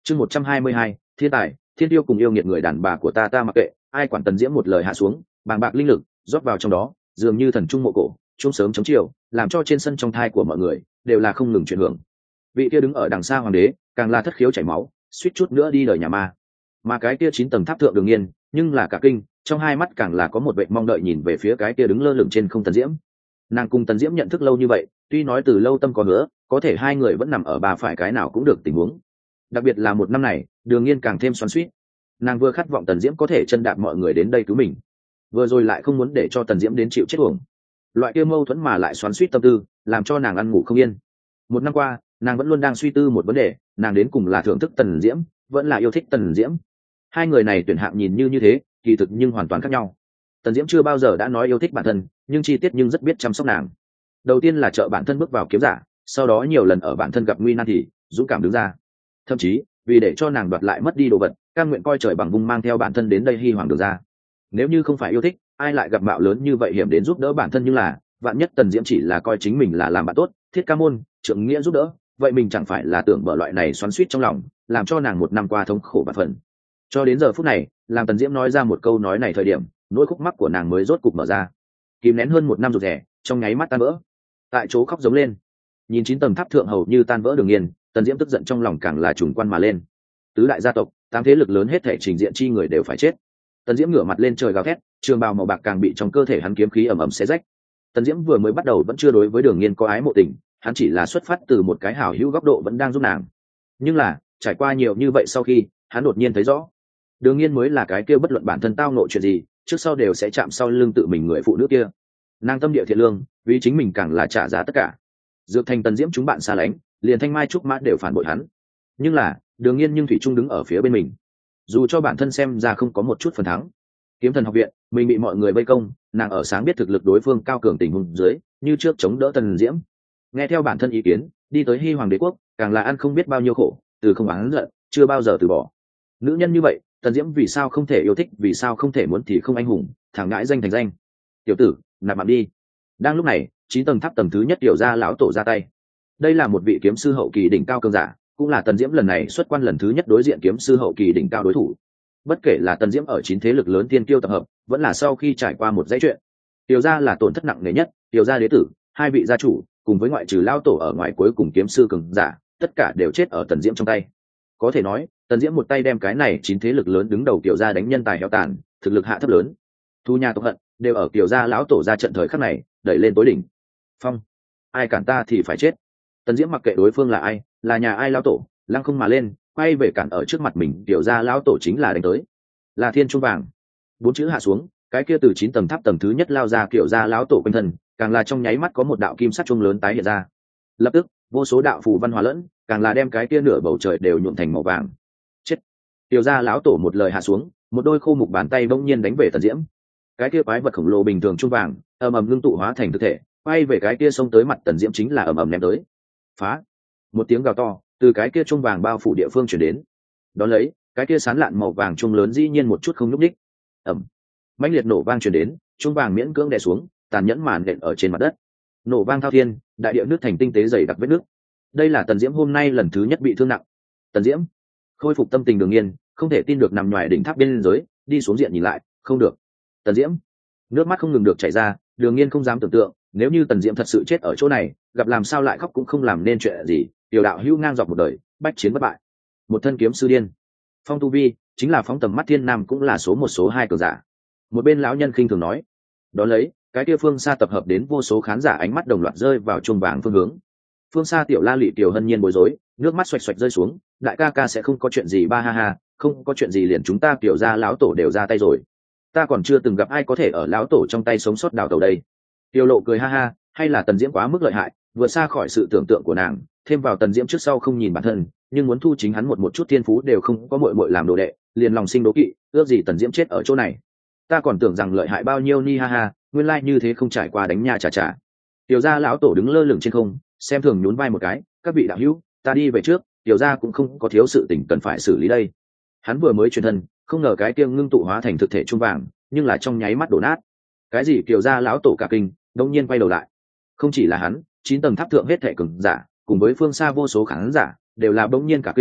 chương 122, thiên tài thiên tiêu cùng yêu nghiệt người đàn bà của ta mặc kệ, ai quản. Tần Diễm một lời hạ xuống, bàng bạc linh lực rót vào trong đó, dường như thần trung mộ cổ, chung sớm chống chiều, làm cho trên sân trong thai của mọi người đều là không ngừng chuyển hưởng. Vị kia đứng ở đằng xa hoàng đế càng là thất khiếu chảy máu, suýt chút nữa đi đời nhà ma. Mà cái kia 9 tầng tháp thượng Đường Nghiên nhưng là cả kinh, trong hai mắt càng là có một vẻ mong đợi nhìn về phía cái kia đứng lơ lửng trên không Tần Diễm. Nàng cùng Tần Diễm nhận thức lâu như vậy, tuy nói từ lâu tâm có hứa, có thể hai người vẫn nằm ở bà phải cái nào cũng được tình huống. Đặc biệt là một năm này, Đường Nghiên càng thêm xoắn xuýt. Nàng vừa khát vọng Tần Diễm có thể chân đạp mọi người đến đây cứu mình, vừa rồi lại không muốn để cho Tần Diễm đến chịu chết uổng. Loại kia mâu thuẫn mà lại xoắn xuýt tâm tư, làm cho nàng ăn ngủ không yên. Một năm qua, nàng vẫn luôn đang suy tư một vấn đề, nàng đến cùng là thưởng thức Tần Diễm, vẫn là yêu thích Tần Diễm. Hai người này tuyển hạng nhìn như thế, kỳ thực nhưng hoàn toàn khác nhau. Tần Diễm chưa bao giờ đã nói yêu thích bản thân, nhưng chi tiết nhưng rất biết chăm sóc nàng. Đầu tiên là trợ bản thân bước vào kiếm giả, sau đó nhiều lần ở bản thân gặp nguy nan thì dũng cảm đứng ra. Thậm chí, vì để cho nàng đoạt lại mất đi đồ vật, cam nguyện coi trời bằng vung mang theo bản thân đến đây hy hoàng được ra. Nếu như không phải yêu thích, ai lại gặp mạo lớn như vậy hiểm đến giúp đỡ bản thân, nhưng là vạn nhất Tần Diễm chỉ là coi chính mình là làm bạn tốt, thiết ca môn trượng nghĩa giúp đỡ, vậy mình chẳng phải là tưởng bở loại này xoắn xuýt trong lòng, làm cho nàng một năm qua thống khổ bạt phần. Cho đến giờ phút này, làm Tần Diễm nói ra một câu nói này thời điểm, nỗi khúc mắc của nàng mới rốt cục mở ra. Kìm nén hơn một năm rụt rè, trong nháy mắt tan vỡ, tại chỗ khóc giống lên. Nhìn 9 tầng tháp thượng hầu như tan vỡ Đường Nghiên, Tần Diễm tức giận trong lòng càng là trùng quan mà lên. Tứ đại gia tộc, 8 thế lực lớn hết thể trình diện chi người đều phải chết. Tần Diễm ngửa mặt lên trời gào thét, trường bào màu bạc càng bị trong cơ thể hắn kiếm khí ầm ầm xé rách. Tần Diễm vừa mới bắt đầu vẫn chưa đối với Đường Nghiên có ái mộ tình, hắn chỉ là xuất phát từ một cái hảo hữu góc độ vẫn đang giúp nàng. Nhưng là, trải qua nhiều như vậy sau khi, hắn đột nhiên thấy rõ, Đường Nghiên mới là cái kia bất luận bản thân tao nội chuyện gì, trước sau đều sẽ chạm sau lưng tự mình người phụ nữ kia. Nàng tâm địa thiện lương, vì chính mình càng là trả giá tất cả. Dược thành Tần Diễm chúng bạn xa lánh, liền Thanh Mai Trúc Mã đều phản bội hắn. Nhưng là, Đường Nghiên nhưng thủy chung đứng ở phía bên mình. Dù cho bản thân xem ra không có một chút phần thắng. Kiếm Thần học viện, mình bị mọi người vây công, nàng ở sáng biết thực lực đối phương cao cường tình huống dưới, như trước chống đỡ Tần Diễm. Nghe theo bản thân ý kiến, đi tới Hy Hoàng Đế quốc, càng là ăn không biết bao nhiêu khổ, từ không oán giận, chưa bao giờ từ bỏ. Nữ nhân như vậy, Tần Diễm vì sao không thể yêu thích, vì sao không thể muốn thì không anh hùng, thẳng ngãi danh thành danh. Tiểu tử, nạp mạng đi. Đang lúc này, 9 tầng tháp tầng thứ nhất tiểu gia lão tổ ra tay. Đây là một vị kiếm sư hậu kỳ đỉnh cao cường giả, cũng là Tần Diễm lần này xuất quan lần thứ nhất đối diện kiếm sư hậu kỳ đỉnh cao đối thủ. Bất kể là Tần Diễm ở 9 thế lực lớn tiên kiêu tập hợp, vẫn là sau khi trải qua một dãy chuyện, tiểu gia là tổn thất nặng nề nhất, tiểu gia đế tử, hai vị gia chủ, cùng với ngoại trừ lão tổ ở ngoài cuối cùng kiếm sư cường giả, tất cả đều chết ở Tần Diễm trong tay. Có thể nói, Tần Diễm một tay đem cái này 9 thế lực lớn đứng đầu tiểu gia đánh nhân tài heo tàn, thực lực hạ thấp lớn. Thu nhà tộc hận đều ở tiểu gia lão tổ ra trận thời khắc này, đẩy lên tối đỉnh. Phong, ai cản ta thì phải chết. Tần Diễm mặc kệ đối phương là ai, là nhà ai lão tổ, lăng không mà lên, quay về cản ở trước mặt mình, tiểu gia lão tổ chính là đánh tới. Là Thiên Trung Vàng. 4 chữ hạ xuống, cái kia từ 9 tầng tháp tầng thứ nhất lao ra kiểu gia lão tổ quanh thân, càng là trong nháy mắt có một đạo kim sắc trung lớn tái hiện ra. Lập tức, vô số đạo phù văn hóa lẫn, càng là đem cái kia nửa bầu trời đều nhuộm thành màu vàng. Chết. Tiểu gia lão tổ một lời hạ xuống, một đôi khô mục bàn tay bỗng nhiên đánh về Tần Diễm. Cái kia quái vật khổng lồ bình thường trung vàng, ầm ầm ngưng tụ hóa thành thực thể, quay về cái kia xông tới mặt Tần Diễm chính là ầm ầm ném tới. Phá. Một tiếng gào to từ cái kia trung vàng bao phủ địa phương truyền đến. Đón lấy, cái kia sán lạn màu vàng trung lớn dĩ nhiên một chút không nhúc nhích. Ầm. Mãnh liệt nổ vang truyền đến, trung vàng miễn cưỡng đè xuống, tàn nhẫn màn nện ở trên mặt đất. Nổ vang thao thiên, đại địa nước thành tinh tế dày đặc vết nước. Đây là Tần Diễm hôm nay lần thứ nhất bị thương nặng. Tần Diễm khôi phục tâm tình Đường Nghiên, không thể tin được nằm ngoài đỉnh tháp bên dưới, đi xuống diện nhìn lại, không được. Tần Diễm, nước mắt không ngừng được chảy ra, Đường Nghiên không dám tưởng tượng, nếu như Tần Diễm thật sự chết ở chỗ này, gặp làm sao lại khóc cũng không làm nên chuyện gì. Tiểu đạo hữu ngang dọc một đời, bách chiến bất bại, một thân kiếm sư điên. Phong tu vi, chính là phóng tầm mắt thiên nam cũng là số 1 số 2 cường giả. Một bên lão nhân khinh thường nói. Đó lấy, cái kia phương xa tập hợp đến vô số khán giả ánh mắt đồng loạt rơi vào chuông vàng phương hướng. Phương xa tiểu La Lị tiểu hân nhiên bối rối, nước mắt xoạch xoạch rơi xuống, đại ca ca sẽ không có chuyện gì ba ha ha, không có chuyện gì liền chúng ta tiểu gia lão tổ đều ra tay rồi. Ta còn chưa từng gặp ai có thể ở lão tổ trong tay sống sót đào tẩu đây. Tiêu Lộ cười ha ha, hay là Tần Diễm quá mức lợi hại, vượt xa khỏi sự tưởng tượng của nàng, thêm vào Tần Diễm trước sau không nhìn bản thân, nhưng muốn thu chính hắn một chút thiên phú đều không có, muội muội làm đồ đệ, liền lòng sinh đố kỵ, ước gì Tần Diễm chết ở chỗ này. Ta còn tưởng rằng lợi hại bao nhiêu ni ha ha, nguyên lai như thế không trải qua đánh nha chà. Tiểu gia lão tổ đứng lơ lửng trên không, xem thường nhún vai một cái, các vị đạo hữu, ta đi về trước, tiểu gia cũng không có thiếu sự tình cần phải xử lý đây. Hắn vừa mới chuyển thân, không ngờ cái kia ngưng tụ hóa thành thực thể trung vàng, nhưng là trong nháy mắt đổ nát. Cái gì tiểu gia lão tổ cả kinh, đột nhiên quay đầu lại. Không chỉ là hắn, 9 tầng tháp thượng hết thể cường giả, cùng với phương xa vô số khán giả, đều là bỗng nhiên cả kinh,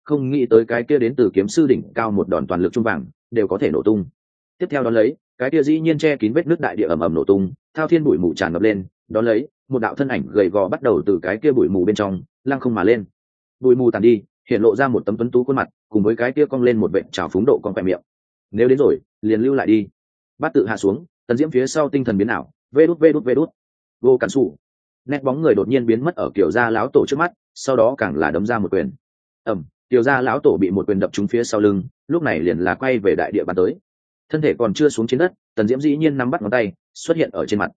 không nghĩ tới cái kia đến từ kiếm sư đỉnh cao một đòn toàn lực trung vàng đều có thể nổ tung. Tiếp theo đó lấy cái kia dĩ nhiên che kín vết nước đại địa ầm ầm nổ tung, thao thiên bụi mù tràn ngập lên, đó lấy một đạo thân ảnh gầy gò bắt đầu từ cái kia bụi mù bên trong lăng không mà lên. Bụi mù tàn đi, hiện lộ ra một tấm tuấn tú khuôn mặt, cùng với cái kia cong lên một vệt trào phúng độ con khỏe miệng. Nếu đến rồi, liền lưu lại đi. Bát tự hạ xuống, Tần Diễm phía sau tinh thần biến ảo, vê đút, vô cản sủ. Nét bóng người đột nhiên biến mất ở kiểu gia lão tổ trước mắt, sau đó càng là đấm ra một quyền. Kiểu gia lão tổ bị một quyền đập trúng phía sau lưng, lúc này liền là quay về đại địa bắn tới. Thân thể còn chưa xuống trên đất, Tần Diễm dĩ nhiên nắm bắt ngón tay, xuất hiện ở trên mặt.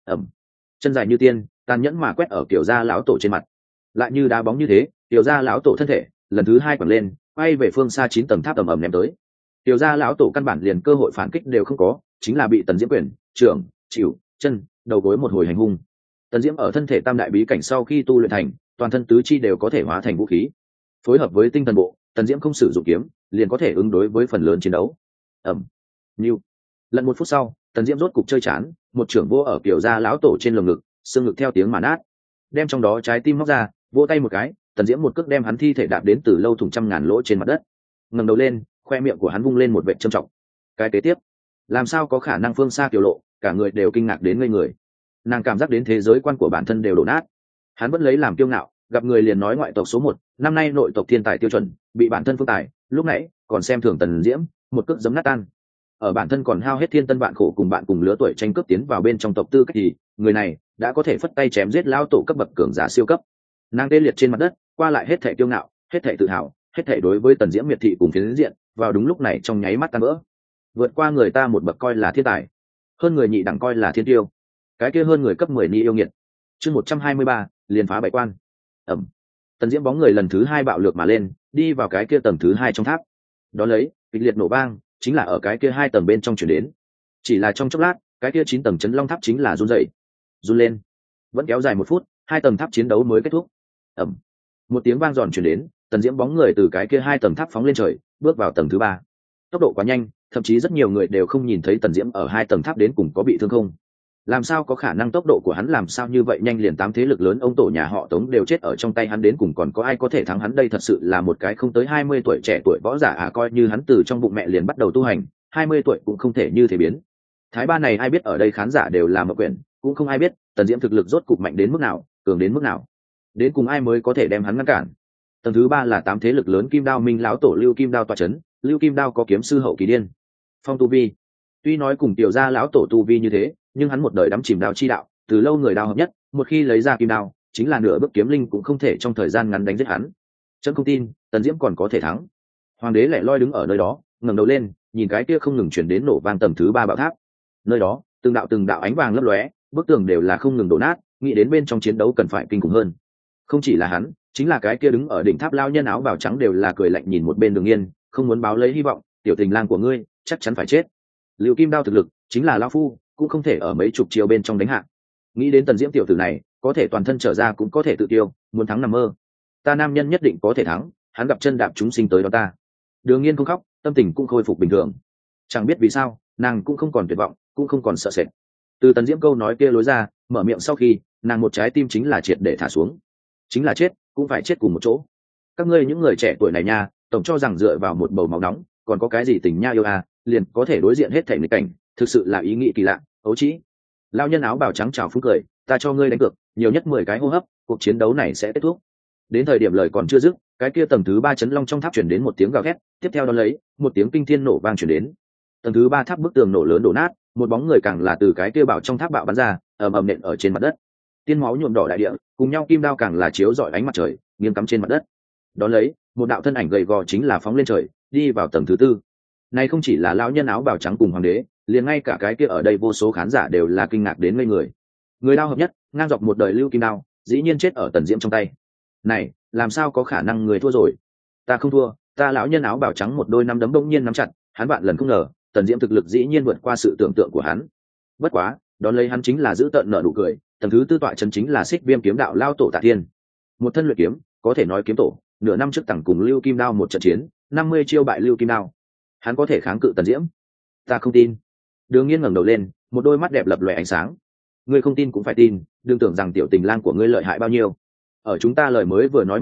Chân dài như tiên, tàn nhẫn mà quét ở kiểu gia lão tổ trên mặt. Lại như đá bóng như thế, kiểu gia lão tổ thân thể lần thứ hai quẳng lên, quay về phương xa 9 tầng tháp ầm ầm ném tới. Tiểu gia lão tổ căn bản liền cơ hội phản kích đều không có, chính là bị Tần Diễm quyền, trưởng, chịu, chân, đầu gối một hồi hành hung. Tần Diễm ở thân thể tam đại bí cảnh sau khi tu luyện thành, toàn thân tứ chi đều có thể hóa thành vũ khí. Phối hợp với tinh thần bộ, Tần Diễm không sử dụng kiếm, liền có thể ứng đối với phần lớn chiến đấu. Nhiêu. Lần 1 phút sau, Tần Diễm rốt cục chơi chán, một trưởng vô ở kiểu gia lão tổ trên lồng ngực, xương ngực theo tiếng mà nát. Đem trong đó trái tim móc ra, vỗ tay một cái, Tần Diễm một cước đem hắn thi thể đạp đến từ lâu thủng trăm ngàn lỗ trên mặt đất. Ngẩng đầu lên, khoe miệng của hắn vung lên một vệt trầm trọng. Cái kế tiếp, làm sao có khả năng phương xa Kiều Lộ, cả người đều kinh ngạc đến ngây người. Nàng cảm giác đến thế giới quan của bản thân đều đổ nát. Hắn vẫn lấy làm kiêu ngạo, gặp người liền nói ngoại tộc số 1, năm nay nội tộc thiên tài tiêu chuẩn, bị bản thân phương tài, lúc nãy còn xem thường Tần Diễm, một cước giấm nát tan. Ở bản thân còn hao hết thiên tân vạn khổ cùng bạn cùng lứa tuổi tranh cướp tiến vào bên trong tộc tư cách thì, người này đã có thể phất tay chém giết lão tổ cấp bậc cường giả siêu cấp. Nàng tê liệt trên mặt đất, qua lại hết thảy kiêu ngạo, hết thảy tự hào, hết thảy đối với Tần Diễm miệt thị cùng phiến diện, vào đúng lúc này trong nháy mắt tan vỡ. Vượt qua người ta một bậc coi là thiên tài, hơn người nhị đẳng coi là thiên tiêu, cái kia hơn người cấp 10 ni yêu nghiệt. Chương 123, liền phá bảy quan. Tần Diễm bóng người lần thứ 2 bạo lược mà lên, đi vào cái kia tầng thứ 2 trong tháp. Đó lấy, kịch liệt nổ vang, chính là ở cái kia 2 tầng bên trong truyền đến. Chỉ là trong chốc lát, cái kia 9 tầng chấn long tháp chính là run rẩy, run lên. Vẫn kéo dài 1 phút, 2 tầng tháp chiến đấu mới kết thúc. Một tiếng vang giòn truyền đến, Tần Diễm bóng người từ cái kia 2 tầng tháp phóng lên trời, bước vào tầng thứ 3. Tốc độ quá nhanh, thậm chí rất nhiều người đều không nhìn thấy Tần Diễm ở 2 tầng tháp đến cùng có bị thương không. Làm sao có khả năng tốc độ của hắn làm sao như vậy nhanh, liền 8 thế lực lớn ông tổ nhà họ Tống đều chết ở trong tay hắn, đến cùng còn có ai có thể thắng hắn đây? Thật sự là một cái không tới 20 tuổi trẻ tuổi võ giả à, coi như hắn từ trong bụng mẹ liền bắt đầu tu hành, 20 tuổi cũng không thể như thế biến. Thái ba này ai biết, ở đây khán giả đều là mộng quyển, cũng không ai biết Tần Diễm thực lực rốt cục mạnh đến mức nào, cường đến mức nào. Đến cùng ai mới có thể đem hắn ngăn cản? Tầng thứ 3 là 8 thế lực lớn Kim Đao Minh lão tổ Lưu Kim Đao tọa chấn, Lưu Kim Đao có kiếm sư hậu kỳ điên phong tu vi. Tuy nói cùng tiểu gia lão tổ tu vi như thế, nhưng hắn một đời đắm chìm đao chi đạo, từ lâu người đao hợp nhất, một khi lấy ra kim đao, chính là nửa bước kiếm linh cũng không thể trong thời gian ngắn đánh giết hắn. Chấm không tin, Tần Diễm còn có thể thắng. Hoàng đế lẻ loi đứng ở nơi đó, ngẩng đầu lên, nhìn cái kia không ngừng chuyển đến nổ vang tầng thứ 3 bạo tháp. Nơi đó, từng đạo ánh vàng lấp lóe, bức tường đều là không ngừng đổ nát, nghĩ đến bên trong chiến đấu cần phải kinh khủng hơn. Không chỉ là hắn, chính là cái kia đứng ở đỉnh tháp lao nhân áo bào trắng đều là cười lạnh nhìn một bên Đường Yên, không muốn báo lấy hy vọng, tiểu tình lang của ngươi chắc chắn phải chết. Lưu Kim Đao thực lực chính là lão phu, cũng không thể ở mấy chục chiêu bên trong đánh hạ. Nghĩ đến Tần Diễm tiểu tử này, có thể toàn thân trở ra cũng có thể tự tiêu, muốn thắng nằm mơ. Ta nam nhân nhất định có thể thắng, hắn gặp chân đạp chúng sinh tới đó ta. Đường Yên không khóc, tâm tình cũng khôi phục bình thường. Chẳng biết vì sao, nàng cũng không còn tuyệt vọng, cũng không còn sợ sệt. Từ Tần Diễm câu nói kia lối ra, mở miệng sau khi, nàng một trái tim chính là triệt để thả xuống. Chính là chết, cũng phải chết cùng một chỗ. Các ngươi những người trẻ tuổi này nha, tổng cho rằng dựa vào một bầu máu nóng, còn có cái gì tình nha yêu à, liền có thể đối diện hết thảy nghịch cảnh, thực sự là ý nghĩ kỳ lạ, ấu trĩ. Lão nhân áo bào trắng chào phúng cười, ta cho ngươi đánh cược, nhiều nhất 10 cái hô hấp, cuộc chiến đấu này sẽ kết thúc. Đến thời điểm lời còn chưa dứt, cái kia tầng thứ 3 chấn long trong tháp truyền đến một tiếng gào thét, tiếp theo đó lấy một tiếng kinh thiên nổ vang truyền đến. Tầng thứ 3 tháp bức tường nổ lớn đổ nát, một bóng người càng là từ cái kia bảo trong tháp bạo bắn ra, ầm ầm nện ở trên mặt đất. Tiên máu nhuộm đỏ đại địa, cùng nhau kim đao càng là chiếu rọi ánh mặt trời, nghiêng cắm trên mặt đất. Đó lấy một đạo thân ảnh gầy gò chính là phóng lên trời, đi vào tầng thứ 4. Này không chỉ là lão nhân áo bào trắng cùng hoàng đế, liền ngay cả cái kia ở đây vô số khán giả đều là kinh ngạc đến ngây người. Người đao hợp nhất, ngang dọc một đời Lưu Kim Đao, dĩ nhiên chết ở Tần Diễm trong tay. Này, làm sao có khả năng người thua rồi? Ta không thua, ta lão nhân áo bào trắng một đôi nắm đấm bỗng nhiên nắm chặt, hắn vạn lần không ngờ, Tần Diễm thực lực dĩ nhiên vượt qua sự tưởng tượng của hắn. Bất quá, đón lấy hắn chính là giữ tợn nở nụ cười, tầng thứ 4 tọa chân chính là Xích Viêm kiếm đạo lao tổ Tạ Thiên. Một thân luyện kiếm, có thể nói kiếm tổ, nửa năm trước tặng cùng Lưu Kim Đao một trận chiến, 50 chiêu bại Lưu Kim Đao. Hắn có thể kháng cự Tần Diễm? Ta không tin. Đường Nghiên ngẩng đầu lên, một đôi mắt đẹp lập lòe ánh sáng. Ngươi không tin cũng phải tin, đừng tưởng rằng tiểu tình lang của ngươi lợi hại bao nhiêu. Ở chúng ta lời mới vừa nói một nửa,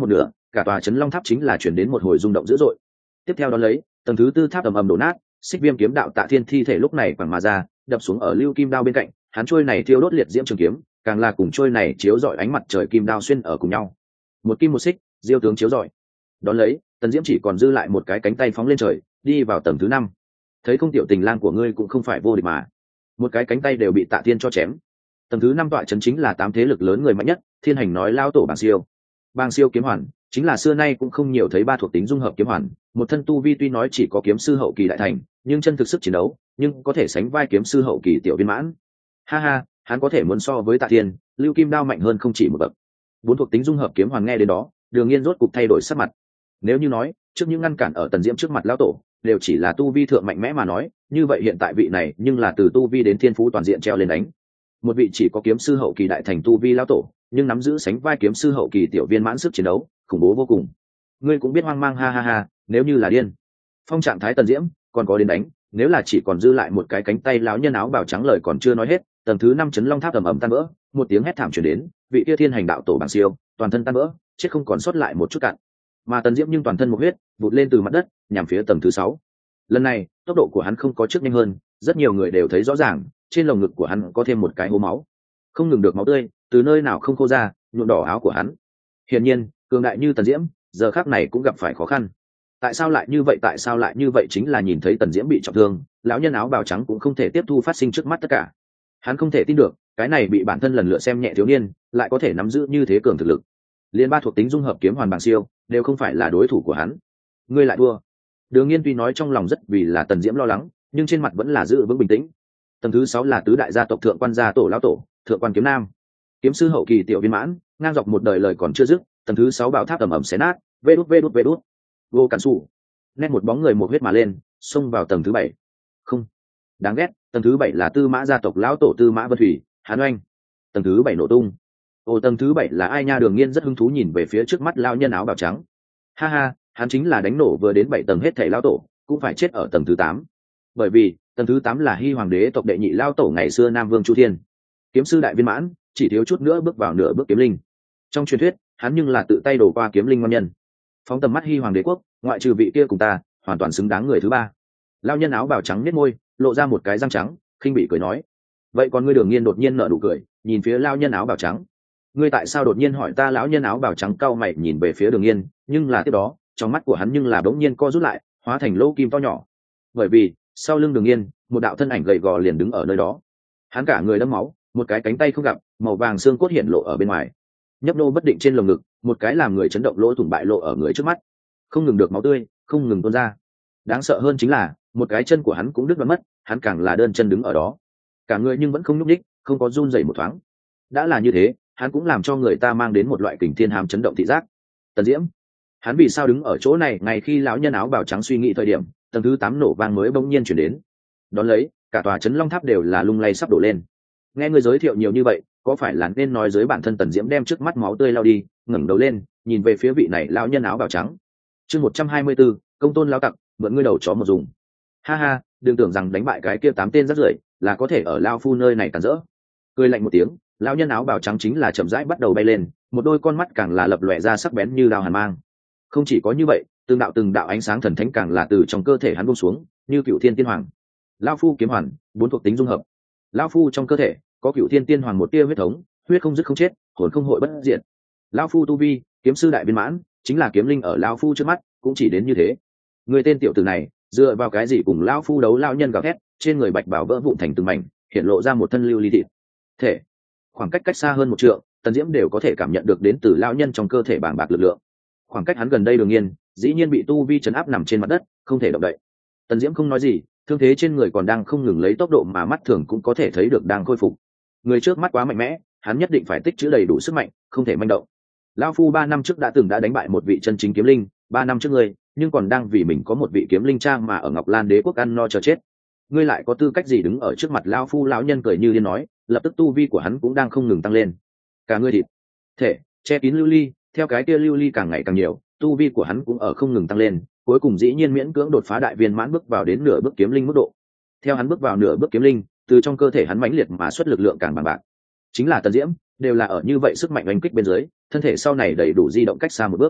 cả tòa trấn long tháp chính là chuyển đến một hồi rung động dữ dội. Tiếp theo đó lấy tầng thứ tư tháp ầm ầm đổ nát, Xích Viêm kiếm đạo Tạ Thiên thi thể lúc này quẳng mà ra, đập xuống ở lưu kim đao bên cạnh, hắn trôi này thiêu đốt liệt diễm trường kiếm, càng là cùng trôi này chiếu rọi ánh mặt trời kim đao xuyên ở cùng nhau. Một kim một xích, diêu tướng chiếu rọi. Đón lấy, Tần Diễm chỉ còn dư lại một cái cánh tay phóng lên trời, đi vào tầng thứ 5. Thấy không, tiểu tình lang của ngươi cũng không phải vô địch mà. Một cái cánh tay đều bị Tạ Thiên cho chém. Tầng thứ 5 tọa trấn chính là 8 thế lực lớn người mạnh nhất, Thiên Hành nói lao tổ Bàng Siêu. Bàng Siêu kiếm hoàn, chính là xưa nay cũng không nhiều thấy ba thuộc tính dung hợp kiếm hoàn, một thân tu vi tuy nói chỉ có kiếm sư hậu kỳ đại thành, nhưng chân thực sức chiến đấu, nhưng có thể sánh vai kiếm sư hậu kỳ tiểu viên mãn. Ha ha, hắn có thể muốn so với Tạ Thiên, Lưu Kim Đao mạnh hơn không chỉ một bậc. 4 thuộc tính dung hợp kiếm hoàn nghe đến đó, Đường Nghiên rốt cục thay đổi sắc mặt. Nếu như nói, trước những ngăn cản ở Tần Diễm trước mặt lão tổ, đều chỉ là tu vi thượng mạnh mẽ mà nói, như vậy hiện tại vị này nhưng là từ tu vi đến thiên phú toàn diện treo lên đánh. Một vị chỉ có kiếm sư hậu kỳ đại thành tu vi lão tổ, nhưng nắm giữ sánh vai kiếm sư hậu kỳ tiểu viên mãn sức chiến đấu, khủng bố vô cùng. Ngươi cũng biết hoang mang, ha ha ha, nếu như là điên. Phong trạng thái Tần Diễm, còn có đến đánh, nếu là chỉ còn dư lại một cái cánh tay lão nhân áo bào trắng lời còn chưa nói hết, tầng thứ 5 trấn long tháp ầm ầm tan vỡ, một tiếng hét thảm truyền đến, vị kia Thiên Hành đạo tổ Bàng Siêu, toàn thân tan vỡ, chết không còn sót lại một chút cạn. Mà Tần Diễm nhưng toàn thân một huyết, vụt lên từ mặt đất, nhằm phía tầng thứ 6. Lần này, tốc độ của hắn không có trước nhanh hơn, rất nhiều người đều thấy rõ ràng, trên lồng ngực của hắn có thêm một cái hố máu. Không ngừng được máu tươi, từ nơi nào không khô ra, nhuộm đỏ áo của hắn. Hiển nhiên, cường đại như Tần Diễm, giờ khắc này cũng gặp phải khó khăn. Tại sao lại như vậy? Tại sao lại như vậy? Chính là nhìn thấy Tần Diễm bị trọng thương, lão nhân áo bào trắng cũng không thể tiếp thu phát sinh trước mắt tất cả. Hắn không thể tin được, cái này bị bản thân lần lượt xem nhẹ thiếu niên, lại có thể nắm giữ như thế cường thực lực. Liên ba thuộc tính dung hợp kiếm hoàn Bàng Siêu, đều không phải là đối thủ của hắn. Ngươi lại thua. Đường Nghiên tuy nói trong lòng rất vì là Tần Diễm lo lắng, nhưng trên mặt vẫn là giữ vững bình tĩnh. Tầng thứ 6 là tứ đại gia tộc thượng quan gia tổ lão tổ, thượng quan kiếm nam. Kiếm sư hậu kỳ tiểu viên mãn, ngang dọc một đời lời còn chưa dứt, tầng thứ 6 bảo tháp ầm ầm xé nát, vê đút. Vô cản sủ. Nét một bóng người một huyết mà lên, xông vào tầng thứ 7. Không, đáng ghét, tầng thứ 7 là Tư Mã gia tộc lão tổ Tư Mã Vân Thủy, Hán Oanh. Tầng thứ 7 nổ tung. Tầng thứ 7 là ai nha? Đường Nghiên rất hứng thú nhìn về phía trước mắt lão nhân áo bào trắng. Ha ha, hắn chính là đánh nổ vừa đến 7 tầng hết thảy lão tổ, cũng phải chết ở tầng thứ 8. Bởi vì, tầng thứ 8 là Hy Hoàng đế tộc đệ nhị lão tổ ngày xưa Nam Vương Chu Thiên. Kiếm sư đại viên mãn, chỉ thiếu chút nữa bước vào nửa bước kiếm linh. Trong truyền thuyết, hắn nhưng là tự tay đổ qua kiếm linh ngon nhân. Phóng tầm mắt Hy Hoàng đế quốc, ngoại trừ vị kia cùng ta, hoàn toàn xứng đáng người thứ 3. Lão nhân áo bào trắng nhếch môi, lộ ra một cái răng trắng, khinh bị cười nói: "Vậy còn ngươi?" Đường Nghiên đột nhiên nở nụ cười, nhìn phía lão nhân áo bào trắng. "Ngươi tại sao đột nhiên hỏi ta?" Lão nhân áo bào trắng cau mày nhìn về phía Đường Nghiên, nhưng là tiếp đó, trong mắt của hắn nhưng là bỗng nhiên co rút lại, hóa thành lỗ kim to nhỏ. Bởi vì, sau lưng Đường Nghiên, một đạo thân ảnh gầy gò liền đứng ở nơi đó. Hắn cả người đẫm máu, một cái cánh tay không gặp, màu vàng xương cốt hiển lộ ở bên ngoài. Nhấp nô bất định trên lồng ngực, một cái làm người chấn động lỗ thủng bại lộ ở người trước mắt. Không ngừng được máu tươi, không ngừng tuôn ra. Đáng sợ hơn chính là, một cái chân của hắn cũng đứt đoạn mất, hắn càng là đơn chân đứng ở đó. Cả người nhưng vẫn không nhúc nhích, không có run rẩy một thoáng. Đã là như thế, hắn cũng làm cho người ta mang đến một loại kình thiên hàm chấn động thị giác. Tần Diễm, hắn vì sao đứng ở chỗ này? Ngay khi lão nhân áo bào trắng suy nghĩ thời điểm, tầng thứ 8 nổ vang mới bỗng nhiên chuyển đến. Đón lấy, cả tòa trấn long tháp đều là lung lay sắp đổ lên. Nghe ngươi giới thiệu nhiều như vậy, có phải là nên nói dưới bản thân Tần Diễm đem trước mắt máu tươi lao đi, ngẩng đầu lên, nhìn về phía vị này lão nhân áo bào trắng. Chương 124, công tôn lão tặc, mượn ngươi đầu chó một dùng. Ha ha, đừng tưởng rằng đánh bại cái kia 8 tên rác rưởi là có thể ở lao phu nơi này cản rỡ. Cười lạnh một tiếng, lão nhân áo bào trắng chính là chậm rãi bắt đầu bay lên, một đôi con mắt càng là lập lòe ra sắc bén như đao hàn mang. Không chỉ có như vậy, từng đạo ánh sáng thần thánh càng là từ trong cơ thể hắn buông xuống, như Cửu Thiên Tiên Hoàng. Lão phu kiếm hoàn, 4 thuộc tính dung hợp. Lão phu trong cơ thể có Cửu Thiên Tiên Hoàng một tia huyết thống, huyết không dứt không chết, hồn không hội bất diệt. Lão phu tu vi, kiếm sư đại viên mãn, chính là kiếm linh ở lão phu trước mắt, cũng chỉ đến như thế. Người tên tiểu tử này, dựa vào cái gì cùng lão phu đấu? Lão nhân gào thét, trên người bạch bào vỡ vụn thành từng mảnh, hiện lộ ra một thân lưu ly thịt. Thể, khoảng cách xa hơn 1 trượng, Tần Diễm đều có thể cảm nhận được đến từ lão nhân trong cơ thể bàng bạc lực lượng. Khoảng cách hắn gần đây Đường Nghiên, dĩ nhiên bị tu vi trấn áp nằm trên mặt đất, không thể động đậy. Tần Diễm không nói gì, thương thế trên người còn đang không ngừng lấy tốc độ mà mắt thường cũng có thể thấy được đang khôi phục. Người trước mắt quá mạnh mẽ, hắn nhất định phải tích trữ đầy đủ sức mạnh, không thể manh động. Lão phu 3 năm trước đã đánh bại một vị chân chính kiếm linh, 3 năm trước ngươi, nhưng còn đang vì mình có một vị kiếm linh trang mà ở Ngọc Lan Đế quốc ăn no chờ chết. Ngươi lại có tư cách gì đứng ở trước mặt lão phu? Lão nhân cười như điên nói, lập tức tu vi của hắn cũng đang không ngừng tăng lên. Cả ngươi thịt thể che kín lưu ly, theo cái kia lưu ly càng ngày càng nhiều, tu vi của hắn cũng ở không ngừng tăng lên, cuối cùng dĩ nhiên miễn cưỡng đột phá đại viên mãn, bước vào đến nửa bước kiếm linh mức độ. Theo hắn bước vào nửa bước kiếm linh, từ trong cơ thể hắn mãnh liệt mà xuất lực lượng càng bằng bạc. Chính là Tần Diễm, đều là ở như vậy sức mạnh oanh kích bên dưới, thân thể sau này đầy đủ di động cách xa một bước.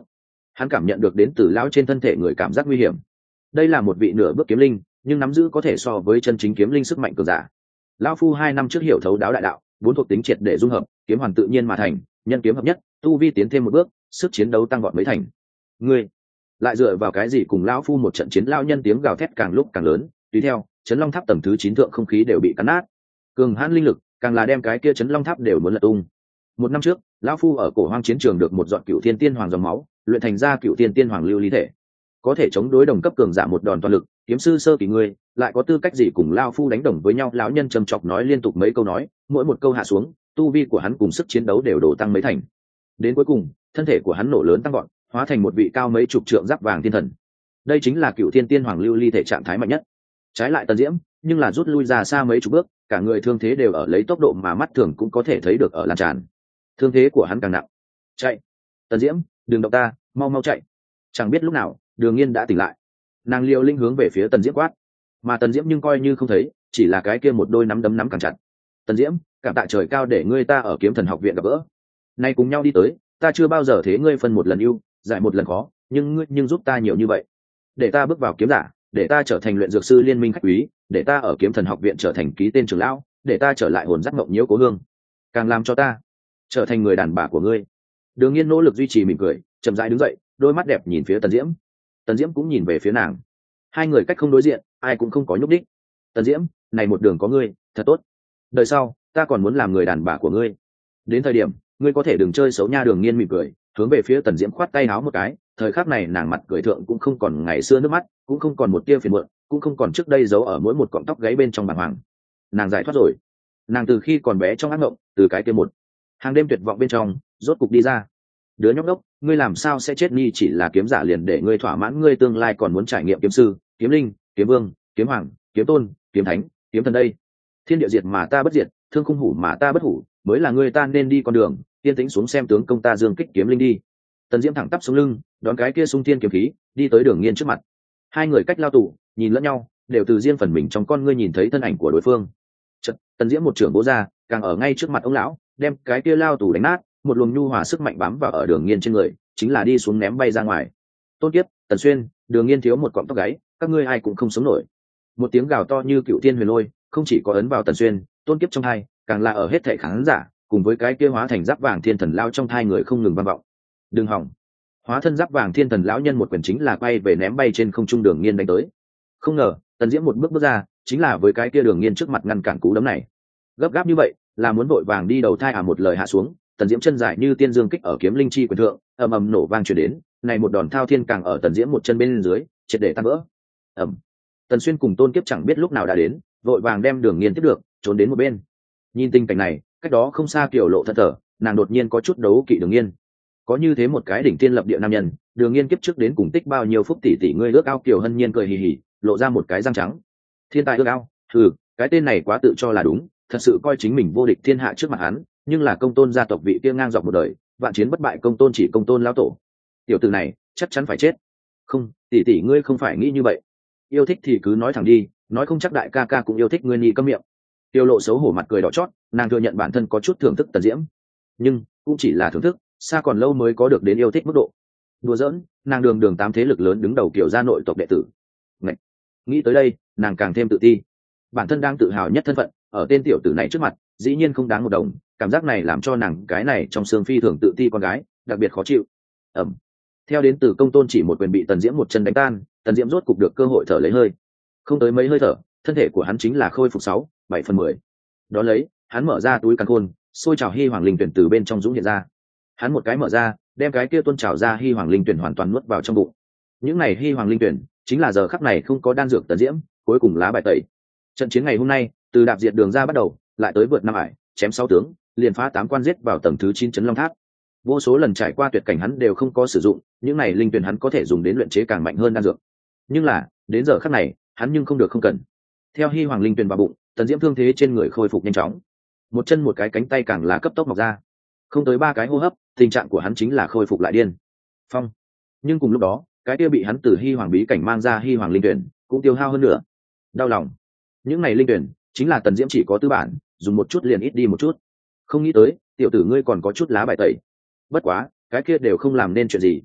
hắn cảm nhận được đến từ lão trên thân thể người cảm giác nguy hiểm. Đây là một vị nửa bước kiếm linh, nhưng nắm giữ có thể so với chân chính kiếm linh sức mạnh cường giả. Lão phu 2 năm trước hiểu thấu đáo đại đạo, 4 thuộc tính triệt để dung hợp, kiếm hoàn tự nhiên mà thành, nhân kiếm hợp nhất, tu vi tiến thêm một bước, sức chiến đấu tăng vọt mấy thành. Ngươi lại dựa vào cái gì cùng lão phu một trận chiến? Lão nhân tiếng gào thét càng lúc càng lớn, tùy theo, Chấn Long Tháp tầng thứ 9 thượng không khí đều bị cắn nát. Cường hãn linh lực, càng là đem cái kia Chấn Long Tháp đều muốn lật tung. 1 năm trước, lão phu ở Cổ Hoang chiến trường được một giọt Cửu Thiên Tiên Hoàng dòng máu, luyện thành ra Cửu Thiên Tiên Hoàng lưu ly thể, có thể chống đối đồng cấp cường giả một đòn toàn lực. Kiếm sư sơ kỳ ngươi lại có tư cách gì cùng lão phu đánh đồng với nhau? Lão nhân trầm chọc nói liên tục mấy câu nói, mỗi một câu hạ xuống, tu vi của hắn cùng sức chiến đấu đều đổ tăng mấy thành. Đến cuối cùng, thân thể của hắn nổ lớn tăng vọt, hóa thành một vị cao mấy chục trượng giáp vàng thiên thần. Đây chính là Cửu Thiên Tiên Hoàng lưu ly thể trạng thái mạnh nhất. Trái lại Tần Diễm, nhưng là rút lui ra xa mấy chục bước, cả người thương thế đều ở lấy tốc độ mà mắt thường cũng có thể thấy được ở lan tràn. Thương thế của hắn càng nặng. Chạy! Tần Diễm, đừng động ta, mau mau chạy! Chẳng biết lúc nào, Đường Nghiên đã tỉnh lại. Nàng liều linh hướng về phía Tần Diễm quát, mà Tần Diễm nhưng coi như không thấy, chỉ là cái kia một đôi nắm đấm nắm càng chặt. Tần Diễm, cảm tạ trời cao để ngươi ta ở Kiếm Thần học viện gặp gỡ. Nay cùng nhau đi tới, ta chưa bao giờ thế ngươi phân một lần ưu, giải một lần khó, nhưng ngươi nhưng giúp ta nhiều như vậy. Để ta bước vào kiếm giả, để ta trở thành luyện dược sư liên minh khách quý, để ta ở Kiếm Thần học viện trở thành ký tên trưởng lão, để ta trở lại hồn giác mộng nhiễu cố hương, càng làm cho ta trở thành người đàn bà của ngươi. Đường Nghiên nỗ lực duy trì mỉm cười, chậm rãi đứng dậy, đôi mắt đẹp nhìn phía Tần Diễm. Tần Diễm cũng nhìn về phía nàng. Hai người cách không đối diện, ai cũng không có nhúc đích. Tần Diễm, này một đường có ngươi, thật tốt. Đời sau, ta còn muốn làm người đàn bà của ngươi. Đến thời điểm, ngươi có thể đừng chơi xấu nha. Đường Nghiên mỉm cười, hướng về phía Tần Diễm khoát tay áo một cái. Thời khắc này nàng mặt cười thượng cũng không còn ngày xưa nước mắt, cũng không còn một tia phiền muộn, cũng không còn trước đây giấu ở mỗi một cọng tóc gáy bên trong bàng hoàng. Nàng giải thoát rồi. Nàng từ khi còn bé trong ác mộng, từ cái kia một hàng đêm tuyệt vọng bên trong, rốt cục đi ra. Đứa nhóc đốc, ngươi làm sao sẽ chết? Nhi chỉ là kiếm giả liền để ngươi thỏa mãn? Ngươi tương lai còn muốn trải nghiệm kiếm sư, kiếm linh, kiếm vương, kiếm hoàng, kiếm tôn, kiếm thánh, kiếm thần đây. Thiên địa diệt mà ta bất diệt, thương khung hủ mà ta bất hủ, mới là ngươi ta nên đi con đường. Yên tĩnh xuống xem tướng công ta dương kích kiếm linh đi. Tần Diễm thẳng tắp xuống lưng, đón cái kia sung thiên kiếm khí, đi tới Đường Nghiên trước mặt. Hai người cách lao tù, nhìn lẫn nhau, đều từ riêng phần mình trong con ngươi nhìn thấy thân ảnh của đối phương. Chợt, Tần Diễm một trưởng vỗ ra, càng ở ngay trước mặt ông lão, đem cái kia lao tù đánh nát, một luồng nhu hòa sức mạnh bám vào ở Đường Nghiên trên người, chính là đi xuống ném bay ra ngoài. Tôn Kiếp, Tần Xuyên, Đường Nghiên thiếu một cọng tóc gáy, các ngươi ai cũng không sống nổi. Một tiếng gào to như cựu thiên huyền lôi, không chỉ có ấn vào Tần Xuyên, Tôn Kiếp trong hai, càng là ở hết thảy khán giả, cùng với cái kia hóa thành giáp vàng thiên thần lao trong hai người không ngừng vang vọng. Đừng hỏng! Hóa thân giáp vàng thiên thần lão nhân một quyền chính là quay về ném bay trên không trung Đường Nghiên đánh tới. Không ngờ, Tần Diễm một bước bước ra, chính là với cái kia Đường Nghiên trước mặt ngăn cản cú đấm này. Gấp gáp như vậy, là muốn vội vàng đi đầu thai à? Một lời hạ xuống, Tần Diễm chân dài như tiên dương kích ở kiếm linh chi quyền thượng, ầm ầm nổ vang truyền đến, này một đòn thao thiên càng ở Tần Diễm một chân bên dưới, triệt để tan vỡ. Ầm. Tần Xuyên cùng Tôn Kiếp chẳng biết lúc nào đã đến, vội vàng đem Đường Nghiên tiếp được, trốn đến một bên. Nhìn tình cảnh này, cách đó không xa Kiều Lộ thẫn thờ, nàng đột nhiên có chút đấu kỵ Đường Nghiên. Có như thế một cái đỉnh tiên lập địa nam nhân, Đường Nghiên kiếp trước đến cùng tích bao nhiêu phúc tỷ tỷ ngươi ước ao? Kiều Hân Nhiên cười hì hì, lộ ra một cái răng trắng. Thiên tài ước ao? Cái tên này quá tự cho là đúng, thật sự coi chính mình vô địch thiên hạ trước mặt hắn, nhưng là Công Tôn gia tộc vị kia ngang dọc một đời, vạn chiến bất bại Công Tôn chỉ Công Tôn lão tổ. Tiểu tử này, chắc chắn phải chết. Không, tỷ tỷ ngươi không phải nghĩ như vậy. Yêu thích thì cứ nói thẳng đi, nói không chắc đại ca ca cũng yêu thích ngươi. Nhị câm miệng. Tiêu Lộ xấu hổ mặt cười đỏ chót, nàng thừa nhận bản thân có chút thưởng thức Tần Diễm, nhưng cũng chỉ là thưởng thức, xa còn lâu mới có được đến yêu thích mức độ. Đùa giỡn, nàng đường 8 thế lực lớn đứng đầu Kiều gia nội tộc đệ tử. Ngậy. Nghĩ tới đây, nàng càng thêm tự ti. Bản thân đang tự hào nhất thân phận, ở tên tiểu tử này trước mặt, dĩ nhiên không đáng một đồng. Cảm giác này làm cho nàng cái này trong xương phi thường tự ti con gái, đặc biệt khó chịu. Ẩm. Theo đến từ Công Tôn chỉ một quyền bị Tần Diễm một chân đánh tan, Tần Diễm rốt cục được cơ hội thở lấy hơi. Không tới mấy hơi thở, thân thể của hắn chính là khôi phục 6-7/10. Đó lấy, hắn mở ra túi càn khôn, xôi trào hy hoàng linh tuyển từ bên trong dũng hiện ra. Hắn một cái mở ra, đem cái kia tuôn trào ra hy hoàng linh tuyển hoàn toàn nuốt vào trong bụng. Những này hy hoàng linh tuyển chính là giờ khắc này không có đan dược Tần Diễm cuối cùng lá bài tẩy. Trận chiến ngày hôm nay, từ đạp diệt đường ra bắt đầu, lại tới vượt 5 ải, chém 6 tướng, liền phá 8 quan giết vào tầng thứ 9 Chấn Long Tháp. Vô số lần trải qua tuyệt cảnh hắn đều không có sử dụng, những này linh tuyển hắn có thể dùng đến luyện chế càng mạnh hơn đan dược. Nhưng là, đến giờ khắc này, hắn nhưng không cần. Theo hy hoàng linh tuyển vào bụng, Tần Diễm thương thế trên người khôi phục nhanh chóng. Một chân một cái cánh tay càng là cấp tốc mọc ra. Không tới 3 cái hô hấp, tình trạng của hắn chính là khôi phục lại điên phong. Nhưng cùng lúc đó, cái kia bị hắn từ hy hoàng bí cảnh mang ra hy hoàng linh tuyển cũng tiêu hao hơn nữa. Đau lòng, những này linh tuyển chính là Tần Diễm chỉ có tư bản, dùng một chút liền ít đi một chút. Không nghĩ tới, tiểu tử ngươi còn có chút lá bài tẩy. Bất quá, cái kia đều không làm nên chuyện gì.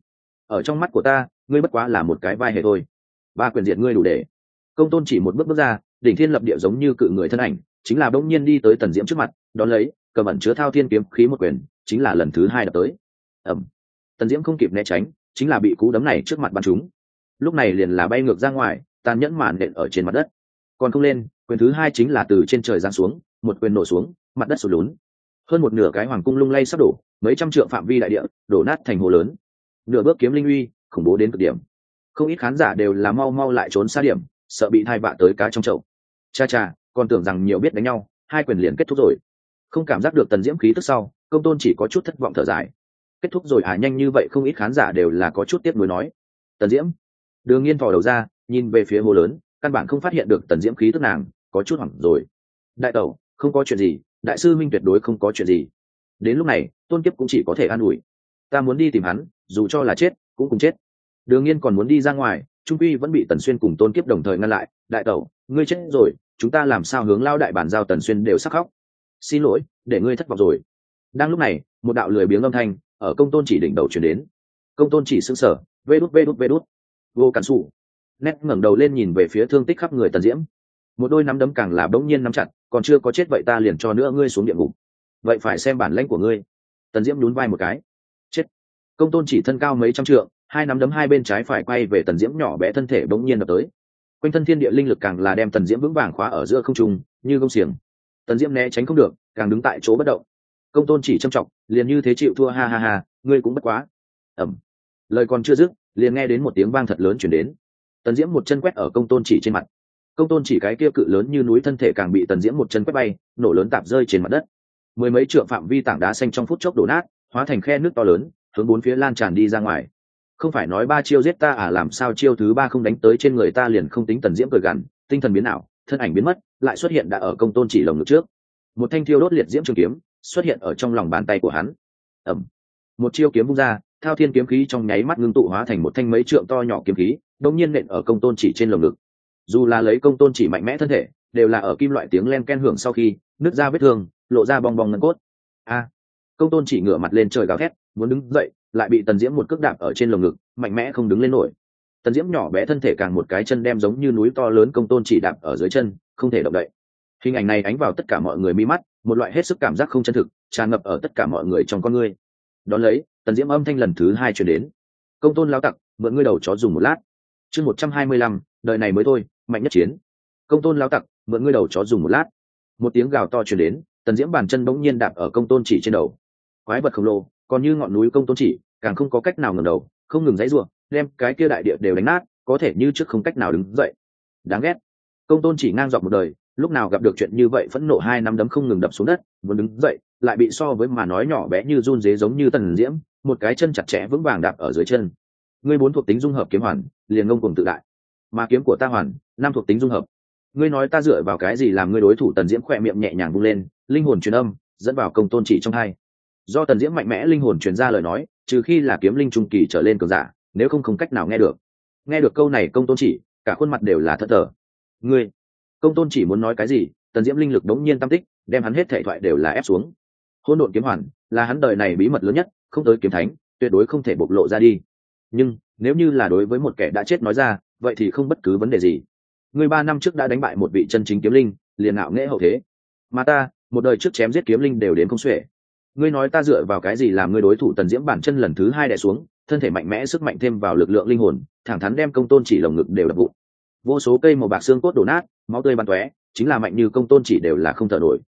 ở trong mắt của ta ngươi bất quá là một cái vai hề thôi, ba quyền diệt ngươi đủ để. Công tôn chỉ một bước bước ra, đỉnh thiên lập địa giống như cự người thân ảnh, chính là bỗng nhiên đi tới Tần Diễm trước mặt, đón lấy cầm ẩn chứa thao thiên kiếm khí một quyền, chính là lần thứ hai đập tới. Ầm. Tần Diễm không kịp né tránh, chính là bị cú đấm này trước mặt bắn trúng, lúc này liền là bay ngược ra ngoài, tàn nhẫn màn nện ở trên mặt đất, còn không lên. Quyền thứ hai chính là từ trên trời giáng xuống, một quyền nổ xuống, mặt đất sụt lún, hơn một nửa cái hoàng cung lung lay sắp đổ, mấy trăm trượng phạm vi đại địa đổ nát thành hồ lớn. Nửa bước kiếm linh uy khủng bố đến cực điểm, không ít khán giả đều là mau mau lại trốn xa điểm, sợ bị thai vạ tới cá trong chậu. Cha cha, còn tưởng rằng nhiều biết đánh nhau, hai quyền liền kết thúc rồi. Không cảm giác được Tần Diễm khí tức sau, Công Tôn chỉ có chút thất vọng thở dài. Kết thúc rồi à, nhanh như vậy? Không ít khán giả đều là có chút tiếc nuối nói. Tần Diễm. Đường Nghiên thò đầu ra, nhìn về phía hồ lớn, căn bản không phát hiện được Tần Diễm khí tức, nàng có chút hoảng rồi. Đại tẩu, không có chuyện gì, đại sư minh tuyệt đối không có chuyện gì. Đến lúc này, Tôn Kiếp cũng chỉ có thể an ủi. Ta muốn đi tìm hắn, dù cho là chết cũng cùng chết. Đường Nghiên còn muốn đi ra ngoài, trung quy vẫn bị Tần Xuyên cùng Tôn Kiếp đồng thời ngăn lại. Đại tẩu, ngươi chết rồi, chúng ta làm sao hướng lao đại bản giao? Tần Xuyên đều sắc khóc. Xin lỗi, để ngươi thất vọng rồi. Đang lúc này, một đạo lười biếng âm thanh ở Công Tôn chỉ đỉnh đầu truyền đến. Công Tôn chỉ sững sờ, vê đút vô cản sụ. Nét ngẩng đầu lên nhìn về phía thương tích khắp người Tần Diễm, một đôi nắm đấm càng là bỗng nhiên nắm chặt. Còn chưa có chết vậy ta liền cho nữa ngươi xuống địa ngục, vậy phải xem bản lãnh của ngươi. Tần Diễm nhún vai một cái. Chết. Công Tôn chỉ thân cao mấy trăm trượng, hai nắm đấm hai bên trái phải quay về Tần Diễm nhỏ bé thân thể bỗng nhiên đập tới. Quanh thân thiên địa linh lực càng là đem Tần Diễm vững vàng khóa ở giữa không trung, như gông xiềng. Tần Diễm né tránh không được, càng đứng tại chỗ bất động. Công Tôn chỉ châm trọng, liền như thế chịu thua, ha ha ha, ngươi cũng bất quá. Ẩm. Lời còn chưa dứt, liền nghe đến một tiếng vang thật lớn truyền đến. Tần Diễm một chân quét ở Công Tôn chỉ trên mặt. Công Tôn chỉ cái kia cự lớn như núi thân thể càng bị Tần Diễm một chân quét bay, nổ lớn tạp rơi trên mặt đất. Mười mấy trượng phạm vi tảng đá xanh trong phút chốc đổ nát, hóa thành khe nước to lớn, hướng bốn phía lan tràn đi ra ngoài. Không phải nói ba chiêu giết ta à, làm sao chiêu thứ ba không đánh tới trên người ta liền không tính? Tần Diễm cười gằn, tinh thần biến ảo, thân ảnh biến mất, lại xuất hiện đã ở Công Tôn chỉ lồng ngực trước. Một thanh thiêu đốt liệt diễm trường kiếm xuất hiện ở trong lòng bàn tay của hắn. Ẩm. Một chiêu kiếm vung ra, thao thiên kiếm khí trong nháy mắt ngưng tụ hóa thành một thanh mấy trượng to nhỏ kiếm khí, đống nhiên nện ở Công Tôn chỉ trên lồng ngực. Dù là lấy Công Tôn chỉ mạnh mẽ thân thể, đều là ở kim loại tiếng len ken hưởng sau khi nứt ra vết thương, lộ ra bong bong ngân cốt. A. Công Tôn chỉ ngửa mặt lên trời gào thét, muốn đứng dậy, lại bị Tần Diễm một cước đạp ở trên lồng ngực, mạnh mẽ không đứng lên nổi. Tần Diễm nhỏ bé thân thể càng một cái chân đem giống như núi to lớn Công Tôn chỉ đạp ở dưới chân, không thể động đậy. Hình ảnh này ánh vào tất cả mọi người mi mắt, một loại hết sức cảm giác không chân thực tràn ngập ở tất cả mọi người trong con ngươi. Đón lấy, Tần Diễm âm thanh lần thứ hai truyền đến. Công Tôn lão tặc, mượn ngươi đầu chó dùng một lát. Chương 125, đời này mới thôi, mạnh nhất chiến. Công Tôn lão tặc, mượn ngươi đầu chó dùng một lát. Một tiếng gào to truyền đến, Tần Diễm bàn chân bỗng nhiên đạp ở Công Tôn chỉ trên đầu. Quái vật khổng lồ, còn như ngọn núi Công Tôn chỉ, càng không có cách nào ngẩng đầu, không ngừng giãy giụa, đem cái kia đại địa đều đánh nát, có thể như trước không cách nào đứng dậy. Đáng ghét. Công Tôn chỉ ngang dọc một đời, lúc nào gặp được chuyện như vậy phẫn nộ, hai nắm đấm không ngừng đập xuống đất, muốn đứng dậy, lại bị so với mà nói nhỏ bé như run rế giống như Tần Diễm, một cái chân chặt chẽ vững vàng đạp ở dưới chân. Ngươi bốn thuộc tính dung hợp kiếm hoàn, liền ngông cuồng tự đại. Mà kiếm của ta hoàn, năm thuộc tính dung hợp. Ngươi nói ta dựa vào cái gì làm ngươi đối thủ? Tần Diễm khỏe miệng nhẹ nhàng vung lên, linh hồn truyền âm dẫn vào Công Tôn chỉ trong hai. Do Tần Diễm mạnh mẽ linh hồn truyền ra lời nói, trừ khi là kiếm linh trung kỳ trở lên cường giả, nếu không không cách nào nghe được. Nghe được câu này, Công Tôn chỉ cả khuôn mặt đều là thẫn thờ. Ngươi. Công Tôn chỉ muốn nói cái gì, Tần Diễm linh lực đống nhiên tam tích, đem hắn hết thể thoại đều là ép xuống. Hỗn độn kiếm hoàn là hắn đời này bí mật lớn nhất, không tới kiếm thánh tuyệt đối không thể bộc lộ ra đi. Nhưng nếu như là đối với một kẻ đã chết nói ra, vậy thì không bất cứ vấn đề gì. Ngươi 3 năm trước đã đánh bại một vị chân chính kiếm linh, liền ngạo nghễ hậu thế, mà ta một đời trước chém giết kiếm linh đều đến không xuể. Ngươi nói ta dựa vào cái gì làm ngươi đối thủ? Tần Diễm bản chân lần thứ hai đè xuống, thân thể mạnh mẽ sức mạnh thêm vào lực lượng linh hồn, thẳng thắn đem Công Tôn chỉ lồng ngực đều đập vụn. Vô số cây màu bạc xương cốt đổ nát, máu tươi bắn tóe, chính là mạnh như Công Tôn chỉ đều là không thở nổi.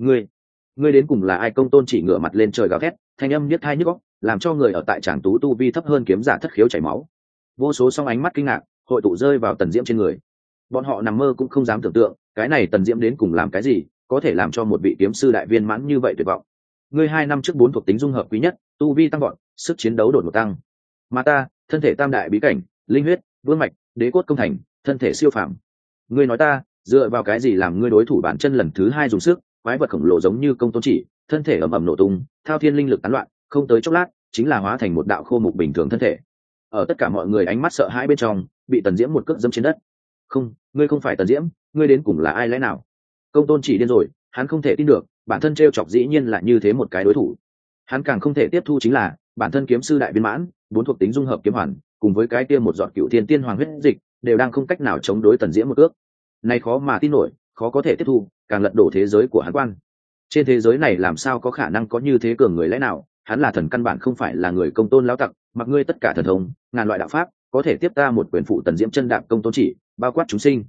Ngươi đến cùng là ai? Công Tôn chỉ ngửa mặt lên trời gào thét, thanh âm niết tai nhức óc, làm cho người ở tại tràng tú tu vi thấp hơn kiếm giả thất khiếu chảy máu. Vô số song ánh mắt kinh ngạc hội tụ rơi vào Tần Diễm trên người. Bọn họ nằm mơ cũng không dám tưởng tượng, cái này Tần Diễm đến cùng làm cái gì, có thể làm cho một vị kiếm sư đại viên mãn như vậy tuyệt vọng. Ngươi 2 năm trước 4 thuộc tính dung hợp quý nhất, tu vi tăng vọt, sức chiến đấu đột ngột tăng. Mà ta, thân thể tam đại bí cảnh, linh huyết, vương mạch, đế cốt công thành, thân thể siêu phàm. Ngươi nói ta dựa vào cái gì làm ngươi đối thủ? Bản chân lần thứ hai dùng sức, quái vật khổng lồ giống như Công Tôn chỉ, thân thể ầm ầm nổ tung, thao thiên linh lực tán loạn, không tới chốc lát chính là hóa thành một đạo khô mục bình thường thân thể. Ở tất cả mọi người ánh mắt sợ hãi bên trong, bị Tần Diễm một cước dẫm trên đất. Không, ngươi không phải Tần Diễm, ngươi đến cùng là ai? Lẽ nào? Công Tôn chỉ điên rồi, hắn không thể tin được, bản thân trêu chọc dĩ nhiên là như thế một cái đối thủ. Hắn càng không thể tiếp thu chính là bản thân kiếm sư đại viên mãn, 4 thuộc tính dung hợp kiếm hoàn cùng với cái kia một giọt cựu thiên tiên hoàng huyết dịch đều đang không cách nào chống đối tần diễm một ước này khó mà tin nổi, khó có thể tiếp thu, càng lật đổ thế giới của hắn quan. Trên thế giới này làm sao có khả năng có như thế cường người, lẽ nào hắn là thần căn bản không phải là người công tôn lão tặc, mặc ngươi tất cả thần thông ngàn loại đạo pháp có thể tiếp ta một quyền phụ tần diễm chân đạp công tôn chỉ bao quát chúng sinh.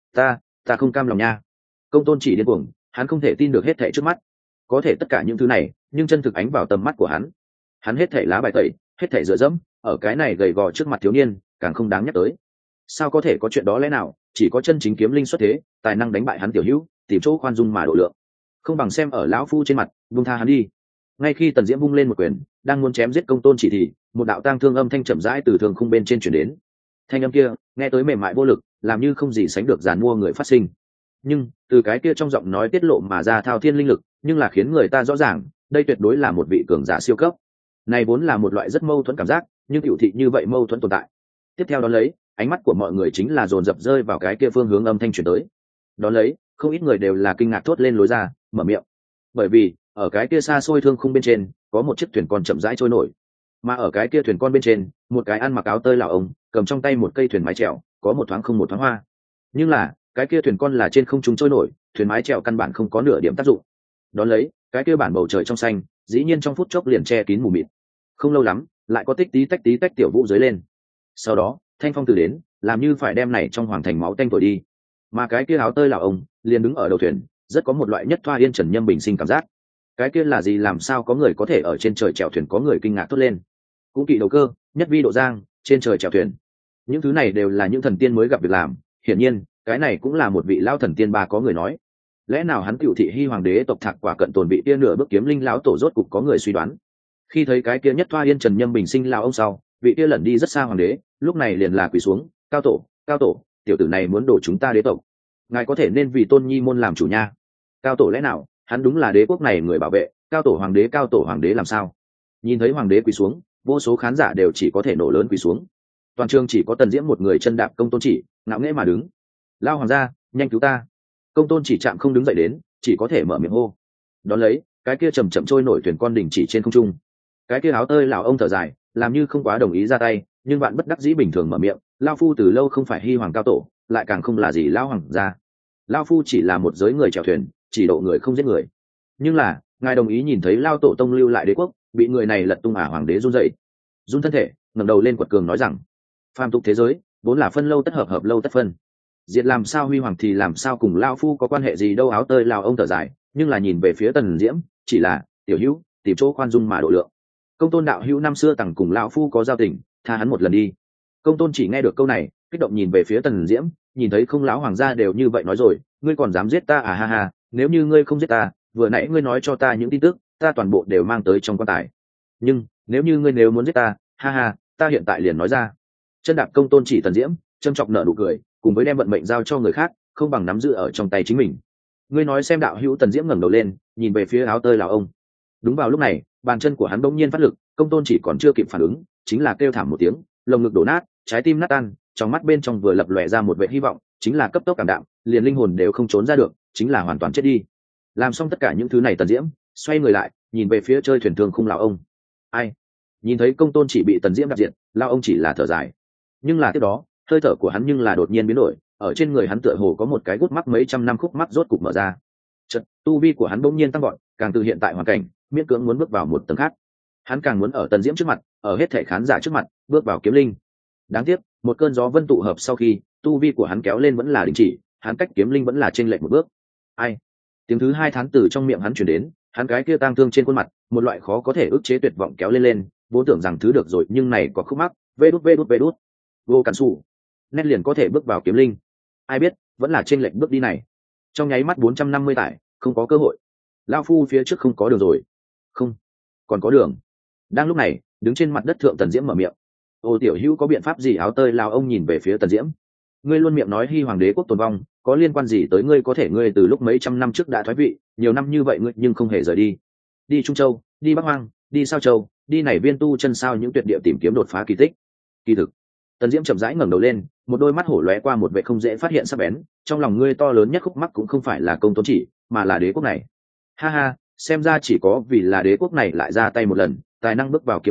Ta không cam lòng nha. Công tôn chỉ điên cuồng, hắn không thể tin được hết thảy trước mắt. Có thể tất cả những thứ này nhưng chân thực ánh vào tầm mắt của hắn hết thảy lá bài tẩy, hết thảy dựa dẫm ở cái này gầy gò trước mặt thiếu niên càng không đáng nhắc tới. Sao có thể có chuyện đó, lẽ nào chỉ có chân chính kiếm linh xuất thế tài năng đánh bại hắn tiểu hữu, tìm chỗ khoan dung mà độ lượng, không bằng xem ở lão phu trên mặt buông tha hắn đi. Ngay khi tần diễm vung lên một quyền đang muốn chém giết công tôn chỉ thì một đạo tang thương âm thanh chậm rãi từ thường khung bên trên chuyển đến. Thanh âm kia nghe tới mềm mại vô lực, làm như không gì sánh được giàn mua người phát sinh, nhưng từ cái kia trong giọng nói tiết lộ mà ra thao thiên linh lực nhưng là khiến người ta rõ ràng đây tuyệt đối là một vị cường giả siêu cấp. Này vốn là một loại rất mâu thuẫn cảm giác, nhưng tiểu thị như vậy mâu thuẫn tồn tại. Tiếp theo đó lấy ánh mắt của mọi người chính là dồn dập rơi vào cái kia phương hướng âm thanh truyền tới. Đó lấy không ít người đều là kinh ngạc thốt lên lối ra mở miệng, bởi vì ở cái kia xa xôi thương khung bên trên có một chiếc thuyền con chậm rãi trôi nổi, mà ở cái kia thuyền con bên trên một cái ăn mặc áo tơi lão ông cầm trong tay một cây thuyền mái chèo, có một thoáng không một thoáng hoa. Nhưng là cái kia thuyền con là trên không trung trôi nổi, thuyền mái chèo căn bản không có nửa điểm tác dụng. Đón lấy cái kia bản bầu trời trong xanh dĩ nhiên trong phút chốc liền che kín mù mịt. Không lâu lắm lại có tích tí tách tiểu vũ dưới lên, sau đó thanh phong từ đến làm như phải đem này trong hoàng thành máu tanh thổi đi, mà cái kia áo tơi lão ông liền đứng ở đầu thuyền, rất có một loại nhất thoa yên trần nhâm bình sinh cảm giác. Cái kia là gì, làm sao có người có thể ở trên trời chèo thuyền? Có người kinh ngạc thốt lên. Cũng kỵ đầu cơ, nhất vi độ giang, trên trời chèo thuyền, những thứ này đều là những thần tiên mới gặp việc làm. Hiển nhiên cái này cũng là một vị lão thần tiên ba. Có người nói lẽ nào hắn tiểu thị hy hoàng đế tộc thạc quả cận tồn vị kia nửa bước kiếm linh lão tổ? Rốt cục có người suy đoán, khi thấy cái kia nhất thoa yên trần nhâm bình sinh lão ông sau, vị kia lẩn đi rất xa hoàng đế lúc này liền là quỳ xuống: cao tổ, tiểu tử này muốn đổ chúng ta đế tộc, ngài có thể nên vì tôn nhi môn làm chủ nha. Cao tổ, lẽ nào hắn đúng là đế quốc này người bảo vệ? Cao tổ hoàng đế làm sao? Nhìn thấy hoàng đế quỳ xuống, vô số khán giả đều chỉ có thể nổ lớn quỳ xuống. Toàn trường chỉ có tần diễm một người chân đạp công tôn chỉ ngạo nghễ mà đứng. Lao hoàng gia, nhanh cứu ta! Công tôn chỉ chạm không đứng dậy đến, chỉ có thể mở miệng hô. Đón lấy cái kia chầm chậm trôi nổi thuyền con đình chỉ trên không trung. Cái kia áo tơi lão ông thở dài, làm như không quá đồng ý ra tay, nhưng bạn bất đắc dĩ bình thường mở miệng: lao phu từ lâu không phải hy hoàng cao tổ, lại càng không là gì lao hoàng gia. Lao phu chỉ là một giới người chèo thuyền, chỉ độ người không giết người. Nhưng là ngài đồng ý nhìn thấy lao tổ tông lưu lại đế quốc bị người này lật tung? Hoàng đế run dậy, run thân thể, ngẩng đầu lên quật cường nói rằng: phàm tục thế giới vốn là phân lâu tất hợp, hợp lâu tất phân, diệt làm sao huy hoàng thì làm sao, cùng lao phu có quan hệ gì đâu? Áo tơi lao ông thở dài, nhưng là nhìn về phía tần diễm, chỉ là: tiểu hữu, tìm chỗ khoan dung mà độ lượng. Công tôn đạo hữu năm xưa tằng cùng lao phu có giao tình, tha hắn một lần đi. Công tôn chỉ nghe được câu này kích động nhìn về phía tần diễm, nhìn thấy không lão hoàng gia đều như vậy nói rồi, ngươi còn dám giết ta à? Ha ha, nếu như ngươi không giết ta, vừa nãy ngươi nói cho ta những tin tức ta toàn bộ đều mang tới trong quan tài. Nhưng nếu như ngươi muốn giết ta, ha ha, ta hiện tại liền nói ra. Chân đạp công tôn chỉ tần diễm châm chọc nở nụ cười, cùng với đem vận mệnh giao cho người khác không bằng nắm giữ ở trong tay chính mình. Ngươi nói xem. Đạo hữu. Tần diễm ngẩng đầu lên nhìn về phía áo tơi lão ông. Đúng vào lúc này bàn chân của hắn bỗng nhiên phát lực, công tôn chỉ còn chưa kịp phản ứng chính là kêu thảm một tiếng, lồng ngực đổ nát, trái tim nát tan, trong mắt bên trong vừa lập lòe ra một vẻ hy vọng, chính là cấp tốc cảm đạm, liền linh hồn đều không trốn ra được, chính là hoàn toàn chết đi. Làm xong tất cả những thứ này tần diễm xoay người lại nhìn về phía chơi thuyền thương khung lão ông. Ai? Nhìn thấy công tôn chỉ bị tần diễm đạp diện, lão ông chỉ là thở dài, nhưng là tiếp đó hơi thở của hắn nhưng là đột nhiên biến đổi, ở trên người hắn tựa hồ có một cái gút mắc mấy trăm năm khúc mắc rốt cục mở ra. Chợt tu vi của hắn bỗng nhiên tăng gọn, càng từ hiện tại hoàn cảnh miễn cưỡng muốn bước vào một tầng khác. Hắn càng muốn ở tần diễm trước mặt, ở hết thể khán giả trước mặt bước vào kiếm linh. Đáng tiếc một cơn gió vân tụ hợp sau khi tu vi của hắn kéo lên vẫn là đình chỉ, hắn cách kiếm linh vẫn là chênh lệch một bước. Ai? Tiếng thứ hai tháng từ trong miệng hắn chuyển đến, hắn cái kia tang thương trên khuôn mặt một loại khó có thể ức chế tuyệt vọng kéo lên, vốn tưởng rằng thứ được rồi nhưng này có khúc mắc. Vê đút vô cản sủ nét liền có thể bước vào kiếm linh, ai biết vẫn là chênh lệch bước đi này. Trong nháy mắt 450 tải, không có cơ hội. Lao phu phía trước không có đường rồi. Không, còn có đường. Đang lúc này đứng trên mặt đất thượng tần diễm mở miệng: ô tiểu hữu có biện pháp gì? Áo tơi lao ông nhìn về phía tần diễm. Ngươi luôn miệng nói hy hoàng đế quốc tồn vong, có liên quan gì tới ngươi? Có thể ngươi từ lúc mấy trăm năm trước đã thoái vị, nhiều năm như vậy ngươi nhưng không hề rời đi. Đi Trung Châu, đi Bắc Hoang, đi Sao Châu, đi nảy viên tu chân sao những tuyệt địa tìm kiếm đột phá kỳ tích. Kỳ thực tần diễm chậm rãi ngẩng đầu lên, một đôi mắt hổ lóe qua một vẻ không dễ phát hiện sắc bén. Trong lòng ngươi to lớn nhất khúc mắc cũng không phải là công tôn chỉ, mà là đế quốc này. Ha ha, xem ra chỉ có vì là đế quốc này lại ra tay một lần, tài năng bước vào kiếm linh,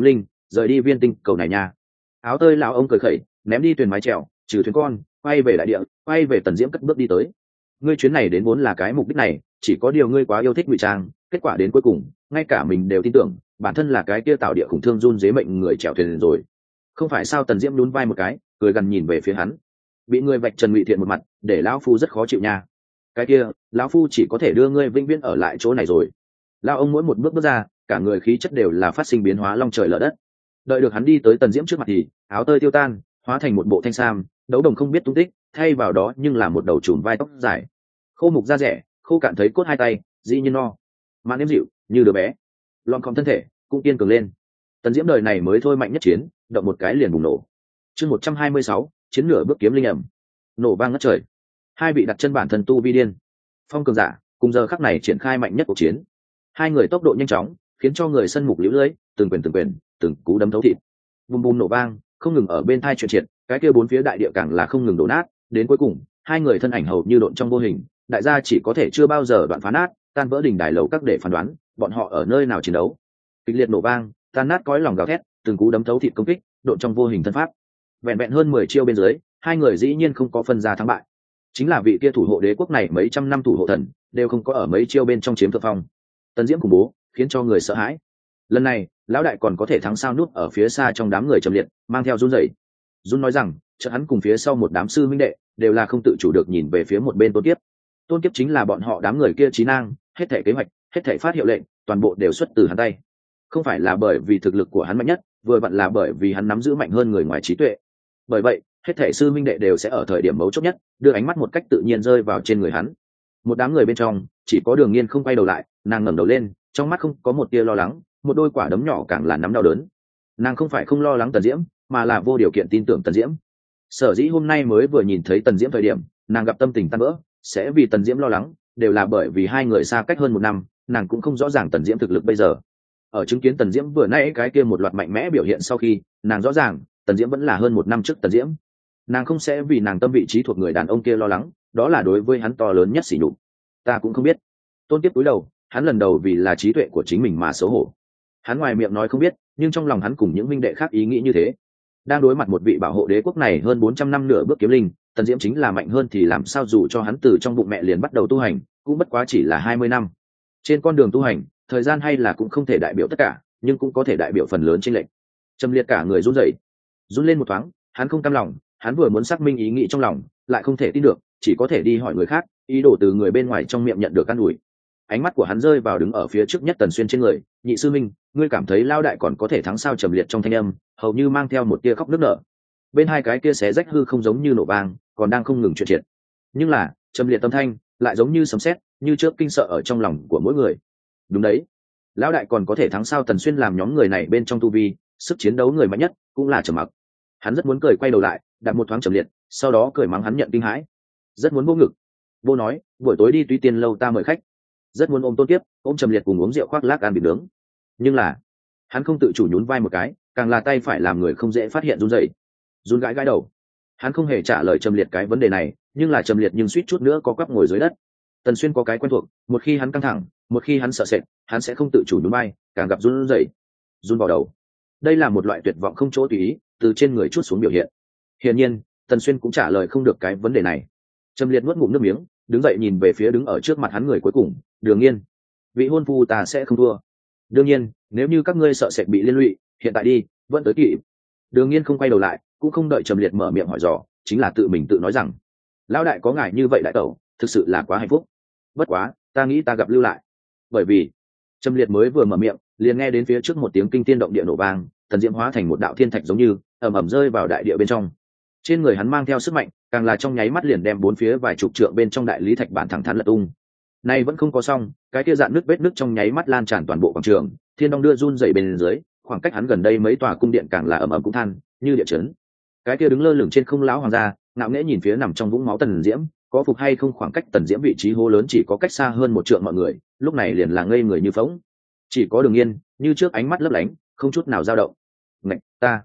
rời đi viên tinh cầu này nha. Áo tơi lão ông cười khẩy, ném đi thuyền mái chèo, trừ thuyền con, quay về đại địa, quay về Tần Diễm cất bước đi tới. Ngươi chuyến này đến vốn là cái mục đích này, chỉ có điều ngươi quá yêu thích ngụy trang, kết quả đến cuối cùng ngay cả mình đều tin tưởng bản thân là cái kia tạo địa khủng thương run dế mệnh người chèo thuyền rồi. Không phải sao? Tần Diễm nhún vai một cái, cười gần nhìn về phía hắn. Bị người vạch trần ngụy thiện một mặt, để lão phu rất khó chịu nha. Cái kia lão phu chỉ có thể đưa ngươi vĩnh viễn ở lại chỗ này rồi. Lão ông mỗi một bước bước ra, cả người khí chất đều là phát sinh biến hóa long trời lở đất. Đợi được hắn đi tới Tần Diễm trước mặt thì áo tơi tiêu tan, hóa thành một bộ thanh sam, đấu đồng không biết tung tích, thay vào đó nhưng là một đầu trùm vai tóc dài, khô mục da rẻ, khô cạn thấy cốt hai tay, dĩ nhiên no mạn êm dịu như đứa bé, lon khom thân thể cũng kiên cường lên. Tần Diễm đời này mới thôi mạnh nhất chiến, động một cái liền bùng nổ. Chương 126, chiến nửa bước kiếm linh ẩm, nổ vang ngất trời. Hai vị đặt chân bản thân tu vi điên phong cường giả cùng giờ khắc này triển khai mạnh nhất cuộc chiến. Hai người tốc độ nhanh chóng, khiến cho người sân mục liễu lưới, từng quyền từng cú đấm thấu thịt. Bùm bùm nổ vang không ngừng ở bên thai chuyện triệt, cái kia bốn phía đại địa càng là không ngừng đổ nát. Đến cuối cùng hai người thân ảnh hầu như độn trong vô hình, đại gia chỉ có thể chưa bao giờ đoạn phá nát, tan vỡ đỉnh đài lầu các để phán đoán bọn họ ở nơi nào chiến đấu. Kịch liệt nổ vang, tan nát cõi lòng gào thét, từng cú đấm thấu thịt công kích, độn trong vô hình thân pháp. Vẹn vẹn hơn 10 chiêu bên dưới, hai người dĩ nhiên không có phân ra thắng bại. Chính là vị kia thủ hộ đế quốc này mấy trăm năm thủ hộ thần, đều không có ở mấy chiêu bên trong chiếm thượng phong. Tần Diễm khủng bố, khiến cho người sợ hãi. Lần này, lão đại còn có thể thắng sao? Núp ở phía xa trong đám người trầm liệt, mang theo run rẩy. Run nói rằng, chợt hắn cùng phía sau một đám sư minh đệ, đều là không tự chủ được nhìn về phía một bên Tôn Kiếp. Tôn Kiếp chính là bọn họ đám người kia trí năng, hết thảy kế hoạch, hết thảy phát hiệu lệnh, toàn bộ đều xuất từ hắn tay. Không phải là bởi vì thực lực của hắn mạnh nhất, vừa vặn là bởi vì hắn nắm giữ mạnh hơn người ngoài trí tuệ. Bởi vậy, hết thảy sư minh đệ đều sẽ ở thời điểm mấu chốt nhất, đưa ánh mắt một cách tự nhiên rơi vào trên người hắn. Một đám người bên trong, chỉ có Đường Nghiên không quay đầu lại, nàng ngẩng đầu lên, trong mắt không có một tia lo lắng, một đôi quả đấm nhỏ càng là nắm đau đớn. Nàng không phải không lo lắng Tần Diễm, mà là vô điều kiện tin tưởng Tần Diễm. Sở dĩ hôm nay mới vừa nhìn thấy Tần Diễm thời điểm, nàng gặp tâm tình tan vỡ, sẽ vì Tần Diễm lo lắng, đều là bởi vì hai người xa cách hơn 1 năm, nàng cũng không rõ ràng Tần Diễm thực lực bây giờ. Ở chứng kiến Tần Diễm vừa nãy cái kia một loạt mạnh mẽ biểu hiện sau khi, nàng rõ ràng Tần Diễm vẫn là hơn 1 năm trước Tần Diễm. Nàng không sẽ vì nàng tâm vị trí thuộc người đàn ông kia lo lắng, đó là đối với hắn to lớn nhất sỉ nhục. Ta cũng không biết. Tôn Kiếp cúi đầu, hắn lần đầu vì là trí tuệ của chính mình mà xấu hổ. Hắn ngoài miệng nói không biết, nhưng trong lòng hắn cùng những minh đệ khác ý nghĩ như thế. Đang đối mặt một vị bảo hộ đế quốc này hơn 400 năm nửa bước kiếm linh, Tần Diễm chính là mạnh hơn thì làm sao? Dù cho hắn từ trong bụng mẹ liền bắt đầu tu hành, cũng bất quá chỉ là 20 năm. Trên con đường tu hành, thời gian hay là cũng không thể đại biểu tất cả, nhưng cũng có thể đại biểu phần lớn chênh lệch. Trầm Liệt cả người run rẩy, run lên một thoáng, hắn không cam lòng, hắn vừa muốn xác minh ý nghĩ trong lòng, lại không thể tin được, chỉ có thể đi hỏi người khác, ý đồ từ người bên ngoài trong miệng nhận được căn ủi. Ánh mắt của hắn rơi vào đứng ở phía trước nhất Tần Xuyên trên người. Nhị sư minh, ngươi cảm thấy lao đại còn có thể thắng sao? Trầm Liệt trong thanh âm hầu như mang theo một tia khóc nức nở. Bên hai cái kia xé rách hư không giống như nổ vang, còn đang không ngừng chuyển triệt. Nhưng là Trầm Liệt tâm thanh lại giống như sấm sét, như chớp kinh sợ ở trong lòng của mỗi người. Đúng đấy, lão đại còn có thể thắng sao? Tần Xuyên làm nhóm người này bên trong tu vi, sức chiến đấu người mạnh nhất, cũng là trầm mặc. Hắn rất muốn cười quay đầu lại, đặt một thoáng Trầm Liệt, sau đó cười mắng hắn nhận kinh hãi. Rất muốn vô ngực, vô nói, buổi tối đi Túy Tiên lâu ta mời khách. Rất muốn ôm Tôn Kiếp, ôm Trầm Liệt cùng uống rượu khoác lác ăn vịt nướng. Nhưng là hắn không tự chủ nhún vai một cái, càng là tay phải làm người không dễ phát hiện run rẩy, run gãi gãi đầu. Hắn không hề trả lời Trầm Liệt cái vấn đề này, nhưng là Trầm Liệt nhưng suýt chút nữa có quắp ngồi dưới đất. Tần Xuyên có cái quen thuộc, một khi hắn căng thẳng, một khi hắn sợ sệt, hắn sẽ không tự chủ nhún vai, càng gặp run rẩy, run vào đầu. Đây là một loại tuyệt vọng không chỗ tùy ý từ trên người chút xuống biểu hiện. Hiển nhiên, Tần Xuyên cũng trả lời không được cái vấn đề này. Trầm Liệt nuốt ngụm nước miếng, đứng dậy nhìn về phía đứng ở trước mặt hắn người cuối cùng, Đường Nghiên. Vị hôn phu ta sẽ không thua. Đương nhiên, nếu như các ngươi sợ sệt bị liên lụy, hiện tại đi, vẫn tới kịp. Đường Nghiên không quay đầu lại, cũng không đợi Trầm Liệt mở miệng hỏi dò, chính là tự mình tự nói rằng, lão đại có ngài như vậy đại tẩu, thực sự là quá hạnh phúc. Bất quá, ta nghĩ ta gặp lưu lại. Bởi vì, Trầm Liệt mới vừa mở miệng, liền nghe đến phía trước một tiếng kinh thiên động địa nổ vang, Tần Diễm hóa thành một đạo thiên thạch giống như ầm ầm rơi vào đại địa bên trong. Trên người hắn mang theo sức mạnh, càng là trong nháy mắt liền đem bốn phía vài chục trượng bên trong đại lý thạch bản thẳng thắn lật tung. Nay vẫn không có xong, cái kia dạn nước vết nước trong nháy mắt lan tràn toàn bộ quảng trường, thiên đông đưa run dậy bên dưới, khoảng cách hắn gần đây mấy tòa cung điện càng là ầm ầm cũng than như địa chấn. Cái kia đứng lơ lửng trên không lão hoàng gia, ngạo nghễ nhìn phía nằm trong vũng máu Tần Diễm, có phục hay không? Khoảng cách Tần Diễm vị trí hố lớn chỉ có cách xa hơn 1 trượng mọi người, lúc này liền là ngây người như phỗng. Chỉ có Đường Nghiên, như trước ánh mắt lấp lánh, không chút nào dao động. Ngạch,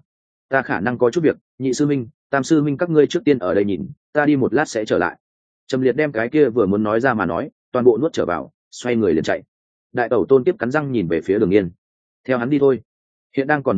ta khả năng có chút việc, nhị sư minh, tam sư minh các ngươi trước tiên ở đây nhìn, ta đi một lát sẽ trở lại. Trầm Liệt đem cái kia vừa muốn nói ra mà nói, toàn bộ nuốt trở vào, xoay người liền chạy. Đại tẩu Tôn Kiếp cắn răng nhìn về phía Đường Nghiên. Theo hắn đi thôi. Hiện đang còn muốn chạy,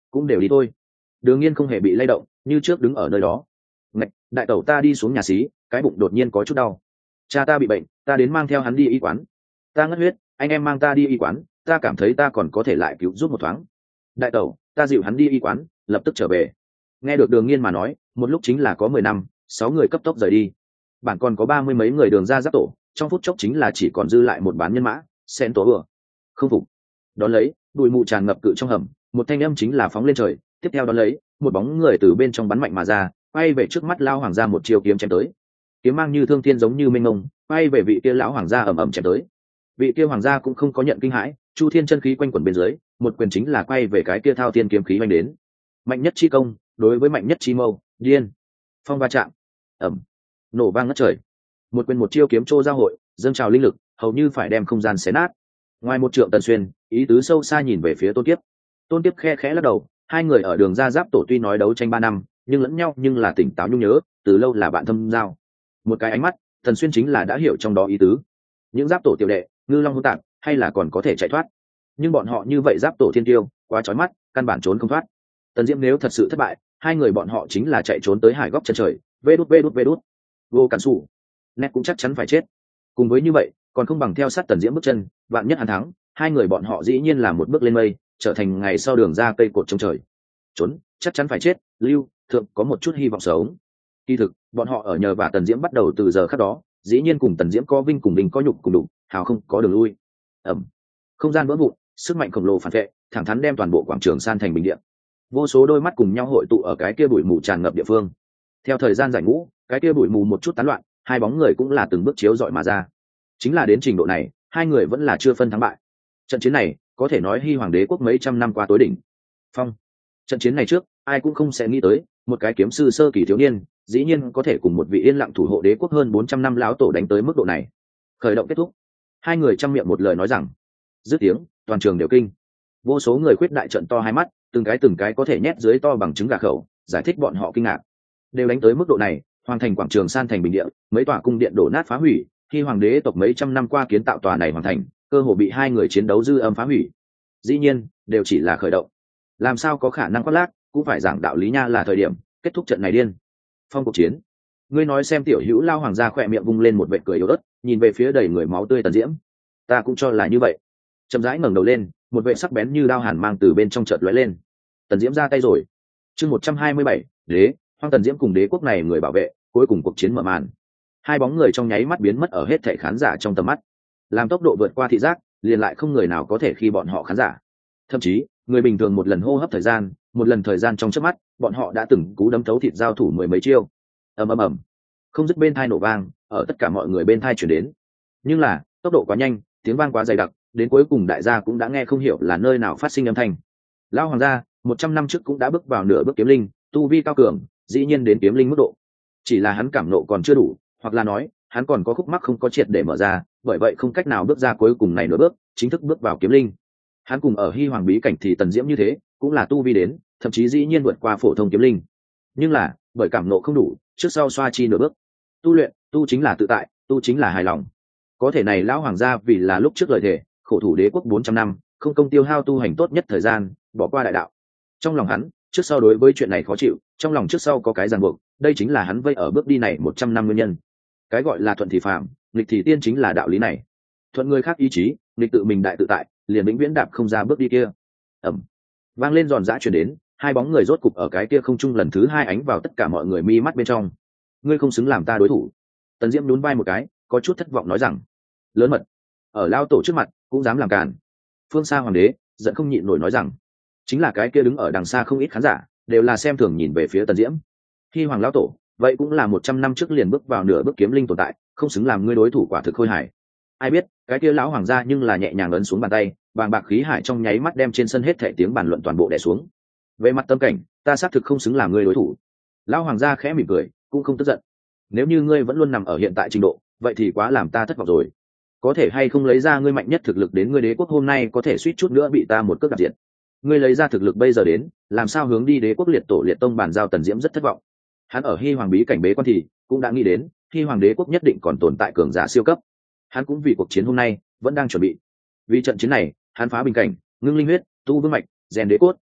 cũng đều đi thôi. Đường Nghiên không hề bị lay động, như trước đứng ở nơi đó. Ngạch, đại tẩu ta đi xuống nhà xí, cái bụng đột nhiên có chút đau. Cha ta bị bệnh, ta đến mang theo hắn đi y quán. Ta ngất huyết, anh em mang ta đi y quán, ta cảm thấy ta còn có thể lại cứu giúp một thoáng. Đại tẩu, ta dịu hắn đi y quán, lập tức trở về. Nghe được Đường Nghiên mà nói, một lúc chính là có 10 năm, 6 người cấp tốc rời đi. Bản còn có 30 mấy người Đường ra giáp tổ, trong phút chốc chính là chỉ còn dư lại một bán nhân mã, sen tổ vừa. Không phục. Đón lấy, bụi mù tràn ngập cự trong hầm, một thanh âm chính là phóng lên trời, tiếp theo đón lấy, một bóng người từ bên trong bắn mạnh mà ra, quay về trước mắt lao hoàng gia một chiêu kiếm chém tới. Kiếm mang như thương thiên giống như mênh mông, quay về vị kia lão hoàng gia ầm ầm chém tới. Vị kia hoàng gia cũng không có nhận kinh hãi, chu thiên chân khí quanh quẩn bên dưới, một quyền chính là quay về cái kia thao thiên kiếm khí oanh đến. Mạnh nhất chi công đối với mạnh nhất chi mâu, điên. Phong va chạm, ầm, nổ vang ngất trời. Một quyền một chiêu kiếm trô giao hội, dâng trào linh lực, hầu như phải đem không gian xé nát. Ngoài một trượng Tần Xuyên, ý tứ sâu xa nhìn về phía Tôn Kiếp. Tôn Kiếp khe khẽ lắc đầu, hai người ở Đường ra giáp tổ tuy nói đấu tranh 3 năm, nhưng lẫn nhau nhưng là tỉnh táo nhung nhớ, từ lâu là bạn thâm giao. Một cái ánh mắt, Tần Xuyên chính là đã hiểu trong đó ý tứ. Những giáp tổ tiểu đệ, ngư long hỗn tạp, hay là còn có thể chạy thoát. Nhưng bọn họ như vậy giáp tổ thiên tiêu, quá chói mắt, căn bản trốn không thoát. Tần Diễm nếu thật sự thất bại, hai người bọn họ chính là chạy trốn tới hải góc chân trời, vê đút. Vô cản sủ, nét cũng chắc chắn phải chết. Cùng với như vậy, còn không bằng theo sát Tần Diễm bước chân, vạn nhất hắn thắng, hai người bọn họ dĩ nhiên là một bước lên mây, trở thành ngày sau Đường ra cây cột trong trời. Trốn, chắc chắn phải chết, lưu thượng có một chút hy vọng sống. Kỳ thực, bọn họ ở nhờ và Tần Diễm bắt đầu từ giờ khắc đó, dĩ nhiên cùng Tần Diễm có vinh cùng vinh có nhục cùng đục, hào không có đường lui. Ẩm, không gian vỡ vụn, sức mạnh khổng lồ phản vệ, thẳng thắn đem toàn bộ quảng trường san thành bình địa. Vô số đôi mắt cùng nhau hội tụ ở cái kia bụi mù tràn ngập địa phương. Theo thời gian giải ngũ, cái kia bụi mù một chút tán loạn, hai bóng người cũng là từng bước chiếu dọi mà ra. Chính là đến trình độ này, hai người vẫn là chưa phân thắng bại. Trận chiến này, có thể nói Hy Hoàng đế quốc mấy trăm năm qua tối đỉnh phong. Trận chiến này trước, ai cũng không sẽ nghĩ tới, một cái kiếm sư sơ kỳ thiếu niên, dĩ nhiên có thể cùng một vị yên lặng thủ hộ đế quốc hơn 400 năm láo tổ đánh tới mức độ này. Khởi động kết thúc, hai người trăm miệng một lời nói rằng, dứt tiếng, toàn trường đều kinh. Vô số người khuyết đại trận to hai mắt, từng cái có thể nhét dưới to bằng trứng gà khẩu, giải thích bọn họ kinh ngạc. Đều đánh tới mức độ này, hoàng thành quảng trường san thành bình địa, mấy tòa cung điện đổ nát phá hủy, khi hoàng đế tộc mấy trăm năm qua kiến tạo tòa này hoàn thành, cơ hồ bị hai người chiến đấu dư âm phá hủy. Dĩ nhiên, đều chỉ là khởi động. Làm sao có khả năng khoác lác, cũng phải giảng đạo lý nha, là thời điểm kết thúc trận này điên phong cuộc chiến. Ngươi nói xem, tiểu hữu lao hoàng gia khỏe miệng vung lên một vệt cười yếu ớt, nhìn về phía đầy người máu tươi Tần Diễm. Ta cũng cho là như vậy. Chậm rãi ngẩng đầu lên, một vệ sắc bén như đao hàn mang từ bên trong chợt lóe lên. Tần Diễm ra tay rồi. Chương 127, đế hoang. Tần Diễm cùng đế quốc này người bảo vệ, cuối cùng cuộc chiến mở màn. Hai bóng người trong nháy mắt biến mất ở hết thảy khán giả trong tầm mắt. Làm tốc độ vượt qua thị giác, liền lại không người nào có thể khi bọn họ khán giả. Thậm chí, người bình thường một lần hô hấp thời gian, một lần thời gian trong chớp mắt, bọn họ đã từng cú đấm thấu thịt giao thủ mười mấy chiêu. Ầm, không dứt bên tai nổ vang, ở tất cả mọi người bên tai truyền đến. Nhưng là, tốc độ quá nhanh, tiếng vang quá dày đặc, đến cuối cùng đại gia cũng đã nghe không hiểu là nơi nào phát sinh âm thanh. Lão hoàng gia, 100 năm trước cũng đã bước vào nửa bước kiếm linh, tu vi cao cường, dĩ nhiên đến kiếm linh mức độ. Chỉ là hắn cảm nộ còn chưa đủ, hoặc là nói, hắn còn có khúc mắc không có triệt để mở ra, bởi vậy không cách nào bước ra cuối cùng này nửa bước, chính thức bước vào kiếm linh. Hắn cùng ở Hy Hoàng bí cảnh thì Tần Diễm như thế, cũng là tu vi đến, thậm chí dĩ nhiên vượt qua phổ thông kiếm linh. Nhưng là, bởi cảm nộ không đủ, trước sau xoa chi nửa bước. Tu luyện, tu chính là tự tại, tu chính là hài lòng. Có thể này lão hoàng gia vì là lúc trước lời thề, khổ thủ đế quốc 400 năm, không công tiêu hao tu hành tốt nhất thời gian, bỏ qua đại đạo. Trong lòng hắn, trước sau đối với chuyện này khó chịu, trong lòng trước sau có cái ràng buộc, đây chính là hắn vây ở bước đi này 100 năm nguyên nhân. Cái gọi là thuận thì phàm, nghịch thì tiên chính là đạo lý này. Thuận người khác ý chí, nghịch tự mình đại tự tại, liền vĩnh viễn đạp không ra bước đi kia. Ầm, vang lên giòn giã truyền đến, hai bóng người rốt cục ở cái kia không trung lần thứ hai ánh vào tất cả mọi người mi mắt bên trong. Ngươi không xứng làm ta đối thủ. Tần Diễm nhún vai một cái, có chút thất vọng nói rằng, lớn mật, ở lao tổ trước mặt cũng dám làm càn. Phương xa hoàng đế giận không nhịn nổi nói rằng, chính là cái kia đứng ở đằng xa không ít khán giả đều là xem thường nhìn về phía Tần Diễm. Khi hoàng lão tổ, vậy cũng là 100 năm trước liền bước vào nửa bước kiếm linh tồn tại, không xứng làm ngươi đối thủ, quả thực khôi hài. Ai biết, cái kia lão hoàng gia nhưng là nhẹ nhàng ấn xuống bàn tay, vàng bạc khí hải trong nháy mắt đem trên sân hết thảy tiếng bàn luận toàn bộ đè xuống. Về mặt tâm cảnh, ta xác thực không xứng làm ngươi đối thủ. Lão hoàng gia khẽ mỉm cười, cũng không tức giận. Nếu như ngươi vẫn luôn nằm ở hiện tại trình độ, vậy thì quá làm ta thất vọng rồi. Có thể hay không lấy ra ngươi mạnh nhất thực lực đến, ngươi đế quốc hôm nay có thể suýt chút nữa bị ta một cước đạp diệt. Ngươi lấy ra thực lực bây giờ đến, làm sao hướng đi đế quốc liệt tổ liệt tông bàn giao? Tần Diễm rất thất vọng. Hắn ở Hy Hoàng bí cảnh bế quan thì cũng đã nghĩ đến, Hy Hoàng đế quốc nhất định còn tồn tại cường giả siêu cấp. Hắn cũng vì cuộc chiến hôm nay vẫn đang chuẩn bị. Vì trận chiến này, hắn phá bình cảnh, ngưng linh huyết, tu vương mạch, rèn đế cốt,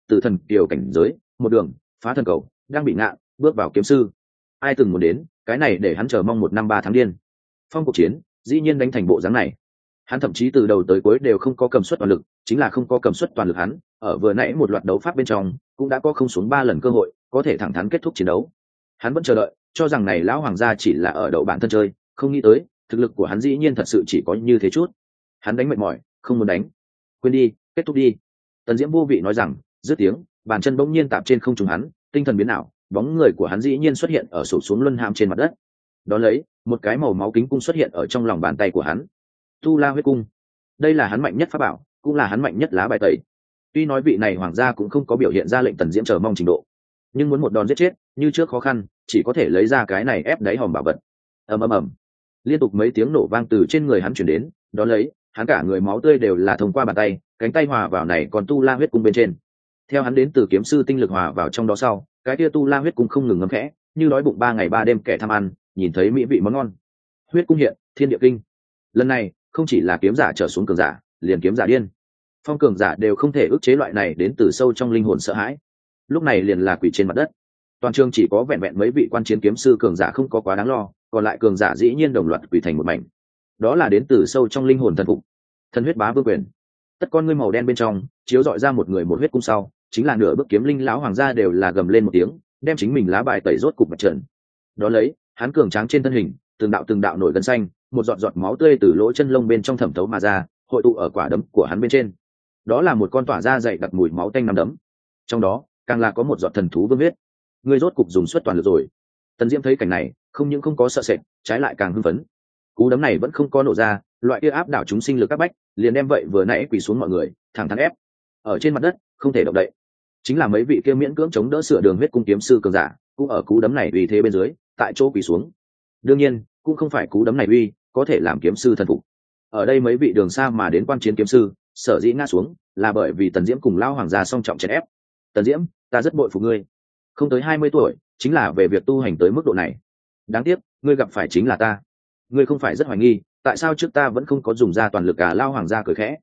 từ thần kiều cảnh giới một đường phá thần cầu đang bị ngạn bước vào kiếm sư. Ai từng muốn đến cái này để hắn chờ mong 1 năm 3 tháng điên. Phong cuộc chiến dĩ nhiên đánh thành bộ dáng này. Hắn thậm chí từ đầu tới cuối đều không có cầm suất toàn lực, chính là không có cầm suất toàn lực hắn ở vừa nãy một loạt đấu pháp bên trong cũng đã có không xuống 3 lần cơ hội có thể thẳng thắn kết thúc chiến đấu. Hắn vẫn chờ đợi, cho rằng này lão hoàng gia chỉ là ở đậu bản thân chơi, không nghĩ tới thực lực của hắn dĩ nhiên thật sự chỉ có như thế chút. Hắn đánh mệt mỏi, không muốn đánh. Quên đi, kết thúc đi. Tần Diễm vô vị nói rằng, dứt tiếng, bàn chân bỗng nhiên tạm trên không trung hắn, tinh thần biến ảo, bóng người của hắn dĩ nhiên xuất hiện ở sụp xuống luân hãm trên mặt đất. Đó lấy, một cái màu máu kính cung xuất hiện ở trong lòng bàn tay của hắn. Tu La huyết cung. Đây là hắn mạnh nhất pháp bảo, cũng là hắn mạnh nhất lá bài tẩy. Tuy nói vị này hoàng gia cũng không có biểu hiện ra lệnh Tần Diễm chờ mong trình độ, nhưng muốn một đòn giết chết, như trước khó khăn, chỉ có thể lấy ra cái này ép đáy hòm bảo vật. Ầm ầm ầm. Liên tục mấy tiếng nổ vang từ trên người hắn truyền đến, đó lấy, hắn cả người máu tươi đều là thông qua bàn tay, cánh tay hòa vào này còn Tu La huyết cung bên trên. Theo hắn đến từ kiếm sư tinh lực hòa vào trong đó sau, cái kia Tu La huyết cung không ngừng ngấm khẽ, như đói bụng 3 ngày 3 đêm kẻ tham ăn, nhìn thấy mỹ vị món ngon. Huyết cung hiện, thiên địa kinh. Lần này, không chỉ là kiếm giả trở xuống cường giả, liền kiếm giả điên. Phong cường giả đều không thể ức chế loại này đến từ sâu trong linh hồn sợ hãi. Lúc này liền là quỷ trên mặt đất. Toàn trường chỉ có vẹn vẹn mấy vị quan chiến kiếm sư cường giả không có quá đáng lo, còn lại cường giả dĩ nhiên đồng loạt quỷ thành một mảnh. Đó là đến từ sâu trong linh hồn thần phục. Thần huyết bá vương quyền. Tất con ngươi màu đen bên trong chiếu dọi ra một người một huyết cung sau, chính là nửa bước kiếm linh lão hoàng gia đều là gầm lên một tiếng, đem chính mình lá bài tẩy rốt cục mặt trận. Đó lấy, hắn cường tráng trên thân hình, từng đạo nổi gân xanh, một giọt giọt máu tươi từ lỗ chân lông bên trong thẩm thấu mà ra, hội tụ ở quả đấm của hắn bên trên. Đó là một con tỏa ra dày đặc mùi máu tanh nằm đấm. Trong đó, càng là có một giọt thần thú vương huyết. Ngươi rốt cục dùng suất toàn lực rồi. Tần Diễm thấy cảnh này, không những không có sợ sệt, trái lại càng hưng phấn. Cú đấm này vẫn không có nổ ra, loại kia áp đảo chúng sinh lực các bách, liền đem vậy vừa nãy quỳ xuống mọi người, thẳng thắn ép ở trên mặt đất, không thể động đậy. Chính là mấy vị kia miễn cưỡng chống đỡ sửa đường huyết cung kiếm sư cường giả, cũng ở cú đấm này uy thế bên dưới, tại chỗ quỳ xuống. Đương nhiên, cũng không phải cú đấm này uy có thể làm kiếm sư thần phục. Ở đây mấy vị đường xa mà đến quan chiến kiếm sư, sở dĩ ngã xuống, là bởi vì Tần Diễm cùng lão hoàng gia song trọng chèn ép. Tần Diễm, ta rất bội phục ngươi. Không tới 20 tuổi, chính là về việc tu hành tới mức độ này. Đáng tiếc, ngươi gặp phải chính là ta. Ngươi không phải rất hoài nghi, tại sao trước ta vẫn không có dùng ra toàn lực cả lão hoàng gia cười khẽ.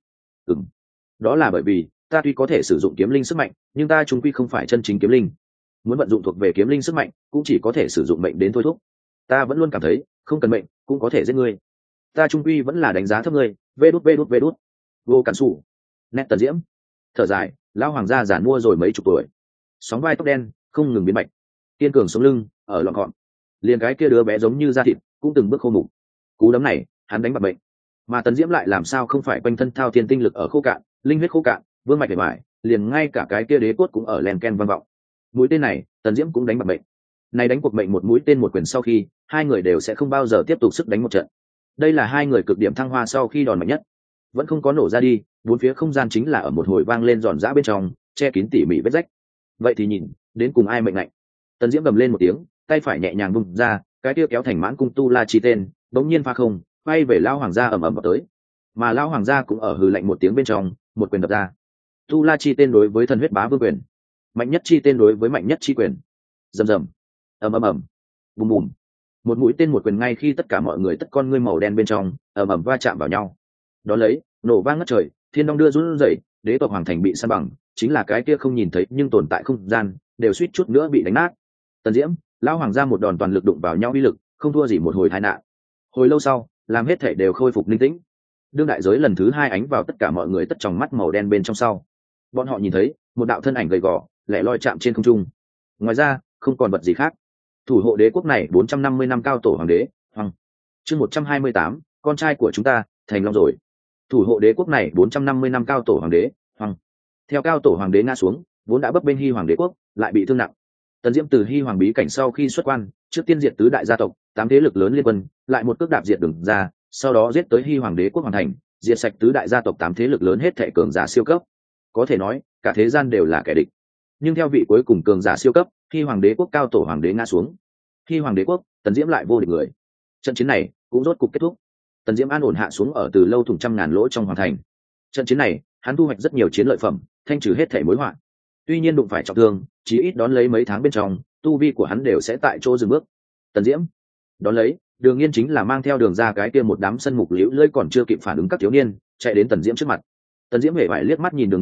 Đó là bởi vì ta tuy có thể sử dụng kiếm linh sức mạnh, nhưng ta chung quy không phải chân chính kiếm linh. Muốn vận dụng thuộc về kiếm linh sức mạnh, cũng chỉ có thể sử dụng mệnh đến thôi thúc. Ta vẫn luôn cảm thấy, không cần mệnh cũng có thể giết ngươi. Ta chung quy vẫn là đánh giá thấp ngươi. Vê đút. Vô cản sủ. Nét Tần Diễm. Thở dài, lão hoàng gia già mua rồi mấy chục tuổi, sóng vai tóc đen, không ngừng biến bạch, kiên cường sống lưng, ở lọn gọn. Liền cái kia đứa bé giống như da thịt, cũng từng bước khô mục. Cú đấm này, hắn đánh bạc bệnh. Mà Tần Diễm lại làm sao không phải quanh thân thao thiên tinh lực ở khô cạn, linh huyết khô cạn, vương mạch bề mại, liền ngay cả cái kia đế cốt cũng ở len ken vang vọng. Mũi tên này, Tần Diễm cũng đánh bạc bệnh. Này đánh cuộc mệnh một mũi tên một quyền sau khi, hai người đều sẽ không bao giờ tiếp tục sức đánh một trận. Đây là hai người cực điểm thăng hoa sau khi đòn mạnh nhất, vẫn không có nổ ra đi, bốn phía không gian chính là ở một hồi vang lên giòn giã bên trong, che kín tỉ mỉ vết rách. Vậy thì nhìn, đến cùng ai mệnh lạnh. Tần Diễm gầm lên một tiếng, tay phải nhẹ nhàng vung ra, cái kia kéo thành mãn cung tu la chi tên, bỗng nhiên pha không, bay về lão hoàng gia ầm ầm vào tới. Mà lão hoàng gia cũng ở hừ lạnh một tiếng bên trong, một quyền đập ra. Tu la chi tên đối với thần huyết bá vương quyền, mạnh nhất chi tên đối với mạnh nhất chi quyền. Rầm rầm, ầm ầm ầm, bùm bùm. Một mũi tên một quyền ngay khi tất cả mọi người tất con ngươi màu đen bên trong, ầm ầm va chạm vào nhau. Đó lấy, nổ vang ngất trời, thiên đông đưa run rẩy, đế tộc hoàng thành bị san bằng, chính là cái kia không nhìn thấy nhưng tồn tại không gian, đều suýt chút nữa bị đánh nát. Tần Diễm, lão hoàng gia một đòn toàn lực đụng vào nhau uy lực, không thua gì một hồi tai nạn. Hồi lâu sau, làm hết thể đều khôi phục linh tĩnh. Đương đại giới lần thứ hai ánh vào tất cả mọi người tất trong mắt màu đen bên trong sau, bọn họ nhìn thấy một đạo thân ảnh gầy gò, lẻ loi chạm trên không trung. Ngoài ra, không còn vật gì khác. Thủ hộ đế quốc này 450 năm cao tổ hoàng đế, Hoàng. Chương 128, con trai của chúng ta, thành long rồi. Thủ hộ đế quốc này 450 năm cao tổ hoàng đế, Hoàng. Theo cao tổ hoàng đế ngã xuống, vốn đã bấp bênh Hy hoàng đế quốc, lại bị thương nặng. Tần Diễm từ Hy hoàng bí cảnh sau khi xuất quan, trước tiên diệt tứ đại gia tộc, 8 thế lực lớn liên quân, lại một cước đạp diệt Đường ra, sau đó giết tới Hy hoàng đế quốc hoàn thành, diệt sạch tứ đại gia tộc 8 thế lực lớn hết thảy cường giả siêu cấp. Có thể nói, cả thế gian đều là kẻ địch. Nhưng theo vị cuối cùng cường giả siêu cấp, Hy hoàng đế quốc cao tổ hoàng đế ngã xuống. Hy hoàng đế quốc, Tần Diễm lại vô địch người. Trận chiến này cũng rốt cục kết thúc. Tần Diễm an ổn hạ xuống ở từ lâu thủng trăm ngàn lỗ trong hoàng thành. Trận chiến này, hắn thu hoạch rất nhiều chiến lợi phẩm, thanh trừ hết thảy mối họa. Tuy nhiên đụng phải trọng thương, chí ít đón lấy mấy tháng bên trong, tu vi của hắn đều sẽ tại chỗ dừng bước. Tần Diễm đón lấy, Đường Nghiên chính là mang theo Đường ra cái kia một đám sân mục liễu lưỡi còn chưa kịp phản ứng các thiếu niên, chạy đến Tần Diễm trước mặt. Tần Diễm hề bại liếc mắt nhìn Đường Nghiên,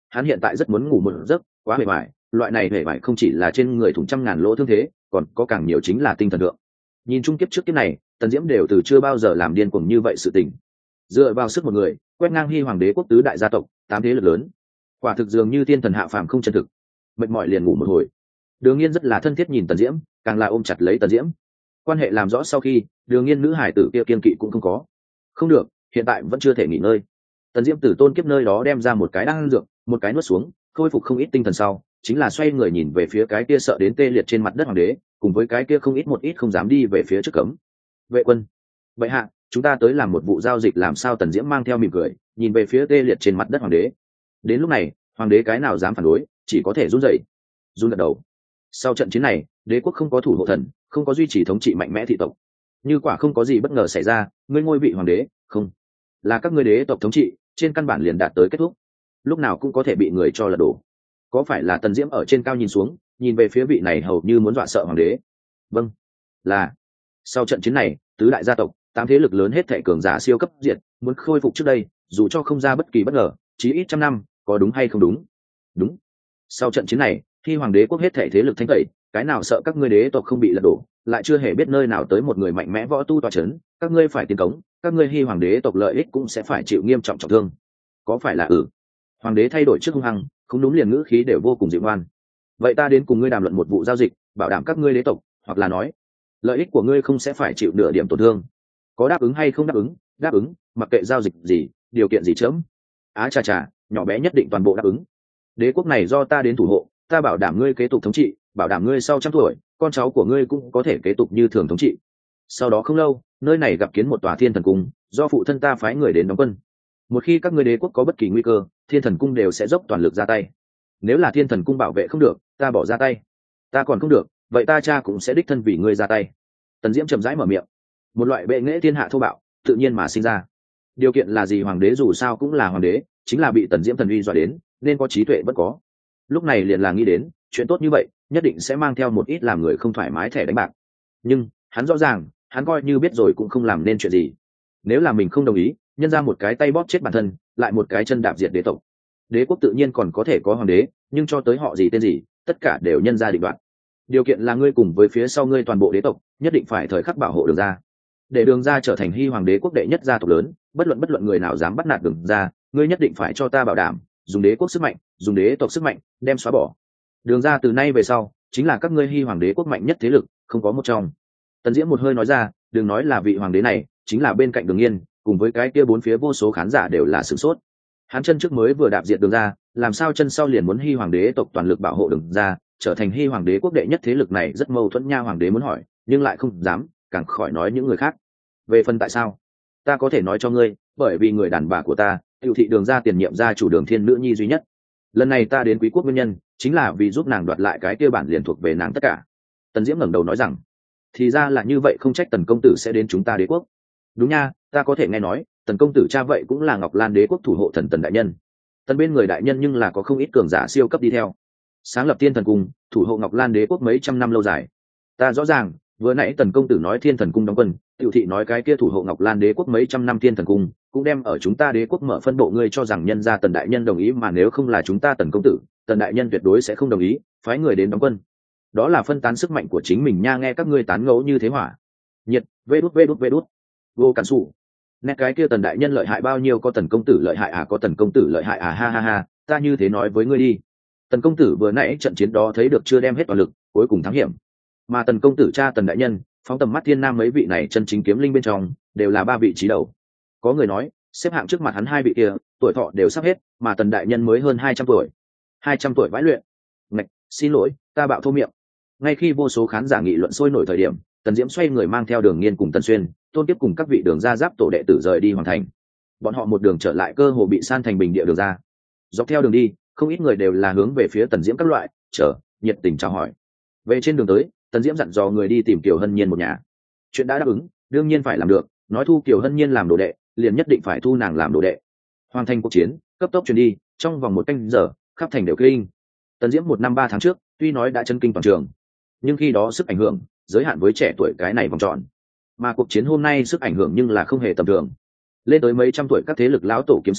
hắn hiện tại rất muốn ngủ một giấc, quá mệt mỏi, loại này mệt mỏi không chỉ là trên người thủng trăm ngàn lỗ thương thế, còn có càng nhiều chính là tinh thần lượng. Nhìn chung kiếp trước kiếp này, Tần Diễm đều từ chưa bao giờ làm điên cuồng như vậy sự tình. Dựa vào sức một người, quét ngang Hy Hoàng đế quốc tứ đại gia tộc, tám thế lực lớn. Quả thực dường như thiên thần hạ phàm không chân thực. Mệt mỏi liền ngủ một hồi. Đường Nghiên rất là thân thiết nhìn Tần Diễm, càng là ôm chặt lấy Tần Diễm. Quan hệ làm rõ sau khi, Đường Nghiên nữ hải tử kia kiên kỵ cũng không có. Không được, hiện tại vẫn chưa thể nghỉ ngơi. Tần Diễm từ tôn kiếp nơi đó đem ra một cái đan dược, một cái nuốt xuống, khôi phục không ít tinh thần sau, chính là xoay người nhìn về phía cái kia sợ đến tê liệt trên mặt đất hoàng đế, cùng với cái kia không ít một ít không dám đi về phía trước cấm. Vệ quân, vậy hạ, chúng ta tới làm một vụ giao dịch làm sao? Tần Diễm mang theo mỉm cười, nhìn về phía tê liệt trên mặt đất hoàng đế. Đến lúc này, hoàng đế cái nào dám phản đối, chỉ có thể run rẩy, run gật đầu. Sau trận chiến này, đế quốc không có thủ hộ thần, không có duy trì thống trị mạnh mẽ thị tộc. Như quả không có gì bất ngờ xảy ra, ngươi ngôi vị hoàng đế, không là các ngươi đế tộc thống trị, trên căn bản liền đạt tới kết thúc, lúc nào cũng có thể bị người cho lật đổ. Có phải là Tần Diễm ở trên cao nhìn xuống, nhìn về phía vị này hầu như muốn dọa sợ hoàng đế? Vâng, là. Sau trận chiến này, tứ đại gia tộc, tám thế lực lớn hết thảy cường giả siêu cấp diệt, muốn khôi phục trước đây, dù cho không ra bất kỳ bất ngờ, chí ít trăm năm, có đúng hay không đúng? Đúng. Sau trận chiến này, khi hoàng đế quốc hết thảy thế lực thanh tẩy, cái nào sợ các ngươi đế tộc không bị lật đổ, lại chưa hề biết nơi nào tới một người mạnh mẽ võ tu tọa chấn, các ngươi phải tiến cống, các ngươi Hy hoàng đế tộc lợi ích cũng sẽ phải chịu nghiêm trọng trọng thương. Có phải là hoàng đế thay đổi trước hung hăng, không đúng liền ngữ khí đều vô cùng dịu ngoan. Vậy ta đến cùng ngươi đàm luận một vụ giao dịch, bảo đảm các ngươi đế tộc, hoặc là nói lợi ích của ngươi không sẽ phải chịu nửa điểm tổn thương. Có đáp ứng hay không đáp ứng? Đáp ứng, mặc kệ giao dịch gì, điều kiện gì chớm. Á chà chà, nhỏ bé nhất định toàn bộ đáp ứng. Đế quốc này do ta đến thủ hộ, ta bảo đảm ngươi kế tục thống trị, bảo đảm ngươi sau trăm tuổi, con cháu của ngươi cũng có thể kế tục như thường thống trị. Sau đó không lâu, nơi này gặp kiến một tòa thiên thần cung, do phụ thân ta phái người đến đóng quân. Một khi các ngươi đế quốc có bất kỳ nguy cơ, thiên thần cung đều sẽ dốc toàn lực ra tay. Nếu là thiên thần cung bảo vệ không được, ta bỏ ra tay. Ta còn không được, vậy ta cha cũng sẽ đích thân vì ngươi ra tay. Tần Diễm chậm rãi mở miệng. Một loại bệ nghệ thiên hạ thô bạo, tự nhiên mà sinh ra. Điều kiện là gì? Hoàng đế dù sao cũng là hoàng đế, chính là bị Tần Diễm thần uy dọa đến, nên có trí tuệ vẫn có. Lúc này liền là nghĩ đến, chuyện tốt như vậy, nhất định sẽ mang theo một ít làm người không thoải mái thẻ đánh bạc. Nhưng, hắn rõ ràng, hắn coi như biết rồi cũng không làm nên chuyện gì. Nếu là mình không đồng ý, nhân ra một cái tay bóp chết bản thân, lại một cái chân đạp diệt đế tộc. Đế quốc tự nhiên còn có thể có hoàng đế, nhưng cho tới họ gì tên gì, tất cả đều nhân ra định đoạt. Điều kiện là ngươi cùng với phía sau ngươi toàn bộ đế tộc, nhất định phải thời khắc bảo hộ Đường gia, để Đường gia trở thành Hy hoàng đế quốc đệ nhất gia tộc lớn. Bất luận người nào dám bắt nạt Đường gia, ngươi nhất định phải cho ta bảo đảm, dùng đế quốc sức mạnh, dùng đế tộc sức mạnh, đem xóa bỏ. Đường gia từ nay về sau, chính là các ngươi Hy hoàng đế quốc mạnh nhất thế lực, không có một trong. Tần Diễm một hơi nói ra, đừng nói là vị hoàng đế này, chính là bên cạnh Đường Nghiên, cùng với cái kia bốn phía vô số khán giả đều là sửng sốt. Hắn chân trước mới vừa đạp diệt Đường gia, làm sao chân sau liền muốn Hy hoàng đế tộc toàn lực bảo hộ Đường gia, trở thành Hy hoàng đế quốc đệ nhất thế lực này rất mâu thuẫn nha. Hoàng đế muốn hỏi, nhưng lại không dám, càng khỏi nói những người khác. Về phần tại sao, ta có thể nói cho ngươi, bởi vì người đàn bà của ta, Tiểu thị Đường gia tiền nhiệm gia chủ Đường Thiên nữ nhi duy nhất. Lần này ta đến Quý quốc nguyên nhân, chính là vì giúp nàng đoạt lại cái kia bản liền thuộc về nàng tất cả. Tần Diễm ngẩng đầu nói rằng, thì ra là như vậy, không trách Tần công tử sẽ đến chúng ta đế quốc. Đúng nha, ta có thể nghe nói, Tần công tử cha vậy cũng là Ngọc Lan đế quốc thủ hộ thần Tần đại nhân. Tần bên người đại nhân nhưng là có không ít cường giả siêu cấp đi theo, sáng lập Thiên thần cung, thủ hộ Ngọc Lan đế quốc mấy trăm năm lâu dài. Ta rõ ràng, vừa nãy Tần công tử nói Thiên thần cung đóng quân, Tiểu thị nói cái kia thủ hộ Ngọc Lan đế quốc mấy trăm năm Thiên thần cung cũng đem ở chúng ta đế quốc mở phân bộ. Ngươi cho rằng nhân gia Tần đại nhân đồng ý, mà nếu không là chúng ta Tần công tử, Tần đại nhân tuyệt đối sẽ không đồng ý phái người đến đóng quân. Đó là phân tán sức mạnh của chính mình nha. Nghe các ngươi tán ngẫu như thế hỏa nhiệt, vê đút vô cản sủ. Nét cái kia Tần đại nhân lợi hại bao nhiêu? Có Tần công tử lợi hại à? Có Tần công tử lợi hại à? Ha ha ha, ta như thế nói với ngươi đi. Tần công tử vừa nãy trận chiến đó thấy được chưa, đem hết toàn lực, cuối cùng thắng hiểm. Mà Tần công tử cha Tần đại nhân, phóng tầm mắt thiên nam mấy vị này chân chính kiếm linh bên trong, đều là ba vị trí đầu. Có người nói, xếp hạng trước mặt hắn hai vị kia, tuổi thọ đều sắp hết, mà Tần đại nhân mới hơn 200 tuổi. 200 tuổi vãi luyện. Ngạch, xin lỗi, ta bạo thô miệng. Ngay khi vô số khán giả nghị luận sôi nổi thời điểm, Tần Diễm xoay người mang theo Đường Nghiên cùng Tần Xuyên, Tôn Kiếp cùng các vị Đường gia giáp tổ đệ tử rời đi hoàng thành. Bọn họ một đường trở lại cơ hồ bị san thành bình địa Đường gia. Dọc theo đường đi, không ít người đều là hướng về phía Tần Diễm các loại nhiệt tình chào hỏi. Về trên đường tới, Tần Diễm dặn dò người đi tìm Kiều Hân Nhiên một nhà. Chuyện đã đáp ứng, đương nhiên phải làm được, nói thu Kiều Hân Nhiên làm đồ đệ, liền nhất định phải thu nàng làm đồ đệ. Hoàn thành cuộc chiến, cấp tốc truyền đi, trong vòng 1 canh giờ, khắp thành đều kinh. Tần Diễm 1 năm 3 tháng trước, tuy nói đã chấn kinh toàn trường, nhưng khi đó sức ảnh hưởng giới hạn với trẻ tuổi cái này vòng tròn, mà cuộc chiến hôm nay sức ảnh hưởng nhưng là không hề tầm thường, lên tới mấy trăm tuổi các thế lực lão tổ kiếm sư,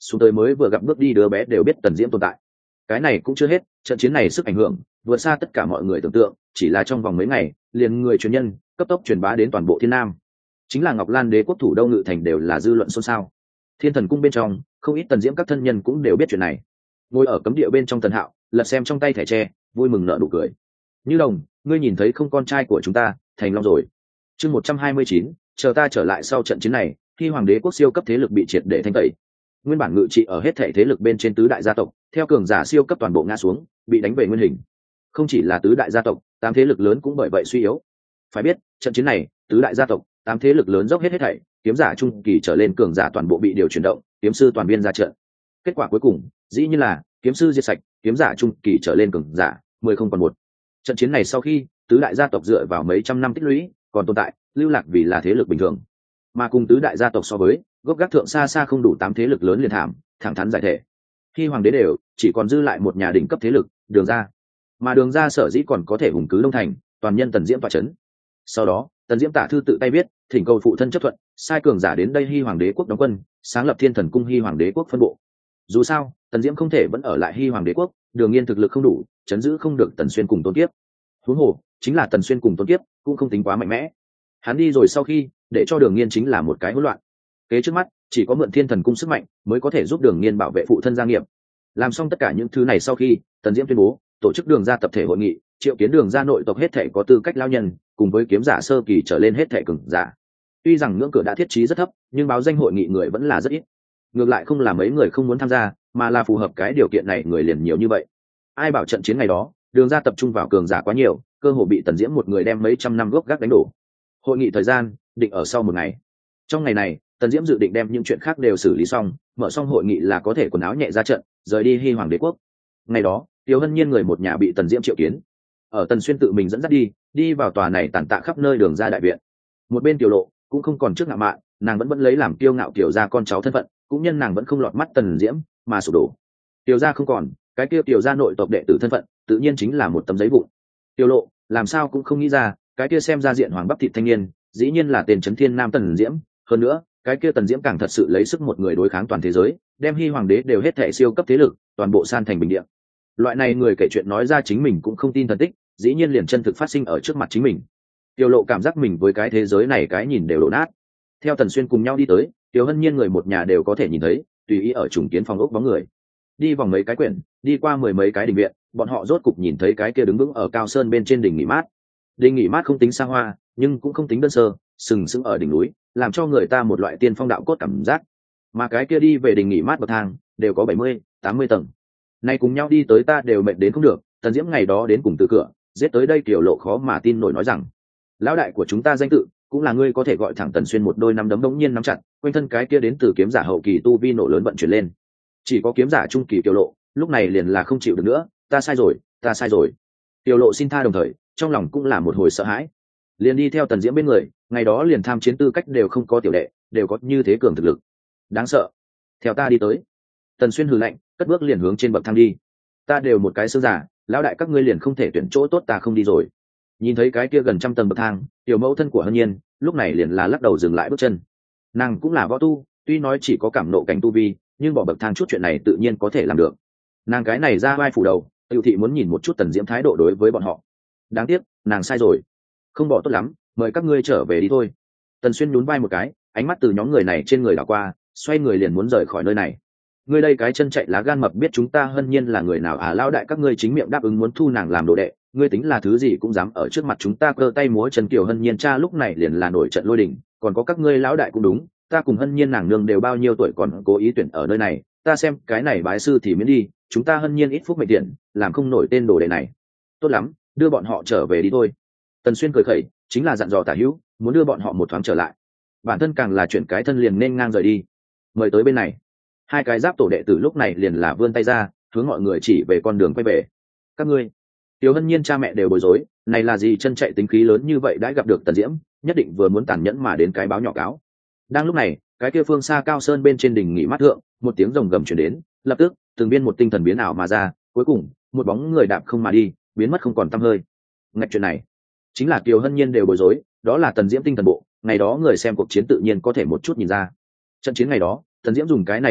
xuống tới mới vừa gặp bước đi đứa bé đều biết tần diễm tồn tại. Cái này cũng chưa hết, trận chiến này sức ảnh hưởng vượt xa tất cả mọi người tưởng tượng, chỉ là trong vòng mấy ngày liền người truyền nhân cấp tốc truyền bá đến toàn bộ thiên nam. Chính là Ngọc Lan đế quốc thủ đô Ngự Thành đều là dư luận xôn xao. Thiên Thần cung bên trong không ít tần diễm các thân nhân cũng đều biết chuyện này. Ngồi ở cấm địa bên trong Tần Hạo lật xem trong tay thẻ tre, vui mừng nở nụ cười. Như Đồng, ngươi nhìn thấy không, con trai của chúng ta thành long rồi. Chương 129, chờ ta trở lại. Sau trận chiến này, khi hoàng đế quốc siêu cấp thế lực bị triệt để thanh tẩy, nguyên bản ngự trị ở hết thể thế lực bên trên tứ đại gia tộc theo cường giả siêu cấp toàn bộ ngã xuống, bị đánh về nguyên hình. Không chỉ là tứ đại gia tộc, 8 thế lực lớn cũng bởi vậy suy yếu. Phải biết, trận chiến này tứ đại gia tộc, 8 thế lực lớn dốc hết thảy, kiếm giả trung kỳ trở lên cường giả toàn bộ bị điều chuyển động, kiếm sư toàn viên ra trận. Kết quả cuối cùng dĩ nhiên là kiếm sư diệt sạch, kiếm giả trung kỳ trở lên cường giả 10 không còn một. Trận chiến này sau khi tứ đại gia tộc dựa vào mấy trăm năm tích lũy còn tồn tại, lưu lạc vì là thế lực bình thường, mà cùng tứ đại gia tộc so với, gốc gác thượng xa xa không đủ 8 thế lực lớn liền thảm, thẳng thắn giải thể. Khi hoàng đế đều chỉ còn dư lại một nhà đỉnh cấp thế lực, Đường gia. Mà Đường gia sở dĩ còn có thể hùng cứ Đông Thành, toàn nhân Tần Diễm tọa chấn. Sau đó, Tần Diễm tả thư tự tay viết, thỉnh cầu phụ thân chấp thuận, sai cường giả đến đây Hy Hoàng đế quốc đóng quân, sáng lập Thiên Thần cung Hy Hoàng đế quốc phân bộ. Dù sao, Tần Diễm không thể vẫn ở lại Hy Hoàng đế quốc, Đường Nghiên thực lực không đủ, chấn giữ không được Tần Xuyên cùng Tôn Kiếp. Huống hồ, chính là Tần Xuyên cùng Tôn Kiếp cũng không tính quá mạnh mẽ. Hắn đi rồi sau khi, để cho Đường Nghiên chính là một cái hỗn loạn. Kế trước mắt, chỉ có mượn Thiên Thần cung sức mạnh mới có thể giúp Đường Nghiên bảo vệ phụ thân gia nghiệp. Làm xong tất cả những thứ này sau khi, Tần Diễm tuyên bố tổ chức Đường gia tập thể hội nghị, triệu kiến Đường gia nội tộc hết thể có tư cách lao nhân, cùng với kiếm giả sơ kỳ trở lên hết thể cường giả. Tuy rằng ngưỡng cửa đã thiết trí rất thấp, nhưng báo danh hội nghị người vẫn là rất ít. Ngược lại không là mấy người không muốn tham gia, mà là phù hợp cái điều kiện này người liền nhiều như vậy. Ai bảo trận chiến ngày đó, Đường gia tập trung vào cường giả quá nhiều, cơ hồ bị Tần Diễm một người đem mấy trăm năm gốc gác đánh đổ. Hội nghị thời gian định ở sau một ngày. Trong ngày này, Tần Diễm dự định đem những chuyện khác đều xử lý xong, mở xong hội nghị là có thể quần áo nhẹ ra trận, rời đi Hy Hoàng đế quốc. Ngày đó, Tiêu Hân Nhiên người một nhà bị Tần Diễm triệu kiến. Ở Tần Xuyên tự mình dẫn dắt đi vào tòa này tàn tạ khắp nơi Đường gia đại viện. Một bên Tiểu Lộ cũng không còn trước ngạo mạn, nàng vẫn lấy làm kiêu ngạo Tiểu gia con cháu thân phận, cũng nhân nàng vẫn không lọt mắt Tần Diễm mà sụp đổ. Tiểu gia không còn, cái kia Tiểu gia nội tộc đệ tử thân phận, tự nhiên chính là một tấm giấy vụn. Tiểu Lộ làm sao cũng không nghĩ ra, cái kia xem ra diện hoàng bắp thịt thanh niên, dĩ nhiên là tên Trấn Thiên Nam Tần Diễm, hơn nữa, cái kia Tần Diễm càng thật sự lấy sức một người đối kháng toàn thế giới, đem Hy Hoàng đế đều hết thảy siêu cấp thế lực, toàn bộ san thành bình địa. Loại này người kể chuyện nói ra chính mình cũng không tin thần tích, dĩ nhiên liền chân thực phát sinh ở trước mặt chính mình. Tiểu Lộ cảm giác mình với cái thế giới này cái nhìn đều đổ nát. Theo Tần Xuyên cùng nhau đi tới, Tiểu Hân Nhiên người một nhà đều có thể nhìn thấy, tùy ý ở trùng kiến phòng ốc bóng người. Đi vòng mấy cái quyển, đi qua 10 mấy cái đình viện, bọn họ rốt cục nhìn thấy cái kia đứng vững ở cao sơn bên trên đỉnh nghỉ mát. Đỉnh nghỉ mát không tính xa hoa, nhưng cũng không tính đơn sơ, sừng sững ở đỉnh núi, làm cho người ta một loại tiên phong đạo cốt cảm giác. Mà cái kia đi về đỉnh nghỉ mát bậc thang, đều có 70, 80 tầng. Nay cùng nhau đi tới ta đều mệt đến không được, Tần Diễm ngày đó đến cùng từ cửa, giết tới đây Tiểu Lộ khó mà tin nổi nói rằng, lão đại của chúng ta danh tự, cũng là ngươi có thể gọi thẳng Tần Xuyên một đôi nắm đấm đống nhiên nắm chặt, quanh thân cái kia đến từ kiếm giả hậu kỳ tu vi nổ lớn vận chuyển lên. Chỉ có kiếm giả trung kỳ Tiểu Lộ, lúc này liền là không chịu được nữa, ta sai rồi, ta sai rồi. Tiểu Lộ xin tha đồng thời, trong lòng cũng là một hồi sợ hãi. Liền đi theo Tần Diễm bên người, ngày đó liền tham chiến tư cách đều không có tiểu đệ, đều có như thế cường thực lực. Đáng sợ. Theo ta đi tới. Tần Xuyên hừ lạnh, cất bước liền hướng trên bậc thang đi. Ta đều một cái xương giả, lão đại các ngươi liền không thể tuyển chỗ tốt, ta không đi rồi. Nhìn thấy cái kia gần trăm tầng bậc thang, tiểu mẫu thân của Hân Nhiên lúc này liền là lắc đầu dừng lại bước chân. Nàng cũng là võ tu, tuy nói chỉ có cảm nộ cảnh tu vi, nhưng bỏ bậc thang chút chuyện này tự nhiên có thể làm được. Nàng cái này ra vai phủ đầu, Tiểu thị muốn nhìn một chút Tần Diễm thái độ đối với bọn họ. Đáng tiếc, nàng sai rồi. Không bỏ tốt lắm, mời các ngươi trở về đi thôi. Tần Xuyên nhún vai một cái, ánh mắt từ nhóm người này trên người đảo qua, xoay người liền muốn rời khỏi nơi này. Ngươi đây cái chân chạy lá gan mập, biết chúng ta Hân Nhiên là người nào à? Lão đại các ngươi chính miệng đáp ứng muốn thu nàng làm đồ đệ, ngươi tính là thứ gì cũng dám ở trước mặt chúng ta cơ tay múa chân. Kiều Hân Nhiên cha lúc này liền là nổi trận lôi đình, còn có các ngươi lão đại cũng đúng, ta cùng Hân Nhiên nàng nương đều bao nhiêu tuổi còn cố ý tuyển ở nơi này, ta xem cái này bái sư thì miễn đi, chúng ta Hân Nhiên ít phúc mệnh tiện, làm không nổi tên đồ đệ này. Tốt lắm, đưa bọn họ trở về đi thôi. Tần Xuyên cười khẩy, chính là dặn dò Tả Hữu, muốn đưa bọn họ một thoáng trở lại. Bản thân càng là chuyển cái thân liền nên ngang rời đi. Mời tới bên này. Hai cái giáp tổ đệ tử lúc này liền là vươn tay ra, hướng mọi người chỉ về con đường quay về. Các ngươi, Tiểu Hân Nhiên cha mẹ đều bối rối, này là gì chân chạy tính khí lớn như vậy đã gặp được Tần Diễm, nhất định vừa muốn tàn nhẫn mà đến cái báo nhỏ cáo. Đang lúc này, cái kia phương xa cao sơn bên trên đỉnh nghỉ mát thượng, một tiếng rồng gầm truyền đến, lập tức, từng viên một tinh thần biến ảo mà ra, cuối cùng, một bóng người đạp không mà đi, biến mất không còn tăm hơi. Ngạch, chuyện này, chính là Tiểu Hân Nhiên đều bối rối, đó là Tần Diễm tinh thần bộ, ngày đó người xem cuộc chiến tự nhiên có thể một chút nhìn ra. Trận chiến ngày đó, Tần Diễm dùng cái này thân pháp,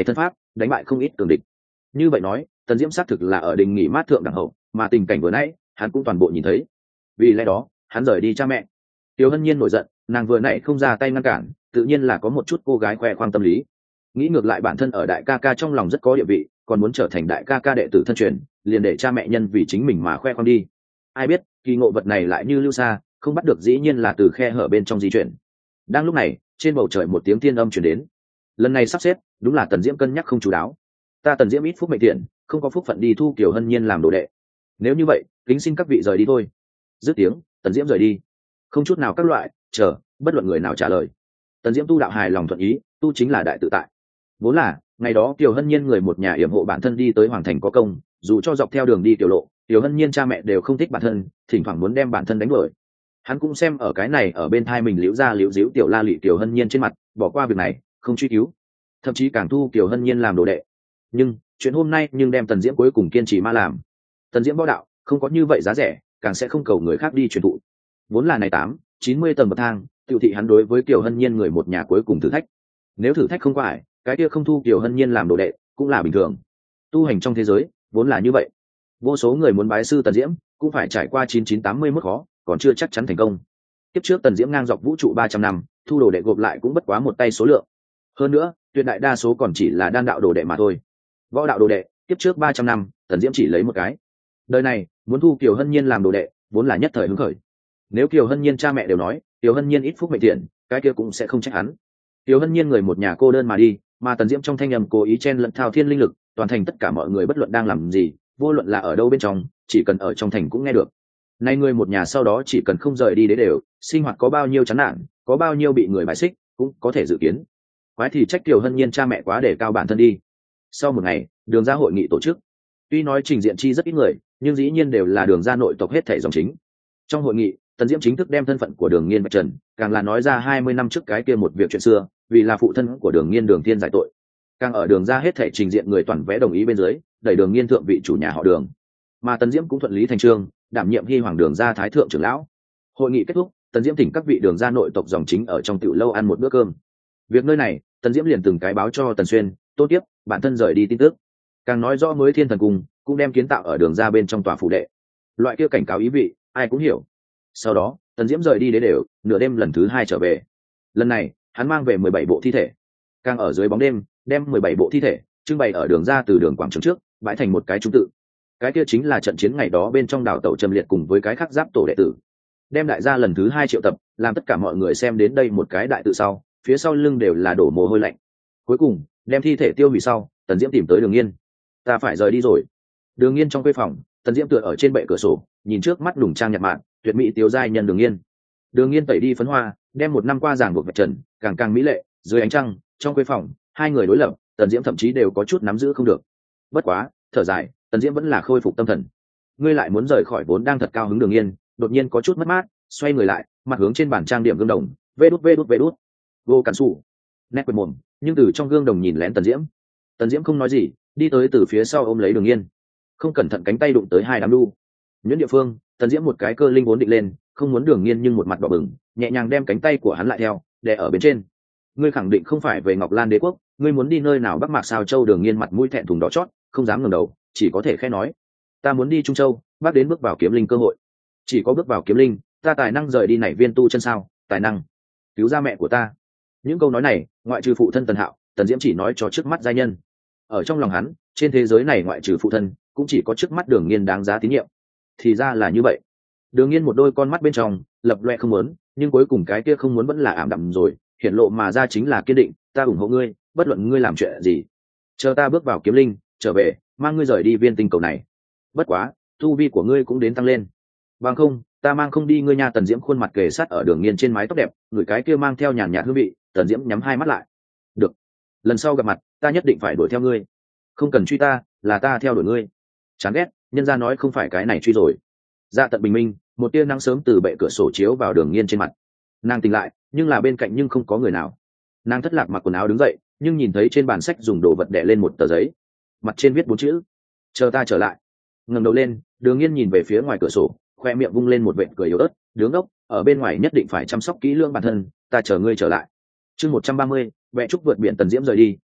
đánh bại không ít cường địch. Như vậy nói, Tần Diễm xác thực là ở đình nghỉ mát thượng đẳng hậu, mà tình cảnh vừa nãy hắn cũng toàn bộ nhìn thấy. Vì lẽ đó hắn rời đi cha mẹ. Tiêu Hân Nhiên nổi giận, nàng vừa nãy không ra tay ngăn cản, tự nhiên là có một chút cô gái khoe khoang tâm lý. Nghĩ ngược lại bản thân ở đại ca ca trong lòng rất có địa vị, còn muốn trở thành đại ca ca đệ tử thân truyền, liền để cha mẹ nhân vì chính mình mà khoe khoang đi. Ai biết kỳ ngộ vật này lại như lưu xa, không bắt được dĩ nhiên là từ khe hở bên trong di chuyển. Đang lúc này, trên bầu trời một tiếng tiên âm truyền đến. Lần này sắp xếp đúng là Tần Diễm cân nhắc không chú đáo. Ta Tần Diễm ít phúc mệnh tiện, không có phúc phận đi thu Kiều Hân Nhiên làm đồ đệ. Nếu như vậy, kính xin các vị rời đi thôi. Dứt tiếng, Tần Diễm rời đi, không chút nào các loại chờ bất luận người nào trả lời. Tần Diễm tu đạo hài lòng thuận ý, tu chính là đại tự tại. Vốn là ngày đó Kiều Hân Nhiên người một nhà yểm hộ bản thân đi tới hoàng thành có công, dù cho dọc theo đường đi tiểu lộ, Kiều Hân Nhiên cha mẹ đều không thích bản thân, thỉnh thoảng muốn đem bản thân đánh đuổi. Hắn cũng xem ở cái này ở bên thai mình liễu ra liễu díu tiểu la lị Kiều Hân Nhiên trên mặt, bỏ qua việc này, không truy cứu, thậm chí càng thu Kiều Hân Nhiên làm đồ đệ. Nhưng chuyện hôm nay nhưng đem Tần Diễm cuối cùng kiên trì ma làm. Tần Diễm võ đạo không có như vậy giá rẻ, càng sẽ không cầu người khác đi truyền thụ. Vốn là này 80-90 tầng bậc thang, tiểu thị hắn đối với Kiều Hân Nhiên người một nhà cuối cùng thử thách. Nếu thử thách không qua ải, cái kia không thu Kiều Hân Nhiên làm đồ đệ cũng là bình thường. Tu hành trong thế giới vốn là như vậy, vô số người muốn bái sư Tần Diễm cũng phải trải qua 9980 mức khó, còn chưa chắc chắn thành công. Kiếp trước Tần Diễm ngang dọc vũ trụ 300 năm, thu đồ đệ gộp lại cũng bất quá một tay số lượng. Hơn nữa, tuyệt đại đa số còn chỉ là đan đạo đồ đệ mà thôi. Võ đạo đồ đệ, kiếp trước 300 năm, Tần Diễm chỉ lấy một cái. Đời này, muốn thu Kiều Hân Nhiên làm đồ đệ, vốn là nhất thời hứng khởi. Nếu Kiều Hân Nhiên cha mẹ đều nói, Kiều Hân Nhiên ít phúc mệnh thiện, cái kia cũng sẽ không trách hắn. Kiều Hân Nhiên người một nhà cô đơn mà đi, mà Tần Diễm trong thanh âm cố ý chen lẫn thao thiên linh lực, toàn thành tất cả mọi người bất luận đang làm gì, vô luận là ở đâu bên trong, chỉ cần ở trong thành cũng nghe được. Nay người một nhà sau đó chỉ cần không rời đi đều, sinh hoạt có bao nhiêu chán nản, có bao nhiêu bị người bài xích, cũng có thể dự kiến. Quái thì trách Kiều Hân Nhiên cha mẹ quá để cao bản thân đi. Sau một ngày, đường ra hội nghị tổ chức. Tuy nói trình diện chi rất ít người, nhưng dĩ nhiên đều là đường ra nội tộc hết thảy dòng chính. Trong hội nghị, Tần Diễm chính thức đem thân phận của Đường Nghiên vạch trần, càng là nói ra 20 năm trước cái kia một việc chuyện xưa, vì là phụ thân của Đường Nghiên Đường Thiên giải tội. Càng ở đường ra hết thảy trình diện người toàn vẽ đồng ý bên dưới, đẩy Đường Nghiên thượng vị chủ nhà họ Đường. Mà Tần Diễm cũng thuận lý thành chương, đảm nhiệm Hy Hoàng Đường gia thái thượng trưởng lão. Hội nghị kết thúc, Tần Diễm thỉnh các vị đường gia nội tộc dòng chính ở trong tiểu lâu ăn một bữa cơm. Việc nơi này, Tần Diễm liền từng cái báo cho Tần Xuyên, Tô Tiếp, bản thân rời đi tin tức. Càng nói rõ mới Thiên Thần Cung cũng đem kiến tạo ở đường ra bên trong tòa phủ đệ. Loại kia cảnh cáo ý vị, ai cũng hiểu. Sau đó, Tần Diễm rời đi đều, nửa đêm lần thứ 2 trở về. Lần này, hắn mang về 17 bộ thi thể. Càng ở dưới bóng đêm, đem 17 bộ thi thể trưng bày ở đường ra từ đường quảng trường trước, bãi thành một cái trung tự. Cái kia chính là trận chiến ngày đó bên trong đảo tàu Trầm Liệt cùng với cái khác giáp tổ đệ tử. Đem đại gia lần thứ 2 triệu tập, làm tất cả mọi người xem đến đây một cái đại tự sau, phía sau lưng đều là đổ mồ hôi lạnh. Cuối cùng, đem thi thể tiêu hủy sau, Tần Diễm tìm tới Đường Nghiên. Ta phải rời đi rồi. Đường Nghiên trong khuê phòng, Tần Diễm tựa ở trên bệ cửa sổ, nhìn trước mắt đùng trang nhạt mạn, tuyệt mỹ tiếu giai nhân Đường Nghiên. Đường Nghiên tẩy đi phấn hoa, đem một năm qua giảng buộc vạch trần, càng càng mỹ lệ, dưới ánh trăng, trong khuê phòng, hai người đối lập, Tần Diễm thậm chí đều có chút nắm giữ không được. Bất quá, thở dài, Tần Diễm vẫn là khôi phục tâm thần. Ngươi lại muốn rời khỏi vốn đang thật cao hứng Đường Nghiên, đột nhiên có chút mất mát, xoay người lại, mặt hướng trên bàn trang điểm gương đồng, vê đút. Vô cản sủ. Nét quệt mồm, nhưng từ trong gương đồng nhìn lén Tần Diễm. Tần Diễm không nói gì, đi tới từ phía sau ôm lấy Đường Nghiên. Không cẩn thận cánh tay đụng tới hai đám đu. Nhuyễn địa phương, Tần Diễm một cái cơ linh vốn định lên, không muốn Đường Nghiên nhưng một mặt đỏ bừng, nhẹ nhàng đem cánh tay của hắn lại theo, đè ở bên trên. Ngươi khẳng định không phải về Ngọc Lan Đế quốc, ngươi muốn đi nơi nào Bắc Mạc sao Châu? Đường Nghiên mặt mũi thẹn thùng đỏ chót, không dám ngẩng đầu, chỉ có thể khẽ nói, ta muốn đi Trung Châu, bác đến bước vào kiếm linh cơ hội. Chỉ có bước vào kiếm linh, ta tài năng rời đi này viên tu chân sao? Tài năng cứu ra mẹ của ta. Những câu nói này, ngoại trừ phụ thân Tần Hạo, Tần Diễm chỉ nói cho trước mắt giai nhân. Ở trong lòng hắn, trên thế giới này ngoại trừ phụ thân, cũng chỉ có trước mắt Đường Nghiên đáng giá tín nhiệm. Thì ra là như vậy. Đường Nghiên một đôi con mắt bên trong lập loè không muốn, nhưng cuối cùng cái kia không muốn vẫn là ảm đạm rồi, hiển lộ mà ra chính là kiên định. Ta ủng hộ ngươi, bất luận ngươi làm chuyện gì. Chờ ta bước vào kiếm linh, trở về, mang ngươi rời đi viên tinh cầu này. Bất quá, tu vi của ngươi cũng đến tăng lên. Bằng không, ta mang không đi ngươi nha. Tần Diễm khuôn mặt kề sát ở Đường Nghiên trên mái tóc đẹp, người cái kia mang theo nhàn nhạt hương vị. Tần Diễm nhắm hai mắt lại. Được, lần sau gặp mặt, ta nhất định phải đuổi theo ngươi. Không cần truy ta, là ta theo đuổi ngươi. Chán ghét, nhân gia nói không phải cái này truy rồi. Dạ tận bình minh, một tia nắng sớm từ bệ cửa sổ chiếu vào Đường Nghiên trên mặt. Nàng tỉnh lại, nhưng là bên cạnh nhưng không có người nào. Nàng thất lạc mặc quần áo đứng dậy, nhưng nhìn thấy trên bàn sách dùng đồ vật đè lên một tờ giấy, mặt trên viết 4 chữ: chờ ta trở lại. Ngẩng đầu lên, Đường Nghiên nhìn về phía ngoài cửa sổ, khoe miệng vung lên một vệt cười yếu ớt. Đứng ốc, ở bên ngoài nhất định phải chăm sóc kỹ lưỡng bản thân, ta chờ ngươi trở lại. Chương 130, vẽ trúc vượt biển. Tần Diễm rời đi,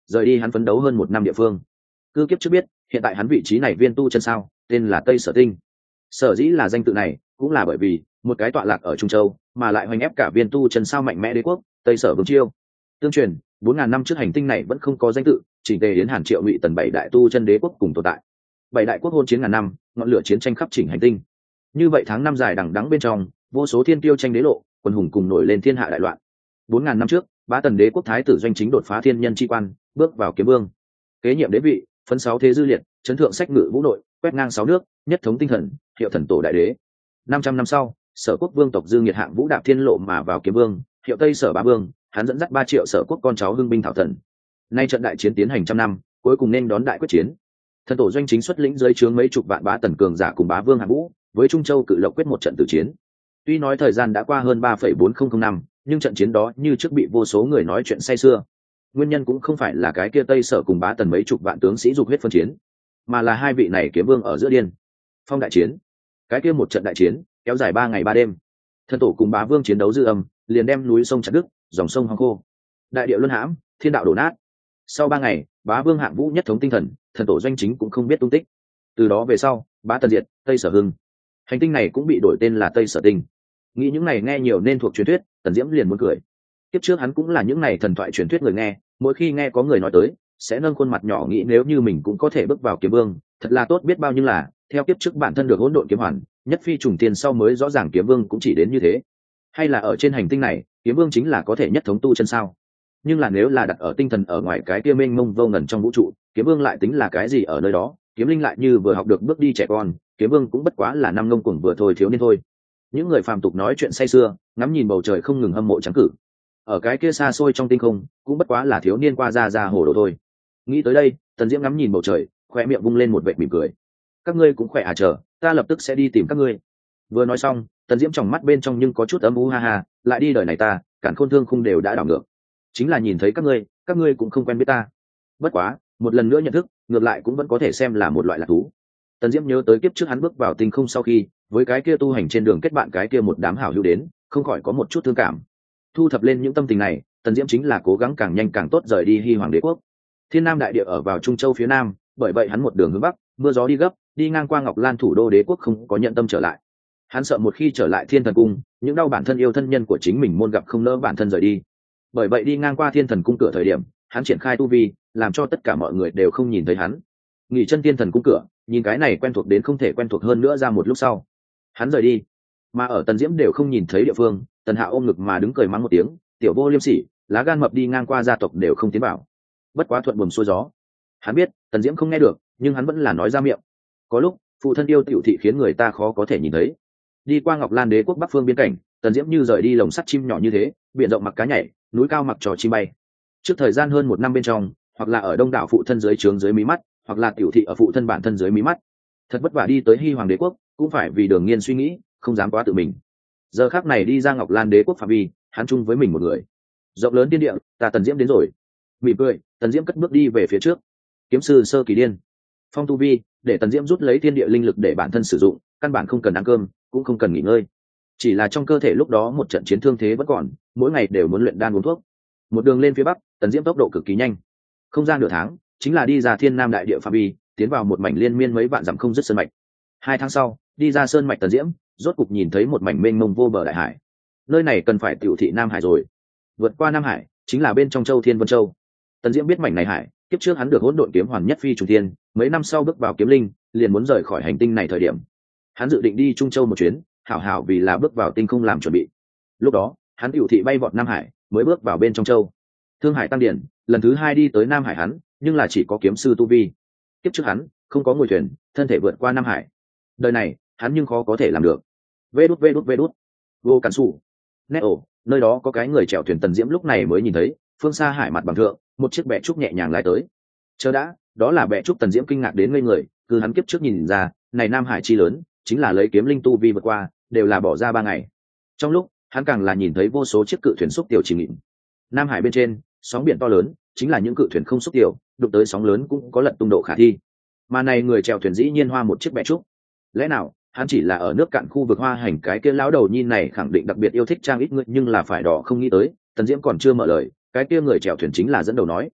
rời đi hắn phấn đấu hơn một năm địa phương. Cư kiếp trước biết, hiện tại hắn vị trí này viên tu chân sao tên là Tây Sở Tinh. Sở dĩ là danh tự này cũng là bởi vì một cái tọa lạc ở Trung Châu mà lại hoành ép cả viên tu chân sao mạnh mẽ đế quốc Tây Sở Vương Chiêu. Tương truyền 4.000 năm trước hành tinh này vẫn không có danh tự, chỉnh tề đến Hàn Triệu Ngụy Tần bảy đại tu chân đế quốc cùng tồn tại. Bảy đại quốc hôn chiến ngàn năm, ngọn lửa chiến tranh khắp chỉnh hành tinh. Như vậy tháng năm dài đằng đẵng bên trong, vô số thiên tiêu tranh đế lộ, quân hùng cùng nổi lên thiên hạ đại loạn. 4.000 năm trước, Bá Tần đế quốc thái tử Doanh Chính đột phá thiên nhân chi quan, bước vào kiếm vương, kế nhiệm đế vị, phấn 6 thế dư liệt, chấn thượng sách ngự vũ nội, quét ngang 6 nước, nhất thống tinh thần, hiệu thần tổ đại đế. 500 năm sau, Sở Quốc vương tộc Dương Nhiệt hạng vũ đạp thiên lộ mà vào kiếm vương, hiệu Tây Sở Bá Vương, hắn dẫn dắt 3 triệu Sở Quốc con cháu hưng binh thảo thần. Nay trận đại chiến tiến hành trăm năm, cuối cùng nên đón đại quyết chiến. Thần tổ Doanh Chính xuất lĩnh dưới trướng mấy chục vạn Bá Tần cường giả cùng Bá Vương hạng vũ, với Trung Châu cự lộc quyết một trận tử chiến. Tuy nói thời gian đã qua hơn 3,400 năm, nhưng trận chiến đó như trước bị vô số người nói chuyện say sưa. Nguyên nhân cũng không phải là cái kia Tây Sở cùng Bá Tần mấy chục vạn tướng sĩ dục huyết phân chiến, mà là hai vị này kiếm vương ở giữa điên phong đại chiến. Cái kia một trận đại chiến kéo dài 3 ngày 3 đêm, thần tổ cùng Bá Vương chiến đấu dư âm, liền đem núi sông chặt đứt, dòng sông hoang khô, đại địa luân hãm, thiên đạo đổ nát. Sau 3 ngày, Bá Vương hạng vũ nhất thống tinh thần, thần tổ Doanh Chính cũng không biết tung tích. Từ đó về sau, Bá Tần diệt, Tây Sở hưng, hành tinh này cũng bị đổi tên là Tây Sở Tinh. Nghĩ những này nghe nhiều nên thuộc truyền thuyết, Tần Diễm liền muốn cười. Tiếp trước hắn cũng là những này thần thoại truyền thuyết người nghe, mỗi khi nghe có người nói tới, sẽ nâng khuôn mặt nhỏ nghĩ nếu như mình cũng có thể bước vào kiếm vương, thật là tốt biết bao. Nhưng là theo kiếp trước bản thân được hỗn độn kiếm hoàn, nhất phi trùng tiên sau mới rõ ràng kiếm vương cũng chỉ đến như thế. Hay là ở trên hành tinh này, kiếm vương chính là có thể nhất thống tu chân sao? Nhưng là nếu là đặt ở tinh thần ở ngoài cái kia mênh mông vô ngần trong vũ trụ, kiếm vương lại tính là cái gì ở nơi đó? Kiếm linh lại như vừa học được bước đi trẻ con, kiếm vương cũng bất quá là năm ngông cuồng vừa thôi thiếu niên thôi. Những người phàm tục nói chuyện say sưa, ngắm nhìn bầu trời không ngừng hâm mộ trắng cử. Ở cái kia xa xôi trong tinh không, cũng bất quá là thiếu niên qua ra hồ đồ thôi. Nghĩ tới đây, Tần Diễm ngắm nhìn bầu trời, khoe miệng vung lên một vệt mỉm cười. Các ngươi cũng khỏe à, chờ ta lập tức sẽ đi tìm các ngươi. Vừa nói xong, Tần Diễm tròng mắt bên trong nhưng có chút ấm u, ha ha, lại đi đời này ta, cản khôn thương khung đều đã đảo ngược. Chính là nhìn thấy các ngươi cũng không quen biết ta. Bất quá, một lần nữa nhận thức, ngược lại cũng vẫn có thể xem là một loại lạc thú. Tần Diễm nhớ tới kiếp trước hắn bước vào tinh không sau khi, với cái kia tu hành trên đường kết bạn cái kia một đám hảo hữu đến, không khỏi có một chút thương cảm. Thu thập lên những tâm tình này, Tần Diễm chính là cố gắng càng nhanh càng tốt rời đi Hy Hoàng Đế quốc. Thiên Nam đại địa ở vào Trung Châu phía nam, bởi vậy hắn một đường hướng bắc, mưa gió đi gấp, đi ngang qua Ngọc Lan thủ đô đế quốc không có nhận tâm trở lại. Hắn sợ một khi trở lại Thiên Thần cung, những đau bản thân yêu thân nhân của chính mình môn gặp không nỡ bản thân rời đi. Bởi vậy đi ngang qua Thiên Thần cung cửa thời điểm, hắn triển khai tu vi, làm cho tất cả mọi người đều không nhìn thấy hắn. Nghỉ chân Thiên Thần cung cửa, nhìn cái này quen thuộc đến không thể quen thuộc hơn nữa ra một lúc sau, hắn rời đi. Mà ở Tần Diễm đều không nhìn thấy địa phương, Tần Hạo ôm ngực mà đứng cười mắng một tiếng, tiểu vô liêm sỉ, lá gan mập đi ngang qua gia tộc đều không tiến vào. Bất quá thuận buồm xuôi gió. Hắn biết Tần Diễm không nghe được, nhưng hắn vẫn là nói ra miệng. Có lúc phụ thân yêu tiểu thị khiến người ta khó có thể nhìn thấy. Đi qua Ngọc Lan đế quốc bắc phương biên cảnh, Tần Diễm như rời đi lồng sắt chim nhỏ như thế, biển rộng mặc cá nhảy, núi cao mặc trò chim bay. Trước thời gian hơn 1 năm bên trong, hoặc là ở đông đảo phụ thân dưới trướng dưới mí mắt, hoặc là tiểu thị ở phụ thân bản thân dưới mí mắt. Thật vất vả đi tới Hy Hoàng đế quốc, cũng phải vì Đường Nghiên suy nghĩ, không dám quá tự mình. Giờ khắc này đi ra Ngọc Lan đế quốc phạm vi, hắn chung với mình một người. Rộng lớn thiên địa, ta Tần Diễm đến rồi. Mỉm cười, Tần Diễm cất bước đi về phía trước. Kiếm sư sơ kỳ điên, phong tu vi, để Tần Diễm rút lấy thiên địa linh lực để bản thân sử dụng, căn bản không cần ăn cơm, cũng không cần nghỉ ngơi. Chỉ là trong cơ thể lúc đó một trận chiến thương thế vẫn còn, mỗi ngày đều muốn luyện đan uống thuốc. Một đường lên phía bắc, Tần Diễm tốc độ cực kỳ nhanh. Không gian nửa tháng, chính là đi ra Thiên Nam đại địa phạm vi, tiến vào một mảnh liên miên mấy vạn dặm không dứt sơn mạch. 2 tháng sau, đi ra sơn mạch Tần Diễm, rốt cục nhìn thấy một mảnh mênh mông vô bờ đại hải. Nơi này cần phải tiểu thị Nam Hải rồi. Vượt qua Nam Hải, chính là bên trong châu Thiên Vân Châu. Tần Diễm biết mảnh này hải, kiếp trước hắn được hỗn độn kiếm hoàn nhất phi trùng thiên, mấy năm sau bước vào kiếm linh, liền muốn rời khỏi hành tinh này thời điểm. Hắn dự định đi Trung Châu một chuyến, hảo hảo vì là bước vào tinh không làm chuẩn bị. Lúc đó, hắn tiểu thị bay vọt Nam Hải, mới bước vào bên trong châu. Thương Hải tăng điển, lần thứ 2 đi tới Nam Hải hắn, nhưng là chỉ có kiếm sư tu vi. Kiếp trước hắn không có ngồi thuyền, thân thể vượt qua Nam Hải. Đời này, hắn nhưng khó có thể làm được. Vê đút. Vô Cản Sủ. Nét ổ, nơi đó có cái người chèo thuyền. Tần Diễm lúc này mới nhìn thấy, phương xa hải mặt bằng thượng, một chiếc bè trúc nhẹ nhàng lái tới. Chờ đã, đó là bè trúc. Tần Diễm kinh ngạc đến ngây người, cứ hắn kiếp trước nhìn ra, này Nam Hải chi lớn, chính là lấy kiếm linh tu vi vượt qua, đều là bỏ ra 3 ngày. Trong lúc, hắn càng là nhìn thấy vô số chiếc cự thuyền xúc tiểu chìm nghỉm. Nam Hải bên trên, sóng biển to lớn, chính là những cự thuyền không xúc tiểu, đụng tới sóng lớn cũng có lật tung độ khả thi. Mà này người chèo thuyền dĩ nhiên hoa một chiếc bè trúc. Lẽ nào hắn chỉ là ở nước cạn khu vực hoa hành cái kia lão đầu nhi này khẳng định đặc biệt yêu thích trang ít người, nhưng là phải đỏ không nghĩ tới. Tần Diễm còn chưa mở lời, cái kia người chèo thuyền chính là dẫn đầu nói: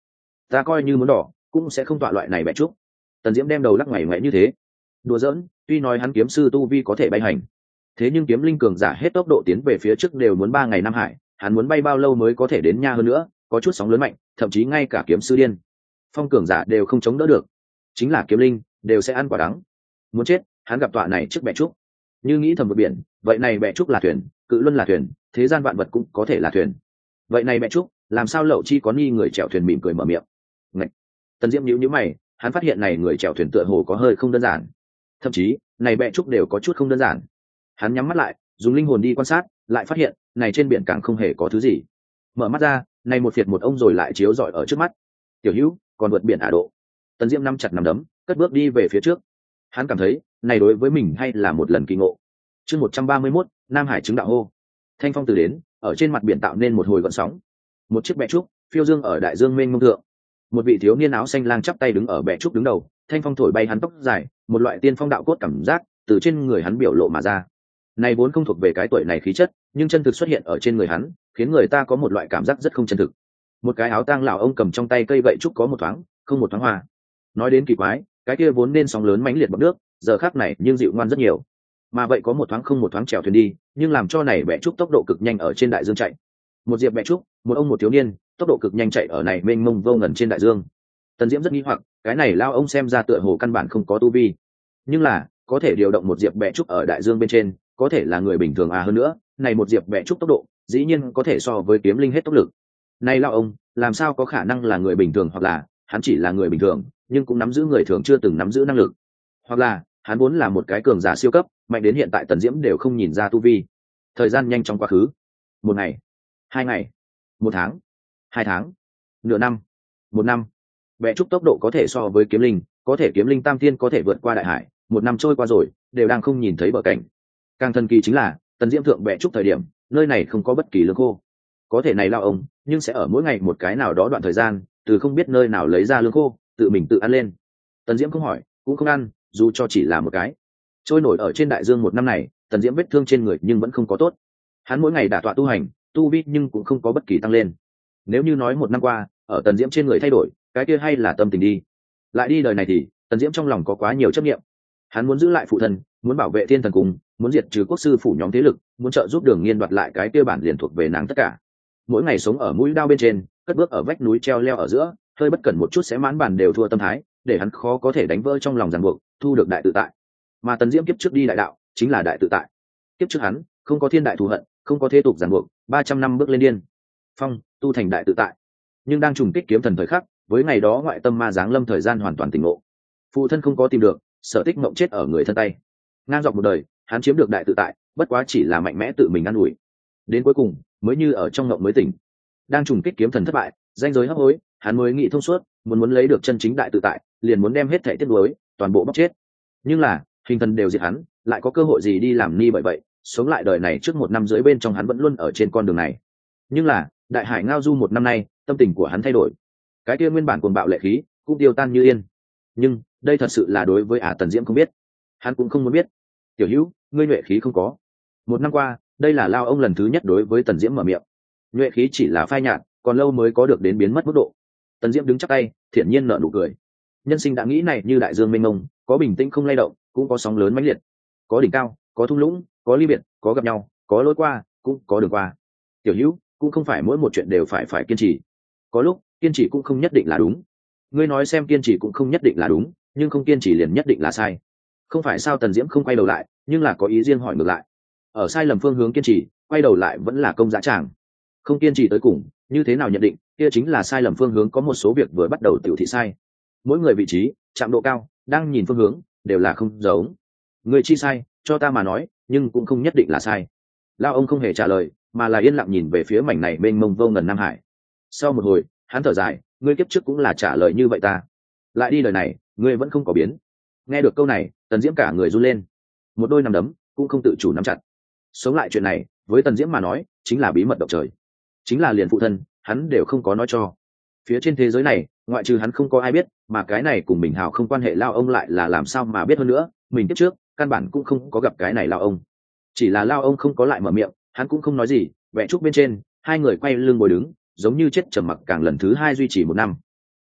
ta coi như muốn đỏ cũng sẽ không tọa loại này bẹ trúc. Tần Diễm đem đầu lắc ngoảy ngoại như thế. Đùa giỡn, tuy nói hắn kiếm sư tu vi có thể bay hành, thế nhưng kiếm linh cường giả hết tốc độ tiến về phía trước đều muốn 3 ngày 5 hải, hắn muốn bay bao lâu mới có thể đến nha hơn nữa, có chút sóng lớn mạnh, thậm chí ngay cả kiếm sư điên phong cường giả đều không chống đỡ được. Chính là kiếm linh đều sẽ ăn quả đắng. Muốn chết, hắn gặp tọa này trước bẹ trúc, như nghĩ thầm vượt biển, vậy này bẹ trúc là thuyền, cự luân là thuyền, thế gian vạn vật cũng có thể là thuyền. Vậy này bẹ trúc, làm sao Lậu Chi có nghi người chèo thuyền mỉm cười mở miệng. Ngạch. Tần Diễm nhíu nhíu mày, hắn phát hiện này người chèo thuyền tựa hồ có hơi không đơn giản, thậm chí này bẹ trúc đều có chút không đơn giản. Hắn nhắm mắt lại, dùng linh hồn đi quan sát, lại phát hiện này trên biển càng không hề có thứ gì. Mở mắt ra, này một phiệt một ông rồi lại chiếu rọi ở trước mắt. Tiểu Hữu, còn vượt biển ả độ. Tần Diễm nắm chặt nắm đấm, cất bước đi về phía trước. Hắn cảm thấy này đối với mình hay là một lần kỳ ngộ. Chương 131, Nam Hải chứng đạo hô. Thanh phong từ đến, ở trên mặt biển tạo nên một hồi gợn sóng. Một chiếc bẹ trúc phiêu dương ở đại dương mênh mông thượng. Một vị thiếu niên áo xanh lang chắp tay đứng ở bẹ trúc đứng đầu, thanh phong thổi bay hắn tóc dài, một loại tiên phong đạo cốt cảm giác từ trên người hắn biểu lộ mà ra. Này vốn không thuộc về cái tuổi này khí chất, nhưng chân thực xuất hiện ở trên người hắn, khiến người ta có một loại cảm giác rất không chân thực. Một cái áo tang lão ông cầm trong tay cây gậy trúc có một thoáng, không một thoáng hoa. Nói đến kỳ quái, cái kia vốn nên sóng lớn mãnh liệt bọt nước, giờ khắc này nhưng dịu ngoan rất nhiều. Mà vậy có một thoáng không một thoáng chèo thuyền đi, nhưng làm cho này bẹ trúc tốc độ cực nhanh ở trên đại dương chạy. Một diệp bẹ trúc, một ông một thiếu niên, tốc độ cực nhanh chạy ở này mênh mông vô ngần trên đại dương. Tần Diễm rất nghi hoặc, cái này lao ông xem ra tựa hồ căn bản không có tu vi, nhưng là có thể điều động một diệp bẹ trúc ở đại dương bên trên, có thể là người bình thường à, hơn nữa này một diệp bẹ trúc tốc độ dĩ nhiên có thể so với kiếm linh hết tốc lực. Này lao ông làm sao có khả năng là người bình thường, hoặc là hắn chỉ là người bình thường nhưng cũng nắm giữ người thường chưa từng nắm giữ năng lực, hoặc là hắn vốn là một cái cường giả siêu cấp mạnh đến hiện tại Tần Diễm đều không nhìn ra tu vi. Thời gian nhanh chóng quá khứ, 1 ngày, 2 ngày, 1 tháng, 2 tháng, nửa năm, 1 năm. Bẹ trúc tốc độ có thể so với kiếm linh, có thể kiếm linh tam thiên có thể vượt qua đại hải. 1 năm trôi qua rồi, đều đang không nhìn thấy bờ cảnh. Càng thần kỳ chính là Tần Diễm thượng bẹ trúc thời điểm, nơi này không có bất kỳ lương khô. Có thể này lao ông, nhưng sẽ ở mỗi ngày một cái nào đó đoạn thời gian, từ không biết nơi nào lấy ra lương khô, tự mình tự ăn lên. Tần Diễm không hỏi, cũng không ăn, dù cho chỉ là một cái. Trôi nổi ở trên đại dương 1 năm này, Tần Diễm vết thương trên người nhưng vẫn không có tốt. Hắn mỗi ngày đả tọa tu hành, tu vi nhưng cũng không có bất kỳ tăng lên. Nếu như nói 1 năm qua, ở Tần Diễm trên người thay đổi, cái kia hay là tâm tình đi. Lại đi đời này thì, Tần Diễm trong lòng có quá nhiều chấp niệm. Hắn muốn giữ lại phụ thân, muốn bảo vệ Thiên Thần Cung, muốn diệt trừ quốc sư phủ nhóm thế lực, muốn trợ giúp Đường Nghiên đoạt lại cái kia bản liền thuộc về nàng tất cả. Mỗi ngày sống ở mũi đao bên trên, cất bước ở vách núi treo leo ở giữa, hơi bất cẩn một chút sẽ mãn bàn đều thua tâm thái, để hắn khó có thể đánh vỡ trong lòng ràng buộc, thu được đại tự tại. Mà Tần Diễm kiếp trước đi đại đạo, chính là đại tự tại. Kiếp trước hắn không có thiên đại thù hận, không có thế tục ràng buộc, 300 năm bước lên điên phong, tu thành đại tự tại. Nhưng đang trùng kích kiếm thần thời khắc, với ngày đó ngoại tâm ma giáng lâm thời gian hoàn toàn tỉnh ngộ. Phụ thân không có tìm được, Sở Tích Mộng chết ở người thân tay. Ngang dọc một đời, hắn chiếm được đại tự tại, bất quá chỉ là mạnh mẽ tự mình ăn ủi. Đến cuối cùng, mới như ở trong ngộng mới tỉnh. Đang trùng kích kiếm thần thất bại, danh giới hấp hối, hắn mới nghĩ thông suốt, muốn lấy được chân chính đại tự tại, liền muốn đem hết thảy tiếc nuối, toàn bộ bóc chết. Nhưng là, hình thần đều diệt hắn, lại có cơ hội gì đi làm ni bởi vậy, sống lại đời này trước 1 năm rưỡi bên trong hắn vẫn luôn ở trên con đường này. Nhưng là, đại hải ngao du 1 năm nay, tâm tình của hắn thay đổi. Cái kia nguyên bản cuồng bạo lệ khí cũng tiêu tan như yên. Nhưng đây thật sự là đối với Tần Diễm không biết, hắn cũng không muốn biết. Tiểu Hữu, ngươi nhuệ khí không có. 1 năm qua, đây là lao ông lần thứ nhất đối với Tần Diễm mở miệng. Nhuệ khí chỉ là phai nhạt, còn lâu mới có được đến biến mất mức độ. Tần Diễm đứng chắp tay, thiện nhiên nở nụ cười. Nhân sinh đã nghĩ này như đại dương mênh mông, có bình tĩnh không lay động, cũng có sóng lớn mãnh liệt, có đỉnh cao, có thung lũng, có ly biệt, có gặp nhau, có lối qua, cũng có đường qua. Tiểu Hữu, cũng không phải mỗi một chuyện đều phải kiên trì. Có lúc kiên trì cũng không nhất định là đúng. Ngươi nói xem, kiên trì cũng không nhất định là đúng, nhưng không kiên trì liền nhất định là sai. Không phải sao? Tần Diễm không quay đầu lại, nhưng là có ý riêng hỏi ngược lại. Ở sai lầm phương hướng kiên trì, quay đầu lại vẫn là công dã tràng. Không kiên trì tới cùng, như thế nào nhận định, kia chính là sai lầm phương hướng. Có một số việc vừa bắt đầu tiểu thị sai. Mỗi người vị trí, chạm độ cao, đang nhìn phương hướng, đều là không giống. Người chi sai, cho ta mà nói, nhưng cũng không nhất định là sai. Lao ông không hề trả lời, mà là yên lặng nhìn về phía mảnh này mênh mông vô ngần Nam Hải. Sau một hồi, hắn thở dài, ngươi kiếp trước cũng là trả lời như vậy ta. Lại đi đời này, ngươi vẫn không có biến. Nghe được câu này, Tần Diễm cả người run lên, một đôi nắm đấm cũng không tự chủ nắm chặt. Sống lại chuyện này, với Tần Diễm mà nói, chính là bí mật động trời. Chính là liền phụ thân, hắn đều không có nói cho. Phía trên thế giới này, ngoại trừ hắn không có ai biết, mà cái này cùng mình hào không quan hệ lao ông lại là làm sao mà biết hơn nữa. Mình kiếp trước, căn bản cũng không có gặp cái này lao ông. Chỉ là lao ông không có lại mở miệng, hắn cũng không nói gì. Vẽ trúc bên trên, hai người quay lưng ngồi đứng, giống như chết trầm mặc, càng lần thứ 2 duy trì 1 năm.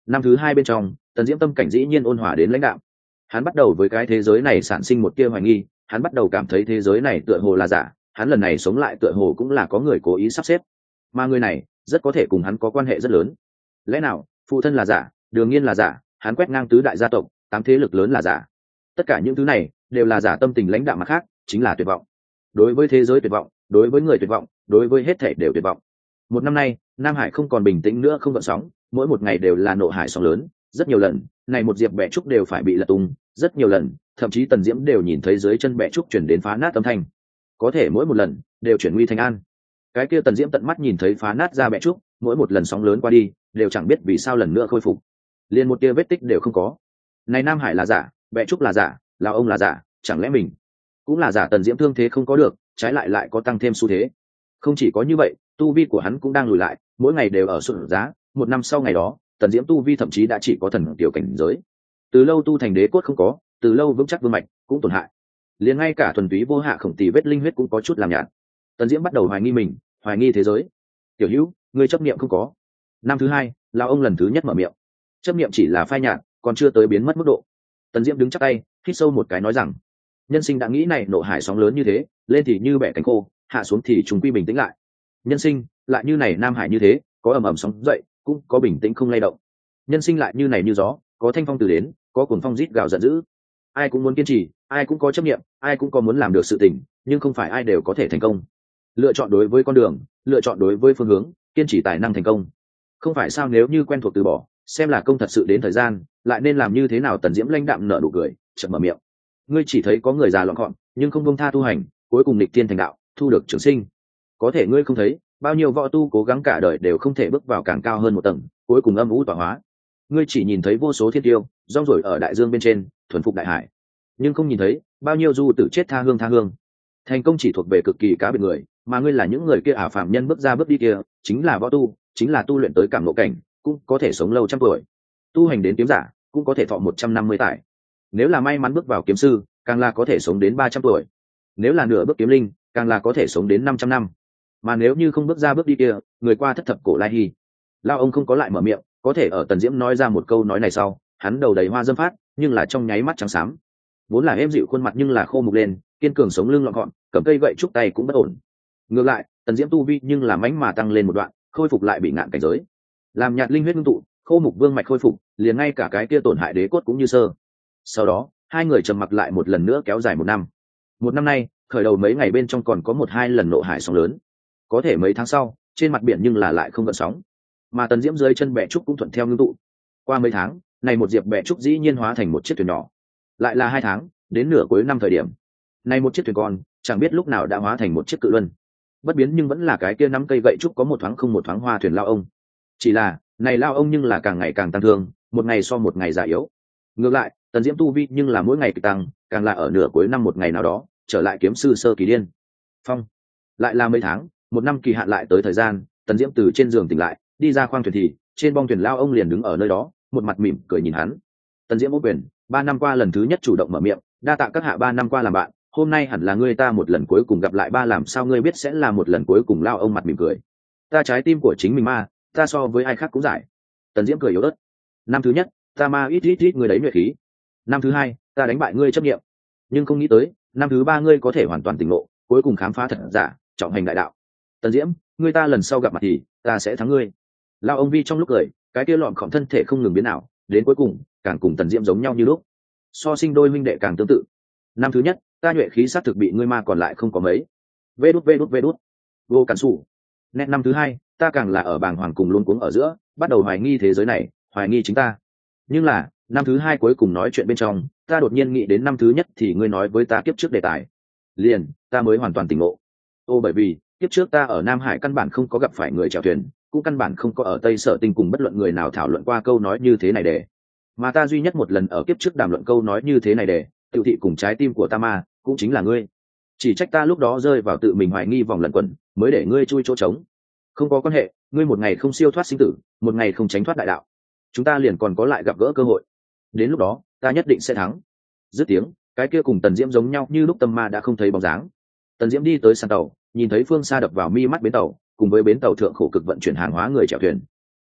Năm thứ hai bên trong, Tần Diễm tâm cảnh dĩ nhiên ôn hòa đến lãnh đạm. Hắn bắt đầu với cái thế giới này sản sinh một tia hoài nghi, hắn bắt đầu cảm thấy thế giới này tựa hồ là giả, hắn lần này sống lại tựa hồ cũng là có người cố ý sắp xếp, mà người này rất có thể cùng hắn có quan hệ rất lớn. Lẽ nào phụ thân là giả, Đường Nghiên là giả, hắn quét ngang tứ đại gia tộc, tám thế lực lớn là giả? Tất cả những thứ này đều là giả. Tâm tình lãnh đạm mà khác chính là tuyệt vọng. Đối với thế giới tuyệt vọng, đối với người tuyệt vọng, đối với hết thể đều tuyệt vọng. Một năm nay, Nam Hải không còn bình tĩnh nữa, không gợn sóng, mỗi một ngày đều là nộ hải sóng lớn. Rất nhiều lần, này một diệp bẹ trúc đều phải bị lật tung, rất nhiều lần, thậm chí Tần Diễm đều nhìn thấy dưới chân bẹ trúc chuyển đến phá nát âm thanh. Có thể mỗi một lần đều chuyển nguy thành an. Cái kia Tần Diễm tận mắt nhìn thấy phá nát ra bẹ trúc, mỗi một lần sóng lớn qua đi, đều chẳng biết vì sao lần nữa khôi phục, liền một tia vết tích đều không có. Này Nam Hải là giả, bẹ trúc là giả, lão ông là giả, chẳng lẽ mình cũng là giả? Tần Diễm thương thế không có được, trái lại có tăng thêm xu thế. Không chỉ có như vậy, tu vi của hắn cũng đang lùi lại, mỗi ngày đều ở sụt giá. Một năm sau ngày đó, Tần Diễm tu vi thậm chí đã chỉ có thần tiểu cảnh giới. Từ lâu tu thành đế cốt không có, từ lâu vững chắc vương mạch cũng tổn hại, liền ngay cả thuần túy vô hạ khổng tỷ vết linh huyết cũng có chút làm nhạt. Tần Diễm bắt đầu hoài nghi mình, hoài nghi thế giới. Tiểu Hữu, ngươi chấp niệm không có? Năm thứ hai, lão ông lần thứ nhất mở miệng. Chấp niệm chỉ là phai nhạt, còn chưa tới biến mất mức độ. Tần Diễm đứng chắc tay, hít sâu một cái nói rằng, nhân sinh đã nghĩ này nộ hải sóng lớn như thế, lên thì như bẻ cánh khô, hạ xuống thì trùng quy bình tĩnh lại. Nhân sinh lại như này Nam Hải như thế, có ầm ầm sóng dậy, cũng có bình tĩnh không lay động. Nhân sinh lại như này như gió, có thanh phong từ đến, có cuồng phong rít gào giận dữ. Ai cũng muốn kiên trì, ai cũng có chấp niệm, ai cũng có muốn làm được sự tình, nhưng không phải ai đều có thể thành công. Lựa chọn đối với con đường, lựa chọn đối với phương hướng, kiên trì tài năng thành công. Không phải sao? Nếu như quen thuộc từ bỏ, xem là công thật sự đến thời gian, lại nên làm như thế nào? Tần Diễm lãnh đạm nở nụ cười, chợt mở miệng. Ngươi chỉ thấy có người già lọn gọn, nhưng không buông tha tu hành, cuối cùng lịch tiên thành đạo, thu được trường sinh. Có thể ngươi không thấy, bao nhiêu võ tu cố gắng cả đời đều không thể bước vào càng cao hơn một tầng, cuối cùng âm u tỏa hóa. Ngươi chỉ nhìn thấy vô số thiên tiêu rong ruổi ở đại dương bên trên, thuần phục đại hải, nhưng không nhìn thấy bao nhiêu du tử chết tha hương. Thành công chỉ thuộc về cực kỳ cá biệt người, mà ngươi là những người kia phàm nhân bước ra bước đi kia, chính là võ tu, chính là tu luyện tới cảm ngộ cảnh, cũng có thể sống lâu trăm tuổi. Tu hành đến kiếm giả, cũng có thể thọ 150 tải. Nếu là may mắn bước vào kiếm sư, càng là có thể sống đến 300 tuổi. Nếu là nửa bước kiếm linh, càng là có thể sống đến 500 năm. Mà nếu như không bước ra bước đi kia, người qua thất thập cổ lai hy. Lao ông không có lại mở miệng, có thể ở Tần Diễm nói ra một câu nói này sau, hắn đầu đầy hoa dâm phát, nhưng là trong nháy mắt trắng xám. Vốn là êm dịu khuôn mặt nhưng là khô mục lên, kiên cường sống lưng lọn gọn, cầm cây gậy trúc tay cũng bất ổn. Ngược lại, Tần Diễm tu vi nhưng là mãnh mà tăng lên một đoạn, khôi phục lại bị ngạn cảnh giới. Làm nhạt linh huyết ngưng tụ, khô mục vương mạch khôi phục, liền ngay cả cái kia tổn hại đế cốt cũng như sơ. Sau đó, hai người trầm mặc lại một lần nữa kéo dài một năm. Một năm nay, khởi đầu mấy ngày bên trong còn có một hai lần nộ hải sóng lớn. Có thể mấy tháng sau, trên mặt biển nhưng là lại không gợn sóng. Mà Tần Diễm dưới chân bẹ trúc cũng thuận theo ngưng tụ. Qua mấy tháng, này một diệp bẹ trúc dĩ nhiên hóa thành một chiếc thuyền nhỏ. Lại là 2 tháng, đến nửa cuối năm thời điểm, này một chiếc thuyền con, chẳng biết lúc nào đã hóa thành một chiếc cự luân. Bất biến nhưng vẫn là cái kia nắm cây gậy trúc có một thoáng không một thoáng hoa thuyền lao ông. Chỉ là, này lao ông nhưng là càng ngày càng tăng thương, một ngày so một ngày già yếu. Ngược lại, Tần Diễm tu vi nhưng là mỗi ngày kỳ tăng, càng là ở nửa cuối năm một ngày nào đó, trở lại kiếm sư sơ kỳ điên phong. Lại là mấy tháng, một năm kỳ hạn lại tới thời gian, Tần Diễm từ trên giường tỉnh lại, đi ra khoang thuyền thì trên bong thuyền lao ông liền đứng ở nơi đó, một mặt mỉm cười nhìn hắn. Tần Diễm ôm quyền, 3 năm qua lần thứ nhất chủ động mở miệng, đa tạ các hạ 3 năm qua làm bạn, hôm nay hẳn là ngươi ta một lần cuối cùng gặp lại. Làm sao ngươi biết sẽ là một lần cuối cùng? Lao ông mặt mỉm cười. Ta trái tim của chính mình ma, ta so với ai khác cũng giải. Tần Diễm cười yếu ớt. Năm thứ nhất, ta ma ít ngươi đấy nhuệ khí. Năm thứ hai, ta đánh bại ngươi chấp niệm. Nhưng không nghĩ tới, năm thứ ba ngươi có thể hoàn toàn tỉnh ngộ, cuối cùng khám phá thật giả, trọng hành đại đạo. Tần Diễm, ngươi ta lần sau gặp mặt thì ta sẽ thắng ngươi. Lao ông vi trong lúc cười, cái kia lọn khỏm thân thể không ngừng biến ảo, đến cuối cùng càng cùng Tần Diễm giống nhau như lúc. So sinh đôi huynh đệ càng tương tự. Năm thứ nhất, ta nhuệ khí xác thực bị ngươi ma còn lại không có mấy. Vê đút. Vô cản sủ. Nét năm thứ hai, ta càng là ở bàng hoàng cùng luôn cuống ở giữa, bắt đầu hoài nghi thế giới này, hoài nghi chính ta. Nhưng là, năm thứ hai cuối cùng nói chuyện bên trong, ta đột nhiên nghĩ đến năm thứ nhất thì ngươi nói với ta kiếp trước đề tài. Liền, ta mới hoàn toàn tỉnh ngộ. Bởi vì, kiếp trước ta ở Nam Hải căn bản không có gặp phải người chèo thuyền, cũng căn bản không có ở Tây Sở Tinh cùng bất luận người nào thảo luận qua câu nói như thế này để. Mà ta duy nhất một lần ở kiếp trước đàm luận câu nói như thế này để, tiểu thị cùng trái tim của ta ma, cũng chính là ngươi. Chỉ trách ta lúc đó rơi vào tự mình hoài nghi vòng lẩn quẩn, mới để ngươi chui chỗ trống. Không có quan hệ, ngươi một ngày không siêu thoát sinh tử, một ngày không tránh thoát đại đạo, chúng ta liền còn có lại gặp gỡ cơ hội. Đến lúc đó, ta nhất định sẽ thắng. Dứt tiếng, cái kia cùng Tần Diễm giống nhau như lúc tâm ma đã không thấy bóng dáng. Tần Diễm đi tới sàn tàu, nhìn thấy phương xa đập vào mi mắt bến tàu, cùng với bến tàu thượng khổ cực vận chuyển hàng hóa người chèo thuyền.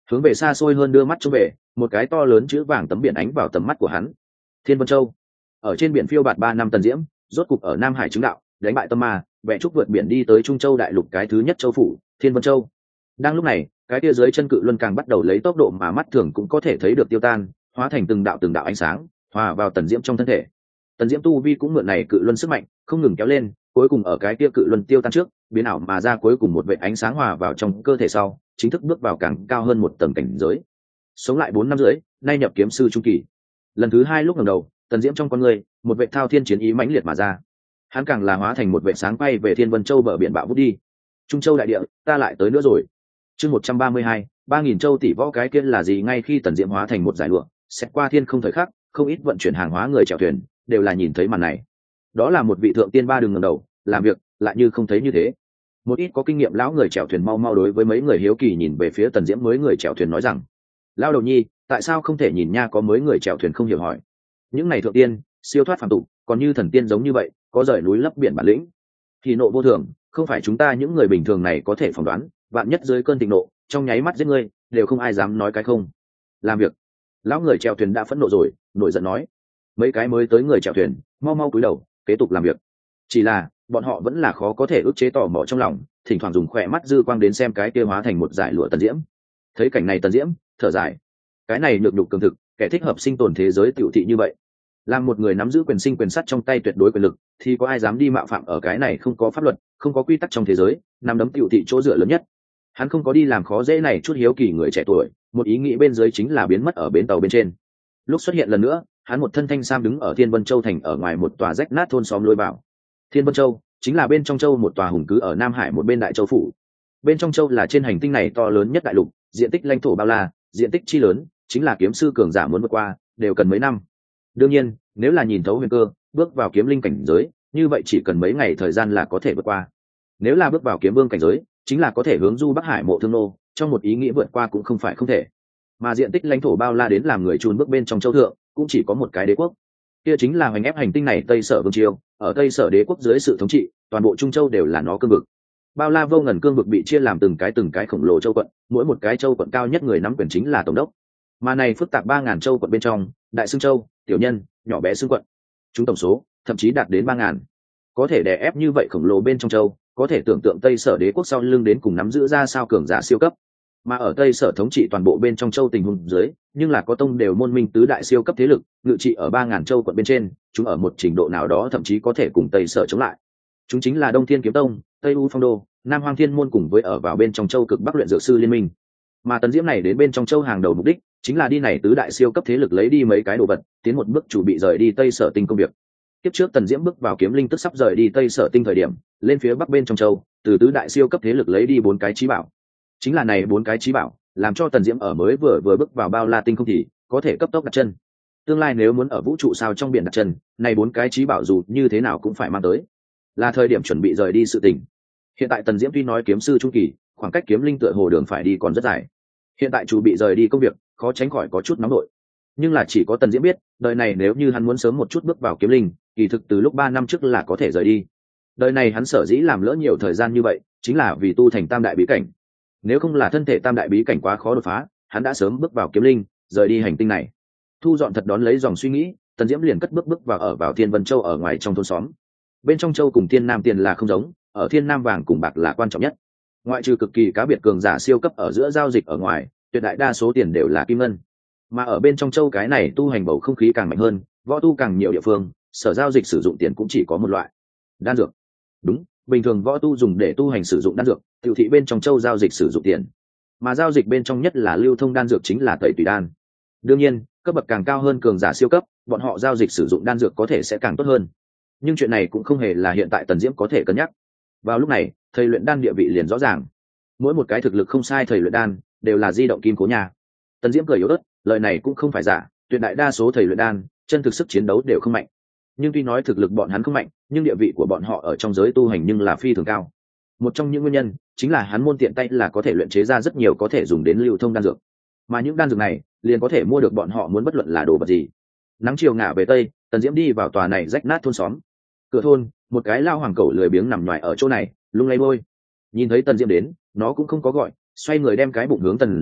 hướng về xa xôi hơn đưa mắt trông về, một cái to lớn chữ vàng tấm biển ánh vào tầm mắt của hắn. Thiên Vân Châu. Ở trên biển phiêu bạt 3 năm Tần Diễm rốt cục ở Nam Hải chứng đạo, đánh bại tâm ma, vẽ trúc vượt biển đi tới Trung Châu đại lục cái thứ nhất châu phủ Thiên Vân Châu. Đang lúc này, cái kia dưới chân cự luân càng bắt đầu lấy tốc độ mà mắt thường cũng có thể thấy được tiêu tan, hóa thành từng đạo ánh sáng, hòa vào Tần Diễm trong thân thể. Tần Diễm tu vi cũng mượn này cự luân sức mạnh, không ngừng kéo lên, cuối cùng ở cái kia cự luân tiêu tan trước, biến ảo mà ra cuối cùng một vệt ánh sáng hòa vào trong cơ thể sau, chính thức bước vào càng cao hơn một tầng cảnh giới. Sống lại 4 năm rưỡi, nay nhập kiếm sư trung kỳ. Lần thứ 2 lúc ngẩng đầu, Tần Diễm trong con người, một vệt thao thiên chiến ý mãnh liệt mà ra. Hắn càng là hóa thành một vệt sáng bay về Thiên Vân Châu bờ biển bạo vút đi. Trung Châu đại địa, ta lại tới nữa rồi. Chương 132, 3000 châu tỷ võ cái kia là gì? Ngay khi Tần Diễm hóa thành một giải lụa, xét qua thiên không thời khắc, không ít vận chuyển hàng hóa người chèo thuyền đều là nhìn thấy màn này. Đó là một vị thượng tiên ba đường ngẩng đầu, làm việc lại như không thấy như thế. Một ít có kinh nghiệm lão người chèo thuyền mau mau đối với mấy người hiếu kỳ nhìn về phía Tần Diễm mới người chèo thuyền nói rằng: "Lão đầu nhi, tại sao không thể nhìn nha?" Có mới người chèo thuyền không hiểu hỏi. Những này thượng tiên, siêu thoát phàm tục, còn như thần tiên giống như vậy, có rời núi lấp biển bản lĩnh. Thì nộ vô thường, không phải chúng ta những người bình thường này có thể phỏng đoán, vạn nhất dưới cơn thịnh nộ, trong nháy mắt giết ngươi, đều không ai dám nói cái không. Làm việc. Lão người chèo thuyền đã phẫn nộ rồi, nổi giận nói. Mấy cái mới tới người chèo thuyền, mau mau cúi đầu, kế tục làm việc. Chỉ là, bọn họ vẫn là khó có thể ức chế tò mò trong lòng, thỉnh thoảng dùng khỏe mắt dư quang đến xem cái kia hóa thành một dải lụa Tần Diễm. Thấy cảnh này Tần Diễm thở dài. Cái này nhược nhục cường thực, kẻ thích hợp sinh tồn thế giới tiểu thị như vậy. Làm một người nắm giữ quyền sinh quyền sắt trong tay tuyệt đối quyền lực, thì có ai dám đi mạo phạm ở cái này không có pháp luật, không có quy tắc trong thế giới, nắm đấm tiểu thị chỗ dựa lớn nhất. Hắn không có đi làm khó dễ này chút hiếu kỳ người trẻ tuổi, một ý nghĩ bên dưới chính là biến mất ở bến tàu bên trên. Lúc xuất hiện lần nữa, hắn một thân thanh sam đứng ở Thiên Vân Châu thành ở ngoài một tòa rách nát thôn xóm lối vào. Thiên Vân Châu chính là bên trong châu một tòa hùng cứ ở Nam Hải một bên đại châu phủ. Bên trong châu là trên hành tinh này to lớn nhất đại lục, diện tích lãnh thổ bao la, diện tích chi lớn, chính là kiếm sư cường giả muốn vượt qua, đều cần mấy năm. Đương nhiên, nếu là nhìn thấu huyền cơ, bước vào kiếm linh cảnh giới, như vậy chỉ cần mấy ngày thời gian là có thể vượt qua. Nếu là bước vào kiếm vương cảnh giới, chính là có thể hướng du Bắc Hải mộ thương nô, trong một ý nghĩa vượt qua cũng không phải không thể. Mà diện tích lãnh thổ bao la đến làm người chùn bước bên trong châu thượng, cũng chỉ có một cái đế quốc. Kia chính là hoành ép hành tinh này Tây Sở Vương triều, ở Tây Sở đế quốc dưới sự thống trị, toàn bộ Trung Châu đều là nó cương vực. Bao la vô ngần cương vực bị chia làm từng cái khổng lồ châu quận, mỗi một cái châu quận cao nhất người nắm quyền chính là tổng đốc. Mà này phức tạp 3000 châu quận bên trong, Đại Xương Châu, Tiểu Nhân, nhỏ bé xương quận, chúng tổng số thậm chí đạt đến 3000. Có thể đè ép như vậy khổng lồ bên trong châu, có thể tưởng tượng Tây Sở đế quốc sau lưng đến cùng nắm giữ ra sao cường giả siêu cấp. Mà ở Tây Sở thống trị toàn bộ bên trong châu tình huống dưới, nhưng là có tông đều môn minh tứ đại siêu cấp thế lực, ngự trị ở 3000 châu quận bên trên, chúng ở một trình độ nào đó thậm chí có thể cùng Tây Sở chống lại. Chúng chính là Đông Thiên Kiếm Tông, Tây U Phong Đô, Nam Hoang Thiên môn cùng với ở vào bên trong châu cực Bắc luyện dược sư liên minh. Mà Tần Diễm này đến bên trong châu hàng đầu mục đích chính là đi này tứ đại siêu cấp thế lực lấy đi mấy cái đồ vật, tiến một bước chuẩn bị rời đi Tây Sở tinh công việc. Tiếp trước Tần Diễm bước vào kiếm linh tức sắp rời đi Tây Sở tinh thời điểm, lên phía bắc bên trong châu, từ tứ đại siêu cấp thế lực lấy đi 4 cái chí bảo. Chính là này 4 cái chí bảo, làm cho Tần Diễm ở mới vừa bước vào bao la tinh không thì có thể cấp tốc đặt chân. Tương lai nếu muốn ở vũ trụ sao trong biển đặt chân, này 4 cái chí bảo dù như thế nào cũng phải mang tới. Là thời điểm chuẩn bị rời đi sự tình. Hiện tại Tần Diễm tuy nói kiếm sư trung kỳ, khoảng cách kiếm linh tựa hồ đường phải đi còn rất dài. Hiện tại chủ bị rời đi công việc, khó tránh khỏi có chút nóng nổi. Nhưng là chỉ có Tần Diễm biết, đời này nếu như hắn muốn sớm một chút bước vào kiếm linh, kỳ thực từ lúc 3 năm trước là có thể rời đi. Đời này hắn sở dĩ làm lỡ nhiều thời gian như vậy, chính là vì tu thành tam đại bí cảnh. Nếu không là thân thể tam đại bí cảnh quá khó đột phá, hắn đã sớm bước vào kiếm linh, rời đi hành tinh này. Thu dọn thật đón lấy dòng suy nghĩ, Tần Diễm liền cất bước vào ở vào Thiên Vân Châu ở ngoài trong thôn xóm. Bên trong châu cùng Thiên Nam tiền là không giống, ở Thiên Nam vàng cùng bạc là quan trọng nhất. Ngoại trừ cực kỳ cá biệt cường giả siêu cấp ở giữa giao dịch ở ngoài, tuyệt đại đa số tiền đều là kim ngân. Mà ở bên trong châu cái này tu hành bầu không khí càng mạnh hơn, võ tu càng nhiều địa phương, sở giao dịch sử dụng tiền cũng chỉ có một loại: đan dược. Đúng, bình thường võ tu dùng để tu hành sử dụng đan dược, tiểu thị bên trong châu giao dịch sử dụng tiền. Mà giao dịch bên trong nhất là lưu thông đan dược chính là tẩy tùy đan. Đương nhiên, cấp bậc càng cao hơn cường giả siêu cấp, bọn họ giao dịch sử dụng đan dược có thể sẽ càng tốt hơn. Nhưng chuyện này cũng không hề là hiện tại Tần Diễm có thể cân nhắc. Vào lúc này, thầy luyện đan địa vị liền rõ ràng. Mỗi một cái thực lực không sai thầy luyện đan đều là di động kim cố nhà. Tần Diễm cười yếu ớt, lời này cũng không phải giả, tuyệt đại đa số thầy luyện đan chân thực sức chiến đấu đều không mạnh. Nhưng tuy nói thực lực bọn hắn không mạnh, nhưng địa vị của bọn họ ở trong giới tu hành nhưng là phi thường cao. Một trong những nguyên nhân chính là hắn môn tiện tay là có thể luyện chế ra rất nhiều có thể dùng đến lưu thông đan dược, mà những đan dược này liền có thể mua được bọn họ muốn bất luận là đồ vật gì. Nắng chiều ngả về tây, Tần Diễm đi vào tòa này rách nát thôn xóm. Cửa thôn, một cái lao hoàng cẩu lười biếng nằm nhoài ở chỗ này, lung lay môi. Nhìn thấy Tần Diễm đến, nó cũng không có gọi, xoay người đem cái bụng hướng Tần Diễm,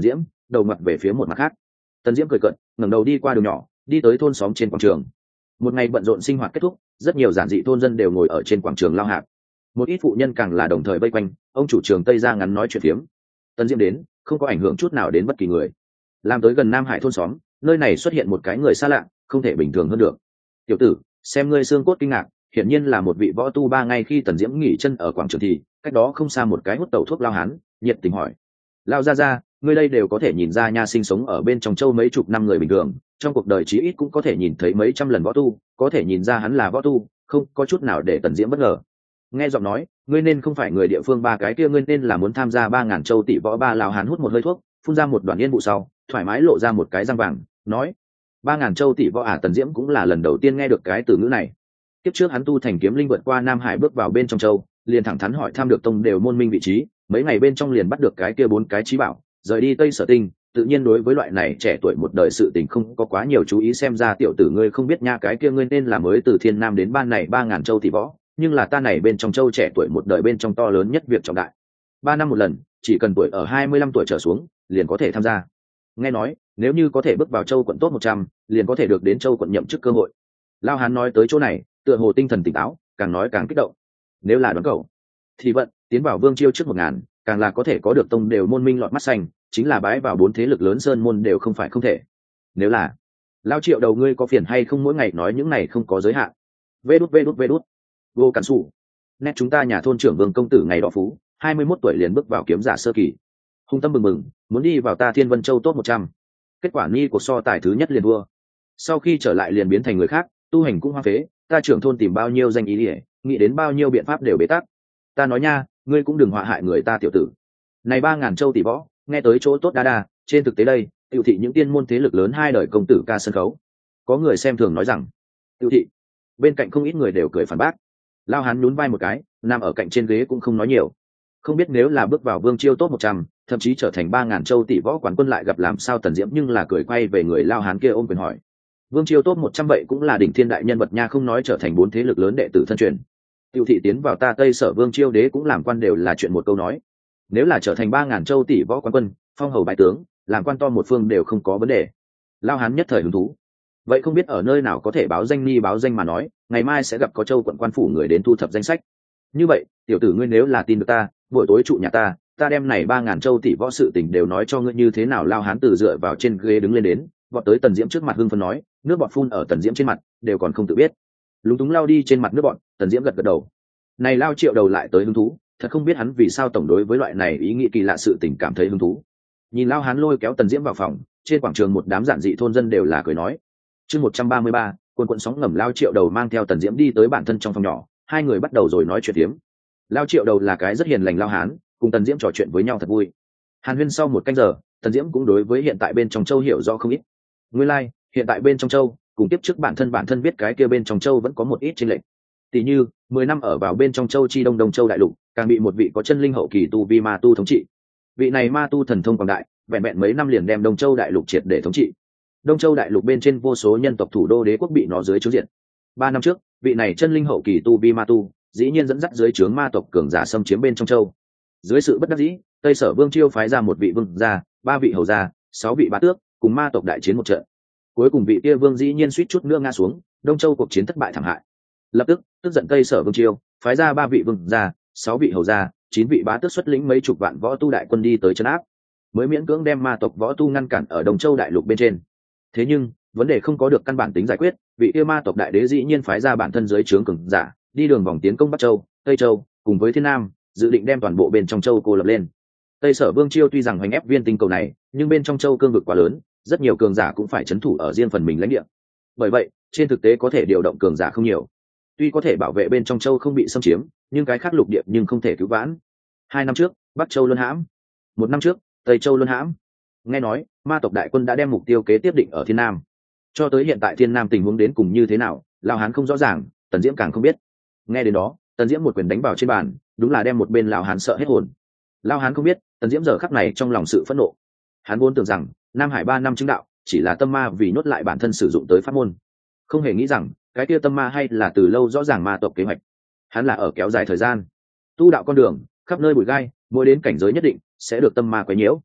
đầu ngoặt về phía một mặt khác. Tần Diễm cười cợt, ngẩng đầu đi qua đường nhỏ, đi tới thôn xóm trên quảng trường. Một ngày bận rộn sinh hoạt kết thúc, rất nhiều giản dị thôn dân đều ngồi ở trên quảng trường lao hạt. Một ít phụ nhân càng là đồng thời vây quanh ông chủ trường Tây ra ngắn nói chuyện phiếm. Tần Diễm đến, không có ảnh hưởng chút nào đến bất kỳ người. Làm tới gần Nam Hải thôn xóm, nơi này xuất hiện một cái người xa lạ, không thể bình thường hơn được. Tiểu tử, xem ngươi xương cốt kinh ngạc, hiển nhiên là một vị võ tu ba ngày. Khi Tần Diễm nghỉ chân ở quảng trường thì cách đó không xa một cái hút tẩu thuốc lao hán nhiệt tình hỏi: lao ra, ngươi đây đều có thể nhìn ra nha, sinh sống ở bên trong châu mấy chục năm người bình thường, trong cuộc đời chí ít cũng có thể nhìn thấy mấy trăm lần võ tu, có thể nhìn ra hắn là võ tu, không có chút nào để Tần Diễm bất ngờ. Nghe giọng nói, ngươi nên không phải người địa phương ba cái kia, ngươi nên là muốn tham gia 3.000 châu tỷ võ. Ba lao hán hút một hơi thuốc, phun ra một đoàn yên vụ sau, thoải mái lộ ra một cái răng vàng, nói: 3.000 châu tỷ võ à? Tần Diễm cũng là lần đầu tiên nghe được cái từ ngữ này. Tiếp trước hắn tu thành kiếm linh vượt qua Nam Hải bước vào bên trong châu, liền thẳng thắn hỏi thăm được tông đều môn minh vị trí, mấy ngày bên trong liền bắt được cái kia 4 cái chí bảo, rời đi Tây Sở Tinh. Tự nhiên đối với loại này trẻ tuổi một đời sự tình không có quá nhiều chú ý. Xem ra tiểu tử ngươi không biết nha, cái kia ngươi nên là mới từ Thiên Nam đến ban này 3.000 châu tỷ võ, nhưng là ta này bên trong châu trẻ tuổi một đời bên trong to lớn nhất việc trọng đại, 3 năm một lần, chỉ cần tuổi ở 25 tuổi trở xuống liền có thể tham gia. Nghe nói nếu như có thể bước vào châu quận top 100, liền có thể được đến châu quận nhậm chức cơ hội. Lao hán nói tới chỗ này, tựa hồ tinh thần tỉnh táo, càng nói càng kích động. Nếu là đoán cầu thì vận tiến vào vương chiêu trước 1.000, càng là có thể có được tông đều môn minh lọt mắt xanh, chính là bái vào 4 thế lực lớn sơn môn đều không phải không thể. Nếu là Lao Triệu đầu, ngươi có phiền hay không mỗi ngày nói những này không có giới hạn? Vê đút vô cản sủ. Nét chúng ta nhà thôn trưởng Vương công tử ngày đó phú 21 tuổi liền bước vào kiếm giả sơ kỳ, hung tâm bừng bừng muốn đi vào ta Thiên Vân Châu top 100. Kết quả ni cuộc so tài thứ nhất liền thua, sau khi trở lại liền biến thành người khác, tu hành cũng hoang phế. Ta trưởng thôn tìm bao nhiêu danh ý ỉa, nghĩ đến bao nhiêu biện pháp đều bế tắc. Ta nói nha, ngươi cũng đừng họa hại người ta tiểu tử. Này 3.000 châu tỷ võ, nghe tới chỗ tốt đa, trên thực tế đây tiểu thị những tiên môn thế lực lớn 2 đời công tử ca sân khấu. Có người xem thường nói rằng tiểu thị, bên cạnh không ít người đều cười phản bác. Lao hán nhún vai một cái, nằm ở cạnh trên ghế cũng không nói nhiều. Không biết nếu là bước vào vương chiêu top 100, thậm chí trở thành 3.000 châu tỷ võ quán quân lại gặp làm sao Tần Diễm nhưng là cười quay về người Lao hán kia ôm quyền hỏi: vương chiêu top 100 vậy cũng là đỉnh thiên đại nhân vật nha, không nói trở thành 4 thế lực lớn đệ tử thân truyền, tiêu thị tiến vào ta Tây Sở vương chiêu đế cũng làm quan đều là chuyện một câu nói. Nếu là trở thành 3.000 châu tỷ võ quán quân, phong hầu bại tướng, làm quan to một phương đều không có vấn đề. Lao hán nhất thời hứng thú. Vậy không biết ở nơi nào có thể báo danh ni báo danh mà nói, ngày mai sẽ gặp có châu quận quan phủ người đến thu thập danh sách. Như vậy tiểu tử ngươi nếu là tin được ta, buổi tối trụ nhà ta đem này 3.000 châu tỷ võ sự tình đều nói cho ngươi như thế nào. Lao hán từ dựa vào trên ghế đứng lên đến, vọt tới Tần Diễm trước mặt hưng phấn nói, nước bọt phun ở Tần Diễm trên mặt đều còn không tự biết. Lúng túng lao đi trên mặt nước bọt, Tần Diễm gật gật đầu. Này Lao Triệu đầu lại tới hứng thú, thật không biết hắn vì sao tổng đối với loại này ý nghĩ kỳ lạ sự tình cảm thấy hứng thú. Nhìn Lao hán lôi kéo Tần Diễm vào phòng, trên quảng trường một đám giản dị thôn dân đều là cười nói. Chương 133, cuồn cuộn sóng ngầm. Lao Triệu đầu mang theo Tần Diễm đi tới bản thân trong phòng nhỏ, hai người bắt đầu rồi nói chuyện tiếm. Lao Triệu đầu là cái rất hiền lành Lao hán, cùng Tần Diễm trò chuyện với nhau thật vui. Hàn huyên sau một canh giờ, Tần Diễm cũng đối với hiện tại bên trong châu hiểu rõ không ít. Nguyên lai, hiện tại bên trong châu, cùng tiếp trước bản thân biết cái kia bên trong châu vẫn có một ít chênh lệch. Tỷ như, 10 năm ở vào bên trong châu chi Đông Châu đại lục, càng bị một vị có chân linh hậu kỳ tu vi ma tu thống trị. Vị này ma tu thần thông quảng đại, vẹn vẹn mấy năm liền đem Đông Châu đại lục triệt để thống trị. Đông Châu đại lục bên trên vô số nhân tộc thủ đô đế quốc bị nó dưới trướng diện. 3 năm trước, vị này chân linh hậu kỳ tu vi ma tu, dĩ nhiên dẫn dắt dưới trướng ma tộc cường giả xâm chiếm bên trong châu. Dưới sự bất đắc dĩ, Tây Sở Vương Chiêu phái ra một vị vương gia, 3 vị hầu gia, 6 vị bá tước, cùng ma tộc đại chiến một trận. Cuối cùng vị kia vương dĩ nhiên suýt chút nữa ngã xuống, Đông Châu cuộc chiến thất bại thảm hại. Lập tức, tức giận Tây Sở Vương Chiêu, phái ra 3 vị vương gia, 6 vị hầu gia, 9 vị bá tước xuất lĩnh mấy chục vạn võ tu đại quân đi tới trấn áp, mới miễn cưỡng đem ma tộc võ tu ngăn cản ở Đông Châu đại lục bên trên. Thế nhưng, vấn đề không có được căn bản tính giải quyết, vị kia ma tộc đại đế dĩ nhiên phái ra bản thân dưới trướng cường giả, đi đường vòng tiến công Bắc Châu, Tây Châu, cùng với Thiên Nam, dự định đem toàn bộ bên trong châu cô lập lên. Tây Sở Vương Chiêu tuy rằng hoành ép viên tinh cầu này, nhưng bên trong châu cương vực quá lớn, rất nhiều cường giả cũng phải trấn thủ ở riêng phần mình lãnh địa. Bởi vậy, trên thực tế có thể điều động cường giả không nhiều. Tuy có thể bảo vệ bên trong châu không bị xâm chiếm, nhưng cái khác lục địa nhưng không thể cứu vãn. 2 năm trước, Bắc Châu luân hãm. 1 năm trước, Tây Châu luân hãm. Nghe nói, ma tộc đại quân đã đem mục tiêu kế tiếp định ở Thiên Nam. Cho tới hiện tại Thiên Nam tình huống đến cùng như thế nào, Lão Hán không rõ ràng, Tần Diễm càng không biết. Nghe đến đó, Tần Diễm một quyền đánh vào trên bàn, đúng là đem một bên Lão Hán sợ hết hồn. Lão Hán không biết, Tần Diễm giờ khắc này trong lòng sự phẫn nộ. Hắn vốn tưởng rằng, Nam Hải 3 năm chứng đạo, chỉ là tâm ma vì nhốt lại bản thân sử dụng tới pháp môn. Không hề nghĩ rằng, cái kia tâm ma hay là từ lâu rõ ràng ma tộc kế hoạch. Hắn là ở kéo dài thời gian. Tu đạo con đường, khắp nơi bụi gai, mỗi đến cảnh giới nhất định, sẽ được tâm ma quấy nhiễu.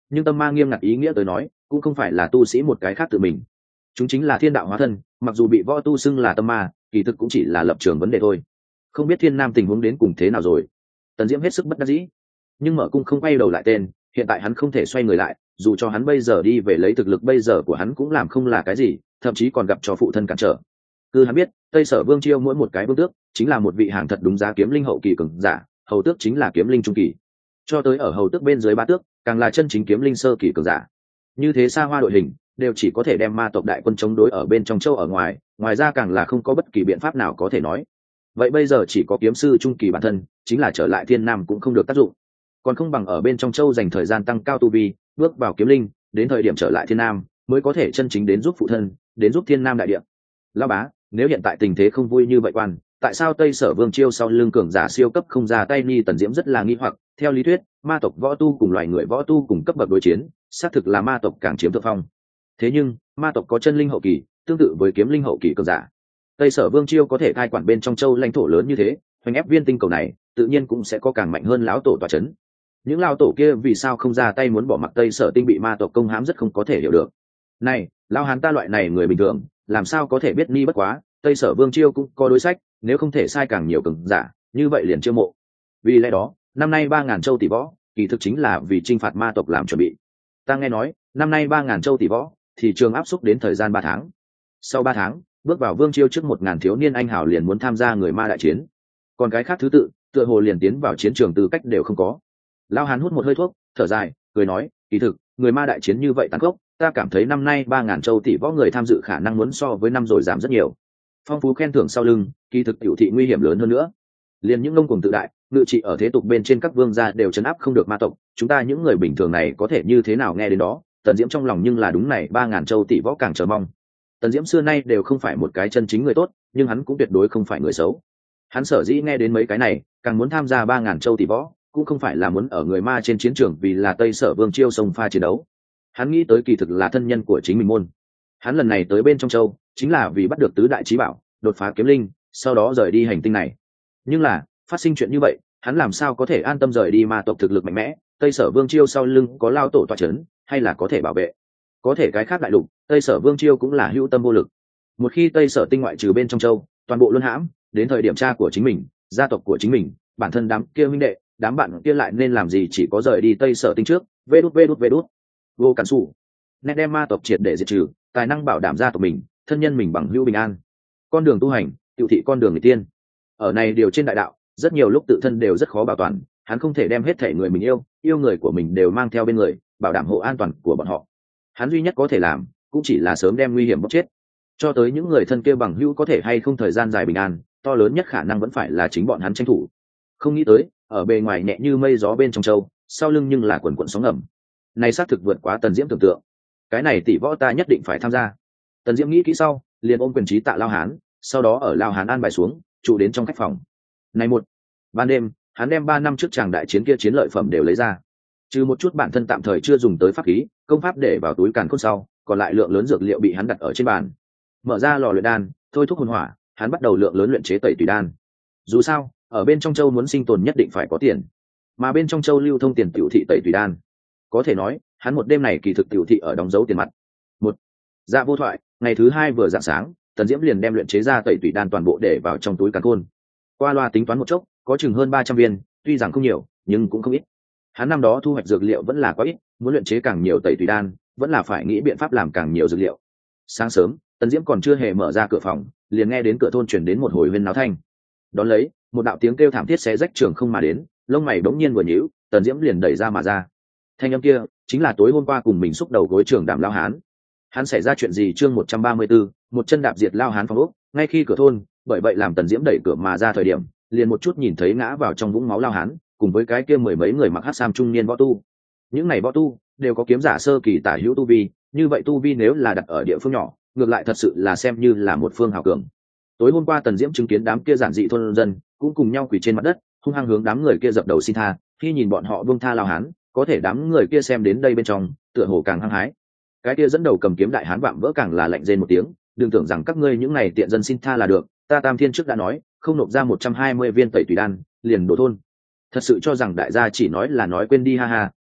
nhưng tâm ma nghiêm ngặt ý nghĩa tới nói cũng không phải là tu sĩ một cái khác tự mình, chúng chính là thiên đạo hóa thân, mặc dù bị võ tu xưng là tâm ma, kỳ thực cũng chỉ là lập trường vấn đề thôi. Không biết thiên nam tình huống đến cùng thế nào rồi. Tần Diễm hết sức bất đắc dĩ, nhưng mở cung không quay đầu lại tên, hiện tại hắn không thể xoay người lại, dù cho hắn bây giờ đi về lấy thực lực bây giờ của hắn cũng làm không là cái gì, thậm chí còn gặp cho phụ thân cản trở. Cứ hắn biết Tây Sở Vương Chiêu mỗi một cái vương tước chính là một vị hàng thật đúng giá kiếm linh hậu kỳ cường giả, hầu tước chính là kiếm linh trung kỳ, cho tới ở hầu tước bên dưới ba tước càng là chân chính kiếm linh sơ kỳ cường giả. Như thế xa hoa đội hình đều chỉ có thể đem ma tộc đại quân chống đối ở bên trong châu ở ngoài, ngoài ra càng là không có bất kỳ biện pháp nào có thể nói. Vậy bây giờ chỉ có kiếm sư trung kỳ bản thân chính là trở lại thiên nam cũng không được tác dụng, còn không bằng ở bên trong châu dành thời gian tăng cao tu vi, bước vào kiếm linh, đến thời điểm trở lại thiên nam mới có thể chân chính đến giúp phụ thân, đến giúp thiên nam đại địa. Lão bá, nếu hiện tại tình thế không vui như vậy quan, tại sao Tây Sở Vương Chiêu sau lưng cường giả siêu cấp không ra tay? Ni Tần Diễm rất là nghi hoặc, theo lý thuyết ma tộc võ tu cùng loài người võ tu cùng cấp bậc đối chiến, xác thực là ma tộc càng chiếm thượng phong. Thế nhưng ma tộc có chân linh hậu kỳ tương tự với kiếm linh hậu kỳ cường giả, Tây Sở Vương Chiêu có thể cai quản bên trong châu lãnh thổ lớn như thế, hoành ép viên tinh cầu này tự nhiên cũng sẽ có càng mạnh hơn lão tổ tọa chấn. Những lão tổ kia vì sao không ra tay muốn bỏ mặc Tây Sở tinh bị ma tộc công hãm rất không có thể hiểu được. Này lão hán ta loại này người bình thường làm sao có thể biết? Ni bất quá Tây Sở Vương Chiêu cũng có đối sách, nếu không thể sai càng nhiều cường giả như vậy liền chiêu mộ. Vì lẽ đó năm nay 3.000 châu tỷ võ kỳ thực chính là vì chinh phạt ma tộc làm chuẩn bị. Ta nghe nói năm nay 3.000 châu tỷ võ thì trường áp xúc đến thời gian 3 tháng. Sau 3 tháng bước vào Vương Chiêu trước 1.000 thiếu niên anh hào liền muốn tham gia người ma đại chiến, còn cái khác thứ tự tựa hồ liền tiến vào chiến trường tư cách đều không có. Lao hán hút một hơi thuốc thở dài cười nói, kỳ thực người ma đại chiến như vậy tàn khốc, ta cảm thấy năm nay 3.000 châu tỷ võ người tham dự khả năng muốn so với năm rồi giảm rất nhiều. Phong phú khen thưởng sau lưng kỳ thực tiểu thị nguy hiểm lớn hơn nữa, liền những ngông cuồng tự đại ngự trị ở thế tục bên trên các vương gia đều chấn áp không được ma tộc, chúng ta những người bình thường này có thể như thế nào nghe đến đó. Tần Diễm trong lòng nhưng là đúng này 3.000 châu tỷ võ càng chờ mong. Tần Diễm xưa nay đều không phải một cái chân chính người tốt, nhưng hắn cũng tuyệt đối không phải người xấu. Hắn sở dĩ nghe đến mấy cái này càng muốn tham gia 3.000 châu tỷ võ, cũng không phải là muốn ở người ma trên chiến trường vì là Tây Sở Vương Chiêu sông pha chiến đấu. Hắn nghĩ tới kỳ thực là thân nhân của chính mình môn. Hắn lần này tới bên trong châu chính là vì bắt được tứ đại chí bảo, đột phá kiếm linh, sau đó rời đi hành tinh này. Nhưng là phát sinh chuyện như vậy, hắn làm sao có thể an tâm rời đi ma tộc thực lực mạnh mẽ, Tây Sở Vương Chiêu sau lưng có lao tổ tọa chấn, hay là có thể bảo vệ. Có thể cái khác đại lục, Tây Sở Vương Chiêu cũng là hữu tâm vô lực. Một khi Tây Sở tinh ngoại trừ bên trong châu, toàn bộ luân hãm, đến thời điểm cha của chính mình, gia tộc của chính mình, bản thân đám kia huynh đệ, đám bạn kia lại nên làm gì? Chỉ có rời đi Tây Sở tinh trước. Vê đút. Vô cản sủ. Nét đem ma tộc triệt để diệt trừ, tài năng bảo đảm gia tộc mình, thân nhân mình bằng hữu bình an. Con đường tu hành, tiểu thị con đường người tiên. Ở này điều trên đại đạo, rất nhiều lúc tự thân đều rất khó bảo toàn, hắn không thể đem hết thể người mình yêu người của mình đều mang theo bên người, bảo đảm hộ an toàn của bọn họ. Hắn duy nhất có thể làm cũng chỉ là sớm đem nguy hiểm bóc chết. Cho tới những người thân kia bằng hữu có thể hay không thời gian dài bình an, to lớn nhất khả năng vẫn phải là chính bọn hắn tranh thủ. Không nghĩ tới ở bề ngoài nhẹ như mây gió bên trong châu, sau lưng nhưng là quần quần sóng ngầm. Này xác thực vượt quá Tần Diễm tưởng tượng. Cái này tỷ võ ta nhất định phải tham gia. Tần Diễm nghĩ kỹ sau liền ôm quyền trí tạ Lao Hán, sau đó ở Lao Hán an bài xuống trụ đến trong khách phòng. Này ban đêm hắn đem 3 năm trước tràng đại chiến kia chiến lợi phẩm đều lấy ra, trừ một chút bản thân tạm thời chưa dùng tới pháp khí công pháp để vào túi càn khôn sau, còn lại lượng lớn dược liệu bị hắn đặt ở trên bàn. Mở ra lò luyện đan thôi thúc hồn hỏa, hắn bắt đầu lượng lớn luyện chế tẩy tùy đan. Dù sao ở bên trong châu muốn sinh tồn nhất định phải có tiền, mà bên trong châu lưu thông tiền tiểu thị tẩy tùy đan. Có thể nói hắn một đêm này kỳ thực tiểu thị ở đóng dấu tiền mặt. Dạ vô thoại, ngày thứ 2 vừa rạng sáng, Tần Diễm liền đem luyện chế ra tẩy tùy đan toàn bộ để vào trong túi càn khôn. Qua loa tính toán một chốc, có chừng hơn 300 viên, tuy rằng không nhiều, nhưng cũng không ít. Hắn năm đó thu hoạch dược liệu vẫn là quá ít, muốn luyện chế càng nhiều tẩy tùy đan, vẫn là phải nghĩ biện pháp làm càng nhiều dược liệu. Sáng sớm, Tần Diễm còn chưa hề mở ra cửa phòng, liền nghe đến cửa thôn truyền đến một hồi huyên náo thanh. Đón lấy, một đạo tiếng kêu thảm thiết xé rách trường không mà đến, lông mày bỗng nhiên vừa nhíu, Tần Diễm liền đẩy ra mà ra. Thanh âm kia chính là tối hôm qua cùng mình xúc đầu gối trưởng Đàm Lao Hán. Hắn xảy ra chuyện gì? Chương 134, một chân đạp diệt Lao Hán phong ốc. Ngay khi cửa thôn, bởi vậy làm Tần Diễm đẩy cửa mà ra thời điểm, liền một chút nhìn thấy ngã vào trong vũng máu Lao Hán, cùng với cái kia mười mấy người mặc hắc sam trung niên võ tu. Những này võ tu đều có kiếm giả sơ kỳ tả hữu tu vi, như vậy tu vi nếu là đặt ở địa phương nhỏ, ngược lại thật sự là xem như là một phương hào cường. Tối hôm qua Tần Diễm chứng kiến đám kia giản dị thôn dân cũng cùng nhau quỳ trên mặt đất, hung hăng hướng đám người kia dập đầu xin tha. Khi nhìn bọn họ buông tha Lao Hán, có thể đám người kia xem đến đây bên trong, tựa hồ càng hăng hái. Cái kia dẫn đầu cầm kiếm đại hán vạm vỡ càng là lạnh rên một tiếng, đừng tưởng rằng các ngươi những này tiện dân xin tha là được, ta Tam Thiên trước đã nói, không nộp ra 120 viên tẩy tùy đan, liền đổ thôn. Thật sự cho rằng đại gia chỉ nói là nói quên đi ha ha,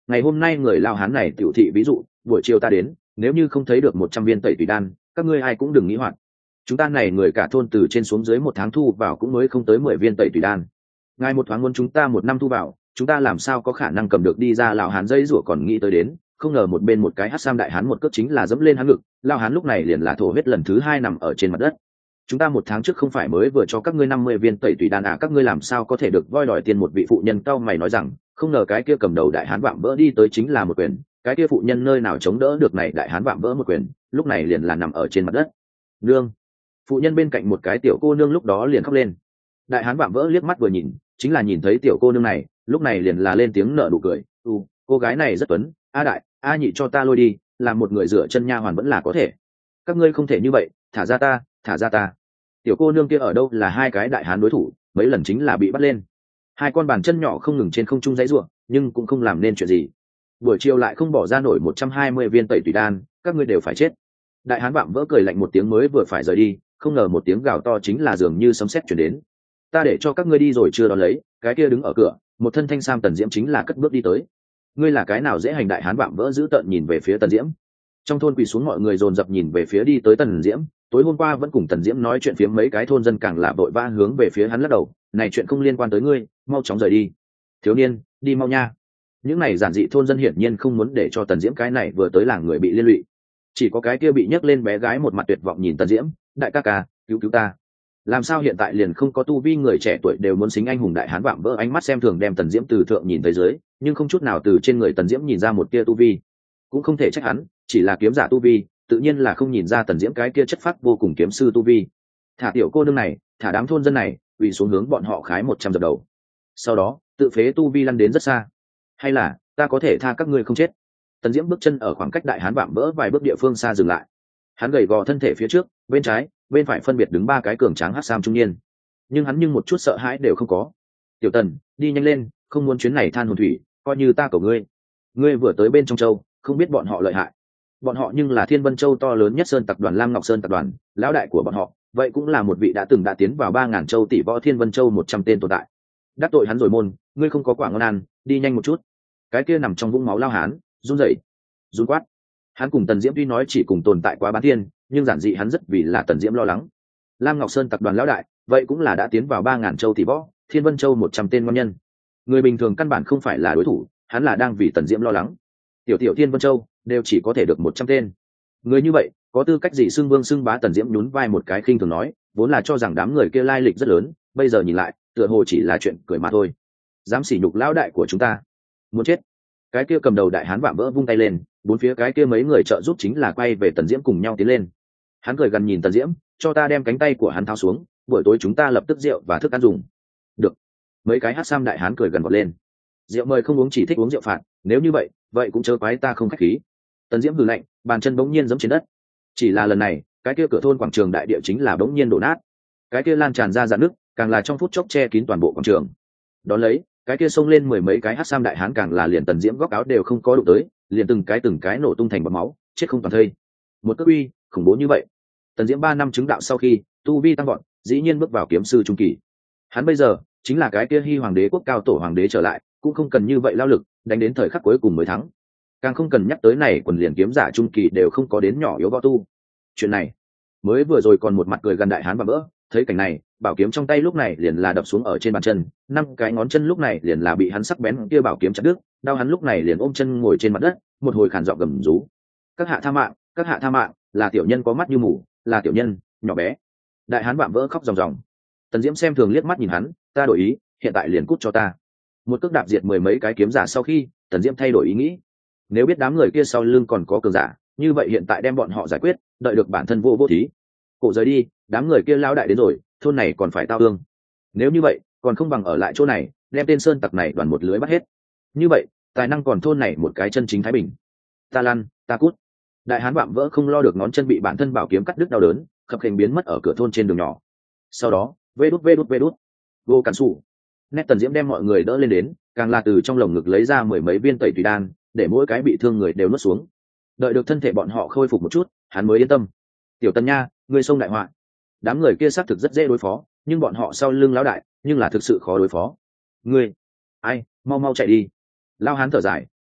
ngày hôm nay người lao hán này tiểu thị ví dụ, buổi chiều ta đến, nếu như không thấy được 100 viên tẩy tùy đan, các ngươi ai cũng đừng nghĩ hoạt. Chúng ta này người cả thôn từ trên xuống dưới một tháng thu vào cũng mới không tới 10 viên tẩy tùy đan. Ngài một thoáng muốn chúng ta một năm thu vào, chúng ta làm sao có khả năng cầm được đi ra. Lão hán dây rủa còn nghĩ tới đến, không ngờ một bên một cái hắc sam đại hán một cước chính là dẫm lên hắn ngực, lão hán lúc này liền là thổ huyết lần thứ 2 nằm ở trên mặt đất. Chúng ta một tháng trước không phải mới vừa cho các ngươi 50 viên tẩy tùy đan à, các ngươi làm sao có thể được voi đòi tiền. Một vị phụ nhân cao mày nói rằng, không ngờ cái kia cầm đầu đại hán vạm vỡ đi tới chính là một quyền, cái kia phụ nhân nơi nào chống đỡ được này đại hán vạm vỡ một quyền, lúc này liền là nằm ở trên mặt đất. Nương. Phụ nhân bên cạnh một cái tiểu cô nương lúc đó liền khóc lên. Đại hán vạm vỡ liếc mắt vừa nhìn, chính là nhìn thấy tiểu cô nương này, lúc này liền là lên tiếng nở nụ cười. Cô gái này rất tuấn, a đại, a nhị cho ta lôi đi, làm một người rửa chân nha hoàn vẫn là có thể. Các ngươi không thể như vậy, thả ra ta, thả ra ta. Tiểu cô nương kia ở đâu là hai cái đại hán đối thủ, mấy lần chính là bị bắt lên. Hai con bàn chân nhỏ không ngừng trên không trung dãy ruộng, nhưng cũng không làm nên chuyện gì. Buổi chiều lại không bỏ ra nổi 120 viên tẩy tùy đan, các ngươi đều phải chết. Đại hán vạm vỡ cười lạnh một tiếng mới vừa phải rời đi, không ngờ một tiếng gào to chính là dường như sấm sét truyền đến. Ta để cho các ngươi đi rồi chưa đón lấy, cái kia đứng ở cửa, một thân thanh sam Tần Diễm chính là cất bước đi tới. Ngươi là cái nào dễ hành? Đại hán vạm vỡ giữ tợn nhìn về phía Tần Diễm. Trong thôn quỳ xuống mọi người dồn dập nhìn về phía đi tới Tần Diễm, tối hôm qua vẫn cùng Tần Diễm nói chuyện phiếm mấy cái thôn dân càng là vội vã hướng về phía hắn lắc đầu, này chuyện không liên quan tới ngươi, mau chóng rời đi. Thiếu niên, đi mau nha. Những này giản dị thôn dân hiển nhiên không muốn để cho Tần Diễm cái này vừa tới làng người bị liên lụy. Chỉ có cái kia bị nhấc lên bé gái một mặt tuyệt vọng nhìn Tần Diễm, đại ca ca, cứu cứu ta. Làm sao hiện tại liền không có tu vi người trẻ tuổi đều muốn xính anh hùng? Đại hán vạm vỡ ánh mắt xem thường đem Tần Diễm từ thượng nhìn tới dưới, nhưng không chút nào từ trên người Tần Diễm nhìn ra một tia tu vi. Cũng không thể trách hắn, chỉ là kiếm giả tu vi, tự nhiên là không nhìn ra Tần Diễm cái kia chất phát vô cùng kiếm sư tu vi. Thả tiểu cô nương này, thả đám thôn dân này, quỳ xuống hướng bọn họ khái 100 dập đầu. Sau đó, tự phế tu vi lăn đến rất xa. Hay là, ta có thể tha các ngươi không chết? Tần Diễm bước chân ở khoảng cách đại hán vạm vỡ vài bước địa phương xa dừng lại. Hắn gầy gò thân thể phía trước, bên trái, bên phải phân biệt đứng ba cái cường tráng hắc sam trung niên, nhưng hắn nhưng một chút sợ hãi đều không có. Tiểu Tần, đi nhanh lên, không muốn chuyến này than hồn thủy, coi như ta cầu ngươi. Ngươi vừa tới bên trong châu, không biết bọn họ lợi hại. Bọn họ nhưng là Thiên Vân Châu to lớn nhất sơn tập đoàn Lam Ngọc Sơn tập đoàn, lão đại của bọn họ, vậy cũng là một vị đã từng đã tiến vào 3000 châu tỷ võ Thiên Vân Châu 100 tên tồn tại. Đắc tội hắn rồi môn, ngươi không có quả ngon ăn, đi nhanh một chút. Cái kia nằm trong vũng máu lao hán, run rẩy, run quát. Hắn cùng Tần Diễm tuy nói chỉ cùng tồn tại quá bán thiên, nhưng giản dị hắn rất vì là Tần Diễm lo lắng. Lam Ngọc Sơn tập đoàn lão đại, vậy cũng là đã tiến vào 3000 châu tỷ võ, Thiên Vân Châu 100 tên ngon nhân. Người bình thường căn bản không phải là đối thủ, hắn là đang vì Tần Diễm lo lắng. Tiểu Thiên Vân Châu đều chỉ có thể được 100 tên. Người như vậy, có tư cách gì xưng vương xưng bá? Tần Diễm nhún vai một cái khinh thường nói, vốn là cho rằng đám người kia lai lịch rất lớn, bây giờ nhìn lại, tựa hồ chỉ là chuyện cười mà thôi. Dám sỉ nhục lão đại của chúng ta, muốn chết. Cái kia cầm đầu đại hán vạm vỡ vung tay lên, bốn phía cái kia mấy người trợ giúp chính là quay về Tần Diễm cùng nhau tiến lên. Hắn cười gần nhìn Tần Diễm, cho ta đem cánh tay của hắn tháo xuống, buổi tối chúng ta lập tức rượu và thức ăn dùng. Được. Mấy cái hắc sam đại hán cười gần vọt lên. Rượu mời không uống, chỉ thích uống rượu phạt, nếu như vậy cũng chớ quái ta không khách khí. Tần Diễm hừ lạnh, bàn chân bỗng nhiên giẫm trên đất. Chỉ là lần này, cái kia cửa thôn quảng trường đại địa chính là bỗng nhiên đổ nát. Cái kia lan tràn ra dạn nước, càng là trong phút chốc che kín toàn bộ quảng trường. Đón lấy, cái kia xông lên mười mấy cái hắc sam đại hán càng là liền Tần Diễm góc áo đều không có đụng tới, liền từng cái nổ tung thành bọt máu, chết không toàn thây. Một cước uy khủng bố như vậy. Tần Diễm 3 năm chứng đạo sau khi tu vi tăng vọt, dĩ nhiên bước vào kiếm sư trung kỳ. Hắn bây giờ chính là cái kia Hy Hoàng đế quốc cao tổ hoàng đế trở lại, cũng không cần như vậy lao lực, đánh đến thời khắc cuối cùng mới thắng. Càng không cần nhắc tới này quần liền kiếm giả trung kỳ đều không có đến nhỏ yếu võ tu. Chuyện này, mới vừa rồi còn một mặt cười gần đại hán và bỡ, thấy cảnh này, bảo kiếm trong tay lúc này liền là đập xuống ở trên bàn chân, 5 cái ngón chân lúc này liền là bị hắn sắc bén kia bảo kiếm chặt đứt, đau hắn lúc này liền ôm chân ngồi trên mặt đất, một hồi khàn giọng gầm rú. Các hạ tha mạng, các hạ tha mạng, là tiểu nhân có mắt như mù, là tiểu nhân nhỏ bé. Đại hán vạm vỡ khóc ròng ròng. Tần Diễm xem thường liếc mắt nhìn hắn, ta đổi ý, hiện tại liền cút cho ta. Một cước đạp diệt mười mấy cái kiếm giả sau khi, Tần Diễm thay đổi ý nghĩ. Nếu biết đám người kia sau lưng còn có cường giả, như vậy hiện tại đem bọn họ giải quyết, đợi được bản thân vô thí. Cổ rời đi, đám người kia lao đại đến rồi, thôn này còn phải tao thương. Nếu như vậy, còn không bằng ở lại chỗ này, đem tên sơn tặc này đoàn một lưới bắt hết. Như vậy, tài năng còn thôn này một cái chân chính thái bình. Ta lăn, ta cút. Đại hán vạm vỡ không lo được ngón chân bị bản thân bảo kiếm cắt đứt đau đớn, khập khiễng biến mất ở cửa thôn trên đường nhỏ. Sau đó, vê đút, vô cản sủ. Nét Tần Diễm đem mọi người đỡ lên đến, càng là từ trong lồng ngực lấy ra mười mấy viên tẩy tùy đan, để mỗi cái bị thương người đều nuốt xuống. Đợi được thân thể bọn họ khôi phục một chút, hắn mới yên tâm. Tiểu Tần nha, ngươi xông đại họa. Đám người kia xác thực rất dễ đối phó, nhưng bọn họ sau lưng lão đại, nhưng là thực sự khó đối phó. Ngươi, ai, mau chạy đi. Lão hán thở dài,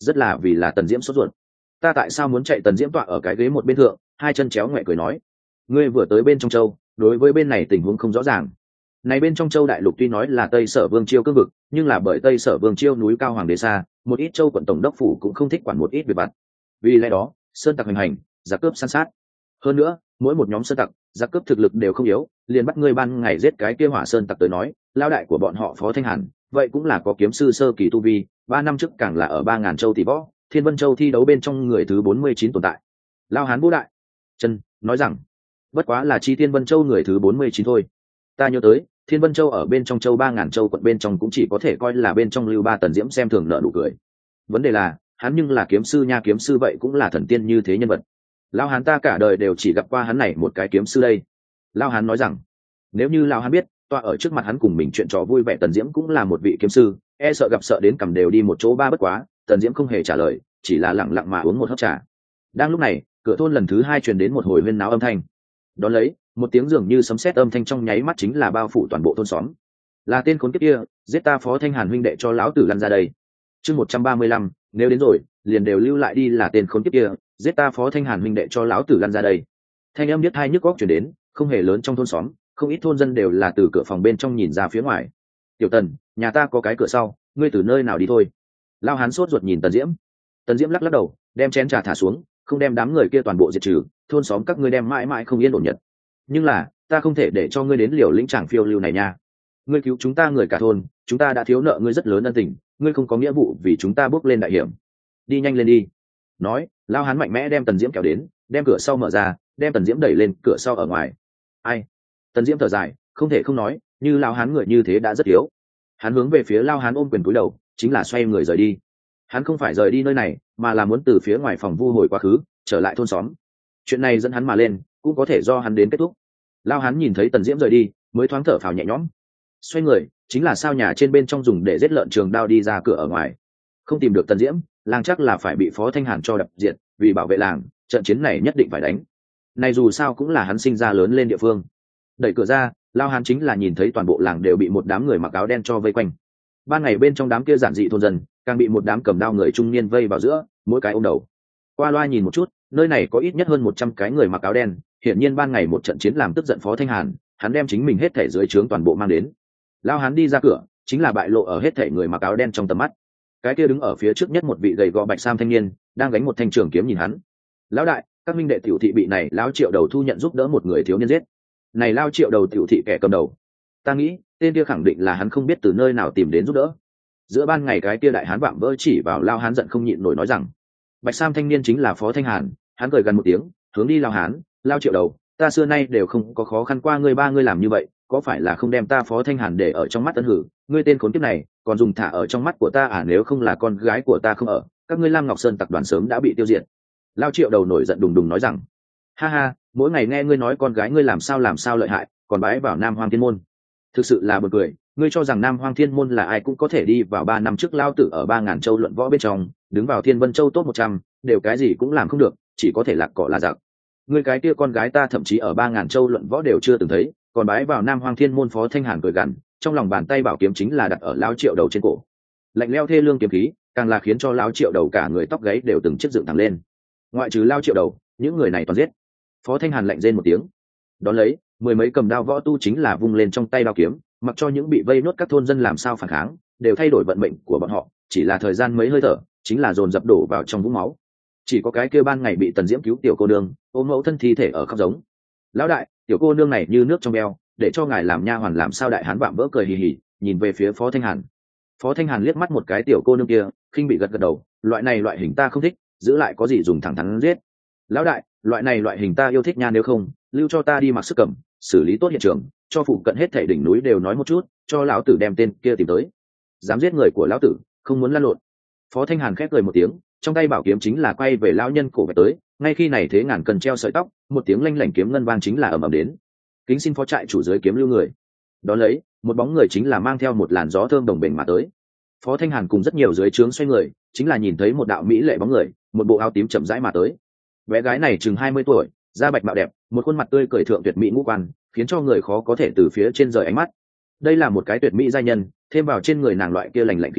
rất là vì là Tần Diễm sốt ruột. Ta tại sao muốn chạy? Tần Diễm tọa ở cái ghế một bên thượng, hai chân chéo ngoẹ cười nói, ngươi vừa tới bên trong châu, đối với bên này tình huống không rõ ràng. Này bên trong châu đại lục tuy nói là Tây Sở Vương Chiêu cương vực, nhưng là bởi Tây Sở Vương Chiêu núi cao hoàng đế xa, một ít châu quận tổng đốc phủ cũng không thích quản một ít việc vặt. Vì lẽ đó, sơn tặc hành hành, giặc cướp săn sát. Hơn nữa, mỗi một nhóm sơn tặc, giặc cướp thực lực đều không yếu, liền bắt ngươi ban ngày giết cái kia hỏa sơn tặc tới nói, lao đại của bọn họ Phó Thanh Hàn, vậy cũng là có kiếm sư sơ kỳ tu vi, 3 năm trước càng là ở 3000 châu tỷ võ, Thiên Vân Châu thi đấu bên trong người thứ 49 tồn tại. Lao Hán Vũ đại chân nói rằng, bất quá là chi Thiên Vân Châu người thứ 49 thôi. Ta nhớ tới, Thiên Vân Châu ở bên trong châu 3000 châu quận bên trong cũng chỉ có thể coi là bên trong lưu ba. Tần Diễm xem thường nở nụ cười. Vấn đề là, hắn nhưng là kiếm sư nha, kiếm sư vậy cũng là thần tiên như thế nhân vật. Lão Hán ta cả đời đều chỉ gặp qua hắn này một cái kiếm sư đây. Lão Hán nói rằng, nếu như Lão Hán biết, tọa ở trước mặt hắn cùng mình chuyện trò vui vẻ Tần Diễm cũng là một vị kiếm sư, e sợ gặp sợ đến cầm đều đi một chỗ ba. Bất quá, Tần Diễm không hề trả lời, chỉ là lặng lặng mà uống một hớp trà. Đang lúc này, cửa thôn lần thứ 2 truyền đến một hồi huyên náo âm thanh. Đón lấy, một tiếng dường như sấm sét âm thanh trong nháy mắt chính là bao phủ toàn bộ thôn xóm. Là tên khốn kiếp kia, giết ta Phó Thanh Hàn huynh đệ, cho lão tử lăn ra đây. Chương 135, nếu đến rồi, liền đều lưu lại đi. Là tên khốn kiếp kia, giết ta Phó Thanh Hàn huynh đệ, cho lão tử lăn ra đây. Thanh âm biết hai nhức óc truyền đến, không hề lớn trong thôn xóm, không ít thôn dân đều là từ cửa phòng bên trong nhìn ra phía ngoài. Tiểu Tần, nhà ta có cái cửa sau, ngươi từ nơi nào đi thôi? Lao Hán sốt ruột nhìn Tần Diễm. Tần Diễm lắc lắc đầu, đem chén trà thả xuống, không đem đám người kia toàn bộ diệt trừ, thôn xóm các ngươi đem mãi mãi không yên ổn nhật. Nhưng là, ta không thể để cho ngươi đến liều lĩnh tràng phiêu lưu này nha. Ngươi cứu chúng ta người cả thôn, chúng ta đã thiếu nợ ngươi rất lớn ân tình, ngươi không có nghĩa vụ vì chúng ta bước lên đại hiểm. Đi nhanh lên đi. Nói, Lao Hán mạnh mẽ đem Tần Diễm kéo đến, đem cửa sau mở ra, đem Tần Diễm đẩy lên cửa sau ở ngoài. Ai? Tần Diễm thở dài, không thể không nói, như Lao Hán người như thế đã rất yếu. Hắn hướng về phía Lao Hán ôm quyền cúi đầu, chính là xoay người rời đi. Hắn không phải rời đi nơi này, mà là muốn từ phía ngoài phòng vu hồi quá khứ, trở lại thôn xóm. Chuyện này dẫn hắn mà lên, cũng có thể do hắn đến kết thúc. Lao Hán nhìn thấy Tần Diễm rời đi, mới thoáng thở phào nhẹ nhõm. Xoay người, chính là sao nhà trên bên trong dùng để giết lợn trường đao đi ra cửa ở ngoài. Không tìm được Tần Diễm, làng chắc là phải bị Phó Thanh Hàn cho đập diệt, vì bảo vệ làng, trận chiến này nhất định phải đánh. Này dù sao cũng là hắn sinh ra lớn lên địa phương. Đẩy cửa ra, Lao Hán chính là nhìn thấy toàn bộ làng đều bị một đám người mặc áo đen cho vây quanh. Ban ngày bên trong đám kia giản dị thôn dân, càng bị một đám cầm đao người trung niên vây vào giữa, mỗi cái ôm đầu. Qua loa nhìn một chút, nơi này có ít nhất hơn 100 cái người mặc áo đen, hiển nhiên ban ngày một trận chiến làm tức giận Phó Thanh Hàn, hắn đem chính mình hết thảy dưới trướng toàn bộ mang đến. Lao Hán đi ra cửa, chính là bại lộ ở hết thảy người mặc áo đen trong tầm mắt. Cái kia đứng ở phía trước nhất một vị gầy gò bạch sam thanh niên, đang gánh một thanh trường kiếm nhìn hắn. Lão đại, các minh đệ tiểu thị bị này lão Triệu đầu thu nhận giúp đỡ một người thiếu niên giết. Này lao Triệu đầu tiểu thị kẻ cầm đầu, ta nghĩ tên kia khẳng định là hắn không biết từ nơi nào tìm đến giúp đỡ. Giữa ban ngày cái kia đại hán vạm vỡ chỉ vào Lao Hán giận không nhịn nổi nói rằng, bạch sam thanh niên chính là Phó Thanh Hàn. Hắn cười gần một tiếng, hướng đi Lao Hán, Lao Triệu đầu, ta xưa nay đều không có khó khăn qua ngươi ba, ngươi làm như vậy có phải là không đem ta Phó Thanh Hàn để ở trong mắt tân hử? Ngươi tên khốn kiếp này còn dùng thả ở trong mắt của ta à? Nếu không là con gái của ta không ở, các ngươi Lam Ngọc Sơn tập đoàn sớm đã bị tiêu diệt. Lao Triệu đầu nổi giận đùng đùng nói rằng, ha ha, mỗi ngày nghe ngươi nói con gái ngươi làm sao lợi hại, còn bái vào Nam Hoang Thiên Môn, thực sự là buồn cười. Ngươi cho rằng Nam Hoang Thiên Môn là ai cũng có thể đi vào? 3 năm trước lao tử ở 3000 châu luận võ bên trong, đứng vào Thiên Vân Châu top 100, đều cái gì cũng làm không được, chỉ có thể lạc cỏ là giặc. Ngươi cái kia con gái ta thậm chí ở 3000 châu luận võ đều chưa từng thấy, còn bái vào Nam Hoang Thiên Môn. Phó Thanh Hàn cười gằn, trong lòng bàn tay bảo kiếm chính là đặt ở lão Triệu đầu trên cổ. Lạnh lẽo thê lương kiếm khí, càng là khiến cho lão Triệu đầu cả người tóc gáy đều từng chiếc dựng thẳng lên. Ngoại trừ lão Triệu đầu, những người này toàn giết. Phó Thanh Hàn lạnh rên một tiếng. Đón lấy, mười mấy cầm đao võ tu chính là vung lên trong tay đao kiếm, mặc cho những bị vây nốt các thôn dân làm sao phản kháng, đều thay đổi vận mệnh của bọn họ, chỉ là thời gian mấy hơi thở, chính là dồn dập đổ vào trong vũng máu. Chỉ có cái kia ban ngày bị Tần Diễm cứu tiểu cô nương, ôm mẫu thân thi thể ở khóc giống. Lão đại, tiểu cô nương này như nước trong beo, để cho ngài làm nha hoàn làm sao? Đại hán vạm vỡ cười hì hì, nhìn về phía Phó Thanh Hàn. Phó Thanh Hàn liếc mắt một cái tiểu cô nương kia, khinh bị gật gật đầu, loại này loại hình ta không thích, giữ lại có gì dùng, thẳng thắn giết. Lão đại, loại này loại hình ta yêu thích nha, nếu không, lưu cho ta đi mặc sức cầm, xử lý tốt hiện trường, cho phụ cận hết thảy đỉnh núi đều nói một chút, cho lão tử đem tên kia tìm tới. Dám giết người của lão tử, không muốn lăn lộn. Phó Thanh Hàn khép cười một tiếng, trong tay bảo kiếm chính là quay về lão nhân cổ về tới. Ngay khi này thế ngàn cân treo sợi tóc, một tiếng lanh lảnh kiếm ngân vang chính là ầm ầm đến. Kính xin phó trại chủ dưới kiếm lưu người. Đó lấy, một bóng người chính là mang theo một làn gió thơm đồng bền mà tới. Phó Thanh Hàn cùng rất nhiều dưới trướng xoay người, chính là nhìn thấy một đạo mỹ lệ bóng người, một bộ áo tím chậm rãi mà tới. Bé gái này chừng 20 tuổi, da bạch mạo đẹp, một khuôn mặt tươi cười thượng tuyệt mỹ ngũ quan, khiến cho người khó có thể từ phía trên rời ánh mắt. Đây là một cái tuyệt mỹ giai nhân, thêm vào trên người nàng loại kia lành lạnh khí chất,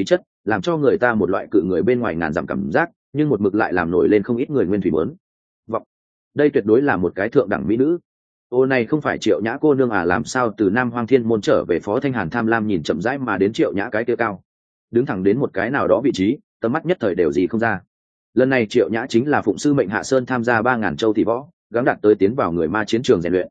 làm cho người ta một loại cự người bên ngoài ngàn dặm cảm giác, nhưng một mực lại làm nổi lên không ít người nguyên thủy muốn vọng. Đây tuyệt đối là một cái thượng đẳng mỹ nữ. Ô này không phải Triệu Nhã cô nương à? Làm sao từ Nam Hoang Thiên môn trở về? Phó Thanh Hàn tham lam nhìn chậm rãi mà đến Triệu Nhã cái kia cao, đứng thẳng đến một cái nào đó vị trí, tầm mắt nhất thời đều gì không ra. Lần này Triệu Nhã chính là phụng sư mệnh hạ sơn tham gia 3000 châu thị võ, gắng đạt tới tiến vào người ma chiến trường rèn luyện.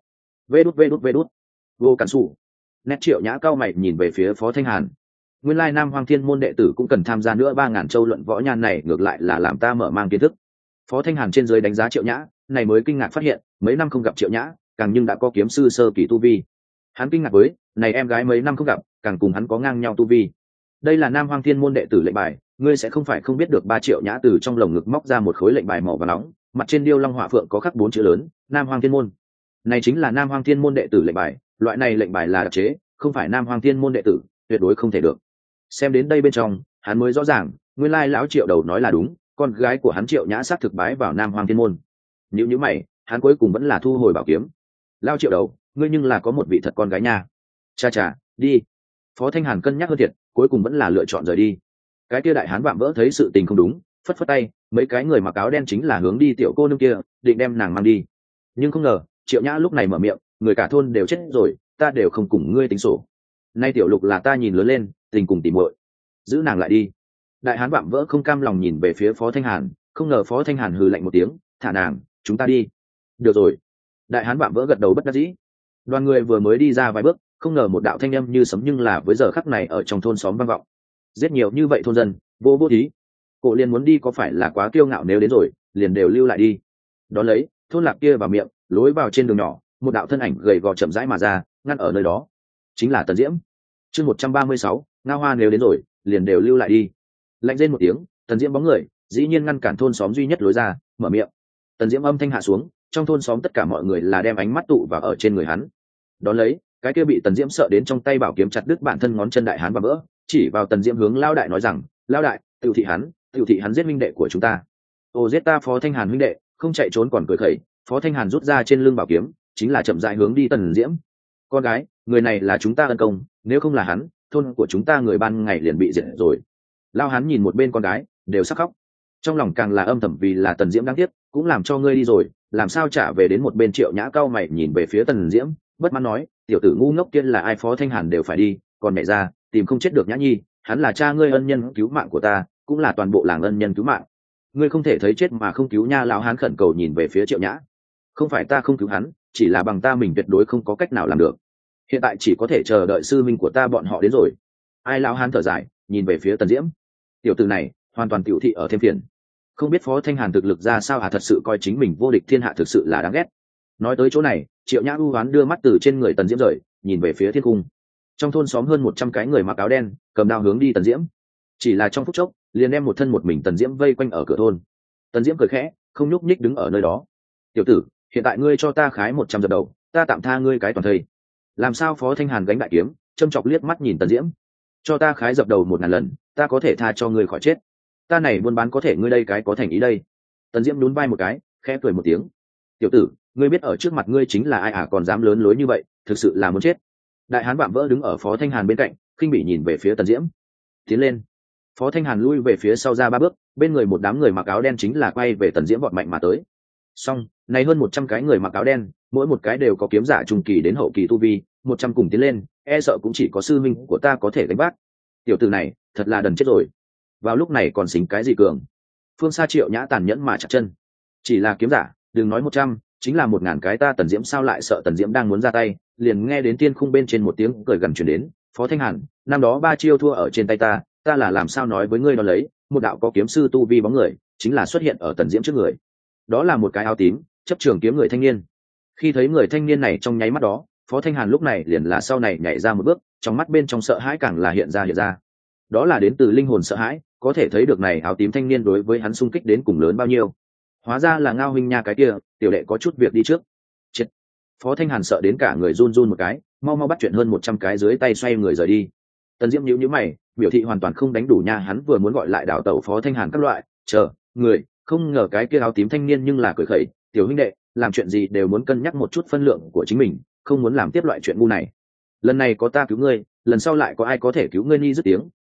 Vê đút vô cản sủ. Nét Triệu Nhã cao mày nhìn về phía Phó Thanh Hàn. Nguyên lai Nam Hoang Thiên môn đệ tử cũng cần tham gia nữa 3000 châu luận võ nhan này, ngược lại là làm ta mở mang kiến thức. Phó Thanh Hàn trên dưới đánh giá Triệu Nhã, này mới kinh ngạc phát hiện, mấy năm không gặp Triệu Nhã, càng nhưng đã có kiếm sư sơ kỳ tu vi. Hắn kinh ngạc với, này em gái mấy năm không gặp, càng cùng hắn có ngang nhau tu vi. Đây là Nam Hoang Thiên môn đệ tử lệnh bài, ngươi sẽ không phải không biết được. 3 Triệu Nhã từ trong lồng ngực móc ra một khối lệnh bài màu vàng nóng, mặt trên điêu long họa phượng có khắc 4 chữ lớn, Nam Hoang Thiên môn. Này chính là Nam Hoang Thiên môn đệ tử lệnh bài, loại này lệnh bài là đặc chế, không phải Nam Hoang Thiên môn đệ tử, tuyệt đối không thể được. Xem đến đây bên trong, hắn mới rõ ràng, nguyên lai lão Triệu đầu nói là đúng, con gái của hắn Triệu Nhã xác thực bái vào Nam Hoang Thiên môn. Nếu mày, hắn cuối cùng vẫn là thu hồi bảo kiếm. Lão Triệu đầu, ngươi nhưng là có một vị thật con gái nha. Cha, đi. Phó Thanh Hàn cân nhắc hơn thiệt, cuối cùng vẫn là lựa chọn rời đi. Cái kia đại hán vạm vỡ thấy sự tình không đúng, phất phất tay, mấy cái người mặc áo đen chính là hướng đi tiểu cô nương kia, định đem nàng mang đi. Nhưng không ngờ, Triệu Nhã lúc này mở miệng, người cả thôn đều chết rồi, ta đều không cùng ngươi tính sổ. Nay tiểu Lục là ta nhìn lớn lên, tình cùng tỉ muội, giữ nàng lại đi. Đại hán vạm vỡ không cam lòng nhìn về phía Phó Thanh Hàn, không ngờ Phó Thanh Hàn hừ lạnh một tiếng, thả nàng, chúng ta đi. Được rồi. Đại hán vạm vỡ gật đầu bất đắc dĩ. Đoàn người vừa mới đi ra vài bước, không ngờ một đạo thanh âm như sấm nhưng là với giờ khắc này ở trong thôn xóm vang vọng. Giết nhiều như vậy thôn dân, vô thí. Cổ liền muốn đi có phải là quá kiêu ngạo, nếu đến rồi, liền đều lưu lại đi. Đón lấy, thôn lạc kia vào miệng, lối vào trên đường nhỏ, một đạo thân ảnh gầy gò chậm rãi mà ra, ngăn ở nơi đó. Chính là Tần Diễm. Chương 136, Ngao Hoa nếu đến rồi, liền đều lưu lại đi. Lạnh rên một tiếng, Tần Diễm bóng người, dĩ nhiên ngăn cản thôn xóm duy nhất lối ra, mở miệng. Tần Diễm âm thanh hạ xuống, trong thôn xóm tất cả mọi người là đem ánh mắt tụ vào ở trên người hắn. Đón lấy, cái kia bị Tần Diễm sợ đến trong tay bảo kiếm chặt đứt bản thân ngón chân đại hán và vỡ, chỉ vào Tần Diễm hướng lao đại nói rằng, lao đại, tiểu thị hắn giết minh đệ của chúng ta. Ô, giết ta Phó Thanh Hàn huynh đệ, không chạy trốn còn cười khẩy. Phó Thanh Hàn rút ra trên lưng bảo kiếm, chính là chậm rãi hướng đi Tần Diễm. Con gái, người này là chúng ta ân công, nếu không là hắn, thôn của chúng ta người ban ngày liền bị diệt rồi. Lao hắn nhìn một bên con gái, đều sắc khóc, trong lòng càng là âm thầm vì là Tần Diễm đáng tiếc, cũng làm cho ngươi đi rồi, làm sao trả về. Đến một bên Triệu Nhã cao mày nhìn về phía Tần Diễm, bất mãn nói, tiểu tử ngu ngốc kia là ai? Phó Thanh Hàn đều phải đi, còn mẹ ra tìm không chết được Nhã Nhi, hắn là cha ngươi, ân nhân cứu mạng của ta, cũng là toàn bộ làng ân nhân cứu mạng, ngươi không thể thấy chết mà không cứu nha. Lão hán khẩn cầu nhìn về phía Triệu Nhã, không phải ta không cứu hắn, chỉ là bằng ta mình tuyệt đối không có cách nào làm được, hiện tại chỉ có thể chờ đợi sư minh của ta bọn họ đến rồi. Ai? Lão hán thở dài nhìn về phía Tần Diễm, tiểu tử này hoàn toàn tiểu thị ở thêm phiền, không biết Phó Thanh Hàn thực lực ra sao à? Thật sự coi chính mình vô địch thiên hạ, thực sự là đáng ghét. Nói tới chỗ này, Triệu Nhã u hoán đưa mắt từ trên người Tần Diễm rời, nhìn về phía thiên cung. Trong thôn xóm hơn 100 cái người mặc áo đen cầm đao hướng đi Tần Diễm, chỉ là trong phút chốc liền đem một thân một mình Tần Diễm vây quanh ở cửa thôn. Tần Diễm cười khẽ, không nhúc nhích đứng ở nơi đó. Tiểu tử, hiện tại ngươi cho ta khái 100 dập đầu, ta tạm tha ngươi cái toàn thây. Làm sao? Phó Thanh Hàn gánh đại kiếm, châm chọc liếc mắt nhìn Tần Diễm. Cho ta khái dập đầu 1000 lần, ta có thể tha cho ngươi khỏi chết. Ta này buôn bán có thể, ngươi đây cái có thành ý đây. Tần Diễm nhún vai một cái, khẽ cười một tiếng. Tiểu tử, ngươi biết ở trước mặt ngươi chính là ai à? Còn dám lớn lối như vậy, thực sự là muốn chết. Đại hán vạm vỡ đứng ở Phó Thanh Hàn bên cạnh, khinh bỉ nhìn về phía Tần Diễm. Tiến lên. Phó Thanh Hàn lui về phía sau ra 3 bước, bên người một đám người mặc áo đen chính là quay về Tần Diễm vọt mạnh mà tới. Song này hơn 100 cái người mặc áo đen, mỗi một cái đều có kiếm giả trung kỳ đến hậu kỳ tu vi, 100 cùng tiến lên, e sợ cũng chỉ có sư minh của ta có thể gánh vác. Tiểu tử này thật là đần chết rồi, vào lúc này còn xính cái gì cường. Phương xa Triệu Nhã tàn nhẫn mà chặt chân, chỉ là kiếm giả, đừng nói 100, chính là 1000 cái ta Tần Diễm sao lại sợ. Tần Diễm đang muốn ra tay, liền nghe đến tiên khung bên trên một tiếng cười gần truyền đến. Phó Thanh Hàn, năm đó 3 chiêu thua ở trên tay ta là làm sao nói với ngươi? Đó lấy một đạo có kiếm sư tu vi bóng người chính là xuất hiện ở Tần Diễm trước người, đó là một cái áo tím chấp trường kiếm người thanh niên. Khi thấy người thanh niên này trong nháy mắt đó, Phó Thanh Hàn lúc này liền là sau này nhảy ra một bước, trong mắt bên trong sợ hãi càng là hiện ra, đó là đến từ linh hồn sợ hãi, có thể thấy được này áo tím thanh niên đối với hắn xung kích đến cùng lớn bao nhiêu. Hóa ra là Ngao huynh nha, cái kia tiểu đệ có chút việc đi trước. Chết. Phó Thanh Hàn sợ đến cả người run run một cái, mau bắt chuyện hơn 100 cái dưới tay xoay người rời đi. Tần Diễm nhíu mày, biểu thị hoàn toàn không đánh đủ nha. Hắn vừa muốn gọi lại đảo tẩu Phó Thanh Hàn các loại chờ người, không ngờ cái kia áo tím thanh niên nhưng là cười khẩy, tiểu huynh đệ, làm chuyện gì đều muốn cân nhắc một chút phân lượng của chính mình, không muốn làm tiếp loại chuyện ngu này. Lần này có ta cứu ngươi, lần sau lại có ai có thể cứu ngươi? Ni dứt tiếng,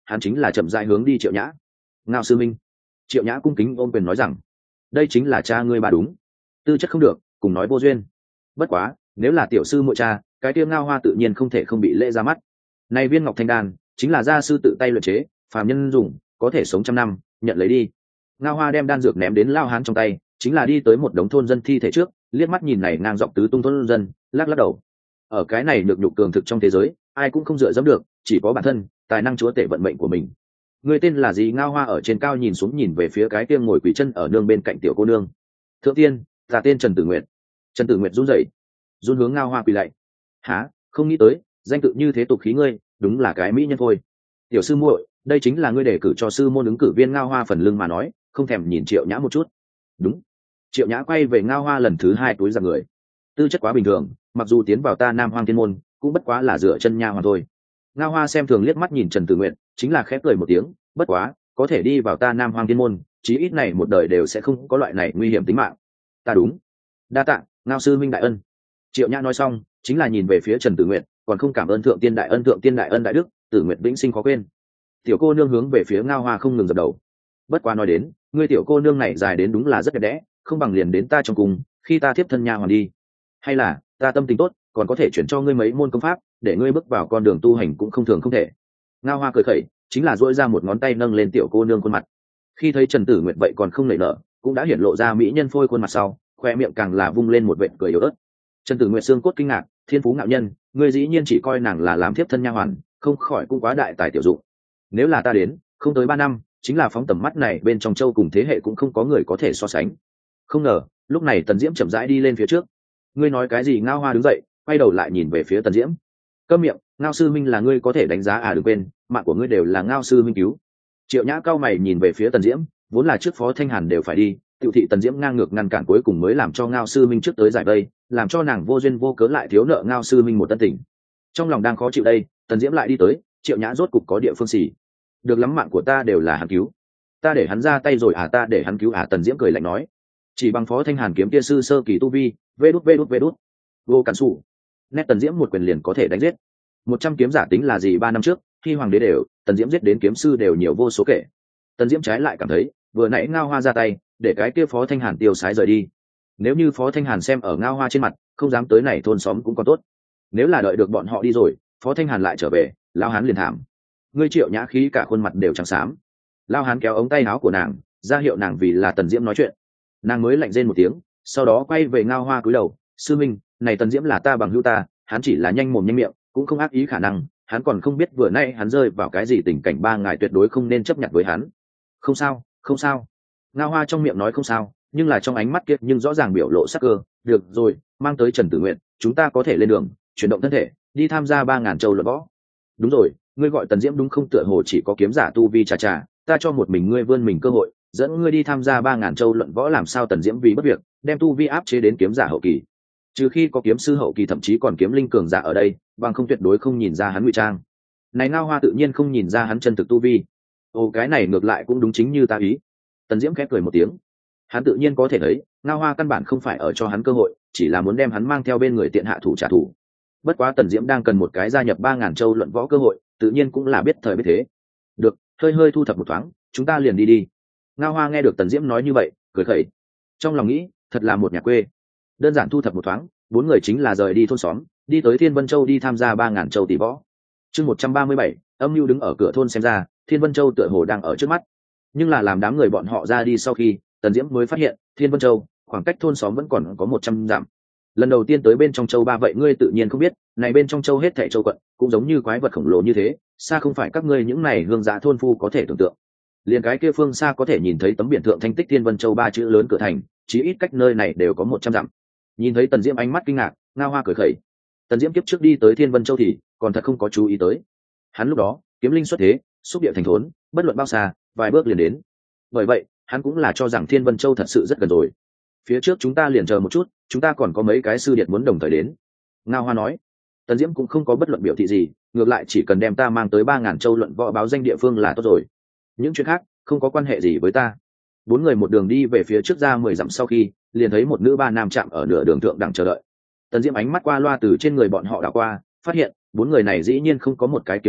hắn chính là chậm rãi hướng đi Triệu Nhã. Ngao sư minh. Triệu Nhã cung kính ôm quyền nói rằng, đây chính là cha ngươi bà đúng, tư chất không được, cùng nói vô duyên. Bất quá, nếu là tiểu sư muội cha, cái tiêu Ngao Hoa tự nhiên không thể không bị lễ ra mắt. Này viên ngọc thanh đan chính là gia sư tự tay luyện chế, phàm nhân dùng có thể sống trăm năm, nhận lấy đi. Ngao Hoa đem đan dược ném đến lao hán trong tay, chính là đi tới một đống thôn dân thi thể trước, liếc mắt nhìn này ngang dọc tứ tung thôn dân, lắc lắc đầu. Ở cái này được nhục cường thực trong thế giới, ai cũng không dựa dẫm được, chỉ có bản thân, tài năng chúa tể vận mệnh của mình. Người tên là gì? Ngao Hoa ở trên cao nhìn xuống nhìn về phía cái kia ngồi quỳ chân ở nương bên cạnh tiểu cô nương. Thượng tiên, ta tên Trần Tử Nguyệt. Trần Tử Nguyệt run rẩy, run hướng Ngao Hoa quỳ lạy. Hả? Không nghĩ tới, danh tự như thế tục khí ngươi, đúng là cái mỹ nhân thôi. Tiểu sư muội, đây chính là ngươi đề cử cho sư môn ứng cử viên. Ngao Hoa phần lưng mà nói, không thèm nhìn Triệu Nhã một chút. Đúng. Triệu Nhã quay về Ngao Hoa lần thứ hai túi ra người. Tư chất quá bình thường, mặc dù tiến vào ta Nam Hoang Thiên môn, cũng bất quá là dựa chân nha hoàn thôi. Ngao Hoa xem thường liếc mắt nhìn Trần Tử Nguyện, chính là khép cười một tiếng, bất quá, có thể đi vào ta Nam Hoang Thiên môn, chí ít này một đời đều sẽ không có loại này nguy hiểm tính mạng. Ta đúng. Đa tạ, Ngao sư minh đại ân. Triệu Nhã nói xong, chính là nhìn về phía Trần Tử Nguyện, còn không cảm ơn thượng tiên đại ân, thượng tiên đại ân đại đức, Tử Nguyện vĩnh sinh khó quên. Tiểu cô nương hướng về phía Ngao Hoa không ngừng dập đầu. Bất quá nói đến, ngươi tiểu cô nương này dài đến đúng là rất đẹp đẽ, không bằng liền đến ta trong cùng, khi ta tiếp thân nha hoàn đi. Hay là, ta tâm tình tốt, còn có thể chuyển cho ngươi mấy môn công pháp, để ngươi bước vào con đường tu hành cũng không thường không thể. Ngao Hoa cười khẩy, chính là duỗi ra một ngón tay nâng lên tiểu cô nương khuôn mặt. Khi thấy Trần Tử Nguyệt vậy còn không nảy nở, cũng đã hiển lộ ra mỹ nhân phôi khuôn mặt sau, khoe miệng càng là vung lên một vệt cười yếu ớt. Trần Tử Nguyệt xương cốt kinh ngạc, thiên phú ngạo nhân, ngươi dĩ nhiên chỉ coi nàng là làm thiếp thân nha hoàn, không khỏi cũng quá đại tài tiểu dụng. Nếu là ta đến, không tới 3 năm, chính là phóng tầm mắt này bên trong châu cùng thế hệ cũng không có người có thể so sánh. Không ngờ, lúc này Tần Diễm chậm rãi đi lên phía trước. Ngươi nói cái gì? Ngao Hoa đứng dậy, quay đầu lại nhìn về phía Tần Diễm. Câm miệng, Ngao sư minh là ngươi có thể đánh giá à, đừng quên, mạng của ngươi đều là Ngao sư minh cứu. Triệu Nhã cao mày nhìn về phía Tần Diễm, vốn là trước Phó Thanh Hàn đều phải đi, tiểu thị Tần Diễm ngang ngược ngăn cản cuối cùng mới làm cho Ngao sư minh trước tới giải vây, làm cho nàng vô duyên vô cớ lại thiếu nợ Ngao sư minh một tân tình. Trong lòng đang khó chịu đây, Tần Diễm lại đi tới, Triệu Nhã rốt cục có địa phương xỉ. Được lắm, mạng của ta đều là hắn cứu. Ta để hắn ra tay rồi à? Ta để hắn cứu à? Tần Diễm cười lạnh nói. Chỉ bằng Phó Thanh Hàn kiếm kia sư sơ kỳ tu vi, vê đút vô cản sủ. Nét Tần Diễm một quyền liền có thể đánh giết 100 kiếm giả, tính là gì? 3 năm trước khi hoàng đế đều, Tần Diễm giết đến kiếm sư đều nhiều vô số kể. Tần Diễm trái lại cảm thấy vừa nãy Ngao Hoa ra tay để cái kia Phó Thanh Hàn tiêu sái rời đi. Nếu như Phó Thanh Hàn xem ở Ngao Hoa trên mặt, không dám tới này thôn xóm cũng còn tốt. Nếu là đợi được bọn họ đi rồi, Phó Thanh Hàn lại trở về, lao hán liền thảm. Ngươi Triệu Nhã khí cả khuôn mặt đều trắng xám. Lao hán kéo ống tay áo của nàng, ra hiệu nàng vì là Tần Diễm nói chuyện. Nàng mới lạnh rên một tiếng, sau đó quay về Ngao Hoa cúi đầu. Sư minh, này Tần Diễm là ta bằng hữu ta, hắn chỉ là nhanh mồm nhanh miệng, cũng không ác ý, khả năng hắn còn không biết vừa nay hắn rơi vào cái gì tình cảnh, 3 ngài tuyệt đối không nên chấp nhận với hắn. Không sao, không sao. Ngao Hoa trong miệng nói không sao, nhưng là trong ánh mắt kia nhưng rõ ràng biểu lộ sắc cơ. Được rồi, mang tới Trần Tử Nguyện, chúng ta có thể lên đường, chuyển động thân thể, đi tham gia 3000 châu luận võ. Đúng rồi, ngươi gọi Tần Diễm đúng không? Tựa hồ chỉ có kiếm giả tu vi, chà, ta cho một mình ngươi vươn mình cơ hội, dẫn ngươi đi tham gia 3000 châu luận võ. Làm sao? Tần Diễm vì bất việc, đem tu vi áp chế đến kiếm giả hậu kỳ. Trừ khi có kiếm sư hậu kỳ, thậm chí còn kiếm linh cường giả ở đây, bằng không tuyệt đối không nhìn ra hắn ngụy trang. Này Ngao Hoa tự nhiên không nhìn ra hắn chân thực tu vi. Ồ, cái này ngược lại cũng đúng, chính như ta ý. Tần Diễm khép cười một tiếng. Hắn tự nhiên có thể thấy, Ngao Hoa căn bản không phải ở cho hắn cơ hội, chỉ là muốn đem hắn mang theo bên người tiện hạ thủ trả thù. Bất quá Tần Diễm đang cần một cái gia nhập 3000 châu luận võ cơ hội, tự nhiên cũng là biết thời biết thế. Được, hơi thu thập một thoáng, chúng ta liền đi. Ngao Hoa nghe được Tần Diễm nói như vậy, cười khẩy. Trong lòng nghĩ, thật là một nhà quê. Đơn giản thu thập một thoáng, 4 người chính là rời đi thôn xóm, đi tới Thiên Vân Châu đi tham gia 3000 châu tỷ võ. Chương 137, âm mưu đứng ở cửa thôn xem ra, Thiên Vân Châu tựa hồ đang ở trước mắt. Nhưng là làm đám người bọn họ ra đi sau khi, Tần Diễm mới phát hiện, Thiên Vân Châu, khoảng cách thôn xóm vẫn còn có 100 dặm. Lần đầu tiên tới bên trong châu ba, vậy ngươi tự nhiên không biết, này bên trong châu hết thảy châu quận, cũng giống như quái vật khổng lồ như thế, xa không phải các ngươi những này hương giã thôn phu có thể tưởng tượng. Liền cái kia phương xa có thể nhìn thấy tấm biển thượng thanh tích Thiên Vân Châu 3 chữ lớn cửa thành, chí ít cách nơi này đều có 100 dặm. Nhìn thấy Tần Diễm ánh mắt kinh ngạc, Ngao Hoa cười khẩy. Tần Diễm kiếp trước đi tới Thiên Vân Châu thì còn thật không có chú ý tới. Hắn lúc đó kiếm linh xuất thế, xúc địa thành thốn, bất luận bao xa, vài bước liền đến. Bởi vậy hắn cũng là cho rằng Thiên Vân Châu thật sự rất gần rồi. Phía trước chúng ta liền chờ một chút, chúng ta còn có mấy cái sư điện muốn đồng thời đến. Ngao Hoa nói. Tần Diễm cũng không có bất luận biểu thị gì, ngược lại chỉ cần đem ta mang tới 3000 châu luận võ báo danh địa phương là tốt rồi. Những chuyện khác không có quan hệ gì với ta. 4 người một đường đi về phía trước, ra 10 dặm sau khi, liền thấy một nữ ba nam chạm ở nửa đường thượng đẳng chờ đợi. Tần Diễm ánh mắt qua loa từ trên người bọn họ đảo qua, phát hiện 4 người này dĩ nhiên không có một cái kiếm sư,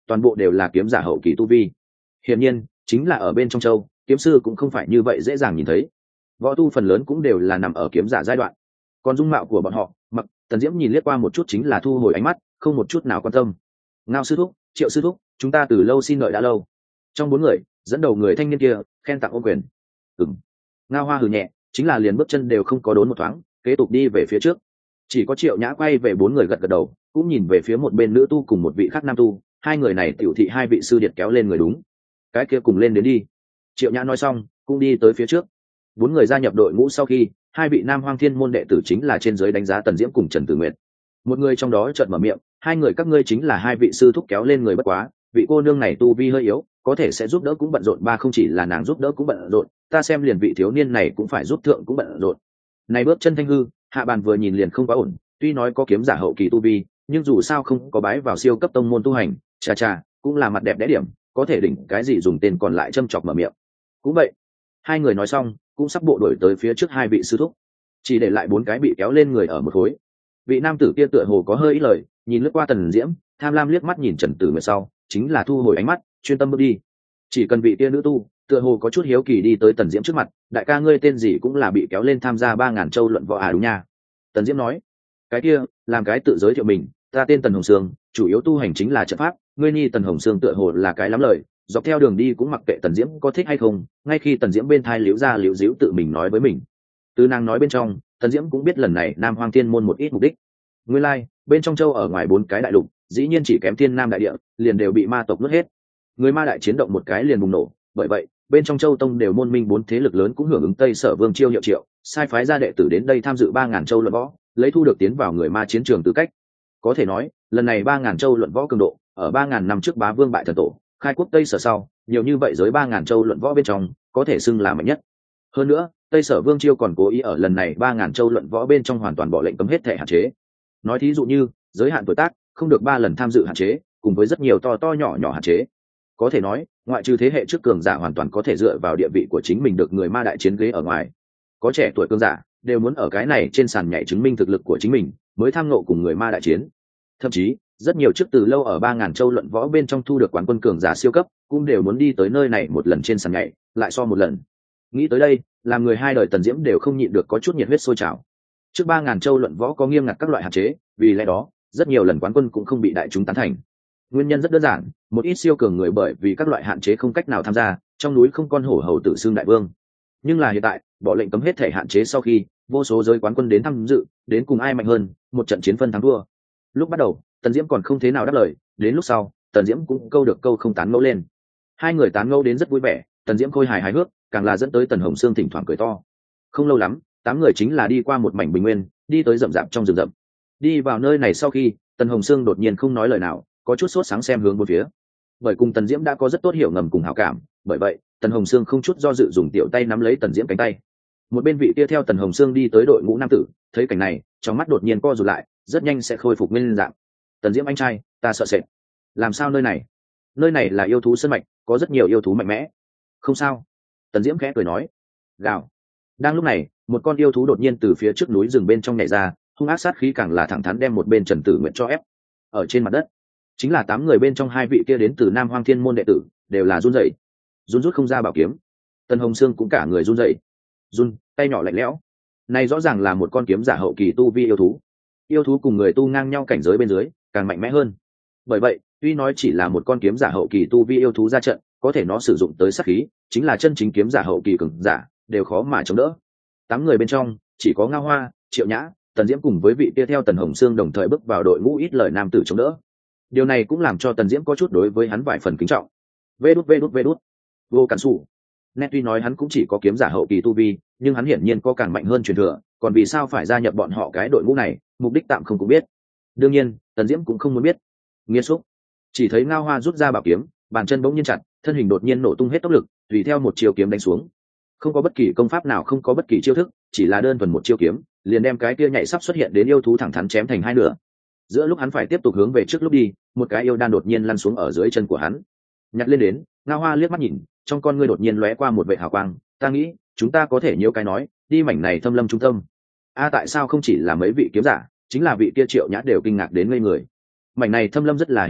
toàn bộ đều là kiếm giả hậu kỳ tu vi. Hiển nhiên chính là ở bên trong châu, kiếm sư cũng không phải như vậy dễ dàng nhìn thấy, võ tu phần lớn cũng đều là nằm ở kiếm giả giai đoạn. Còn dung mạo của bọn họ, mặc Tần Diễm nhìn liếc qua một chút chính là thu hồi ánh mắt, không một chút nào quan tâm. Ngao sư thúc, Triệu sư thúc, chúng ta từ lâu xin đợi đã lâu. Trong bốn người, dẫn đầu người thanh niên kia khen tặng ôm quyền. Ngao Hoa hừ nhẹ, chính là liền bước chân đều không có đốn một thoáng, kế tục đi về phía trước. Chỉ có Triệu Nhã quay về bốn người gật gật đầu, cũng nhìn về phía một bên nữ tu cùng một vị khác nam tu, hai người này tiểu thị hai vị sư điệt kéo lên người đúng. Cái kia cùng lên đến đi. Triệu Nhã nói xong, cũng đi tới phía trước. Bốn người gia nhập đội ngũ sau khi, hai vị Nam Hoang Thiên môn đệ tử chính là trên dưới đánh giá Tần Diễm cùng Trần Tử Nguyệt. Một người trong đó chợt mở miệng, hai người các ngươi chính là hai vị sư thúc kéo lên người bất quá, vị cô nương này tu vi hơi yếu, có thể sẽ giúp đỡ cũng bận rộn, ba không chỉ là nàng giúp đỡ cũng bận rộn, ta xem liền vị thiếu niên này cũng phải giúp thượng cũng bận rộn. Này bước chân thanh hư, hạ bàn vừa nhìn liền không quá ổn, tuy nói có kiếm giả hậu kỳ tu vi, nhưng dù sao không có bái vào siêu cấp tông môn tu hành, chà chà, cũng là mặt đẹp đẽ điểm, có thể đỉnh cái gì dùng tên còn lại châm chọc mở miệng. Cũng vậy, hai người nói xong, cũng sắp bộ đuổi tới phía trước hai vị sư thúc, chỉ để lại bốn cái bị kéo lên người ở một khối. Vị nam tử kia tựa hồ có hơi ít lời, nhìn lướt qua Tần Diễm, tham lam liếc mắt nhìn Trần Tử Nguyệt sau, chính là thu hồi ánh mắt, chuyên tâm bước đi. Chỉ cần vị kia nữ tu, tựa hồ có chút hiếu kỳ đi tới Tần Diễm trước mặt, đại ca ngươi tên gì cũng là bị kéo lên tham gia 3000 châu luận võ à đúng nha. Tần Diễm nói, cái kia, làm cái tự giới thiệu mình, ta tên Tần Hồng Sương, chủ yếu tu hành chính là trận pháp, ngươi nhi Tần Hồng Sương tựa hồ là cái lắm lời, dọc theo đường đi cũng mặc kệ Tần Diễm có thích hay không, ngay khi Tần Diễm bên thai liễu ra liễu díu tự mình nói với mình. Từ nàng nói bên trong, Tần Diễm cũng biết lần này Nam Hoang Thiên môn một ít mục đích. Nguyên lai, bên trong châu ở ngoài bốn cái đại lục, dĩ nhiên chỉ kém Thiên Nam đại địa, liền đều bị ma tộc nuốt hết. Người ma đại chiến động một cái liền bùng nổ, bởi vậy, bên trong châu tông đều môn minh bốn thế lực lớn cũng hưởng ứng Tây Sở Vương chiêu hiệu triệu, sai phái ra đệ tử đến đây tham dự 3000 châu luận võ, lấy thu được tiến vào người ma chiến trường tư cách. Có thể nói, lần này 3000 châu luận võ cường độ, ở 3000 năm trước Bá Vương bại thần tổ, khai quốc Tây Sở sau, nhiều như vậy giới 3000 châu luận võ bên trong, có thể xưng là mạnh nhất. Hơn nữa, Tây Sở Vương chiêu còn cố ý ở lần này 3000 châu luận võ bên trong hoàn toàn bỏ lệnh cấm hết thể hạn chế. Nói thí dụ như, giới hạn tuổi tác, không được 3 lần tham dự hạn chế, cùng với rất nhiều to to nhỏ nhỏ hạn chế. Có thể nói, ngoại trừ thế hệ trước cường giả hoàn toàn có thể dựa vào địa vị của chính mình được người ma đại chiến ghế ở ngoài, có trẻ tuổi cường giả đều muốn ở cái này trên sàn nhảy chứng minh thực lực của chính mình, mới tham ngộ cùng người ma đại chiến. Thậm chí, rất nhiều trước từ lâu ở 3000 châu luận võ bên trong thu được quán quân cường giả siêu cấp, cũng đều muốn đi tới nơi này một lần trên sàn nhảy, lại so một lần. Nghĩ tới đây, làm người hai đời Tần Diễm đều không nhịn được có chút nhiệt huyết sôi trào. Trước 3000 châu luận võ có nghiêm ngặt các loại hạn chế, vì lẽ đó, rất nhiều lần quán quân cũng không bị đại chúng tán thành. Nguyên nhân rất đơn giản, một ít siêu cường người bởi vì các loại hạn chế không cách nào tham gia, trong núi không con hổ hầu tử xương đại vương. Nhưng là hiện tại, bỏ lệnh cấm hết thể hạn chế sau khi, vô số giới quán quân đến tham dự, đến cùng ai mạnh hơn, một trận chiến phân thắng thua. Lúc bắt đầu, Tần Diễm còn không thế nào đáp lời, đến lúc sau, Tần Diễm cũng câu được câu không tán ngẫu lên. Hai người tán ngẫu đến rất vui vẻ, Tần Diễm khôi hài hài hước, càng là dẫn tới Tần Hồng Sương thỉnh thoảng cười to. Không lâu lắm, 8 người chính là đi qua một mảnh bình nguyên, đi tới rậm rạp trong rừng rậm. Đi vào nơi này sau khi, Tần Hồng Sương đột nhiên không nói lời nào, có chút sốt sáng xem hướng bốn phía. Bởi cùng Tần Diễm đã có rất tốt hiểu ngầm cùng hảo cảm, bởi vậy, Tần Hồng Sương không chút do dự dùng tiểu tay nắm lấy Tần Diễm cánh tay. Một bên vị kia theo Tần Hồng Sương đi tới đội ngũ nam tử, thấy cảnh này, trong mắt đột nhiên co rụt lại, rất nhanh sẽ khôi phục nguyên dạng. Tần Diễm anh trai, ta sợ sệt. Làm sao nơi này? Nơi này là yêu thú sơn mạch, có rất nhiều yêu thú mạnh mẽ. Không sao. Tần Diễm khẽ cười nói. Gào. Đang lúc này, một con yêu thú đột nhiên từ phía trước núi rừng bên trong nhảy ra, hung ác sát khí càng là thẳng thắn đem một bên Trần Tử Nguyện cho ép. Ở trên mặt đất, chính là 8 người bên trong 2 vị kia đến từ Nam Hoang Thiên môn đệ tử, đều là run rẩy, run rút không ra bảo kiếm. Tần Hồng Sương cũng cả người run rẩy, run, tay nhỏ lạnh lẽo. Này rõ ràng là một con kiếm giả hậu kỳ tu vi yêu thú. Yêu thú cùng người tu ngang nhau cảnh giới bên dưới, càng mạnh mẽ hơn. Bởi vậy, tuy nói chỉ là một con kiếm giả hậu kỳ tu vi yêu thú ra trận, có thể nó sử dụng tới sát khí, chính là chân chính kiếm giả hậu kỳ cường giả, đều khó mà chống đỡ. 8 người bên trong, chỉ có Ngao Hoa, Triệu Nhã, Tần Diễm cùng với vị kia theo Tần Hồng Sương đồng thời bước vào đội ngũ ít lời nam tử chống đỡ. Điều này cũng làm cho Tần Diễm có chút đối với hắn vài phần kính trọng. Vê đút. Vô Cản Sủ. Nét tuy nói hắn cũng chỉ có kiếm giả hậu kỳ tu vi, nhưng hắn hiển nhiên có càng mạnh hơn truyền thừa, còn vì sao phải gia nhập bọn họ cái đội ngũ này, mục đích tạm không cũng biết. Đương nhiên, Tần Diễm cũng không muốn biết. Nghiên xúc. Chỉ thấy Ngao Hoa rút ra bảo kiếm, bàn chân bỗng nhiên chặt, thân hình đột nhiên nổ tung hết tốc lực, tùy theo một chiêu kiếm đánh xuống. Không có bất kỳ công pháp nào, không có bất kỳ chiêu thức, chỉ là đơn thuần một chiêu kiếm, liền đem cái kia nhảy sắp xuất hiện đến yêu thú thẳng thắn chém thành hai nửa. Giữa lúc hắn phải tiếp tục hướng về trước lúc đi, một cái yêu đan đột nhiên lăn xuống ở dưới chân của hắn. Nhặt lên đến, Ngao Hoa liếc mắt nhìn, trong con ngươi đột nhiên lóe qua một vệ hào quang, ta nghĩ, chúng ta có thể nhiễu cái nói, đi mảnh này thâm lâm trung tâm. Tại sao không chỉ là mấy vị kiếm giả, chính là vị kia Triệu Nhã đều kinh ngạc đến ngây người. Mảnh này thâm lâm rất là hiểm ác,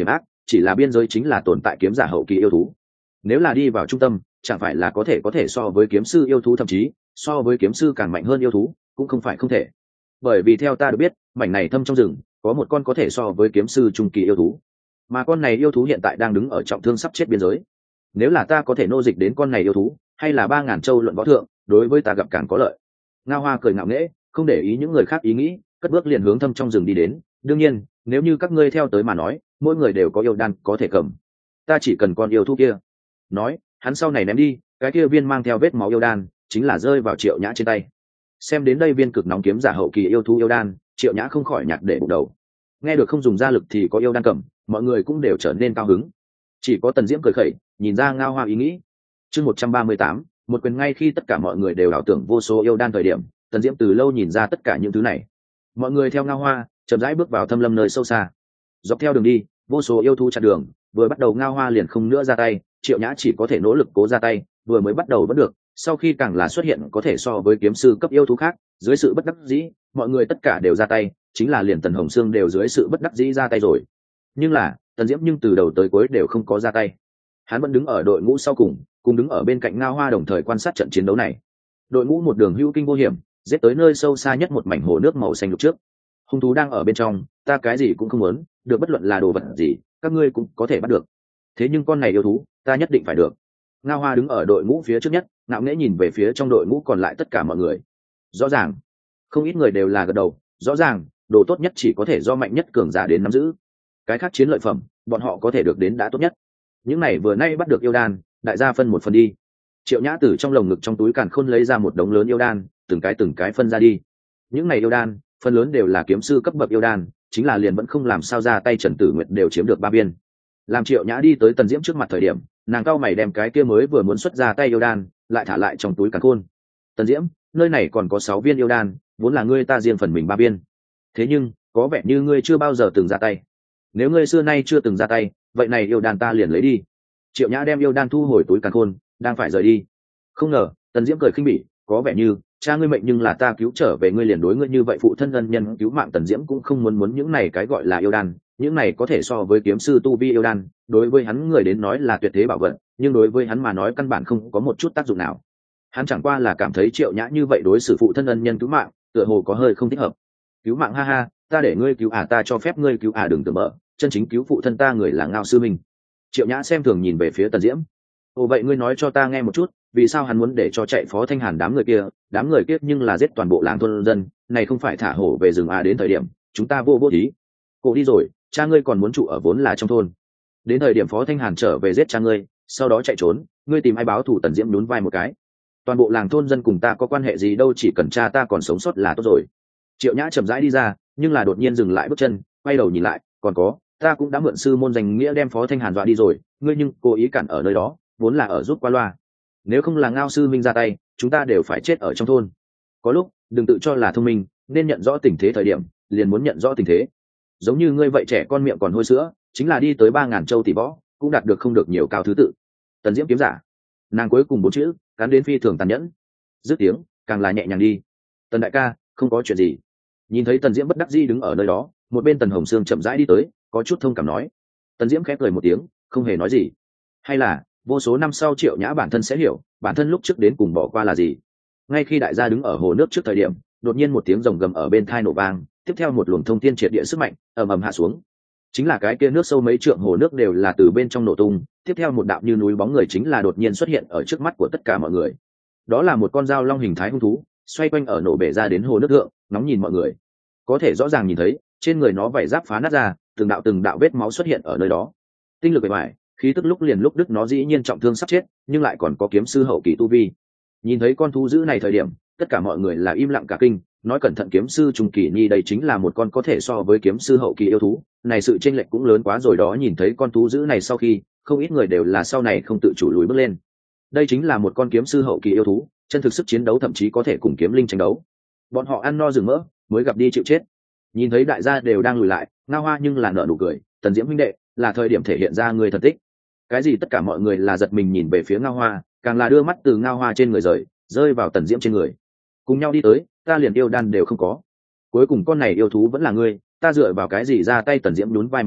chỉ là biên giới chính là tồn tại kiếm giả hậu kỳ yêu thú. Nếu là đi vào trung tâm, chẳng phải là có thể so với kiếm sư yêu thú, thậm chí so với kiếm sư càng mạnh hơn yêu thú cũng không phải không thể. Bởi vì theo ta được biết, mảnh này thâm trong rừng có một con có thể so với kiếm sư trung kỳ yêu thú, mà con này yêu thú hiện tại đang đứng ở trọng thương sắp chết biên giới. Nếu là ta có thể nô dịch đến con này yêu thú, hay là 3.000 châu luận võ thượng, đối với ta gặp càng có lợi. Ngao Hoa cười ngạo nghễ, không để ý những người khác ý nghĩ, cất bước liền hướng thâm trong rừng đi đến. Đương nhiên, nếu như các ngươi theo tới mà nói, mỗi người đều có yêu đan có thể cầm, ta chỉ cần con yêu thú kia. Nói, hắn sau này ném đi cái kia viên mang theo vết máu yêu đan, chính là rơi vào Triệu Nhã trên tay. Xem đến đây viên cực nóng kiếm giả hậu kỳ yêu thú yêu đan, Triệu Nhã không khỏi nhặt để bụng đầu. Nghe được không dùng ra lực thì có yêu đan cầm, mọi người cũng đều trở nên cao hứng. Chỉ có Tần Diễm cười khẩy, nhìn ra Ngao Hoa ý nghĩ. Chương 138, một quyền. Ngay khi tất cả mọi người đều ảo tưởng vô số yêu đan thời điểm, Tần Diễm từ lâu nhìn ra tất cả những thứ này. Mọi người theo Ngao Hoa chậm rãi bước vào thâm lâm nơi sâu xa. Dọc theo đường đi, vô số yêu thú chặn đường, vừa bắt đầu Ngao Hoa liền không nữa ra tay, Triệu Nhã chỉ có thể nỗ lực cố ra tay, vừa mới bắt đầu vẫn được, sau khi càng là xuất hiện có thể so với kiếm sư cấp yêu thú khác, dưới sự bất đắc dĩ, mọi người tất cả đều ra tay, chính là liền Tần Hồng Sương đều dưới sự bất đắc dĩ ra tay rồi. Nhưng là Tần Diễm nhưng từ đầu tới cuối đều không có ra tay. Hắn vẫn đứng ở đội ngũ sau cùng đứng ở bên cạnh Ngao Hoa đồng thời quan sát trận chiến đấu này. Đội ngũ một đường hữu kinh vô hiểm, giết tới nơi sâu xa nhất một mảnh hồ nước màu xanh lục trước. Hung thú đang ở bên trong, ta cái gì cũng không muốn, được bất luận là đồ vật gì, các ngươi cũng có thể bắt được. Thế nhưng con này yêu thú, ta nhất định phải được. Ngao Hoa đứng ở đội ngũ phía trước nhất, ngạo nghễ nhìn về phía trong đội ngũ còn lại tất cả mọi người. Rõ ràng, không ít người đều là gật đầu, rõ ràng, đồ tốt nhất chỉ có thể do mạnh nhất cường giả đến nắm giữ. Cái khác chiến lợi phẩm, bọn họ có thể được đến đã tốt nhất. Những này vừa nay bắt được yêu đan, đại gia phân một phần đi. Triệu Nhã từ trong lồng ngực trong túi càn khôn lấy ra một đống lớn yêu đan, từng cái phân ra đi. Những này yêu đan, phần lớn đều là kiếm sư cấp bậc yêu đan, chính là liền vẫn không làm sao ra tay Trần Tử Nguyệt đều chiếm được 3 viên. Làm Triệu Nhã đi tới Tần Diễm trước mặt thời điểm, nàng cau mày đem cái kia mới vừa muốn xuất ra tay yêu đan lại thả lại trong túi càn khôn. Tần Diễm, nơi này còn có 6 viên yêu đan, vốn là ngươi ta riêng phần mình 3 viên. Thế nhưng, có vẻ như ngươi chưa bao giờ từng ra tay. Nếu ngươi xưa nay chưa từng ra tay, vậy này yêu đan ta liền lấy đi. Triệu Nhã đem yêu đan thu hồi túi càn khôn, đang phải rời đi. Không ngờ, Tần Diễm cười khinh bỉ, có vẻ như cha ngươi mệnh nhưng là ta cứu trở về, ngươi liền đối ngươi như vậy phụ thân ân nhân cứu mạng. Tần Diễm cũng không muốn những này cái gọi là yêu đan, những này có thể so với kiếm sư tu vi yêu đan, đối với hắn người đến nói là tuyệt thế bảo vật, nhưng đối với hắn mà nói căn bản không có một chút tác dụng nào. Hắn chẳng qua là cảm thấy Triệu Nhã như vậy đối xử phụ thân ân nhân cứu mạng, tựa hồ có hơi không thích hợp. Cứu mạng ha ha, ta để ngươi cứu à, ta cho phép ngươi cứu à, đừng tưởng bợ, chân chính cứu phụ thân ta người là Ngao sư minh. Triệu Nhã xem thường nhìn về phía Tần Diễm. Ồ, vậy ngươi nói cho ta nghe một chút, vì sao hắn muốn để cho chạy Phó Thanh Hàn đám người kia nhưng là giết toàn bộ làng thôn dân, này không phải thả hổ về rừng à, đến thời điểm chúng ta vô thí. Cô đi rồi, cha ngươi còn muốn trụ ở vốn là trong thôn. Đến thời điểm Phó Thanh Hàn trở về giết cha ngươi, sau đó chạy trốn, ngươi tìm ai báo thù? Tần Diễm nhún vai một cái. Toàn bộ làng thôn dân cùng ta có quan hệ gì đâu, chỉ cần cha ta còn sống sót là tốt rồi. Triệu Nhã chậm rãi đi ra, nhưng là đột nhiên dừng lại bước chân, quay đầu nhìn lại, còn có, ta cũng đã mượn sư môn danh nghĩa đem Phó Thanh Hàn dọa đi rồi, ngươi nhưng cố ý cản ở nơi đó, vốn là ở giúp qua loa. Nếu không là Ngao sư minh ra tay, chúng ta đều phải chết ở trong thôn. Có lúc đừng tự cho là thông minh, nên nhận rõ tình thế thời điểm liền muốn nhận rõ tình thế. Giống như ngươi vậy, trẻ con miệng còn hôi sữa, chính là đi tới 3.000 châu tỷ võ cũng đạt được không được nhiều cao thứ tự. Tần Diễm kiếm giả, nàng cuối cùng 4 chữ cắn đến phi thường tàn nhẫn. Dứt tiếng càng là nhẹ nhàng đi. Tần đại ca, không có chuyện gì. Nhìn thấy Tần Diễm bất đắc dĩ đứng ở nơi đó, một bên Tần Hồng Sương chậm rãi đi tới, có chút thông cảm nói. Tần Diễm khẽ cười một tiếng, không hề nói gì. Hay là vô số năm sau Triệu Nhã bản thân sẽ hiểu bản thân lúc trước đến cùng bỏ qua là gì. Ngay khi đại gia đứng ở hồ nước trước thời điểm, đột nhiên một tiếng rồng gầm ở bên tai nổ vang, tiếp theo một luồng thông thiên triệt địa sức mạnh ầm ầm hạ xuống. Chính là cái kia nước sâu mấy trượng hồ nước đều là từ bên trong nổ tung, tiếp theo một đạo như núi bóng người chính là đột nhiên xuất hiện ở trước mắt của tất cả mọi người. Đó là một con dao long hình thái hung thú, xoay quanh ở nổ bể ra đến hồ nước thượng, nóng nhìn mọi người. Có thể rõ ràng nhìn thấy trên người nó vảy giáp phá nát ra, từng đạo vết máu xuất hiện ở nơi đó. Tinh lực bề ngoài, khí tức lúc liền lúc đứt, nó dĩ nhiên trọng thương sắp chết, nhưng lại còn có kiếm sư hậu kỳ tu vi. Nhìn thấy con thú dữ này thời điểm, tất cả mọi người là im lặng cả kinh, nói cẩn thận kiếm sư trung kỳ nhi đây chính là một con có thể so với kiếm sư hậu kỳ yêu thú, này sự chênh lệch cũng lớn quá rồi đó. Nhìn thấy con thú dữ này sau khi, không ít người đều là sau này không tự chủ lùi bước lên. Đây chính là một con kiếm sư hậu kỳ yêu thú, chân thực sức chiến đấu thậm chí có thể cùng kiếm linh tranh đấu. Bọn họ ăn no rừng mỡ mới gặp đi chịu chết. Nhìn thấy đại gia đều đang lùi lại, Ngao Hoa nhưng là nở nụ cười. Tần Diễm huynh đệ, là thời điểm thể hiện ra người thần tích. Cái gì? Tất cả mọi người là giật mình nhìn về phía Ngao Hoa, càng là đưa mắt từ Ngao Hoa trên người rơi vào Tần Diễm trên người. Cùng nhau đi tới, ta liền yêu đan đều không có, cuối cùng con này yêu thú vẫn là ngươi, ta dựa vào cái gì ra tay? Tần Diễm nhún vai một cái,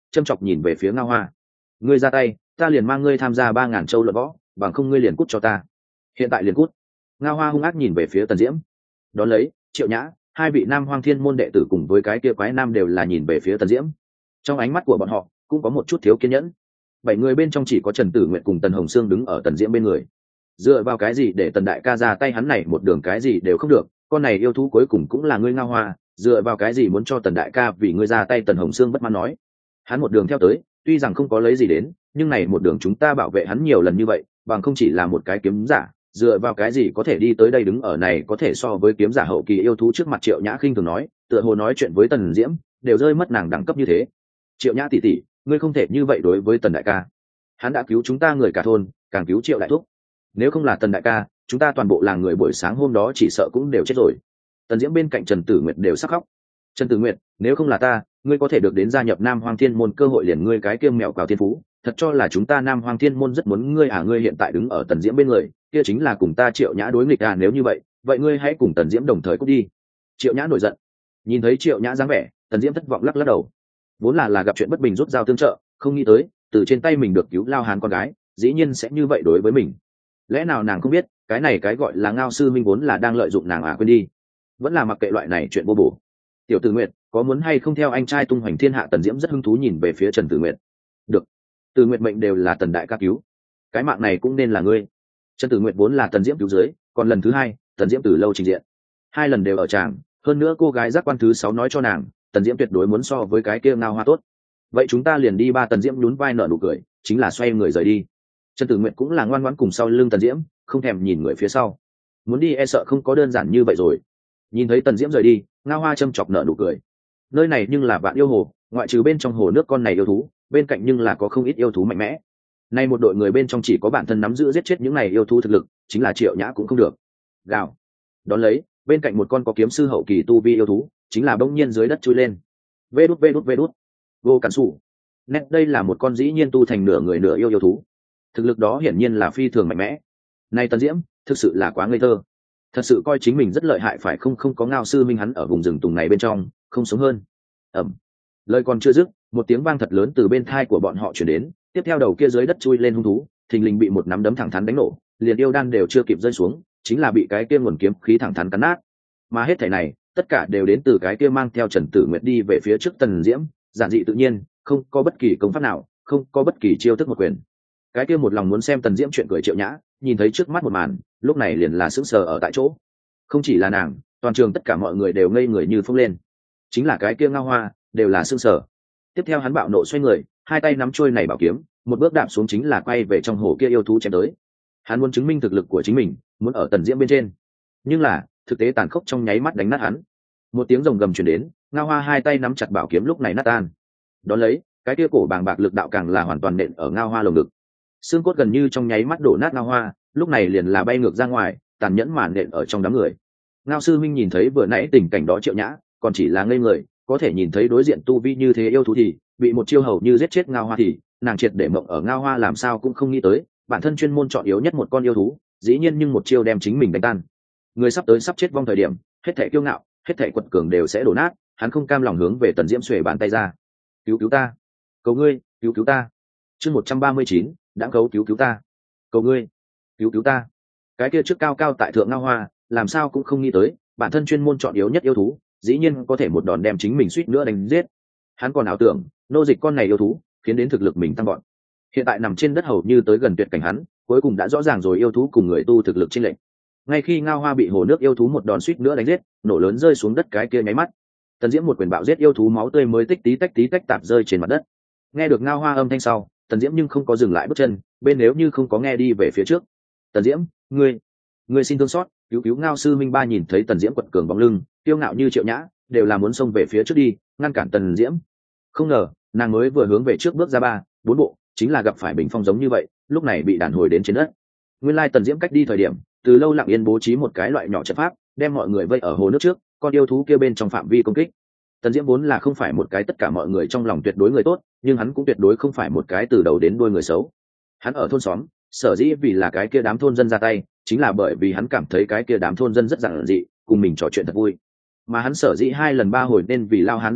châm chọc nhìn về phía Ngao Hoa. Ngươi ra tay, ta liền mang ngươi tham gia 3.000 châu luận võ, bằng không ngươi liền cút cho ta. Hiện tại liền cút. Ngao Hoa hung ác nhìn về phía Tần Diễm. Đón lấy, Triệu Nhã, hai vị Nam Hoang Thiên môn đệ tử cùng với cái kia quái nam đều là nhìn về phía Tần Diễm. Trong ánh mắt của bọn họ cũng có một chút thiếu kiên nhẫn. 7 người bên trong chỉ có Trần Tử Nguyệt cùng Tần Hồng Sương đứng ở Tần Diễm bên người. Dựa vào cái gì để Tần đại ca ra tay, hắn này một đường cái gì đều không được, con này yêu thú cuối cùng cũng là ngươi Ngao Hoa, dựa vào cái gì muốn cho Tần đại ca vì ngươi ra tay? Tần Hồng Sương bất mãn nói. Hắn một đường theo tới, tuy rằng không có lấy gì đến, nhưng này một đường chúng ta bảo vệ hắn nhiều lần như vậy, bằng không chỉ là một cái kiếm giả, dựa vào cái gì có thể đi tới đây đứng ở này có thể so với kiếm giả hậu kỳ yêu thú trước mặt? Triệu Nhã khinh thường nói, tựa hồ nói chuyện với Tần Diễm đều rơi mất nàng đẳng cấp như thế. Triệu Nhã tỷ tỷ, ngươi không thể như vậy đối với Tần đại ca, hắn đã cứu chúng ta người cả thôn, càng cứu Triệu đại thúc, nếu không là Tần đại ca, chúng ta toàn bộ làng người buổi sáng hôm đó chỉ sợ cũng đều chết rồi. Tần Diễm bên cạnh Trần Tử Nguyệt đều sắp khóc. Trần Tử Nguyệt, nếu không là ta, ngươi có thể được đến gia nhập Nam Hoang Thiên môn cơ hội liền ngươi cái kiêm mèo cào thiên phú, thật cho là chúng ta Nam Hoang Thiên môn rất muốn ngươi à? Ngươi hiện tại đứng ở Tần Diễm bên người, kia chính là cùng ta Triệu Nhã đối nghịch à? Nếu như vậy, vậy ngươi hãy cùng Tần Diễm đồng thời cút đi. Triệu Nhã nổi giận. Nhìn thấy Triệu Nhã dáng vẻ, Tần Diễm thất vọng lắc lắc đầu. Vốn là gặp chuyện bất bình rút dao tương trợ, không nghĩ tới từ trên tay mình được cứu Lao Hán con gái, dĩ nhiên sẽ như vậy đối với mình. Lẽ nào nàng không biết cái này cái gọi là Ngao sư minh vốn là đang lợi dụng nàng à? Quên đi, vẫn là mặc kệ loại này chuyện vô bổ. Tiểu Tử Nguyệt, có muốn hay không theo anh trai tung hoành thiên hạ? Tần Diễm rất hứng thú nhìn về phía Trần Tử Nguyệt. Được, Tử Nguyệt mệnh đều là Tần đại ca cứu, cái mạng này cũng nên là ngươi. Trần Tử Nguyệt vốn là Tần Diễm cứu dưới, còn lần thứ hai Tần Diễm từ lâu trình diện, hai lần đều ở tràng, hơn nữa cô gái giác quan thứ 6 nói cho nàng Tần Diễm tuyệt đối muốn so với cái kia Ngao Hoa tốt. Vậy chúng ta liền đi ba. Tần Diễm nhún vai nở nụ cười, chính là xoay người rời đi. Trần Tử Nguyệt cũng là ngoan ngoãn cùng sau lưng Tần Diễm, không thèm nhìn người phía sau. Muốn đi e sợ không có đơn giản như vậy rồi. Nhìn thấy Tần Diễm rời đi, Ngao Hoa châm chọc nở nụ cười. Nơi này nhưng là Vạn Yêu Hồ, ngoại trừ bên trong hồ nước con này yêu thú, bên cạnh nhưng là có không ít yêu thú mạnh mẽ. Nay một đội người bên trong chỉ có bản thân nắm giữ giết chết những này yêu thú thực lực, chính là Triệu Nhã cũng không được. Gào. Đón lấy, bên cạnh một con có kiếm sư hậu kỳ tu vi yêu thú, chính là bỗng nhiên dưới đất chui lên. Vê đút. Vô Cản Sủ. Nét đây là một con dĩ nhiên tu thành nửa người nửa yêu thú. Thực lực đó hiển nhiên là phi thường mạnh mẽ. Này Tần Diễm, thực sự là quá ngây thơ. Thật sự coi chính mình rất lợi hại phải không có Ngao sư minh hắn ở vùng rừng tùng này bên trong, không sống hơn. Ầm. Lời còn chưa dứt, một tiếng vang thật lớn từ bên thai của bọn họ truyền đến, tiếp theo đầu kia dưới đất chui lên hung thú, thình lình bị một nắm đấm thẳng thắn đánh nổ, liền yêu đan đều chưa kịp rơi xuống, chính là bị cái kia nguồn kiếm khí thẳng thắn cắn nát. Mà hết thảy này, tất cả đều đến từ cái kia mang theo Trần Tử Nguyệt đi về phía trước Tần Diễm, giản dị tự nhiên, không có bất kỳ công pháp nào, không có bất kỳ chiêu thức một quyền. Cái kia một lòng muốn xem Tần Diễm chuyện cười Triệu Nhã, nhìn thấy trước mắt một màn, lúc này liền là sững sờ ở tại chỗ. Không chỉ là nàng, toàn trường tất cả mọi người đều ngây người như phông lên. Chính là cái kia Ngao Hoa, đều là sững sờ. Tiếp theo hắn bạo nộ xoay người, hai tay nắm chuôi này bảo kiếm, một bước đạp xuống chính là quay về trong hồ kia yêu thú chém tới. Hắn muốn chứng minh thực lực của chính mình, muốn ở Tần Diễm bên trên. Nhưng là, thực tế tàn khốc trong nháy mắt đánh nát hắn. Một tiếng rồng gầm truyền đến, Ngao Hoa hai tay nắm chặt bảo kiếm lúc này nát tan. Đón lấy, cái kia cổ bàng bạc lực đạo càng là hoàn toàn nện ở Ngao Hoa lồng ngực. Xương cốt gần như trong nháy mắt đổ nát Ngao Hoa, lúc này liền là bay ngược ra ngoài, tàn nhẫn màn nện ở trong đám người. Ngao sư minh nhìn thấy vừa nãy tình cảnh đó Triệu Nhã, còn chỉ là ngây người, có thể nhìn thấy đối diện tu vi như thế yêu thú thì bị một chiêu hầu như giết chết Ngao Hoa thì nàng triệt để mộng ở. Ngao Hoa làm sao cũng không nghĩ tới, bản thân chuyên môn chọn yếu nhất một con yêu thú, dĩ nhiên nhưng một chiêu đem chính mình đánh tan. Người sắp tới sắp chết vong thời điểm, hết thảy kiêu ngạo, hết thảy quật cường đều sẽ đổ nát. Hắn không cam lòng hướng về Tần Diễm xuề bàn tay ra. Cứu ta, cầu ngươi, cứu ta. Chương 139, đã cứu ta. Cầu ngươi, cứu ta. Cái kia trước cao cao tại thượng Ngao Hoa, làm sao cũng không nghĩ tới, bản thân chuyên môn chọn yếu nhất yêu thú, dĩ nhiên có thể một đòn đem chính mình suýt nữa đánh giết. Hắn còn ảo tưởng, nô dịch con này yêu thú, khiến đến thực lực mình tăng gọn. Hiện tại nằm trên đất hầu như tới gần tuyệt cảnh hắn, cuối cùng đã rõ ràng rồi yêu thú cùng người tu thực lực chênh lệch. Ngay khi Ngao Hoa bị hồ nước yêu thú một đòn suýt nữa đánh giết, nổ lớn rơi xuống đất cái kia nháy mắt, Tần Diễm một quyền bạo giết yêu thú, máu tươi mới tích tí tách tạp rơi trên mặt đất. Nghe được Ngao Hoa âm thanh sau, Tần Diễm nhưng không có dừng lại bước chân, bên nếu như không có nghe đi về phía trước. Tần Diễm, ngươi xin thương xót, cứu Ngao sư minh. Ba nhìn thấy Tần Diễm quật cường bóng lưng, kiêu ngạo như Triệu Nhã, đều là muốn xông về phía trước đi, ngăn cản Tần Diễm. Không ngờ, nàng mới vừa hướng về trước bước ra 3-4 bộ, chính là gặp phải bình phong giống như vậy, lúc này bị đàn hồi đến trên đất. Nguyên lai Tần Diễm cách đi thời điểm, từ lâu lặng yên bố trí một cái loại nhỏ trận pháp, đem mọi người vây ở hồ nước trước, con yêu thú kia bên trong phạm vi công kích. Tần Diễm vốn là không phải một cái tất cả mọi người trong lòng tuyệt đối người tốt, nhưng hắn cũng tuyệt đối không phải một cái từ đầu đến đuôi người xấu. Hắn ở thôn xóm, sở dĩ vì là cái kia đám thôn dân ra tay, chính là bởi vì hắn cảm thấy cái kia đám thôn dân rất giản dị, cùng mình trò chuyện thật vui. Mà hắn sở dĩ 2 lần 3 hồi nên vì Lao Hán ra tay,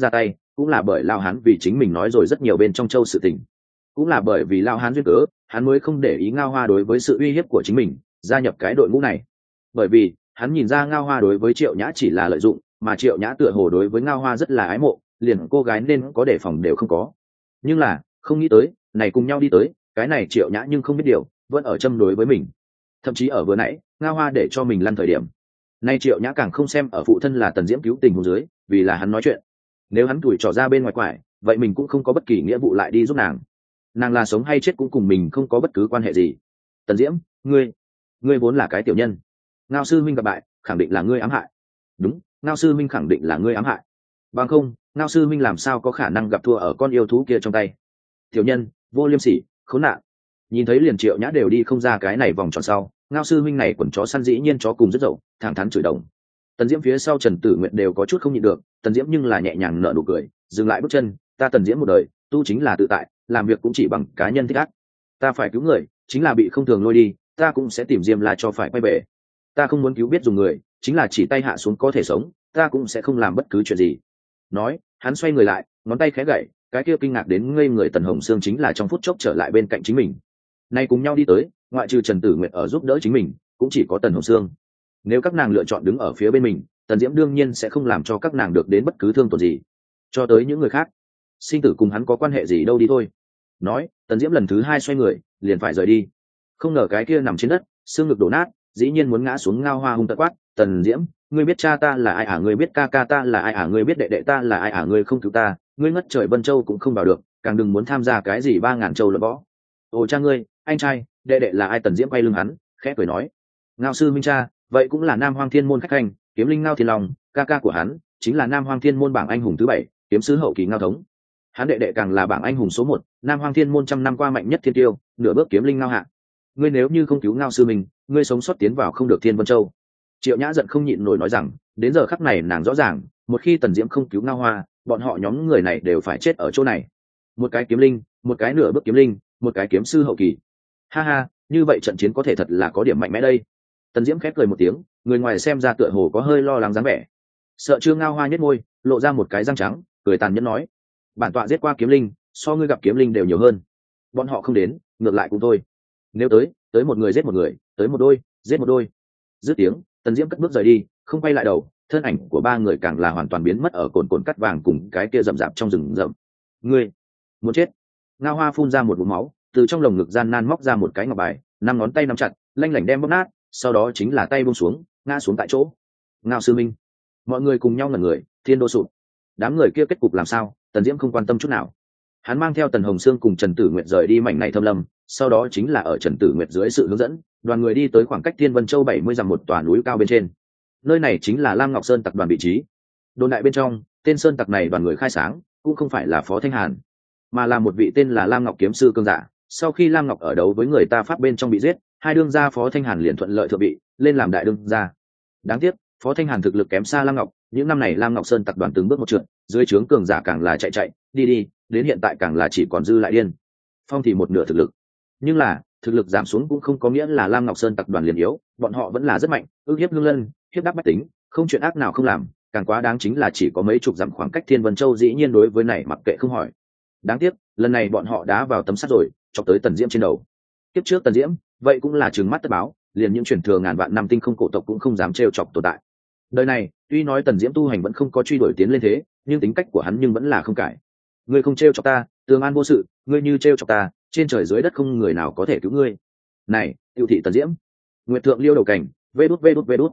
cũng là bởi lao hán vì chính mình nói rồi rất nhiều bên trong châu sự tình, cũng là bởi vì lao hán duyên cớ hắn mới không để ý Ngao Hoa đối với sự uy hiếp của chính mình gia nhập cái đội ngũ này. Bởi vì hắn nhìn ra Ngao Hoa đối với Triệu Nhã chỉ là lợi dụng, mà Triệu Nhã tựa hồ đối với Ngao Hoa rất là ái mộ, liền cô gái nên có đề phòng đều không có. Nhưng là không nghĩ tới này cùng nhau đi tới, cái này Triệu Nhã nhưng không biết điều, vẫn ở châm đối với mình. Thậm chí ở vừa nãy Ngao Hoa để cho mình lăn thời điểm, nay Triệu Nhã càng không xem ở phụ thân là Tần Diễm cứu tình huống dưới, vì là hắn nói chuyện. Nếu hắn tuổi trò ra bên ngoài quải, vậy mình cũng không có bất kỳ nghĩa vụ lại đi giúp nàng là sống hay chết cũng cùng mình không có bất cứ quan hệ gì. Tần Diễm, ngươi vốn là cái tiểu nhân, Ngao sư minh gặp bại khẳng định là ngươi ám hại. Đúng, Ngao sư minh khẳng định là ngươi ám hại, bằng không Ngao sư minh làm sao có khả năng gặp thua ở con yêu thú kia trong tay. Tiểu nhân vô liêm sỉ, khốn nạn. Nhìn thấy liền Triệu Nhã đều đi không ra cái này vòng tròn sau, Ngao sư minh này quần chó săn dĩ nhiên chó cùng rất dậu, thẳng thắn chửi đồng. Tần Diễm phía sau Trần Tử Nguyện đều có chút không nhịn được, Tần Diễm nhưng là nhẹ nhàng nở nụ cười, dừng lại bước chân. Ta Tần Diễm một đời tu chính là tự tại, làm việc cũng chỉ bằng cá nhân thích ác. Ta phải cứu người, chính là bị không thường lôi đi, ta cũng sẽ tìm Diêm La cho phải quay về. Ta không muốn cứu biết dùng người, chính là chỉ tay hạ xuống có thể sống, ta cũng sẽ không làm bất cứ chuyện gì. Nói, hắn xoay người lại, ngón tay khẽ gậy, cái kia kinh ngạc đến ngây người Tần Hồng Sương chính là trong phút chốc trở lại bên cạnh chính mình. Nay cùng nhau đi tới, ngoại trừ Trần Tử Nguyệt ở giúp đỡ chính mình, cũng chỉ có Tần Hồng Sương. Nếu các nàng lựa chọn đứng ở phía bên mình, Tần Diễm đương nhiên sẽ không làm cho các nàng được đến bất cứ thương tổn gì. Cho tới những người khác, sinh tử cùng hắn có quan hệ gì đâu, đi thôi. Nói, Tần Diễm lần thứ hai xoay người, liền phải rời đi. Không ngờ cái kia nằm trên đất, xương ngực đổ nát, dĩ nhiên muốn ngã xuống Ngao Hoa hung tợn quát, Tần Diễm, ngươi biết cha ta là ai à? Ngươi biết ca ca ta là ai à? Ngươi biết đệ đệ ta là ai à? Ngươi không cứu ta, ngươi ngất trời Vân Châu cũng không vào được, càng đừng muốn tham gia cái gì 3000 châu luận võ. Ồ cha ngươi, anh trai, đệ đệ là ai? Tần Diễm quay lưng hắn, khẽ cười nói, Ngao sư minh cha, vậy cũng là Nam Hoang Thiên môn khách hành, kiếm linh Ngao Thiên Long, ca ca của hắn chính là Nam Hoang Thiên môn bảng anh hùng thứ 7, kiếm sứ hậu kỳ Ngao Thống. Hắn đệ đệ càng là bảng anh hùng số 1, Nam Hoang Thiên môn trăm năm qua mạnh nhất thiên tiêu, nửa bước kiếm linh Ngao Hạ. Ngươi nếu như không cứu Ngao sư minh, ngươi sống sót tiến vào không được Thiên Vân Châu. Triệu Nhã giận không nhịn nổi nói rằng, đến giờ khắc này nàng rõ ràng, một khi Tần Diễm không cứu Ngao Hoa, bọn họ nhóm người này đều phải chết ở chỗ này. Một cái kiếm linh, một cái nửa bước kiếm linh, một cái kiếm sư hậu kỳ. Ha ha, như vậy trận chiến có thể thật là có điểm mạnh mẽ đây. Tần Diễm khép cười một tiếng, người ngoài xem ra tựa hồ có hơi lo lắng dáng vẻ. Sợ Trương Ngao Hoa nhếch môi, lộ ra một cái răng trắng, cười tàn nhẫn nói, bản tọa giết qua kiếm linh, so ngươi gặp kiếm linh đều nhiều hơn. Bọn họ không đến, ngược lại cũng thôi. Nếu tới một người giết một người, tới một đôi giết một đôi. Dứt tiếng, Tần Diễm cất bước rời đi, không quay lại đầu, thân ảnh của ba người càng là hoàn toàn biến mất ở cồn cồn cắt vàng cùng cái kia rậm rạp trong rừng rậm. Ngươi muốn chết? Ngao Hoa phun ra một ngụm máu, từ trong lồng ngực gian nan móc ra một cái ngọc bài, 5 ngón tay nắm chặt, lanh lảnh đem bóp nát, sau đó chính là tay buông xuống, ngã xuống tại chỗ. Ngao sư minh, mọi người cùng nhau ngẩn người, thiên đô sụp. Đám người kia kết cục làm sao, Tần Diễm không quan tâm chút nào. Hắn mang theo Tần Hồng Sương cùng Trần Tử Nguyệt rời đi mảnh này thâm lâm, sau đó chính là ở Trần Tử Nguyệt dưới sự hướng dẫn, đoàn người đi tới khoảng cách Thiên Vân Châu 70 dặm một tòa núi cao bên trên. Nơi này chính là Lam Ngọc Sơn tặc đoàn vị trí. Đồn đại bên trong, tên sơn tặc này đoàn người khai sáng, cũng không phải là Phó Thanh Hàn, mà là một vị tên là Lam Ngọc kiếm sư cương giả. Sau khi Lam Ngọc ở đấu với người ta Pháp bên trong bị giết, hai đương gia Phó Thanh Hàn liền thuận lợi thượng vị, lên làm đại đương gia. Đáng tiếc, Phó Thanh Hàn thực lực kém xa Lam Ngọc, những năm này Lam Ngọc Sơn tặc đoàn từng bước một trượt, dưới trướng cường giả càng là chạy đi, đến hiện tại càng là chỉ còn dư lại điên phong thì một nửa thực lực. Nhưng là thực lực giảm xuống cũng không có nghĩa là Lam Ngọc Sơn tặc đoàn liền yếu, bọn họ vẫn là rất mạnh, ước hiếp lương lân, hiếp đáp bách tính, không chuyện ác nào không làm. Càng quá đáng chính là chỉ có mấy chục dặm khoảng cách Thiên Vân Châu, dĩ nhiên đối với này mặc kệ không hỏi. Đáng tiếc lần này bọn họ đá vào tấm sắt rồi, chọc tới Tần Diễm trên đầu. Tiếp trước Tần Diễm vậy cũng là trừng mắt tất báo, liền những truyền thừa ngàn vạn năm tinh không cổ tộc cũng không dám trêu chọc tồn tại. Đời này tuy nói Tần Diễm tu hành vẫn không có truy đuổi tiến lên thế, nhưng tính cách của hắn nhưng vẫn là không cải. Ngươi không trêu chọc ta, tường an vô sự, ngươi như trêu chọc ta, trên trời dưới đất không người nào có thể cứu ngươi. Này tiêu thị Tần Diễm, Nguyệt Thượng Liêu đầu cảnh, vê đút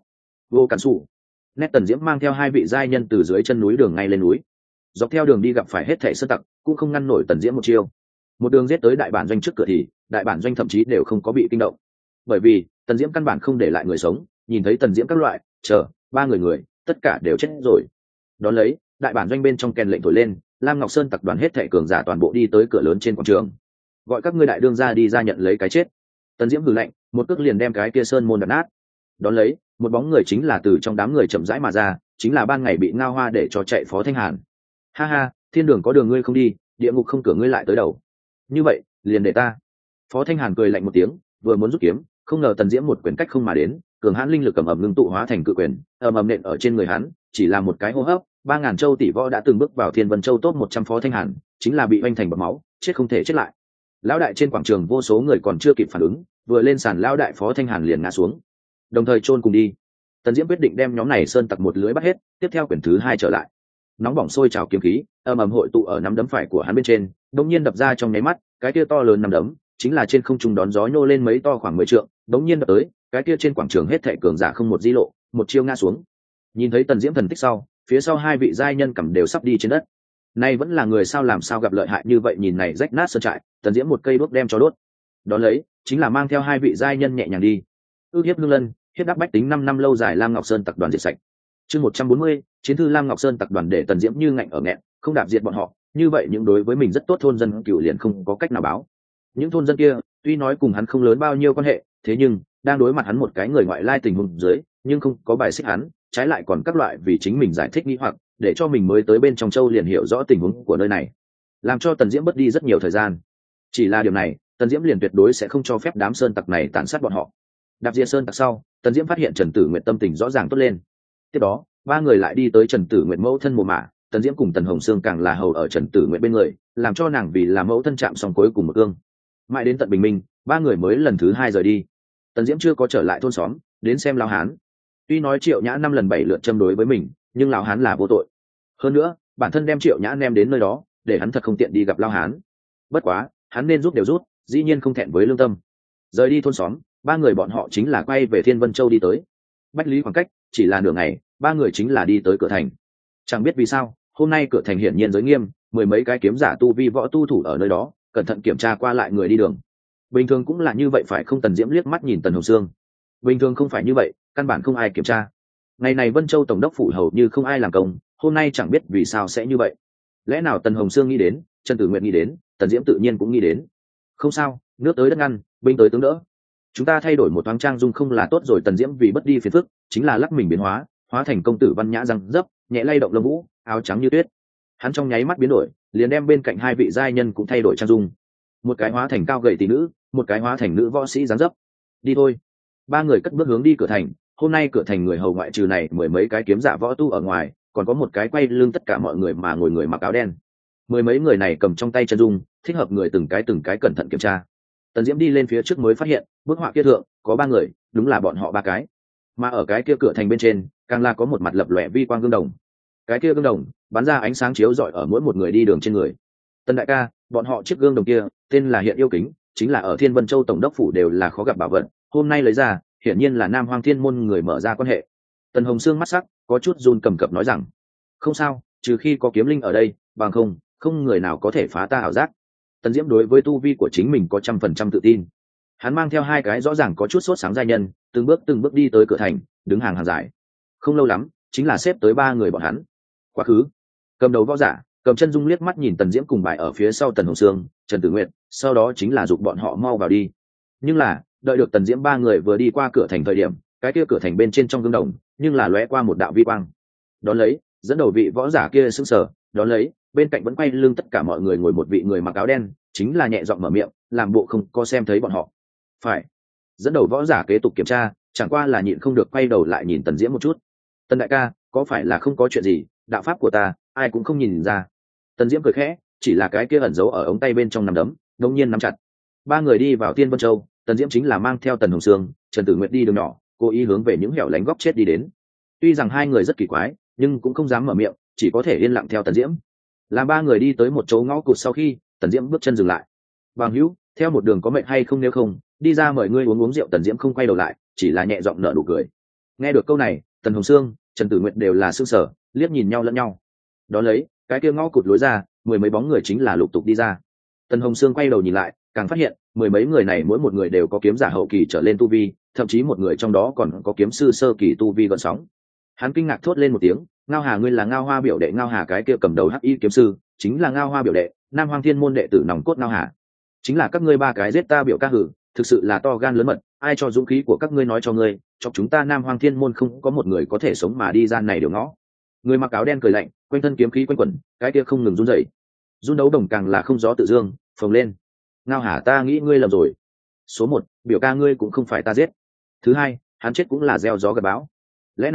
vô cản sủ. Nét Tần Diễm mang theo hai vị giai nhân từ dưới chân núi đường ngay lên núi, dọc theo đường đi gặp phải hết thảy sơn tặc, cũng không ngăn nổi Tần Diễm một chiêu. Một đường giết tới đại bản doanh trước cửa thì đại bản doanh thậm chí đều không có bị kinh động, bởi vì Tần Diễm căn bản không để lại người sống. Nhìn thấy Tần Diễm các loại ba người tất cả đều chết rồi. Đón lấy đại bản doanh bên trong kèn lệnh thổi lên, Lam Ngọc Sơn tặc đoàn hết thảy cường giả toàn bộ đi tới cửa lớn trên quảng trường, gọi các ngươi đại đương gia đi ra nhận lấy cái chết. Tần Diễm hừ lạnh, một cước liền đem cái kia sơn môn đập nát. Đón lấy một bóng người chính là từ trong đám người chậm rãi mà ra, chính là ban ngày bị Ngao Hoa để cho chạy Phó Thanh Hàn. Ha ha, thiên đường có đường ngươi không đi, địa ngục không cửa ngươi lại tới đầu, như vậy liền để ta. Phó Thanh Hàn cười lạnh một tiếng, vừa muốn rút kiếm, không ngờ Tần Diễm một quyền cách không mà đến, cường hãn linh lực ầm ầm ngưng tụ hóa thành cự quyền, ầm ầm nện ở trên người hắn, chỉ là một cái hô hấp, 3.000 châu tỷ võ đã từng bước vào Thiên Vân Châu top 100 Phó Thanh Hàn chính là bị oanh thành bọt máu, chết không thể chết lại. Lão đại trên quảng trường vô số người còn chưa kịp phản ứng, vừa lên sàn lão đại Phó Thanh Hàn liền ngã xuống, đồng thời chôn cùng đi. Tần Diễm quyết định đem nhóm này sơn tặc một lưới bắt hết, tiếp theo quyển thứ 2 trở lại. Nóng bỏng sôi trào kiếm khí, ầm ầm hội tụ ở nắm đấm phải của hắn bên trên, đột nhiên đập ra trong nháy mắt, cái kia to lớn nắm đấm, chính là trên không trung đón gió nhô lên mấy to khoảng 10 trượng, đột nhiên đập tới, cái kia trên quảng trường hết thảy cường giả không một di lộ, một chiêu ngã xuống. Nhìn thấy Tần Diễm thần tích sau, phía sau hai vị giai nhân cầm đều sắp đi trên đất. Nay vẫn là người sao làm sao gặp lợi hại như vậy, nhìn này rách nát sơn trại, Tần Diễm một cây đuốc đem cho đốt. Đón lấy, chính là mang theo hai vị giai nhân nhẹ nhàng đi. Ước hiếp Lương Lân, hiếp đắc bách tính 5 năm lâu dài Lam Ngọc Sơn tập đoàn diệt sạch. Chương 140, chiến thư Lam Ngọc Sơn tập đoàn để Tần Diễm như ngạnh ở nghẹn, không đạp diệt bọn họ, như vậy những đối với mình rất tốt thôn dân cựu liền không có cách nào báo. Những thôn dân kia, tuy nói cùng hắn không lớn bao nhiêu quan hệ, thế nhưng đang đối mặt hắn một cái người ngoại lai tình huống dưới, nhưng không có bài xích hắn, trái lại còn các loại vì chính mình giải thích nghi hoặc, để cho mình mới tới bên trong châu liền hiểu rõ tình huống của nơi này, làm cho Tần Diễm mất đi rất nhiều thời gian. Chỉ là điều này, Tần Diễm liền tuyệt đối sẽ không cho phép đám sơn tặc này tàn sát bọn họ. Đạp diệt sơn tặc sau, Tần Diễm phát hiện Trần Tử Nguyệt tâm tình rõ ràng tốt lên. Tiếp đó, ba người lại đi tới Trần Tử Nguyệt mẫu thân mồ mả, Tần Diễm cùng Tần Hồng Sương càng là hầu ở Trần Tử Nguyệt bên người, làm cho nàng vì là mẫu thân chạm xong cuối cùng một cương. Mãi đến tận bình minh, ba người mới lần thứ 2 rời đi. Tần Diễm chưa có trở lại thôn xóm, đến xem lão hán. Tuy nói Triệu Nhã 5 lần 7 lượt châm đối với mình, nhưng lão hán là vô tội. Hơn nữa, bản thân đem Triệu Nhã đem đến nơi đó, để hắn thật không tiện đi gặp lão hán. Bất quá, hắn nên rút đều rút, dĩ nhiên không thẹn với lương tâm. Rời đi thôn xóm, ba người bọn họ chính là quay về Thiên Vân Châu đi tới. Bách lý khoảng cách chỉ là nửa ngày, ba người chính là đi tới cửa thành. Chẳng biết vì sao, hôm nay cửa thành hiển nhiên giới nghiêm, mười mấy cái kiếm giả tu vi võ tu thủ ở nơi đó, cẩn thận kiểm tra qua lại người đi đường. Bình thường cũng là như vậy phải không? Tần Diễm liếc mắt nhìn Tần Hồng Sương. Bình thường không phải như vậy, căn bản không ai kiểm tra. Ngày này Vân Châu tổng đốc phủ hầu như không ai làm công, hôm nay chẳng biết vì sao sẽ như vậy. Lẽ nào Tần Hồng Sương nghĩ đến, Trần Tử Nguyệt nghĩ đến, Tần Diễm tự nhiên cũng nghĩ đến. Không sao, nước tới đất ngăn, binh tới tướng đỡ. Chúng ta thay đổi một thoáng trang dung không là tốt rồi. Tần Diễm vì bất đi phiền phức, chính là lắc mình biến hóa, hóa thành công tử văn nhã răng dấp, nhẹ lay động lông vũ, áo trắng như tuyết. Hắn trong nháy mắt biến đổi, liền đem bên cạnh hai vị giai nhân cũng thay đổi trang dung. Một cái hóa thành cao gầy tỷ nữ, một cái hóa thành nữ võ sĩ dáng dấp. Đi thôi. Ba người cất bước hướng đi cửa thành. Hôm nay cửa thành người hầu ngoại trừ này mười mấy cái kiếm giả võ tu ở ngoài, còn có một cái quay lưng tất cả mọi người mà ngồi người mặc áo đen. Mười mấy người này cầm trong tay chân dung, thích hợp người từng cái cẩn thận kiểm tra. Tần Diễm đi lên phía trước mới phát hiện, bức họa kia thượng có ba người, đúng là bọn họ ba cái. Mà ở cái kia cửa thành bên trên, càng là có một mặt lập lòe vi quang gương đồng. Cái kia gương đồng bắn ra ánh sáng chiếu rọi ở mỗi một người đi đường trên người. Tần đại ca, bọn họ chiếc gương đồng kia tên là Hiện Yêu Kính, chính là ở Thiên Vân Châu tổng đốc phủ đều là khó gặp bảo vật, hôm nay lấy ra, hiển nhiên là Nam Hoang Thiên môn người mở ra quan hệ. Tần Hồng Sương mắt sắc, có chút run cầm cập nói rằng, không sao, trừ khi có kiếm linh ở đây, bằng không người nào có thể phá ta ảo giác. Tần Diễm đối với tu vi của chính mình có 100% tự tin. Hắn mang theo hai cái rõ ràng có chút sốt sáng giai nhân, từng bước đi tới cửa thành, đứng hàng dài. Không lâu lắm, chính là xếp tới ba người bọn hắn. Quá khứ, cầm đầu võ giả, cầm chân dung liếc mắt nhìn Tần Diễm cùng bài ở phía sau Tần Hồng Sương, Trần Tử Nguyệt, sau đó chính là giục bọn họ mau vào đi. Nhưng là, đợi được Tần Diễm ba người vừa đi qua cửa thành thời điểm, cái kia cửa thành bên trên trong gương đồng, nhưng là lóe qua một đạo vi quang. Đón lấy, dẫn đầu vị võ giả kia sững sờ, đón lấy, bên cạnh vẫn quay lưng tất cả mọi người ngồi một vị người mặc áo đen, chính là nhẹ giọng mở miệng, làm bộ không có xem thấy bọn họ. Phải. Dẫn đầu võ giả kế tục kiểm tra, chẳng qua là nhịn không được quay đầu lại nhìn Tần Diễm một chút. Tần đại ca, có phải là không có chuyện gì, đạo pháp của ta, ai cũng không nhìn ra. Tần Diễm cười khẽ, chỉ là cái kia ẩn giấu ở ống tay bên trong nắm đấm, đột nhiên nắm chặt. Ba người đi vào Tiên Vân Châu, Tần Diễm chính là mang theo Tần Hồng Sương, Trần Tử Nguyệt đi đường nhỏ, cố ý hướng về những hẻo lánh góc chết đi đến. Tuy rằng hai người rất kỳ quái, nhưng cũng không dám mở miệng, chỉ có thể yên lặng theo Tần Diễm. Làm ba người đi tới một chỗ ngõ cụt sau khi, Tần Diễm bước chân dừng lại. Bằng hữu, theo một đường có mệnh hay không, nếu không, đi ra mời ngươi uống rượu. Tần Diễm không quay đầu lại, chỉ là nhẹ giọng nở nụ cười. Nghe được câu này, Tần Hồng Sương, Trần Tử Nguyệt đều là sững sờ, liếc nhìn nhau lẫn nhau. Đó lấy, cái kia ngõ cụt lối ra, mười mấy bóng người chính là lục tục đi ra. Tần Hồng Sương quay đầu nhìn lại, càng phát hiện, mười mấy người này mỗi một người đều có kiếm giả hậu kỳ trở lên tu vi, thậm chí một người trong đó còn có kiếm sư sơ kỳ tu vi gợn sóng. Hắn kinh ngạc thốt lên một tiếng, Ngao Hà, ngươi là Ngao Hoa biểu đệ? Ngao Hà cái kia cầm đầu hắc y kiếm sư, chính là Ngao Hoa biểu đệ, Nam Hoang Thiên môn đệ tử nòng cốt Ngao Hà. Chính là các ngươi ba cái giết ta biểu ca hử, thực sự là to gan lớn mật, ai cho dũng khí của các ngươi nói cho ngươi, chọc chúng ta Nam Hoang Thiên môn không có một người có thể sống mà đi gian này đường ngõ. Người mặc áo đen cười lạnh, quanh thân kiếm khí quanh quẩn, cái kia không ngừng run rẩy. Run đấu đồng càng là không gió tự dương, phồng lên. Ngao Hà, ta nghĩ ngươi lầm rồi. Số 1, biểu ca ngươi cũng không phải ta giết. Thứ hai, hắn chết cũng là gieo gió gặt bão. Lẽ nào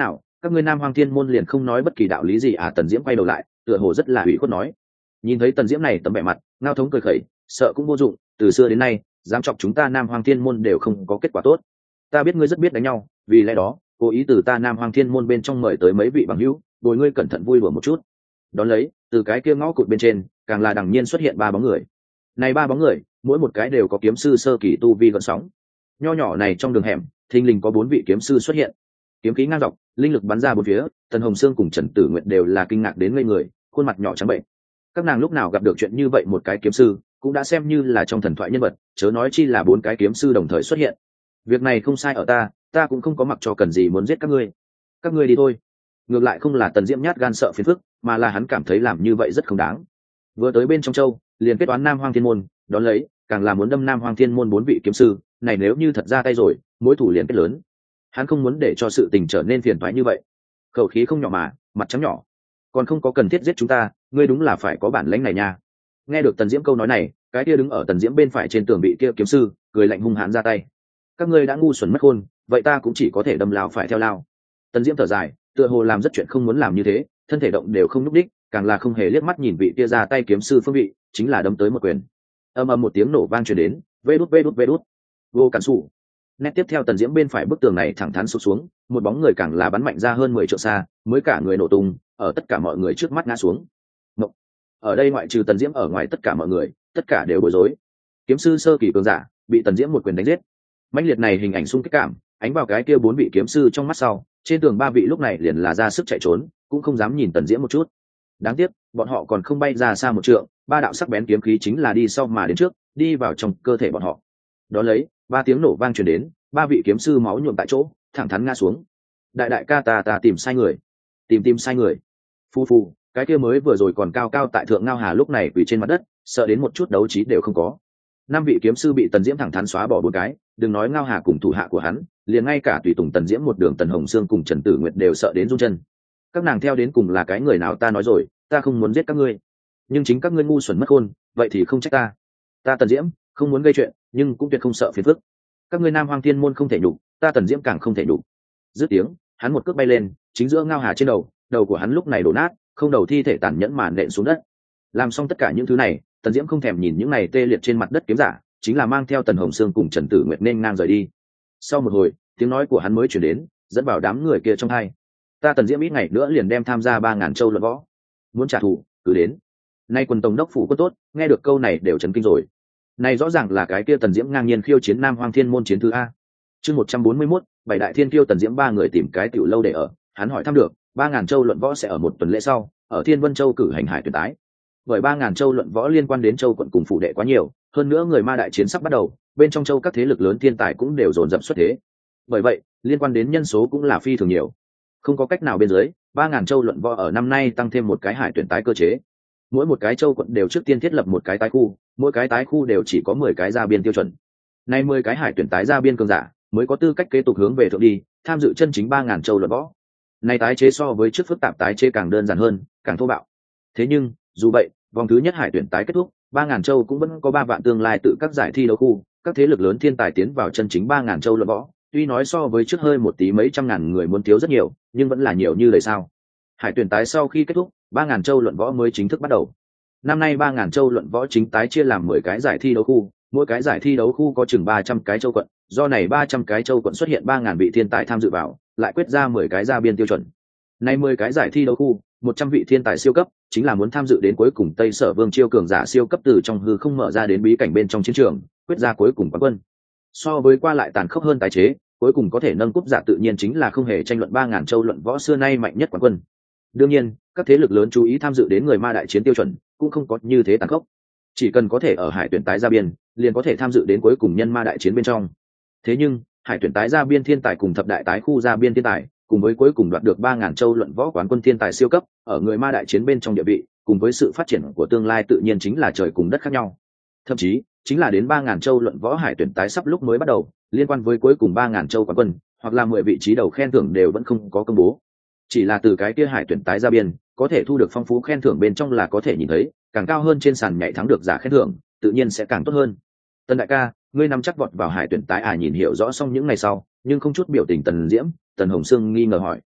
các ngươi Nam Hoang Thiên môn liền không nói bất kỳ đạo lý gì à? Tần Diễm quay đầu lại, tựa hồ rất là ủy khuất nói. Nhìn thấy Tần Diễm này tấm vẻ mặt, Ngao Thống cười khẩy, sợ cũng vô dụng, từ xưa đến nay, dám chọc chúng ta Nam Hoang Thiên môn đều không có kết quả tốt. Ta biết ngươi rất biết đánh nhau, vì lẽ đó, cố ý từ ta Nam Hoang Thiên môn bên trong mời tới mấy vị bằng hữu, bồi ngươi cẩn thận vui đùa một chút. Đón lấy, từ cái kia ngõ cụt bên trên, càng là đằng nhiên xuất hiện ba bóng người. Này ba bóng người, mỗi một cái đều có kiếm sư sơ kỳ tu vi gợn sóng. Nho nhỏ này trong đường hẻm, thình lình có bốn vị kiếm sư xuất hiện. Kiếm khí ngang dọc, linh lực bắn ra bốn phía, Tần Hồng Sương cùng Trần Tử Nguyệt đều là kinh ngạc đến ngây người, khuôn mặt nhỏ trắng bệnh. Các nàng lúc nào gặp được chuyện như vậy một cái kiếm sư, cũng đã xem như là trong thần thoại nhân vật, chớ nói chi là bốn cái kiếm sư đồng thời xuất hiện. Việc này không sai ở ta cũng không có mặc cho cần gì muốn giết các ngươi đi thôi. Ngược lại không là Tần Diễm nhát gan sợ phiền phức, mà là hắn cảm thấy làm như vậy rất không đáng. Vừa tới bên trong châu, liền kết toán Nam Hoang Thiên môn, đón lấy càng là muốn đâm Nam Hoang Thiên môn bốn vị kiếm sư, này nếu như thật ra tay rồi, mối thủ liền kết lớn. Hắn không muốn để cho sự tình trở nên phiền toái như vậy. Khẩu khí không nhỏ mà, mặt trắng nhỏ, còn không có cần thiết giết chúng ta, ngươi đúng là phải có bản lĩnh này nha. Nghe được Tần Diễm câu nói này, cái kia đứng ở Tần Diễm bên phải trên tường vị kia kiếm sư cười lạnh hung hãn ra tay. Các ngươi đã ngu xuẩn mất khôn, vậy ta cũng chỉ có thể đâm lao phải theo lao. Tần Diễm thở dài, tựa hồ làm rất chuyện không muốn làm như thế, thân thể động đều không nhúc đích, càng là không hề liếc mắt nhìn vị kia ra tay kiếm sư phương vị, chính là đâm tới một quyền. Ầm ầm một tiếng nổ vang truyền đến, vê đút. Vô cản sủ. Nét tiếp theo Tần Diễm bên phải bức tường này thẳng thắn sụp xuống, một bóng người càng là bắn mạnh ra hơn 10 trượng xa, mới cả người nổ tung, ở tất cả mọi người trước mắt ngã xuống. Ngộng. Ở đây ngoại trừ Tần Diễm ở ngoài tất cả mọi người, tất cả đều bối rối. Kiếm sư sơ kỳ cường giả, bị Tần Diễm một quyền đánh giết. Mãnh liệt này hình ảnh xung kích cảm, ánh vào cái kia bốn vị kiếm sư trong mắt sau, trên tường ba vị lúc này liền là ra sức chạy trốn, cũng không dám nhìn Tần Diễm một chút. Đáng tiếc, bọn họ còn không bay ra xa một trượng, ba đạo sắc bén kiếm khí chính là đi sau mà đến trước, đi vào trong cơ thể bọn họ. Đó lấy, ba tiếng nổ vang truyền đến, ba vị kiếm sư máu nhuộm tại chỗ, thẳng thắn ngã xuống. Đại ca ta tìm sai người, tìm sai người. Phu, cái kia mới vừa rồi còn cao cao tại thượng Ngao Hà lúc này quỳ trên mặt đất, sợ đến một chút đấu trí đều không có. Năm vị kiếm sư bị Tần Diễm thẳng thắn xóa bỏ bốn cái, đừng nói Ngao Hà cùng thủ hạ của hắn, liền ngay cả tùy tùng Tần Diễm một đường Tần Hồng Sương cùng Trần Tử Nguyệt đều sợ đến run chân. Các nàng theo đến cùng là cái người nào ta nói rồi, ta không muốn giết các ngươi, nhưng chính các ngươi ngu xuẩn mất khôn, vậy thì không trách ta. Ta Tần Diễm không muốn gây chuyện, nhưng cũng tuyệt không sợ phiền phức. Các ngươi Nam Hoang Thiên môn không thể nhục, ta Tần Diễm càng không thể nhục. Dứt tiếng, hắn một cước bay lên, chính giữa Ngao Hà trên đầu của hắn lúc này đổ nát, không đầu thi thể tàn nhẫn màn nện xuống đất. Làm xong tất cả những thứ này, Tần Diễm không thèm nhìn những này tê liệt trên mặt đất kiếm giả, chính là mang theo Tần Hồng Sương cùng Trần Tử Nguyệt nên ngang rời đi. Sau một hồi, tiếng nói của hắn mới chuyển đến, dẫn vào đám người kia trong hai. Ta Tần Diễm ít ngày nữa liền đem tham gia 3000 châu luận võ, muốn trả thù cứ đến. Nay quần tổng đốc phủ quân tốt, nghe được câu này đều chấn kinh rồi. Này rõ ràng là cái kia Tần Diễm ngang nhiên khiêu chiến Nam Hoang Thiên môn chiến thứ a. Chương 141, bảy đại thiên kiêu Tần Diễm ba người tìm cái tiểu lâu để ở, hắn hỏi thăm được, 3000 châu luận võ sẽ ở một tuần lễ sau, ở Thiên Vân Châu cử hành hải tuyển tái. Bởi 3000 châu luận võ liên quan đến châu quận cùng phủ đệ quá nhiều, hơn nữa người ma đại chiến sắp bắt đầu, bên trong châu các thế lực lớn thiên tài cũng đều dồn dập xuất thế. Bởi vậy, liên quan đến nhân số cũng là phi thường nhiều. Không có cách nào bên dưới, 3000 châu luận võ ở năm nay tăng thêm một cái hải tuyển tái cơ chế. Mỗi một cái châu quận đều trước tiên thiết lập một cái tái khu, mỗi cái tái khu đều chỉ có 10 cái ra biên tiêu chuẩn. Nay 10 cái hải tuyển tái ra biên cường giả mới có tư cách kế tục hướng về thượng đi, tham dự chân chính 3000 châu luận võ. Này tái chế so với trước phức tạp tái chế càng đơn giản hơn, càng thô bạo. Thế nhưng, dù vậy, vòng thứ nhất hải tuyển tái kết thúc, 3000 châu cũng vẫn có 3 vạn tương lai tự các giải thi đấu khu, các thế lực lớn thiên tài tiến vào chân chính 3000 châu luận võ. Tuy nói so với trước hơi một tí mấy trăm ngàn người muốn thiếu rất nhiều, nhưng vẫn là nhiều như lời sao. Hải tuyển tái sau khi kết thúc, 3000 châu luận võ mới chính thức bắt đầu. Năm nay 3000 châu luận võ chính tái chia làm 10 cái giải thi đấu khu, mỗi cái giải thi đấu khu có chừng 300 cái châu quận, do này 300 cái châu quận xuất hiện 3000 vị thiên tài tham dự vào, lại quyết ra 10 cái ra biên tiêu chuẩn. Nay 10 cái giải thi đấu khu, 100 vị thiên tài siêu cấp, chính là muốn tham dự đến cuối cùng Tây Sở Vương chiêu cường giả siêu cấp từ trong hư không mở ra đến bí cảnh bên trong chiến trường, quyết ra cuối cùng quán quân. So với qua lại tàn khốc hơn tái chế, cuối cùng có thể nâng cúp giả tự nhiên chính là không hề tranh luận 3000 châu luận võ xưa nay mạnh nhất quán quân. Đương nhiên, các thế lực lớn chú ý tham dự đến người ma đại chiến tiêu chuẩn, cũng không có như thế tàn khốc. Chỉ cần có thể ở hải tuyển tái ra biên, liền có thể tham dự đến cuối cùng nhân ma đại chiến bên trong. Thế nhưng, hải tuyển tái ra biên thiên tài cùng thập đại tái khu ra biên thiên tài, cùng với cuối cùng đoạt được 3000 châu luận võ quán quân thiên tài siêu cấp, ở người ma đại chiến bên trong địa vị, cùng với sự phát triển của tương lai tự nhiên chính là trời cùng đất khác nhau. Thậm chí, chính là đến 3000 châu luận võ hải tuyển tái sắp lúc mới bắt đầu, liên quan với cuối cùng 3000 châu quán quân, hoặc là 10 vị trí đầu khen thưởng đều vẫn không có công bố. Chỉ là từ cái kia hải tuyển tái ra biên, có thể thu được phong phú khen thưởng bên trong là có thể nhìn thấy, càng cao hơn trên sàn nhảy thắng được giả khen thưởng, tự nhiên sẽ càng tốt hơn. Tần đại ca, ngươi nắm chắc vọt vào hải tuyển tái nhìn hiểu rõ xong những ngày sau, nhưng không chút biểu tình Tần Diễm, Tần Hồng Sương nghi ngờ hỏi.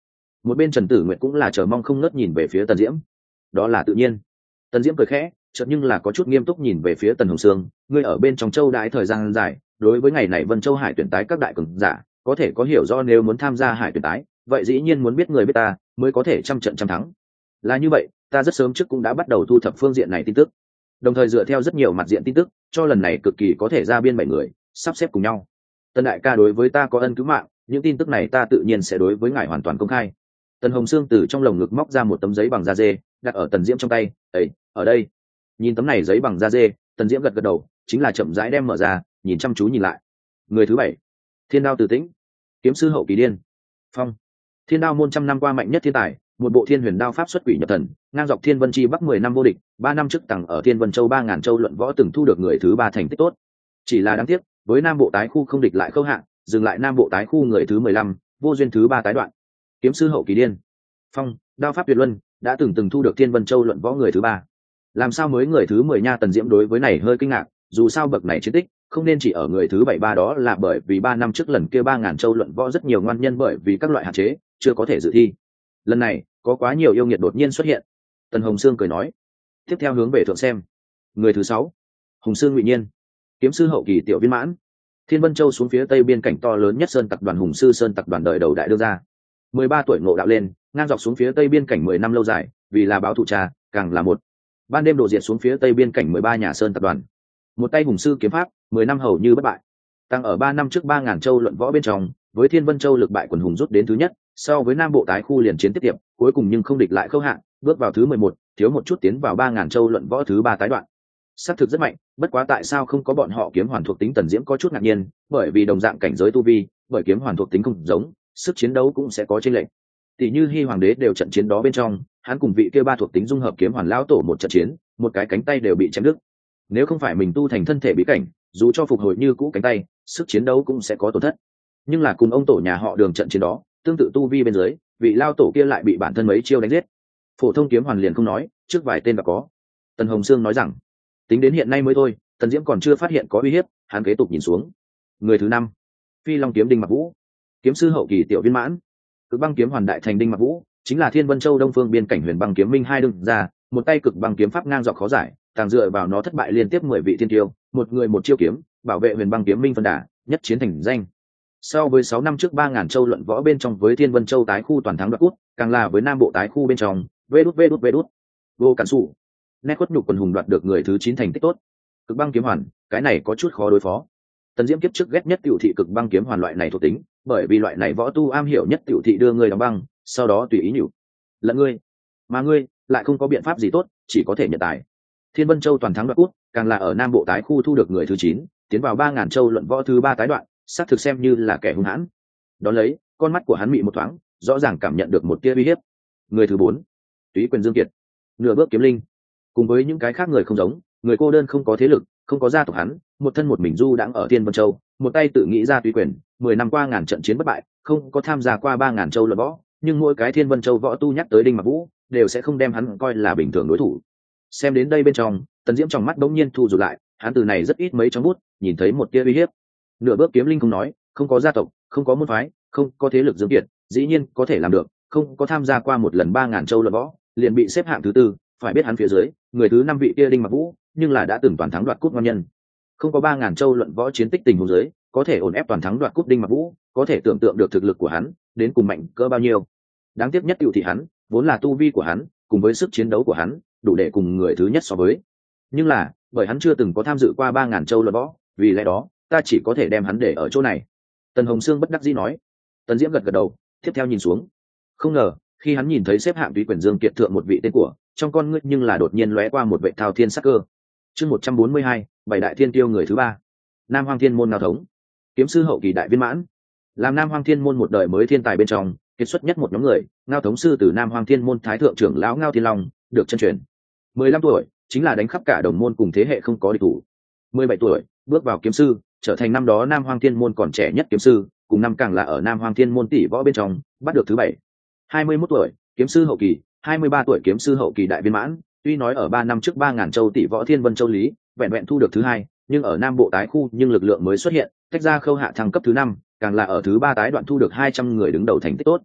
Một bên Trần Tử Nguyệt cũng là chờ mong không ngớt nhìn về phía Tần Diễm. Đó là tự nhiên. Tần Diễm cười khẽ, chợt nhưng là có chút nghiêm túc nhìn về phía Tần Hồng Sương, ngươi ở bên trong châu đãi thời gian dài, đối với ngày này Vân Châu Hải tuyển tái các đại cường giả, có thể có hiểu rõ nếu muốn tham gia Hải tuyển tái, vậy dĩ nhiên muốn biết người biết ta, mới có thể trăm trận trăm thắng. Là như vậy, ta rất sớm trước cũng đã bắt đầu thu thập phương diện này tin tức, đồng thời dựa theo rất nhiều mặt diện tin tức, cho lần này cực kỳ có thể ra biên 7 người, sắp xếp cùng nhau. Tần đại ca đối với ta có ân cứu mạng, những tin tức này ta tự nhiên sẽ đối với ngài hoàn toàn công khai. Tần Hồng Sương từ trong lồng ngực móc ra một tấm giấy bằng da dê, đặt ở Tần Diễm trong tay. Ấy, ở đây. Nhìn tấm này giấy bằng da dê, Tần Diễm gật gật đầu, chính là chậm rãi đem mở ra, nhìn chăm chú nhìn lại. Người thứ 7, Thiên Đao Từ Tĩnh, kiếm sư hậu kỳ điên. Phong, Thiên Đao môn trăm năm qua mạnh nhất thiên tài, một bộ Thiên Huyền Đao pháp xuất quỷ nhập thần, ngang dọc Thiên Vân Chi Bắc 10 năm vô địch, 3 năm trước tầng ở Thiên Vân Châu 3000 châu luận võ từng thu được người thứ 3 thành tích tốt. Chỉ là đáng tiếc, với Nam Bộ tái khu không địch lại khâu hạng, dừng lại Nam Bộ tái khu người thứ 15, vô duyên thứ 3 tái đoạn. Kiếm sư hậu kỳ điên. Phong, đao pháp tuyệt luân, đã từng thu được Thiên Vân Châu luận võ người thứ 3. Làm sao mới người thứ 10 nha? Tần Diễm đối với này hơi kinh ngạc, dù sao bậc này chiến tích không nên chỉ ở người thứ 73, đó là bởi vì 3 năm trước lần kia 3000 châu luận võ rất nhiều ngoan nhân bởi vì các loại hạn chế chưa có thể dự thi. Lần này có quá nhiều yêu nghiệt đột nhiên xuất hiện. Tần Hồng Sương cười nói, tiếp theo hướng về thượng xem. Người thứ 6, Hùng Sư Ngụy Nhiên, kiếm sư hậu kỳ tiểu viên mãn. Thiên Vân Châu xuống phía tây biên cảnh to lớn nhất sơn tập đoàn Hùng Sư Sơn tập đoàn đời đầu đại đương gia. 13 tuổi ngộ đạo lên, ngang dọc xuống phía tây biên cảnh 10 năm lâu dài, vì là báo thù cha, càng là một. Ban đêm đổ diệt xuống phía tây biên cảnh 13 nhà sơn tập đoàn. Một tay hùng sư kiếm pháp, 10 năm hầu như bất bại. Tăng ở 3 năm trước 3000 châu luận võ bên trong, với Thiên Vân Châu lực bại quần hùng rút đến thứ nhất, so với Nam Bộ tái khu liền chiến tiếp tiệp, cuối cùng nhưng không địch lại khâu hạng, bước vào thứ 11, thiếu một chút tiến vào 3000 châu luận võ thứ 3 tái đoạn. Sát thực rất mạnh, bất quá tại sao không có bọn họ kiếm hoàn thuộc tính? Tần Diễm có chút ngạc nhiên, bởi vì đồng dạng cảnh giới tu vi, bởi kiếm hoàn thuộc tính không giống, sức chiến đấu cũng sẽ có chênh lệch. Tỷ như Hy Hoàng đế đều trận chiến đó bên trong, hắn cùng vị kia 3 thuộc tính dung hợp kiếm hoàn lão tổ một trận chiến, một cái cánh tay đều bị chém đứt. Nếu không phải mình tu thành thân thể bí cảnh, dù cho phục hồi như cũ cánh tay, sức chiến đấu cũng sẽ có tổn thất. Nhưng là cùng ông tổ nhà họ Đường trận chiến đó, tương tự tu vi bên dưới, vị lao tổ kia lại bị bản thân mấy chiêu đánh giết. Phổ thông kiếm hoàn liền không nói, trước vài tên đã có. Tần Hồng Sương nói rằng, tính đến hiện nay mới thôi, Tần Diễm còn chưa phát hiện có uy hiếp, hắn kế tục nhìn xuống. Người thứ 5, Phi Long kiếm Đinh Mặc Vũ, kiếm sư hậu kỳ tiểu viên mãn. Cực băng kiếm hoàn đại thành Đinh Mặc Vũ, chính là Thiên Vân Châu đông phương biên cảnh Huyền Băng kiếm minh hai đương ra, một tay cực băng kiếm pháp ngang dọc khó giải, tàng dựa vào nó thất bại liên tiếp 10 vị thiên tiêu, một người một chiêu kiếm, bảo vệ Huyền Băng kiếm minh phân đà, nhất chiến thành danh. So với 6 năm trước 3000 châu luận võ bên trong với Thiên Vân Châu tái khu toàn thắng đoạt cút, càng là với Nam Bộ tái khu bên trong, vê đút. Vô cản sủ. Nét khuất nhục quần hùng đoạt được người thứ 9 thành tích tốt. Cực băng kiếm hoàn, cái này có chút khó đối phó. Tần Diễm kiếp trước ghét nhất tiểu thị cực băng kiếm hoàn loại này thuộc tính, bởi vì loại này võ tu am hiểu nhất tiểu thị đưa người đóng băng, sau đó tùy ý nhủ. Lẫn ngươi, mà ngươi lại không có biện pháp gì tốt, chỉ có thể nhận tài. Thiên Vân Châu toàn thắng đoạt cút, càng là ở Nam Bộ tái khu thu được người thứ 9, tiến vào 3000 châu luận võ thứ 3 tái đoạn, xác thực xem như là kẻ hung hãn. Đón lấy, con mắt của hắn mị một thoáng, rõ ràng cảm nhận được một tia uy hiếp. Người thứ 4, Túy Quyền Dương Kiệt, nửa bước kiếm linh. Cùng với những cái khác người không giống, người cô đơn không có thế lực, không có gia tộc, hắn một thân một mình du đãng ở Thiên Vân Châu, một tay tự nghĩ ra Túy Quyền, 10 năm qua ngàn trận chiến bất bại, không có tham gia qua 3000 châu luận võ, nhưng mỗi cái Thiên Vân Châu võ tu nhắc tới Đinh Mặc Vũ, đều sẽ không đem hắn coi là bình thường đối thủ. Xem đến đây bên trong, Tần Diễm trong mắt đống nhiên thu rụt lại, hắn từ này rất ít mấy trong bút, nhìn thấy một tia uy hiếp. Nửa bước kiếm linh không nói, không có gia tộc, không có môn phái, không có thế lực Dương Kiệt, dĩ nhiên có thể làm được, không có tham gia qua một lần 3000 châu luận võ, liền bị xếp hạng thứ 4, phải biết hắn phía dưới, người thứ 5 vị kia Đinh Mặc Vũ, nhưng là đã từng toàn thắng đoạt cúp ngon nhân. Không có 3000 châu luận võ chiến tích tình huống dưới, có thể ổn ép toàn thắng đoạt cúp Đinh Mặc Vũ, có thể tưởng tượng được thực lực của hắn đến cùng mạnh cỡ bao nhiêu. Đáng tiếc nhất tiểu thị hắn, vốn là tu vi của hắn, cùng với sức chiến đấu của hắn, đủ để cùng người thứ nhất so với. Nhưng là, bởi hắn chưa từng có tham dự qua 3000 châu luận võ, vì lẽ đó, ta chỉ có thể đem hắn để ở chỗ này. Tần Hồng Sương bất đắc dĩ nói. Tần Diễm gật gật đầu, tiếp theo nhìn xuống. Không ngờ, khi hắn nhìn thấy xếp hạng Túy Quyền Dương Kiệt thượng một vị tên của, trong con ngươi nhưng là đột nhiên lóe qua một vệ thao thiên sắc cơ. Chương 142, bảy đại thiên tiêu người thứ 3. Nam Hoang Thiên môn Ngao Thống, kiếm sư hậu kỳ đại viên mãn. Làm Nam Hoang Thiên môn một đời mới thiên tài bên trong, kiệt xuất nhất một nhóm người, Ngao Thống sư từ Nam Hoang Thiên môn thái thượng trưởng lão Ngao Thiên Long, được chân truyền. 15 tuổi, chính là đánh khắp cả đồng môn cùng thế hệ không có địch thủ. 17 tuổi, bước vào kiếm sư, trở thành năm đó Nam Hoang Thiên môn còn trẻ nhất kiếm sư, cùng năm càng là ở Nam Hoang Thiên môn tỷ võ bên trong, bắt được thứ 7. 21 tuổi, kiếm sư hậu kỳ, 23 tuổi kiếm sư hậu kỳ đại viên mãn, tuy nói ở 3 năm trước 3000 châu tỷ võ Thiên Vân Châu lý, vẹn vẹn thu được thứ 2, nhưng ở Nam Bộ tái khu nhưng lực lượng mới xuất hiện, tách ra khâu hạ thăng cấp thứ 5, càng là ở thứ 3 tái đoạn thu được 200 người đứng đầu thành tích tốt.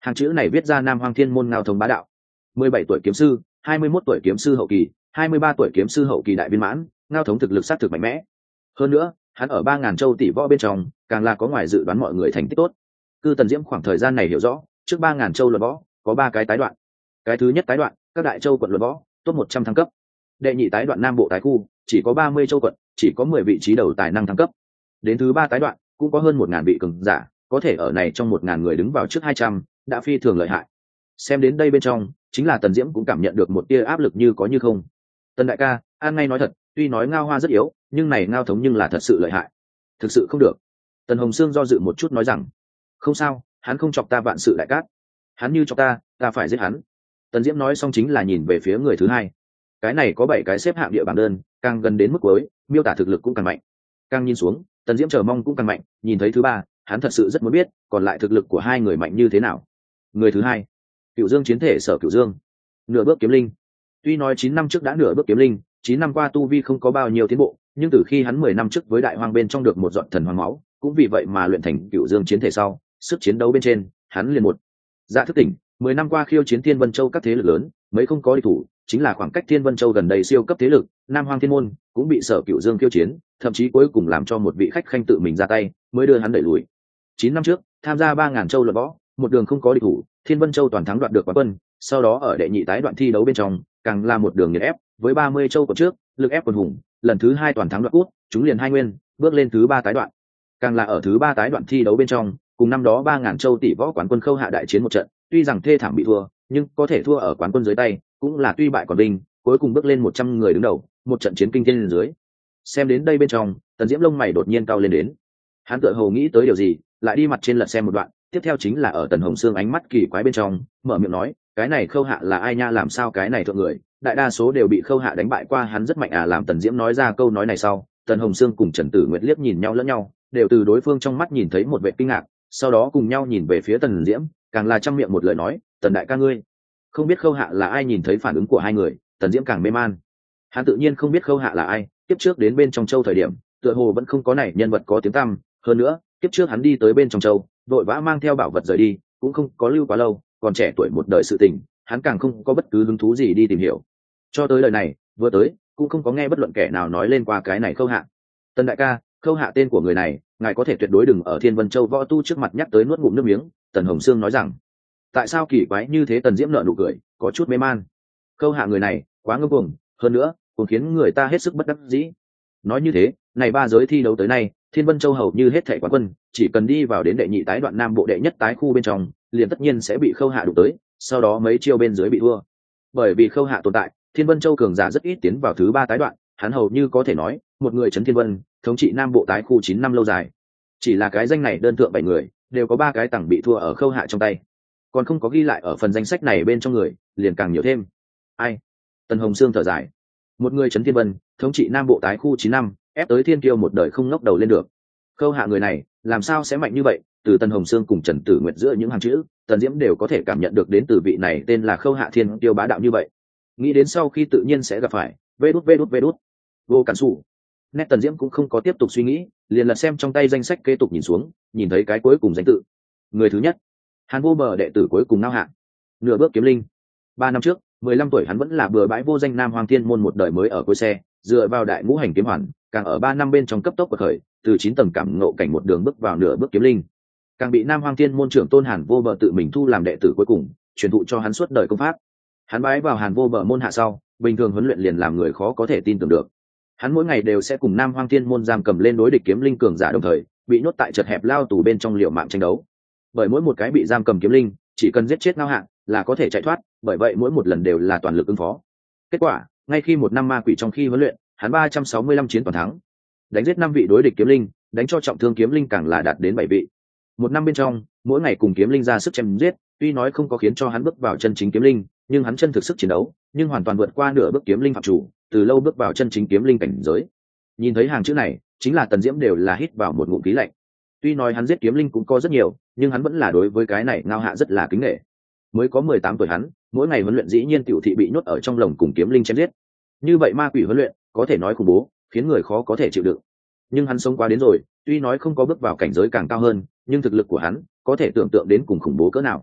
Hàng chữ này viết ra Nam Hoang Thiên Môn Ngao Thống bá đạo. 17 tuổi kiếm sư, 21 tuổi kiếm sư hậu kỳ, 23 tuổi kiếm sư hậu kỳ đại viên mãn, Ngao Thống thực lực sát thực mạnh mẽ. Hơn nữa, hắn ở 3000 châu tỷ võ bên trong, càng là có ngoài dự đoán mọi người thành tích tốt. Cư Tần Diễm khoảng thời gian này hiểu rõ, trước 3000 châu luận võ, có 3 cái tái đoạn. Cái thứ nhất tái đoạn, các đại châu quận luận võ, top 100 thăng cấp. Đệ nhị tái đoạn Nam Bộ tái khu, chỉ có 30 châu quận, chỉ có 10 vị trí đầu tài năng thăng cấp. Đến thứ 3 tái đoạn, cũng có hơn 1000 vị cường giả, có thể ở này trong 1000 người đứng vào trước 200, đã phi thường lợi hại. Xem đến đây bên trong, chính là Tần Diễm cũng cảm nhận được một tia áp lực như có như không. Tần đại ca, an ngay nói thật, tuy nói Ngao Hoa rất yếu, nhưng này Ngao Thống nhưng là thật sự lợi hại. Thực sự không được. Tần Hồng Sương do dự một chút nói rằng, không sao, hắn không chọc ta vạn sự đại cát. Hắn như chọc ta phải giết hắn. Tần Diễm nói xong chính là nhìn về phía người thứ hai. Cái này có 7 cái xếp hạng địa bảng đơn, càng gần đến mức cuối, miêu tả thực lực cũng càng mạnh. Càng nhìn xuống, Tần Diễm chờ mong cũng càng mạnh, nhìn thấy thứ ba, hắn thật sự rất muốn biết, còn lại thực lực của hai người mạnh như thế nào. Người thứ hai, Cửu Dương chiến thể Sở Cửu Dương, nửa bước kiếm linh. Tuy nói 9 năm trước đã nửa bước kiếm linh, 9 năm qua tu vi không có bao nhiêu tiến bộ, nhưng từ khi hắn 10 năm trước với Đại Hoang bên trong được một giọt thần hoàng máu, cũng vì vậy mà luyện thành Cửu Dương chiến thể sau, sức chiến đấu bên trên, hắn liền một dạ thức tỉnh. 10 năm qua khiêu chiến Thiên Vân Châu các thế lực lớn, mấy không có địch thủ, chính là khoảng cách Thiên Vân Châu gần đây siêu cấp thế lực, Nam Hoang Thiên Môn cũng bị Sở Cửu Dương khiêu chiến, thậm chí cuối cùng làm cho một vị khách khanh tự mình ra tay, mới đưa hắn đẩy lùi. 9 năm trước, tham gia 3000 châu luận võ, một đường không có địch thủ, Thiên Vân Châu toàn thắng đoạt được quán quân, sau đó ở đệ nhị tái đoạn thi đấu bên trong, càng là một đường nghiền ép, với 30 châu của trước, lực ép quần hùng, lần thứ 2 toàn thắng đoạt cúp, chúng liền 2 nguyên, bước lên thứ 3 tái đoạn. Càng là ở thứ 3 tái đoạn thi đấu bên trong, cùng năm đó 3000 châu tỷ võ quán quân Khâu Hạ đại chiến một trận, tuy rằng thê thảm bị thua, nhưng có thể thua ở quán quân dưới tay, cũng là tuy bại còn vinh, cuối cùng bước lên 100 người đứng đầu, một trận chiến kinh thiên dưới. Xem đến đây bên trong, Tần Diễm lông mày đột nhiên cao lên đến. Hắn tựa hồ nghĩ tới điều gì, lại đi mặt trên lật xem một đoạn, tiếp theo chính là ở Tần Hồng Sương ánh mắt kỳ quái bên trong, mở miệng nói, cái này Khâu Hạ là ai nha, làm sao cái này thượng người, đại đa số đều bị Khâu Hạ đánh bại qua, hắn rất mạnh à. Làm Tần Diễm nói ra câu nói này sau, Tần Hồng Sương cùng Trần Tử Nguyệt liếc nhìn nhau lẫn nhau, đều từ đối phương trong mắt nhìn thấy một vẻ kinh ngạc, sau đó cùng nhau nhìn về phía Tần Diễm, càng là trăm miệng một lời nói, Tần đại ca ngươi không biết Khâu Hạ là ai. Nhìn thấy phản ứng của hai người, Tần Diễm càng mê man. Hắn tự nhiên không biết Khâu Hạ là ai, tiếp trước đến bên trong châu thời điểm, tựa hồ vẫn không có này nhân vật có tiếng tăm, hơn nữa, tiếp trước hắn đi tới bên trong châu, vội vã mang theo bảo vật rời đi, cũng không có lưu quá lâu, còn trẻ tuổi một đời sự tình, hắn càng không có bất cứ hứng thú gì đi tìm hiểu. Cho tới lời này, vừa tới, cũng không có nghe bất luận kẻ nào nói lên qua cái này Khâu Hạ. Tần đại ca, Khâu Hạ tên của người này, ngài có thể tuyệt đối đừng ở Thiên Vân Châu võ tu trước mặt nhắc tới, nuốt ngụm nước miếng. Tần Hồng Sương nói rằng, tại sao kỳ quái như thế? Tần Diễm nở nụ cười, có chút mê man. Khâu Hạ người này quá ngông cuồng, hơn nữa cũng khiến người ta hết sức bất đắc dĩ. Nói như thế, này 3 giới thi đấu tới nay, Thiên Vân Châu hầu như hết thảy quán quân, chỉ cần đi vào đến đệ nhị tái đoạn Nam Bộ đệ nhất tái khu bên trong, liền tất nhiên sẽ bị Khâu Hạ đụng tới, sau đó mấy chiêu bên dưới bị thua. Bởi vì Khâu Hạ tồn tại, Thiên Vân Châu cường giả rất ít tiến vào thứ 3 tái đoạn, hắn hầu như có thể nói, một người trấn Thiên Vân, thống trị Nam Bộ tái khu 9 năm lâu dài. Chỉ là cái danh này đơn thượng 7 người, đều có 3 cái tầng bị thua ở Khâu Hạ trong tay. Còn không có ghi lại ở phần danh sách này bên trong người, liền càng nhiều thêm. Ai? Tần Hồng Sương thở dài. Một người trấn Thiên Vân, thống trị Nam Bộ tái khu 9 năm, ép tới thiên kiêu một đời không ngóc đầu lên được. Khâu Hạ người này, làm sao sẽ mạnh như vậy? Từ Tần Hồng Sương cùng Trần Tử Nguyệt giữa những hàng chữ, Tần Diễm đều có thể cảm nhận được đến từ vị này tên là Khâu Hạ thiên kiêu bá đạo như vậy. Nghĩ đến sau khi tự nhiên sẽ gặp phải, vê đút. Vô Cản Sủ. Nét Tần Diễm cũng không có tiếp tục suy nghĩ, liền lật xem trong tay danh sách kế tục nhìn xuống, nhìn thấy cái cuối cùng danh tự. Người thứ nhất, Hàn Vô Bờ đệ tử cuối cùng Ngao Hạ, nửa bước kiếm linh. 3 năm trước, 15 tuổi hắn vẫn là bừa bãi vô danh Nam Hoang Thiên Môn một đời mới ở cuối xe, dựa vào đại ngũ hành kiếm hoàn, càng ở 3 năm bên trong cấp tốc bậc khởi, từ 9 tầng cảm ngộ cảnh một đường bước vào nửa bước kiếm linh, càng bị Nam Hoang Thiên Môn trưởng tôn Hàn Vô Bờ tự mình thu làm đệ tử cuối cùng, truyền thụ cho hắn suốt đời công pháp. Hắn bái vào Hàn Vô Bờ môn hạ sau, bình thường huấn luyện liền làm người khó có thể tin tưởng được. Hắn mỗi ngày đều sẽ cùng Nam Hoang Thiên Môn giam cầm lên đối địch kiếm linh cường giả, đồng thời bị nhốt tại chật hẹp lao tù bên trong liều mạng tranh đấu. Bởi mỗi một cái bị giam cầm kiếm linh, chỉ cần giết chết Ngao Hạ là có thể chạy thoát, bởi vậy mỗi một lần đều là toàn lực ứng phó. Kết quả, ngay khi một năm ma quỷ trong khi huấn luyện, hắn 365 chiến toàn thắng, đánh giết 5 vị đối địch kiếm linh, đánh cho trọng thương kiếm linh càng là đạt đến 7 vị. Một năm bên trong, mỗi ngày cùng kiếm linh ra sức chém giết, tuy nói không có khiến cho hắn bước vào chân chính kiếm linh, nhưng hắn chân thực sức chiến đấu, nhưng hoàn toàn vượt qua nửa bước kiếm linh phạm chủ, từ lâu bước vào chân chính kiếm linh cảnh giới. Nhìn thấy hàng chữ này, chính là Tần Diễm đều là hít vào một ngụm khí lạnh. Tuy nói hắn giết kiếm linh cũng có rất nhiều, nhưng hắn vẫn là đối với cái này Ngao Hạ rất là kính nể. Mới có 18 tuổi hắn, mỗi ngày huấn luyện dĩ nhiên tiểu thị bị nhốt ở trong lồng cùng kiếm linh chém giết. Như vậy ma quỷ huấn luyện, có thể nói khủng bố, khiến người khó có thể chịu đựng. Nhưng hắn sống qua đến rồi, tuy nói không có bước vào cảnh giới càng cao hơn, nhưng thực lực của hắn có thể tưởng tượng đến cùng khủng bố cỡ nào.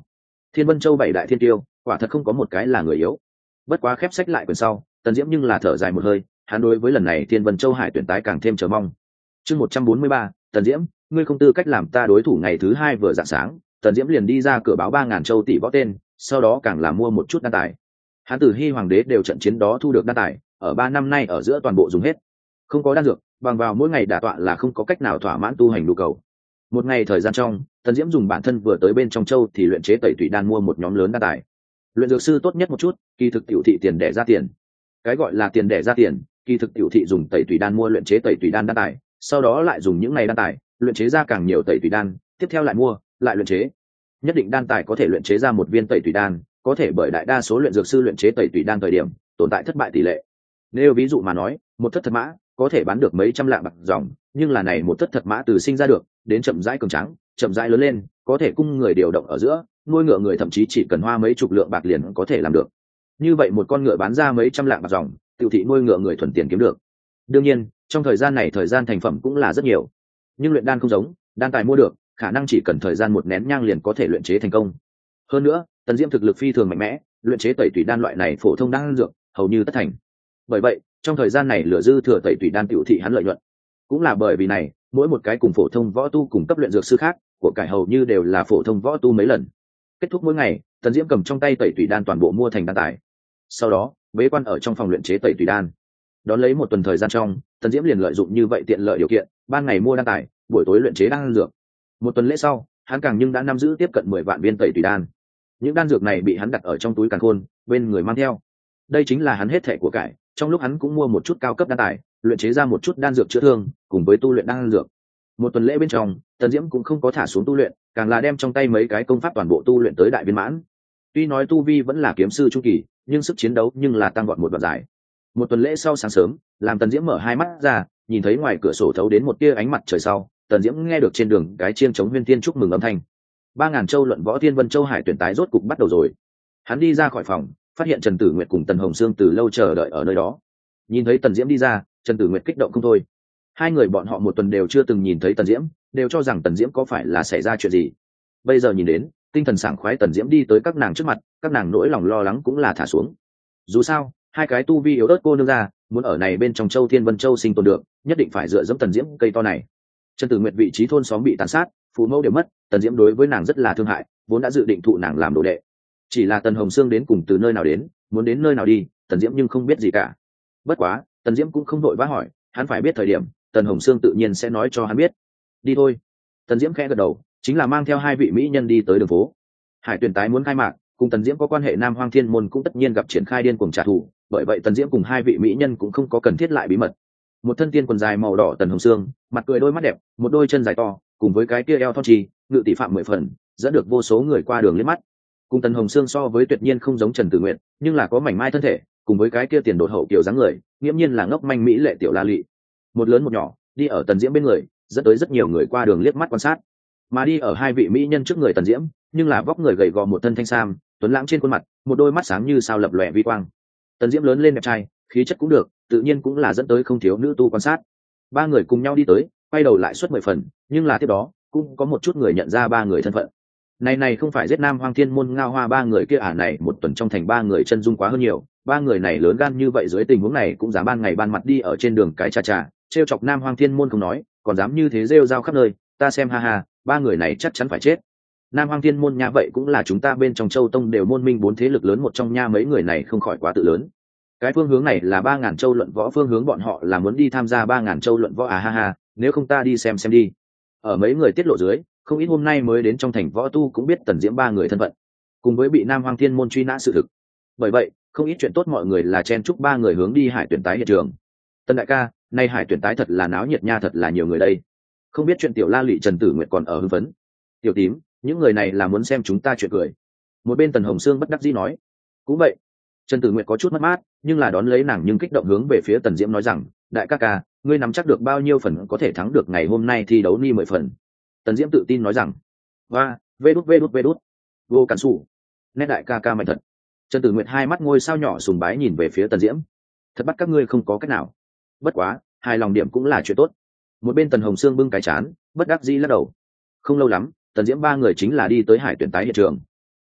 Thiên Vân Châu bảy đại thiên tiêu quả thật không có một cái là người yếu. Bất quá khép sách lại quyển sau, Tần Diễm nhưng là thở dài một hơi, hắn đối với lần này Thiên Vân Châu hải tuyển tái càng thêm chờ mong. Chương 143, Tần Diễm, ngươi không tư cách làm ta đối thủ. Ngày thứ hai vừa rạng sáng, Tần Diễm liền đi ra cửa báo 3000 châu tỷ võ tên, sau đó càng là mua một chút đan tài. Hắn từ Hy Hoàng đế đều trận chiến đó thu được đan tài, ở 3 năm nay ở giữa toàn bộ dùng hết. Không có đan dược, bằng vào mỗi ngày đả tọa là không có cách nào thỏa mãn tu hành nhu cầu. Một ngày thời gian trong, Tần Diễm dùng bản thân vừa tới bên trong châu thì luyện chế tẩy tủy đan mua một nhóm lớn đan tài. Luyện dược sư tốt nhất một chút, kỳ thực tiểu thị tiền đẻ ra tiền. Cái gọi là tiền đẻ ra tiền, kỳ thực tiểu thị dùng tẩy tủy đan mua luyện chế tẩy tủy đan đan tài, sau đó lại dùng những này đan tài luyện chế ra càng nhiều tẩy tủy đan, tiếp theo lại mua, lại luyện chế. Nhất định đan tài có thể luyện chế ra một viên tẩy tủy đan, có thể bởi đại đa số luyện dược sư luyện chế tẩy tủy đan thời điểm tồn tại thất bại tỷ lệ. Nếu ví dụ mà nói, một thất thật mã có thể bán được mấy trăm lạng bạc dòng, nhưng là này một thất thật mã từ sinh ra được đến chậm rãi cường trắng, chậm rãi lớn lên, có thể cung người điều động ở giữa, nuôi ngựa người thậm chí chỉ cần hoa mấy chục lượng bạc liền có thể làm được. Như vậy một con ngựa bán ra mấy trăm lạng bạc dòng, tiểu thị nuôi ngựa người thuần tiền kiếm được. Đương nhiên, trong thời gian này thời gian thành phẩm cũng là rất nhiều. Nhưng luyện đan không giống, đan tài mua được, khả năng chỉ cần thời gian một nén nhang liền có thể luyện chế thành công. Hơn nữa, Tần Diễm thực lực phi thường mạnh mẽ, luyện chế tẩy tủy đan loại này phổ thông đan dược hầu như tất thành. Bởi vậy, trong thời gian này lựa dư thừa tẩy tủy đan tiểu thị hắn lợi nhuận. Cũng là bởi vì này, mỗi một cái cùng phổ thông võ tu cùng cấp luyện dược sư khác, của cải hầu như đều là phổ thông võ tu mấy lần. Kết thúc mỗi ngày, Tần Diễm cầm trong tay tẩy tủy đan toàn bộ mua thành đan tài. Sau đó, bế quan ở trong phòng luyện chế tẩy tủy đan. Đón lấy một tuần thời gian trong, Tần Diễm liền lợi dụng như vậy tiện lợi điều kiện, ban ngày mua đan tài, buổi tối luyện chế đan dược. Một tuần lễ sau, hắn càng nhưng đã nắm giữ tiếp cận 10 vạn viên tẩy tủy đan. Những đan dược này bị hắn đặt ở trong túi càn khôn, bên người mang theo. Đây chính là hắn hết thảy của cải. Trong lúc hắn cũng mua một chút cao cấp đan tài, luyện chế ra một chút đan dược chữa thương, cùng với tu luyện đan dược. Một tuần lễ bên trong, Tần Diễm cũng không có thả xuống tu luyện, càng là đem trong tay mấy cái công pháp toàn bộ tu luyện tới đại viên mãn. Tuy nói tu vi vẫn là kiếm sư trung kỳ, nhưng sức chiến đấu nhưng là tăng vọt một đoạn dài. Một tuần lễ sau sáng sớm, làm Tần Diễm mở hai mắt ra, nhìn thấy ngoài cửa sổ thấu đến một tia ánh mặt trời sau, Tần Diễm nghe được trên đường cái chiêng chống huyên thiên chúc mừng âm thanh. 3000 châu luận võ Thiên Vân Châu hải tuyển tái rốt cục bắt đầu rồi. Hắn đi ra khỏi phòng, phát hiện Trần Tử Nguyệt cùng Tần Hồng Sương từ lâu chờ đợi ở nơi đó. Nhìn thấy Tần Diễm đi ra, Trần Tử Nguyệt kích động không thôi. Hai người bọn họ một tuần đều chưa từng nhìn thấy Tần Diễm, đều cho rằng Tần Diễm có phải là xảy ra chuyện gì. Bây giờ nhìn đến, tinh thần sảng khoái Tần Diễm đi tới các nàng trước mặt, các nàng nỗi lòng lo lắng cũng là thả xuống. Dù sao, hai cái tu vi yếu ớt cô nương ra, muốn ở này bên trong Châu Thiên Vân Châu sinh tồn được, nhất định phải dựa dẫm Tần Diễm cây to này. Trần Tử Nguyệt vị trí thôn xóm bị tàn sát, phụ mẫu đều mất, Tần Diễm đối với nàng rất là thương hại, vốn đã dự định thụ nàng làm đồ đệ. Chỉ là Tần Hồng Sương đến cùng từ nơi nào đến, muốn đến nơi nào đi, Tần Diễm nhưng không biết gì cả. Bất quá, Tần Diễm cũng không vội vã hỏi, hắn phải biết thời điểm, Tần Hồng Sương tự nhiên sẽ nói cho hắn biết. Đi thôi. Tần Diễm khẽ gật đầu, chính là mang theo hai vị mỹ nhân đi tới đường phố. Hải tuyển tái muốn khai mạc, cùng Tần Diễm có quan hệ Nam Hoang Thiên môn cũng tất nhiên gặp triển khai điên cuồng trả thù, bởi vậy Tần Diễm cùng hai vị mỹ nhân cũng không có cần thiết lại bí mật. Một thân tiên quần dài màu đỏ Tần Hồng Sương, mặt cười đôi mắt đẹp, một đôi chân dài to, cùng với cái kia eo thon trì, ngự tỷ phạm 10 phần, dẫn được vô số người qua đường liếc mắt. Cùng Tần Hồng Sương so với tuyệt nhiên không giống Trần Tử Nguyệt, nhưng là có mảnh mai thân thể, cùng với cái kia tiền đột hậu kiểu dáng người, nghiễm nhiên là ngốc manh mỹ lệ tiểu la lị. Một lớn một nhỏ, đi ở Tần Diễm bên người, dẫn tới rất nhiều người qua đường liếc mắt quan sát. Mà đi ở hai vị mỹ nhân trước người Tần Diễm, nhưng là vóc người gầy gò một thân thanh sam, tuấn lãng trên khuôn mặt, một đôi mắt sáng như sao lập lòe vi quang. Tần Diễm lớn lên đẹp trai, khí chất cũng được, tự nhiên cũng là dẫn tới không thiếu nữ tu quan sát. Ba người cùng nhau đi tới, quay đầu lại suốt 10 phần, nhưng là tiếp đó cũng có một chút người nhận ra ba người thân phận. Này không phải giết Nam Hoang Thiên môn ngao hoa ba người kia này một tuần trong thành ba người chân dung quá hơn nhiều, ba người này lớn gan như vậy dưới tình huống này cũng dám ban ngày ban mặt đi ở trên đường cái trà trêu chọc Nam Hoang Thiên môn không nói, còn dám như thế rêu rao khắp nơi, ta xem ha ha, ba người này chắc chắn phải chết. Nam Hoang Thiên môn nha vậy cũng là chúng ta bên trong Châu Tông đều môn minh bốn thế lực lớn một trong nha, mấy người này không khỏi quá tự lớn. Cái phương hướng này là 3000 châu luận võ phương hướng, bọn họ là muốn đi tham gia 3000 châu luận võ ha ha, nếu không ta đi xem đi. Ở mấy người tiết lộ dưới, không ít hôm nay mới đến trong thành võ tu cũng biết Tần Diễm ba người thân phận, cùng với bị Nam Hoang Thiên môn truy nã sự thực. Bởi vậy, không ít chuyện tốt mọi người là chen chúc ba người hướng đi hải tuyển tái hiện trường. Tần đại ca, nay hải tuyển tái thật là náo nhiệt nha, thật là nhiều người đây. Không biết chuyện tiểu la lị Trần Tử Nguyệt còn ở hưng phấn. Tiểu tím, những người này là muốn xem chúng ta chuyện cười. Một bên Tần Hồng Sương bất đắc dĩ nói. Cũng vậy. Trần Tử Nguyệt có chút mất mát, nhưng là đón lấy nàng nhưng kích động hướng về phía Tần Diễm nói rằng, đại ca ca, ngươi nắm chắc được bao nhiêu phần có thể thắng được ngày hôm nay thi đấu ni 10 phần. Tần Diễm tự tin nói rằng, và vê đút vô cản sủ, nét đại ca ca mạnh thật. Trần Tử Nguyệt hai mắt ngôi sao nhỏ sùng bái nhìn về phía Tần Diễm, thật bắt các ngươi không có cách nào. Bất quá, hài lòng điểm cũng là chuyện tốt. Một bên Tần Hồng Sương bưng cái chán, bất đắc dĩ lắc đầu. Không lâu lắm, Tần Diễm ba người chính là đi tới hải tuyển tái hiện trường.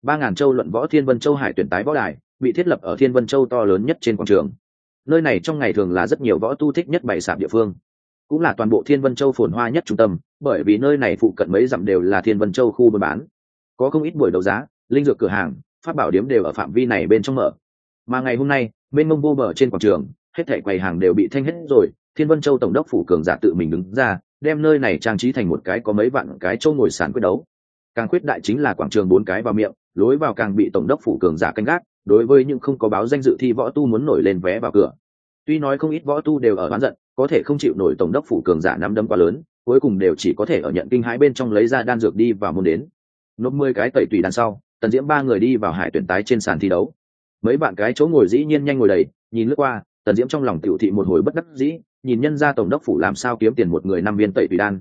3.000 châu luận võ Thiên Vân Châu Hải tuyển tái võ đài bị thiết lập ở Thiên Vân Châu to lớn nhất trên quảng trường. Nơi này trong ngày thường là rất nhiều võ tu thích nhất bày sạp địa phương, cũng là toàn bộ Thiên Vân Châu phồn hoa nhất trung tâm, bởi vì nơi này phụ cận mấy dặm đều là Thiên Vân Châu khu buôn bán, có không ít buổi đấu giá, linh dược cửa hàng, pháp bảo điếm đều ở phạm vi này bên trong mở. Mà ngày hôm nay, bên mông vô bờ trên quảng trường, hết thảy quầy hàng đều bị thanh hết rồi, Thiên Vân Châu tổng đốc phủ cường giả tự mình đứng ra, đem nơi này trang trí thành một cái có mấy vạn cái châu ngồi sàn quyết đấu. Càng khuyết đại chính là quảng trường 4 cái vào miệng, lối vào càng bị tổng đốc phủ cường giả canh gác, đối với những không có báo danh dự thi võ tu muốn nổi lên vé vào cửa. Tuy nói không ít võ tu đều ở oán giận, có thể không chịu nổi tổng đốc phủ cường giả nắm đấm quá lớn, cuối cùng đều chỉ có thể ở nhận kinh hãi bên trong lấy ra đan dược đi vào môn đến. Nộp 10 cái tẩy tùy đằng sau, Tần Diễm 3 người đi vào hải tuyển tái trên sàn thi đấu. Mấy bạn cái chỗ ngồi dĩ nhiên nhanh ngồi đầy, nhìn lướt qua, Tần Diễm trong lòng tiểu thị một hồi bất đắc dĩ, nhìn nhân gia tổng đốc phủ làm sao kiếm tiền một người 5 viên tẩy tùy đan,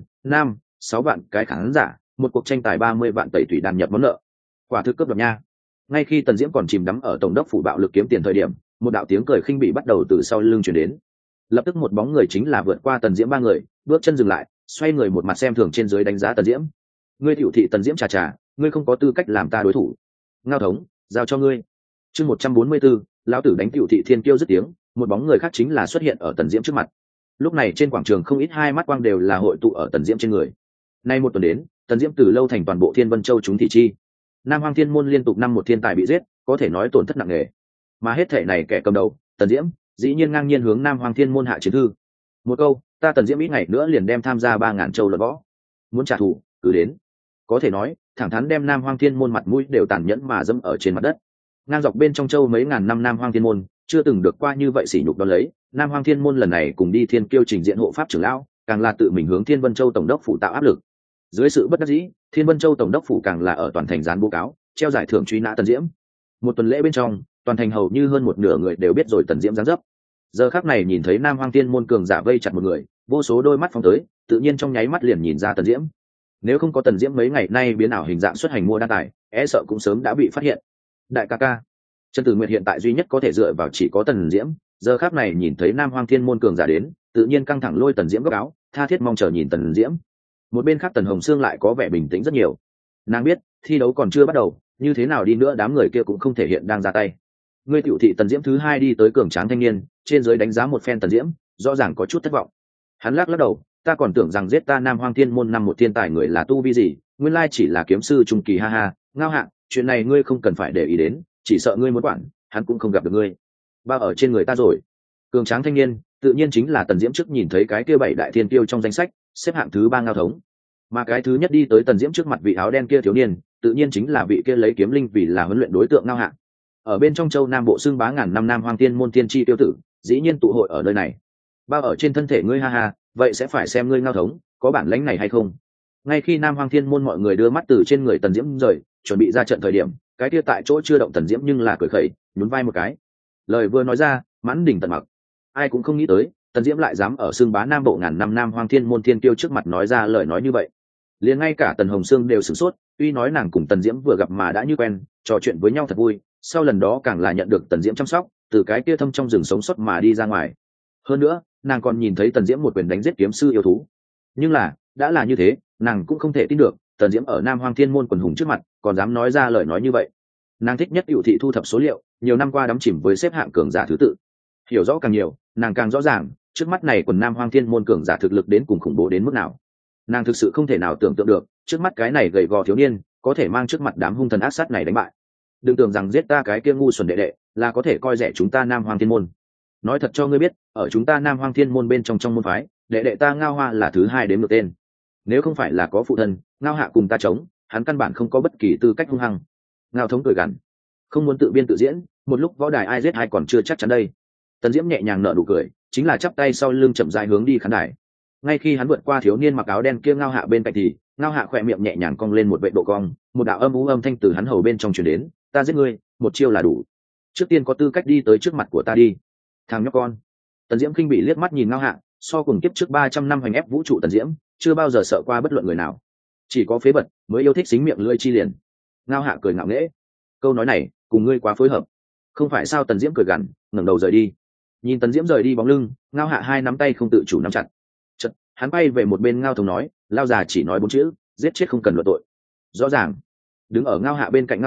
6 bạn cái khán giả, một cuộc tranh tài 30 vạn tẩy tùy đan nhập món nợ. Quả thực cướp đoạt nha. Ngay khi Tần Diễm còn chìm đắm ở tổng đốc phủ bạo lực kiếm tiền thời điểm, một đạo tiếng cười khinh bỉ bắt đầu từ sau lưng truyền đến. Lập tức một bóng người chính là vượt qua Tần Diễm 3 người, bước chân dừng lại, xoay người một mặt xem thường trên dưới đánh giá Tần Diễm. Ngươi tiểu thị Tần Diễm trà, ngươi không có tư cách làm ta đối thủ. Ngao thống, giao cho ngươi. Chương 144, lão tử đánh tiểu thị thiên kiêu dứt tiếng, một bóng người khác chính là xuất hiện ở Tần Diễm trước mặt. Lúc này trên quảng trường không ít hai mắt quang đều là hội tụ ở Tần Diễm trên người. Nay một tuần đến, Tần Diễm từ lâu thành toàn bộ Thiên Vân Châu chúng thị chi. Nam Hoang Thiên môn liên tục năm một thiên tài bị giết, có thể nói tổn thất nặng nề. Mà hết thể này kẻ cầm đầu, Tần Diễm, dĩ nhiên ngang nhiên hướng Nam Hoang Thiên môn hạ chiến thư. Một câu, ta Tần Diễm ít ngày nữa liền đem tham gia 3.000 châu luận võ. Muốn trả thù, cứ đến. Có thể nói, thẳng thắn đem Nam Hoang Thiên môn mặt mũi đều tàn nhẫn mà dẫm ở trên mặt đất. Ngang dọc bên trong châu mấy ngàn năm Nam Hoang Thiên môn, chưa từng được qua như vậy sỉ nhục đón lấy. Nam Hoang Thiên môn lần này cùng đi Thiên Kiêu trình diện hộ pháp trưởng lão, càng là tự mình hướng Thiên Vân Châu tổng đốc phủ tạo áp lực. Dưới sự bất đắc dĩ, Thiên Vân Châu tổng đốc phủ càng là ở toàn thành dán báo cáo, treo giải thưởng truy nã Tần Diễm. Một tuần lễ bên trong, toàn thành hầu như hơn một nửa người đều biết rồi Tần Diễm dáng dấp. Giờ khắc này nhìn thấy Nam Hoang Thiên môn cường giả vây chặt một người, vô số đôi mắt phóng tới, tự nhiên trong nháy mắt liền nhìn ra Tần Diễm. Nếu không có Tần Diễm mấy ngày nay biến ảo hình dạng xuất hành mua đan tài, e sợ cũng sớm đã bị phát hiện. Đại ca ca, Trần Tử Nguyệt hiện tại duy nhất có thể dựa vào chỉ có Tần Diễm, giờ khắc này nhìn thấy Nam Hoang Thiên môn cường giả đến, tự nhiên căng thẳng lôi Tần Diễm góc áo, tha thiết mong chờ nhìn Tần Diễm. Một bên khác Tần Hồng Sương lại có vẻ bình tĩnh rất nhiều. Nàng biết, thi đấu còn chưa bắt đầu, như thế nào đi nữa đám người kia cũng không thể hiện đang ra tay. Ngươi tiểu thị Tần Diễm thứ hai đi tới cường tráng thanh niên, trên dưới đánh giá một phen Tần Diễm, rõ ràng có chút thất vọng. Hắn lắc đầu, ta còn tưởng rằng giết ta Nam Hoang Thiên môn năm một thiên tài người là tu vi gì, nguyên lai chỉ là kiếm sư trung kỳ, ha ha. Ngao Hạ, chuyện này ngươi không cần phải để ý đến, chỉ sợ ngươi muốn quản, hắn cũng không gặp được ngươi. Ba ở trên người ta rồi. Cường tráng thanh niên, tự nhiên chính là Tần Diễm trước nhìn thấy cái kia 7 đại thiên tiêu trong danh sách, xếp hạng thứ 3 Ngao thống. Mà cái thứ nhất đi tới Tần Diễm trước mặt vị áo đen kia thiếu niên, tự nhiên chính là vị kia lấy kiếm linh vì là huấn luyện đối tượng Ngao Hạ. Ở bên trong châu Nam Bộ xưng bá ngàn năm Nam Hoang Thiên môn tiên tri tiêu tử, dĩ nhiên tụ hội ở nơi này. Bao ở trên thân thể ngươi, ha ha, vậy sẽ phải xem ngươi Ngao thống có bản lĩnh này hay không. Ngay khi Nam Hoang Thiên môn mọi người đưa mắt từ trên người Tần Diễm rời, chuẩn bị ra trận thời điểm, cái kia tại chỗ chưa động Tần Diễm nhưng là cười khẩy, nhún vai một cái. Lời vừa nói ra, mãn đỉnh tận mặc. Ai cũng không nghĩ tới, Tần Diễm lại dám ở xưng bá Nam Bộ ngàn năm Nam Hoang Thiên môn thiên tiêu trước mặt nói ra lời nói như vậy. Liền ngay cả Tần Hồng Sương đều sửng sốt, tuy nói nàng cùng Tần Diễm vừa gặp mà đã như quen, trò chuyện với nhau thật vui, sau lần đó càng là nhận được Tần Diễm chăm sóc, từ cái kia thâm trong rừng sống sót mà đi ra ngoài. Hơn nữa, nàng còn nhìn thấy Tần Diễm một quyền đánh giết kiếm sư yêu thú. Nhưng là, đã là như thế, nàng cũng không thể tin được, Tần Diễm ở Nam Hoang Thiên môn quần hùng trước mặt, còn dám nói ra lời nói như vậy. Nàng thích nhất Hữu thị thu thập số liệu, nhiều năm qua đắm chìm với xếp hạng cường giả thứ tự. Hiểu rõ càng nhiều, nàng càng rõ ràng, trước mắt này quần Nam Hoang Thiên môn cường giả thực lực đến cùng khủng bố đến mức nào. Nàng thực sự không thể nào tưởng tượng được, trước mắt cái này gầy gò thiếu niên, có thể mang trước mặt đám hung thần ác sát này đánh bại. Đừng tưởng rằng giết ta cái kia ngu xuẩn đệ đệ, là có thể coi rẻ chúng ta Nam Hoang Thiên môn. Nói thật cho ngươi biết, ở chúng ta Nam Hoang Thiên môn bên trong môn phái, đệ đệ ta Ngao Hoa là thứ 2 đếm được tên. Nếu không phải là có phụ thân, Ngao Hạ cùng ta chống, hắn căn bản không có bất kỳ tư cách hung hăng. Ngao thống cười gằn, không muốn tự biên tự diễn, một lúc võ đài ai giết ai còn chưa chắc chắn đây. Tần Diễm nhẹ nhàng nở nụ cười, chính là chắp tay sau lưng chậm rãi hướng đi khán đài. Ngay khi hắn vượt qua thiếu niên mặc áo đen kia Ngao Hạ bên cạnh thì, Ngao Hạ khỏe miệng nhẹ nhàng cong lên một vệt độ cong, một đạo âm u âm thanh từ hắn hầu bên trong truyền đến, ta giết ngươi, một chiêu là đủ. Trước tiên có tư cách đi tới trước mặt của ta đi, thằng nhóc con. Tần Diễm khinh bị liếc mắt nhìn Ngao Hạ, so cùng kiếp trước 300 năm hành ép vũ trụ Tần Diễm, chưa bao giờ sợ qua bất luận người nào. Chỉ có phế vật mới yêu thích xính miệng lưỡi chi liền. Ngao Hạ cười ngạo nghễ, câu nói này cùng ngươi quá phối hợp. Không phải sao? Tần Diễm cười gằn, ngẩng đầu rời đi. Nhìn Tần Diễm rời đi bóng lưng, Ngao Hạ hai nắm tay không tự chủ nắm chặt. Chợt, hắn bay về một bên Ngao thống nói, lao già chỉ nói 4 chữ, giết chết không cần luận tội. Rõ ràng. Đứng ở Ngao Hạ bên cạnh Ngao thống,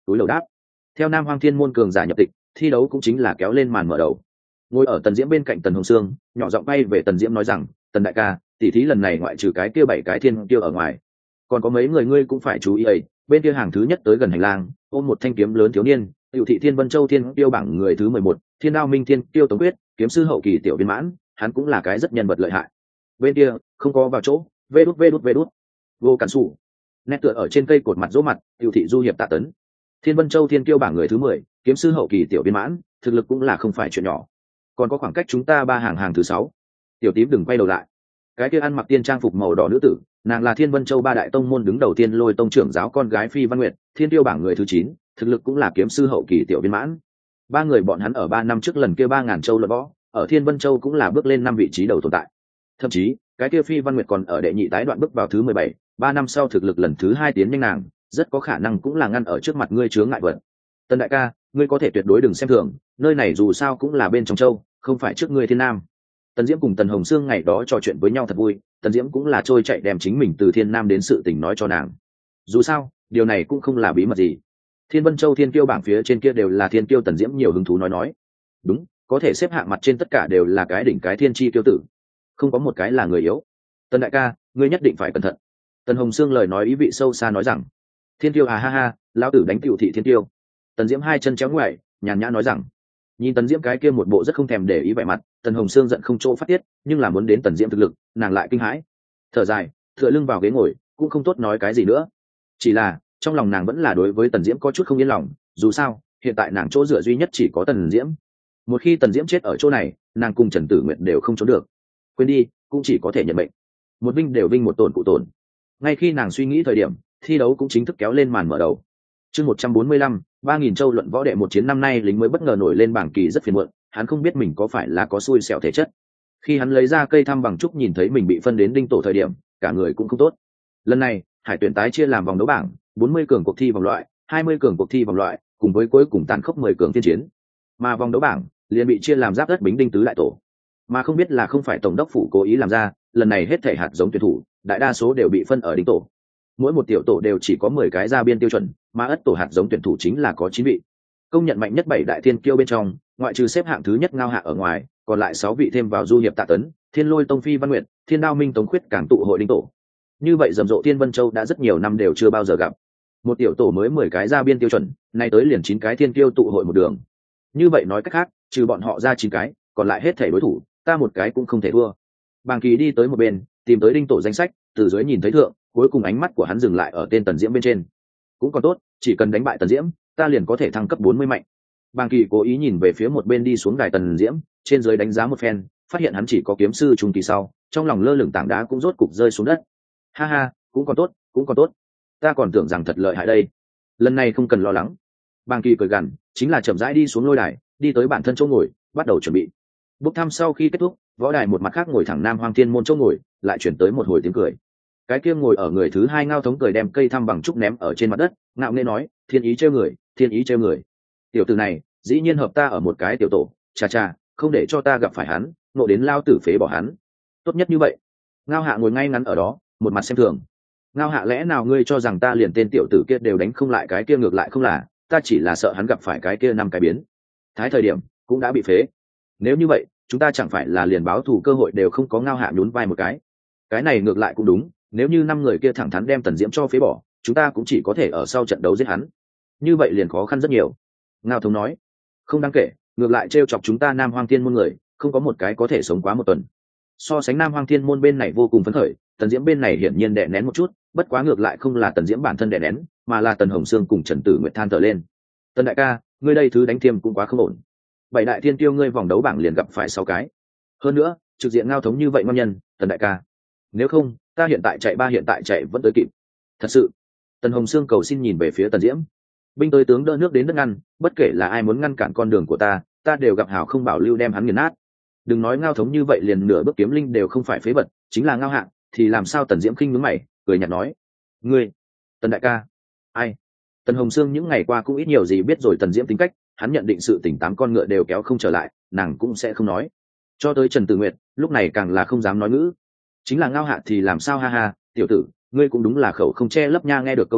túi lầu đáp. Theo Nam Hoang Thiên môn cường giả nhập tịch, thi đấu cũng chính là kéo lên màn mở đầu. Ngồi ở Tần Diễm bên cạnh Tần Hồng Sương, nhỏ giọng bay về Tần Diễm nói rằng, Tần đại ca, tỷ thí lần này ngoại trừ cái kia 7 cái thiên tiêu ở ngoài, còn có mấy người ngươi cũng phải chú ý ấy. Bên kia hàng thứ nhất tới gần hành lang, ôm một thanh kiếm lớn thiếu niên, Hữu thị Thiên Vân Châu Thiên tiêu bảng người thứ 11, Thiên Đao Minh Thiên tiêu Tống Quyết, kiếm sư hậu kỳ tiểu viên mãn, hắn cũng là cái rất nhân vật lợi hại. Bên kia không có vào chỗ, vê đút vô cản sủ nét tựa ở trên cây cột mặt dỗ mặt, Hữu thị Du Hiệp Tạ Tấn, Thiên Vân Châu Thiên tiêu bảng người thứ 10, kiếm sư hậu kỳ tiểu viên mãn, thực lực cũng là không phải chuyện nhỏ. Còn có khoảng cách chúng ta 3 hàng thứ 6. Tiểu tím đừng quay đầu lại. Cái kia ăn mặc tiên trang phục màu đỏ nữ tử, nàng là Thiên Vân Châu 3 đại tông môn đứng đầu tiên Lôi tông trưởng giáo con gái Phi Văn Nguyệt, thiên tiêu bảng người thứ 9, thực lực cũng là kiếm sư hậu kỳ tiểu viên mãn. 3 người bọn hắn ở 3 năm trước lần kia 3000 châu luận võ, ở Thiên Vân Châu cũng là bước lên 5 vị trí đầu tồn tại. Thậm chí, cái kia Phi Văn Nguyệt còn ở đệ nhị tái đoạn bước vào thứ 17, 3 năm sau thực lực lần thứ 2 tiến nhanh nàng, rất có khả năng cũng là ngăn ở trước mặt ngươi chướng ngại vật. Tần đại ca, ngươi có thể tuyệt đối đừng xem thường, nơi này dù sao cũng là bên trong châu, không phải trước ngươi Thiên Nam. Tần Diễm cùng Tần Hồng Sương ngày đó trò chuyện với nhau thật vui, Tần Diễm cũng là trôi chạy đem chính mình từ Thiên Nam đến sự tình nói cho nàng. Dù sao, điều này cũng không là bí mật gì. Thiên Vân Châu thiên kiêu bảng phía trên kia đều là thiên kiêu, Tần Diễm nhiều hứng thú nói. Đúng, có thể xếp hạng mặt trên tất cả đều là cái đỉnh cái thiên chi kiêu tử, không có một cái là người yếu. Tần đại ca, ngươi nhất định phải cẩn thận. Tần Hồng Sương lời nói ý vị sâu xa nói rằng, thiên kiêu à ha ha, lão tử đánh Tiểu thị thiên kiêu. Tần Diễm hai chân chéo ngoại, nhàn nhã nói rằng. Nhìn Tần Diễm cái kia một bộ rất không thèm để ý vẻ mặt, Tần Hồng Sương giận không chỗ phát tiết, nhưng là muốn đến Tần Diễm thực lực, nàng lại kinh hãi. Thở dài, tựa lưng vào ghế ngồi, cũng không tốt nói cái gì nữa. Chỉ là, trong lòng nàng vẫn là đối với Tần Diễm có chút không yên lòng, dù sao, hiện tại nàng chỗ dựa duy nhất chỉ có Tần Diễm. Một khi Tần Diễm chết ở chỗ này, nàng cùng Trần Tử Nguyệt đều không trốn được. Quên đi, cũng chỉ có thể nhận mệnh. Một vinh đều vinh một tổn cụ tổn. Ngay khi nàng suy nghĩ thời điểm, thi đấu cũng chính thức kéo lên màn mở đầu. Chương 145, 3000 châu luận võ đệ một chiến. Năm nay lính mới bất ngờ nổi lên bảng kỳ rất phiền muộn, hắn không biết mình có phải là có xui xẻo thể chất. Khi hắn lấy ra cây thăm bằng trúc nhìn thấy mình bị phân đến đinh tổ thời điểm, cả người cũng không tốt. Lần này, Hải tuyển tái chia làm vòng đấu bảng, 40 cường cuộc thi vòng loại, 20 cường cuộc thi vòng loại, cùng với cuối cùng tàn khốc 10 cường tiên chiến. Mà vòng đấu bảng liền bị chia làm giáp đất bính đinh tứ đại tổ. Mà không biết là không phải tổng đốc phủ cố ý làm ra, lần này hết thể hạt giống tuyển thủ, đại đa số đều bị phân ở đinh tổ. Mỗi một tiểu tổ đều chỉ có 10 cái ra biên tiêu chuẩn, mà ất tổ hạt giống tuyển thủ chính là có 9 vị. Công nhận mạnh nhất 7 đại thiên kiêu bên trong, ngoại trừ xếp hạng thứ nhất Ngao Hạ ở ngoài, còn lại 6 vị thêm vào Du Hiệp Tạ Tấn, Thiên Lôi Tông Phi Văn Nguyệt, Thiên Đao Minh Tống Khuyết càng tụ hội đinh tổ. Như vậy rầm rộ Thiên Vân Châu đã rất nhiều năm đều chưa bao giờ gặp. Một tiểu tổ mới 10 cái ra biên tiêu chuẩn, nay tới liền 9 cái thiên kiêu tụ hội một đường. Như vậy nói cách khác, trừ bọn họ ra 9 cái, còn lại hết thể đối thủ, ta một cái cũng không thể thua. Bàng Kỳ đi tới một bên, tìm tới đinh tổ danh sách, từ dưới nhìn thấy thượng, cuối cùng ánh mắt của hắn dừng lại ở tên Tần Diễm bên trên. Cũng còn tốt, chỉ cần đánh bại Tần Diễm, ta liền có thể thăng cấp 40 mạnh. Bàng Kỳ cố ý nhìn về phía một bên đi xuống đài Tần Diễm, trên dưới đánh giá một phen, phát hiện hắn chỉ có kiếm sư trung kỳ sau, trong lòng lơ lửng tảng đá cũng rốt cục rơi xuống đất. Ha ha, cũng còn tốt, cũng còn tốt. Ta còn tưởng rằng thật lợi hại đây. Lần này không cần lo lắng. Bàng Kỳ cười gằn, chính là chậm rãi đi xuống lôi đài, đi tới bản thân chỗ ngồi, bắt đầu chuẩn bị. Bốc thăm sau khi kết thúc, võ đài một mặt khác ngồi thẳng Nam Hoang Thiên môn chỗ ngồi, lại chuyển tới một hồi tiếng cười. Cái kia ngồi ở người thứ hai Ngao Thống cười đem cây thăm bằng trúc ném ở trên mặt đất, ngạo nghễ nói, thiên ý trêu người, thiên ý trêu người. Tiểu tử này, dĩ nhiên hợp ta ở một cái tiểu tổ, cha cha, không để cho ta gặp phải hắn, nộ đến lao tử phế bỏ hắn. Tốt nhất như vậy. Ngao Hạ ngồi ngay ngắn ở đó, một mặt xem thường. Ngao Hạ, lẽ nào ngươi cho rằng ta liền tên tiểu tử kia đều đánh không lại, cái kia ngược lại không là, ta chỉ là sợ hắn gặp phải cái kia 5 cái biến thái thời điểm cũng đã bị phế. Nếu như vậy, chúng ta chẳng phải là liền báo thù cơ hội đều không có. Ngao Hạ nhún vai một cái này ngược lại cũng đúng, nếu như 5 người kia thẳng thắn đem Tần Diễm cho phế bỏ, chúng ta cũng chỉ có thể ở sau trận đấu giết hắn, như vậy liền khó khăn rất nhiều. Ngao Thống nói, không đáng kể, ngược lại trêu chọc chúng ta Nam Hoang Thiên môn người, không có một cái có thể sống quá 1 tuần. So sánh Nam Hoang Thiên môn bên này vô cùng phấn khởi, Tần Diễm bên này hiển nhiên đè nén một chút, bất quá ngược lại không là Tần Diễm bản thân đè nén, mà là Tần Hồng Sương cùng Trần Tử Nguyệt than thở lên. Tần đại ca, ngươi đây thứ đánh thiêm cũng quá không ổn. 7 đại thiên tiêu ngươi vòng đấu bảng liền gặp phải 6 cái. Hơn nữa, trực diện Ngao Thống như vậy ngon nhân, Tần đại ca. Nếu không, ta hiện tại chạy vẫn tới kịp. Thật sự. Tần Hồng Sương cầu xin nhìn về phía Tần Diễm. Binh tới tướng đỡ nước đến đất ngăn, bất kể là ai muốn ngăn cản con đường của ta đều gặp hảo không bảo lưu đem hắn nghiền nát. Đừng nói Ngao Thống như vậy liền nửa bước kiếm linh đều không phải phế vật, chính là Ngao Hạ thì làm sao? Tần Diễm khinh nhướng mày, cười nhạt nói, ngươi, Tần đại ca. Ai? Tần Hồng Sương những ngày qua cũng ít nhiều gì biết rồi Tần Diễm tính cách, hắn nhận định sự tỉnh 8 con ngựa đều kéo không trở lại, nàng cũng sẽ không nói. Cho tới Trần Tử Nguyệt, lúc này càng là không dám nói ngữ. Chính là Ngao Hạ thì làm sao? Ha ha, tiểu tử, ngươi cũng đúng là khẩu không che lấp nha. Nghe được câu này,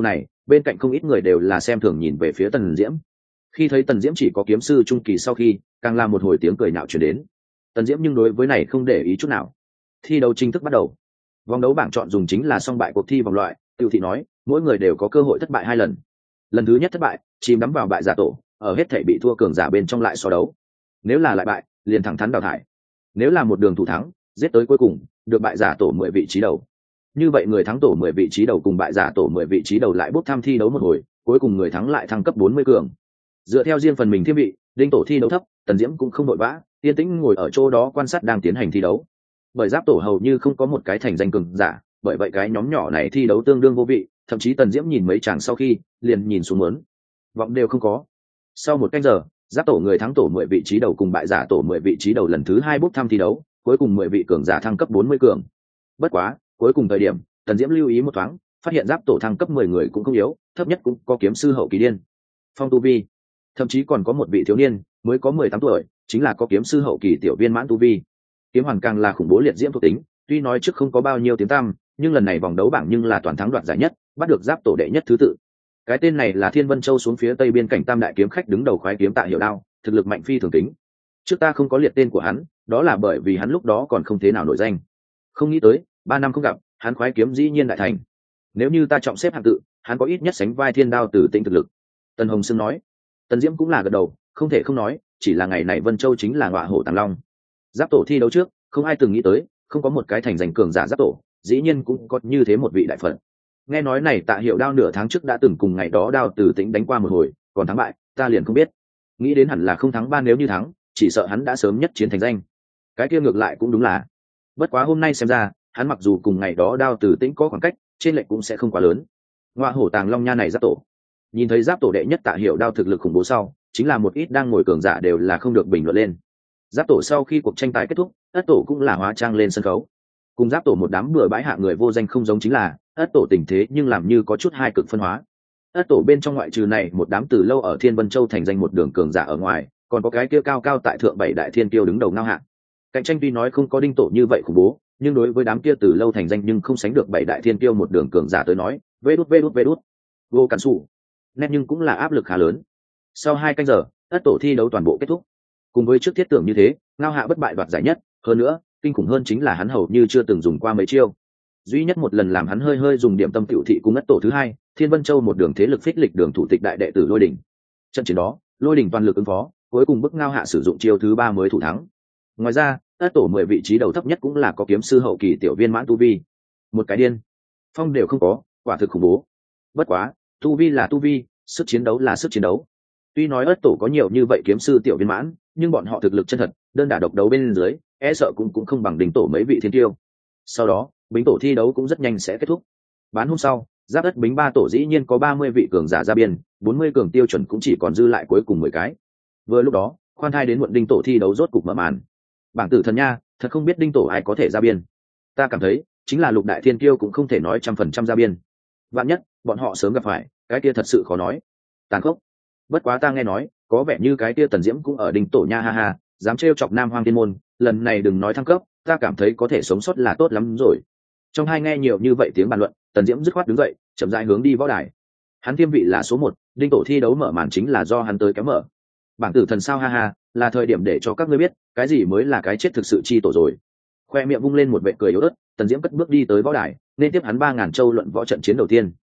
bên cạnh không ít người đều là xem thường nhìn về phía Tần Diễm. Khi thấy Tần Diễm chỉ có kiếm sư trung kỳ sau khi, càng là một hồi tiếng cười nhạo truyền đến. Tần Diễm nhưng đối với này không để ý chút nào. Thi đấu chính thức bắt đầu. Vòng đấu bảng chọn dùng chính là song bại cuộc thi vòng loại, Tiểu thị nói, mỗi người đều có cơ hội thất bại 2 lần. Lần thứ nhất thất bại, chìm đắm vào bại giả tổ, ở hết thảy bị thua cường giả bên trong lại so đấu. Nếu là lại bại, liền thẳng thắn đào thải. Nếu là một đường thủ thắng, giết tới cuối cùng, được bại giả tổ 10 vị trí đầu. Như vậy người thắng tổ 10 vị trí đầu cùng bại giả tổ 10 vị trí đầu lại bốc thăm thi đấu một hồi, cuối cùng người thắng lại thăng cấp 40 cường. Dựa theo riêng phần mình thiên vị, đinh tổ thi đấu thấp, Tần Diễm cũng không vội vã, yên tĩnh ngồi ở chỗ đó quan sát đang tiến hành thi đấu. Bởi giáp tổ hầu như không có một cái thành danh cường giả, bởi vậy cái nhóm nhỏ này thi đấu tương đương vô vị, thậm chí Tần Diễm nhìn mấy chàng sau khi, liền nhìn xuống muốn, vọng đều không có. Sau một canh giờ, giáp tổ người thắng tổ 10 vị trí đầu cùng bại giả tổ 10 vị trí đầu lần thứ 2 bốc thăm thi đấu, cuối cùng 10 vị cường giả thăng cấp 40 cường. Bất quá, cuối cùng thời điểm, Tần Diễm lưu ý một thoáng, phát hiện giáp tổ thăng cấp 10 người cũng không yếu, thấp nhất cũng có kiếm sư hậu kỳ điên. Phong tu vi, thậm chí còn có một vị thiếu niên, mới có 18 tuổi, chính là có kiếm sư hậu kỳ tiểu viên mãn tu vi. Kiếm hoàn càng là khủng bố liệt diễm thuộc tính, tuy nói trước không có bao nhiêu tiếng tăm, nhưng lần này vòng đấu bảng nhưng là toàn thắng đoạt giải nhất, bắt được giáp tổ đệ nhất thứ tự. Cái tên này là Thiên Vân Châu xuống phía tây biên cảnh Tam đại kiếm khách đứng đầu khoái kiếm Tạ Hiểu Đao, thực lực mạnh phi thường tính. Trước ta không có liệt tên của hắn, đó là bởi vì hắn lúc đó còn không thế nào nổi danh. Không nghĩ tới, 3 năm không gặp, hắn khoái kiếm dĩ nhiên đại thành. Nếu như ta trọng xếp hạng tự, hắn có ít nhất sánh vai Thiên Đao Tử Tĩnh thực lực. Tần Hồng Sương nói. Tần Diễm cũng là gật đầu, không thể không nói, chỉ là ngày này Vân Châu chính là ngọa hổ tàng long. Giáp tổ thi đấu trước, không ai từng nghĩ tới, không có một cái thành danh cường giả giáp tổ, dĩ nhiên cũng có như thế một vị đại phận. Nghe nói này Tạ Hiểu Đao nửa tháng trước đã từng cùng ngày đó Đao Tử Tĩnh đánh qua một hồi, còn thắng bại, ta liền không biết. Nghĩ đến hẳn là không thắng 3, nếu như thắng, chỉ sợ hắn đã sớm nhất chiến thành danh. Cái kia ngược lại cũng đúng là. Bất quá hôm nay xem ra, hắn mặc dù cùng ngày đó Đao Tử Tĩnh có khoảng cách, trên lệch cũng sẽ không quá lớn. Ngọa hổ tàng long nha này giáp tổ. Nhìn thấy giáp tổ đệ nhất Tạ Hiểu Đao thực lực khủng bố sau, chính là một ít đang ngồi cường giả đều là không được bình luận lên. Giáp tổ sau khi cuộc tranh tài kết thúc, ất tổ cũng là hóa trang lên sân khấu. Cùng giáp tổ một đám bừa bãi hạ người vô danh không giống chính là ất tổ tình thế nhưng làm như có chút hai cực phân hóa. Ất tổ bên trong ngoại trừ này một đám từ lâu ở Thiên Vân Châu thành danh một đường cường giả ở ngoài, còn có cái kia cao cao tại thượng 7 đại thiên tiêu đứng đầu ngao hạng. Cạnh tranh tuy nói không có đinh tổ như vậy khủng bố, nhưng đối với đám kia từ lâu thành danh nhưng không sánh được 7 đại thiên tiêu một đường cường giả tới nói, vê đút vô cản sủ, nét nhưng cũng là áp lực khá lớn. Sau 2 canh giờ, ất tổ thi đấu toàn bộ kết thúc. Cùng với trước thiết tưởng như thế, ngao hạ bất bại đoạt giải nhất, hơn nữa kinh khủng hơn chính là hắn hầu như chưa từng dùng qua mấy chiêu. Duy nhất một lần làm hắn hơi dùng điểm tâm tiểu thị cùng ất tổ thứ 2, Thiên Vân Châu một đường thế lực phích lịch đường thủ tịch đại đệ tử Lôi Đỉnh. Trận chiến đó, Lôi Đỉnh toàn lực ứng phó, cuối cùng bức ngao hạ sử dụng chiêu thứ 3 mới thủ thắng. Ngoài ra, ất tổ 10 vị trí đầu thấp nhất cũng là có kiếm sư hậu kỳ tiểu viên mãn tu vi. Một cái điên, phong đều không có, quả thực khủng bố. Bất quá, tu vi là tu vi, sức chiến đấu là sức chiến đấu. Tuy nói ất tổ có nhiều như vậy kiếm sư tiểu viên mãn, nhưng bọn họ thực lực chân thật, đơn đả độc đấu bên dưới, e sợ cũng không bằng đỉnh tổ mấy vị thiên tiêu. Sau đó, bính tổ thi đấu cũng rất nhanh sẽ kết thúc. Bán hôm sau, giáp đất bính 3 tổ dĩ nhiên có 30 vị cường giả ra biên, 40 cường tiêu chuẩn cũng chỉ còn dư lại cuối cùng 10 cái. Vừa lúc đó, khoan thai đến muộn đinh tổ thi đấu rốt cục mở màn. Bảng tử thần nha, thật không biết đinh tổ ai có thể ra biên. Ta cảm thấy, chính là lục đại thiên kiêu cũng không thể nói 100% ra biên. Vạn nhất, bọn họ sớm gặp phải, cái kia thật sự khó nói. Tàn khốc. Bất quá ta nghe nói, có vẻ như cái kia Tần Diễm cũng ở đinh tổ nha, ha ha, dám trêu chọc Nam Hoang Thiên môn, lần này đừng nói thăng cấp, ta cảm thấy có thể sống sót là tốt lắm rồi. Trong hai nghe nhiều như vậy tiếng bàn luận, Tần Diễm dứt khoát đứng dậy, chậm rãi hướng đi võ đài. Hắn thiêm vị là số 1, đinh tổ thi đấu mở màn chính là do hắn tới kéo mở. Bảng tử thần sao, ha ha, là thời điểm để cho các ngươi biết, cái gì mới là cái chết thực sự chi tổ rồi. Khoe miệng vung lên một vệt cười yếu ớt, Tần Diễm cất bước đi tới võ đài, nên tiếp hắn 3000 châu luận võ trận chiến đầu tiên.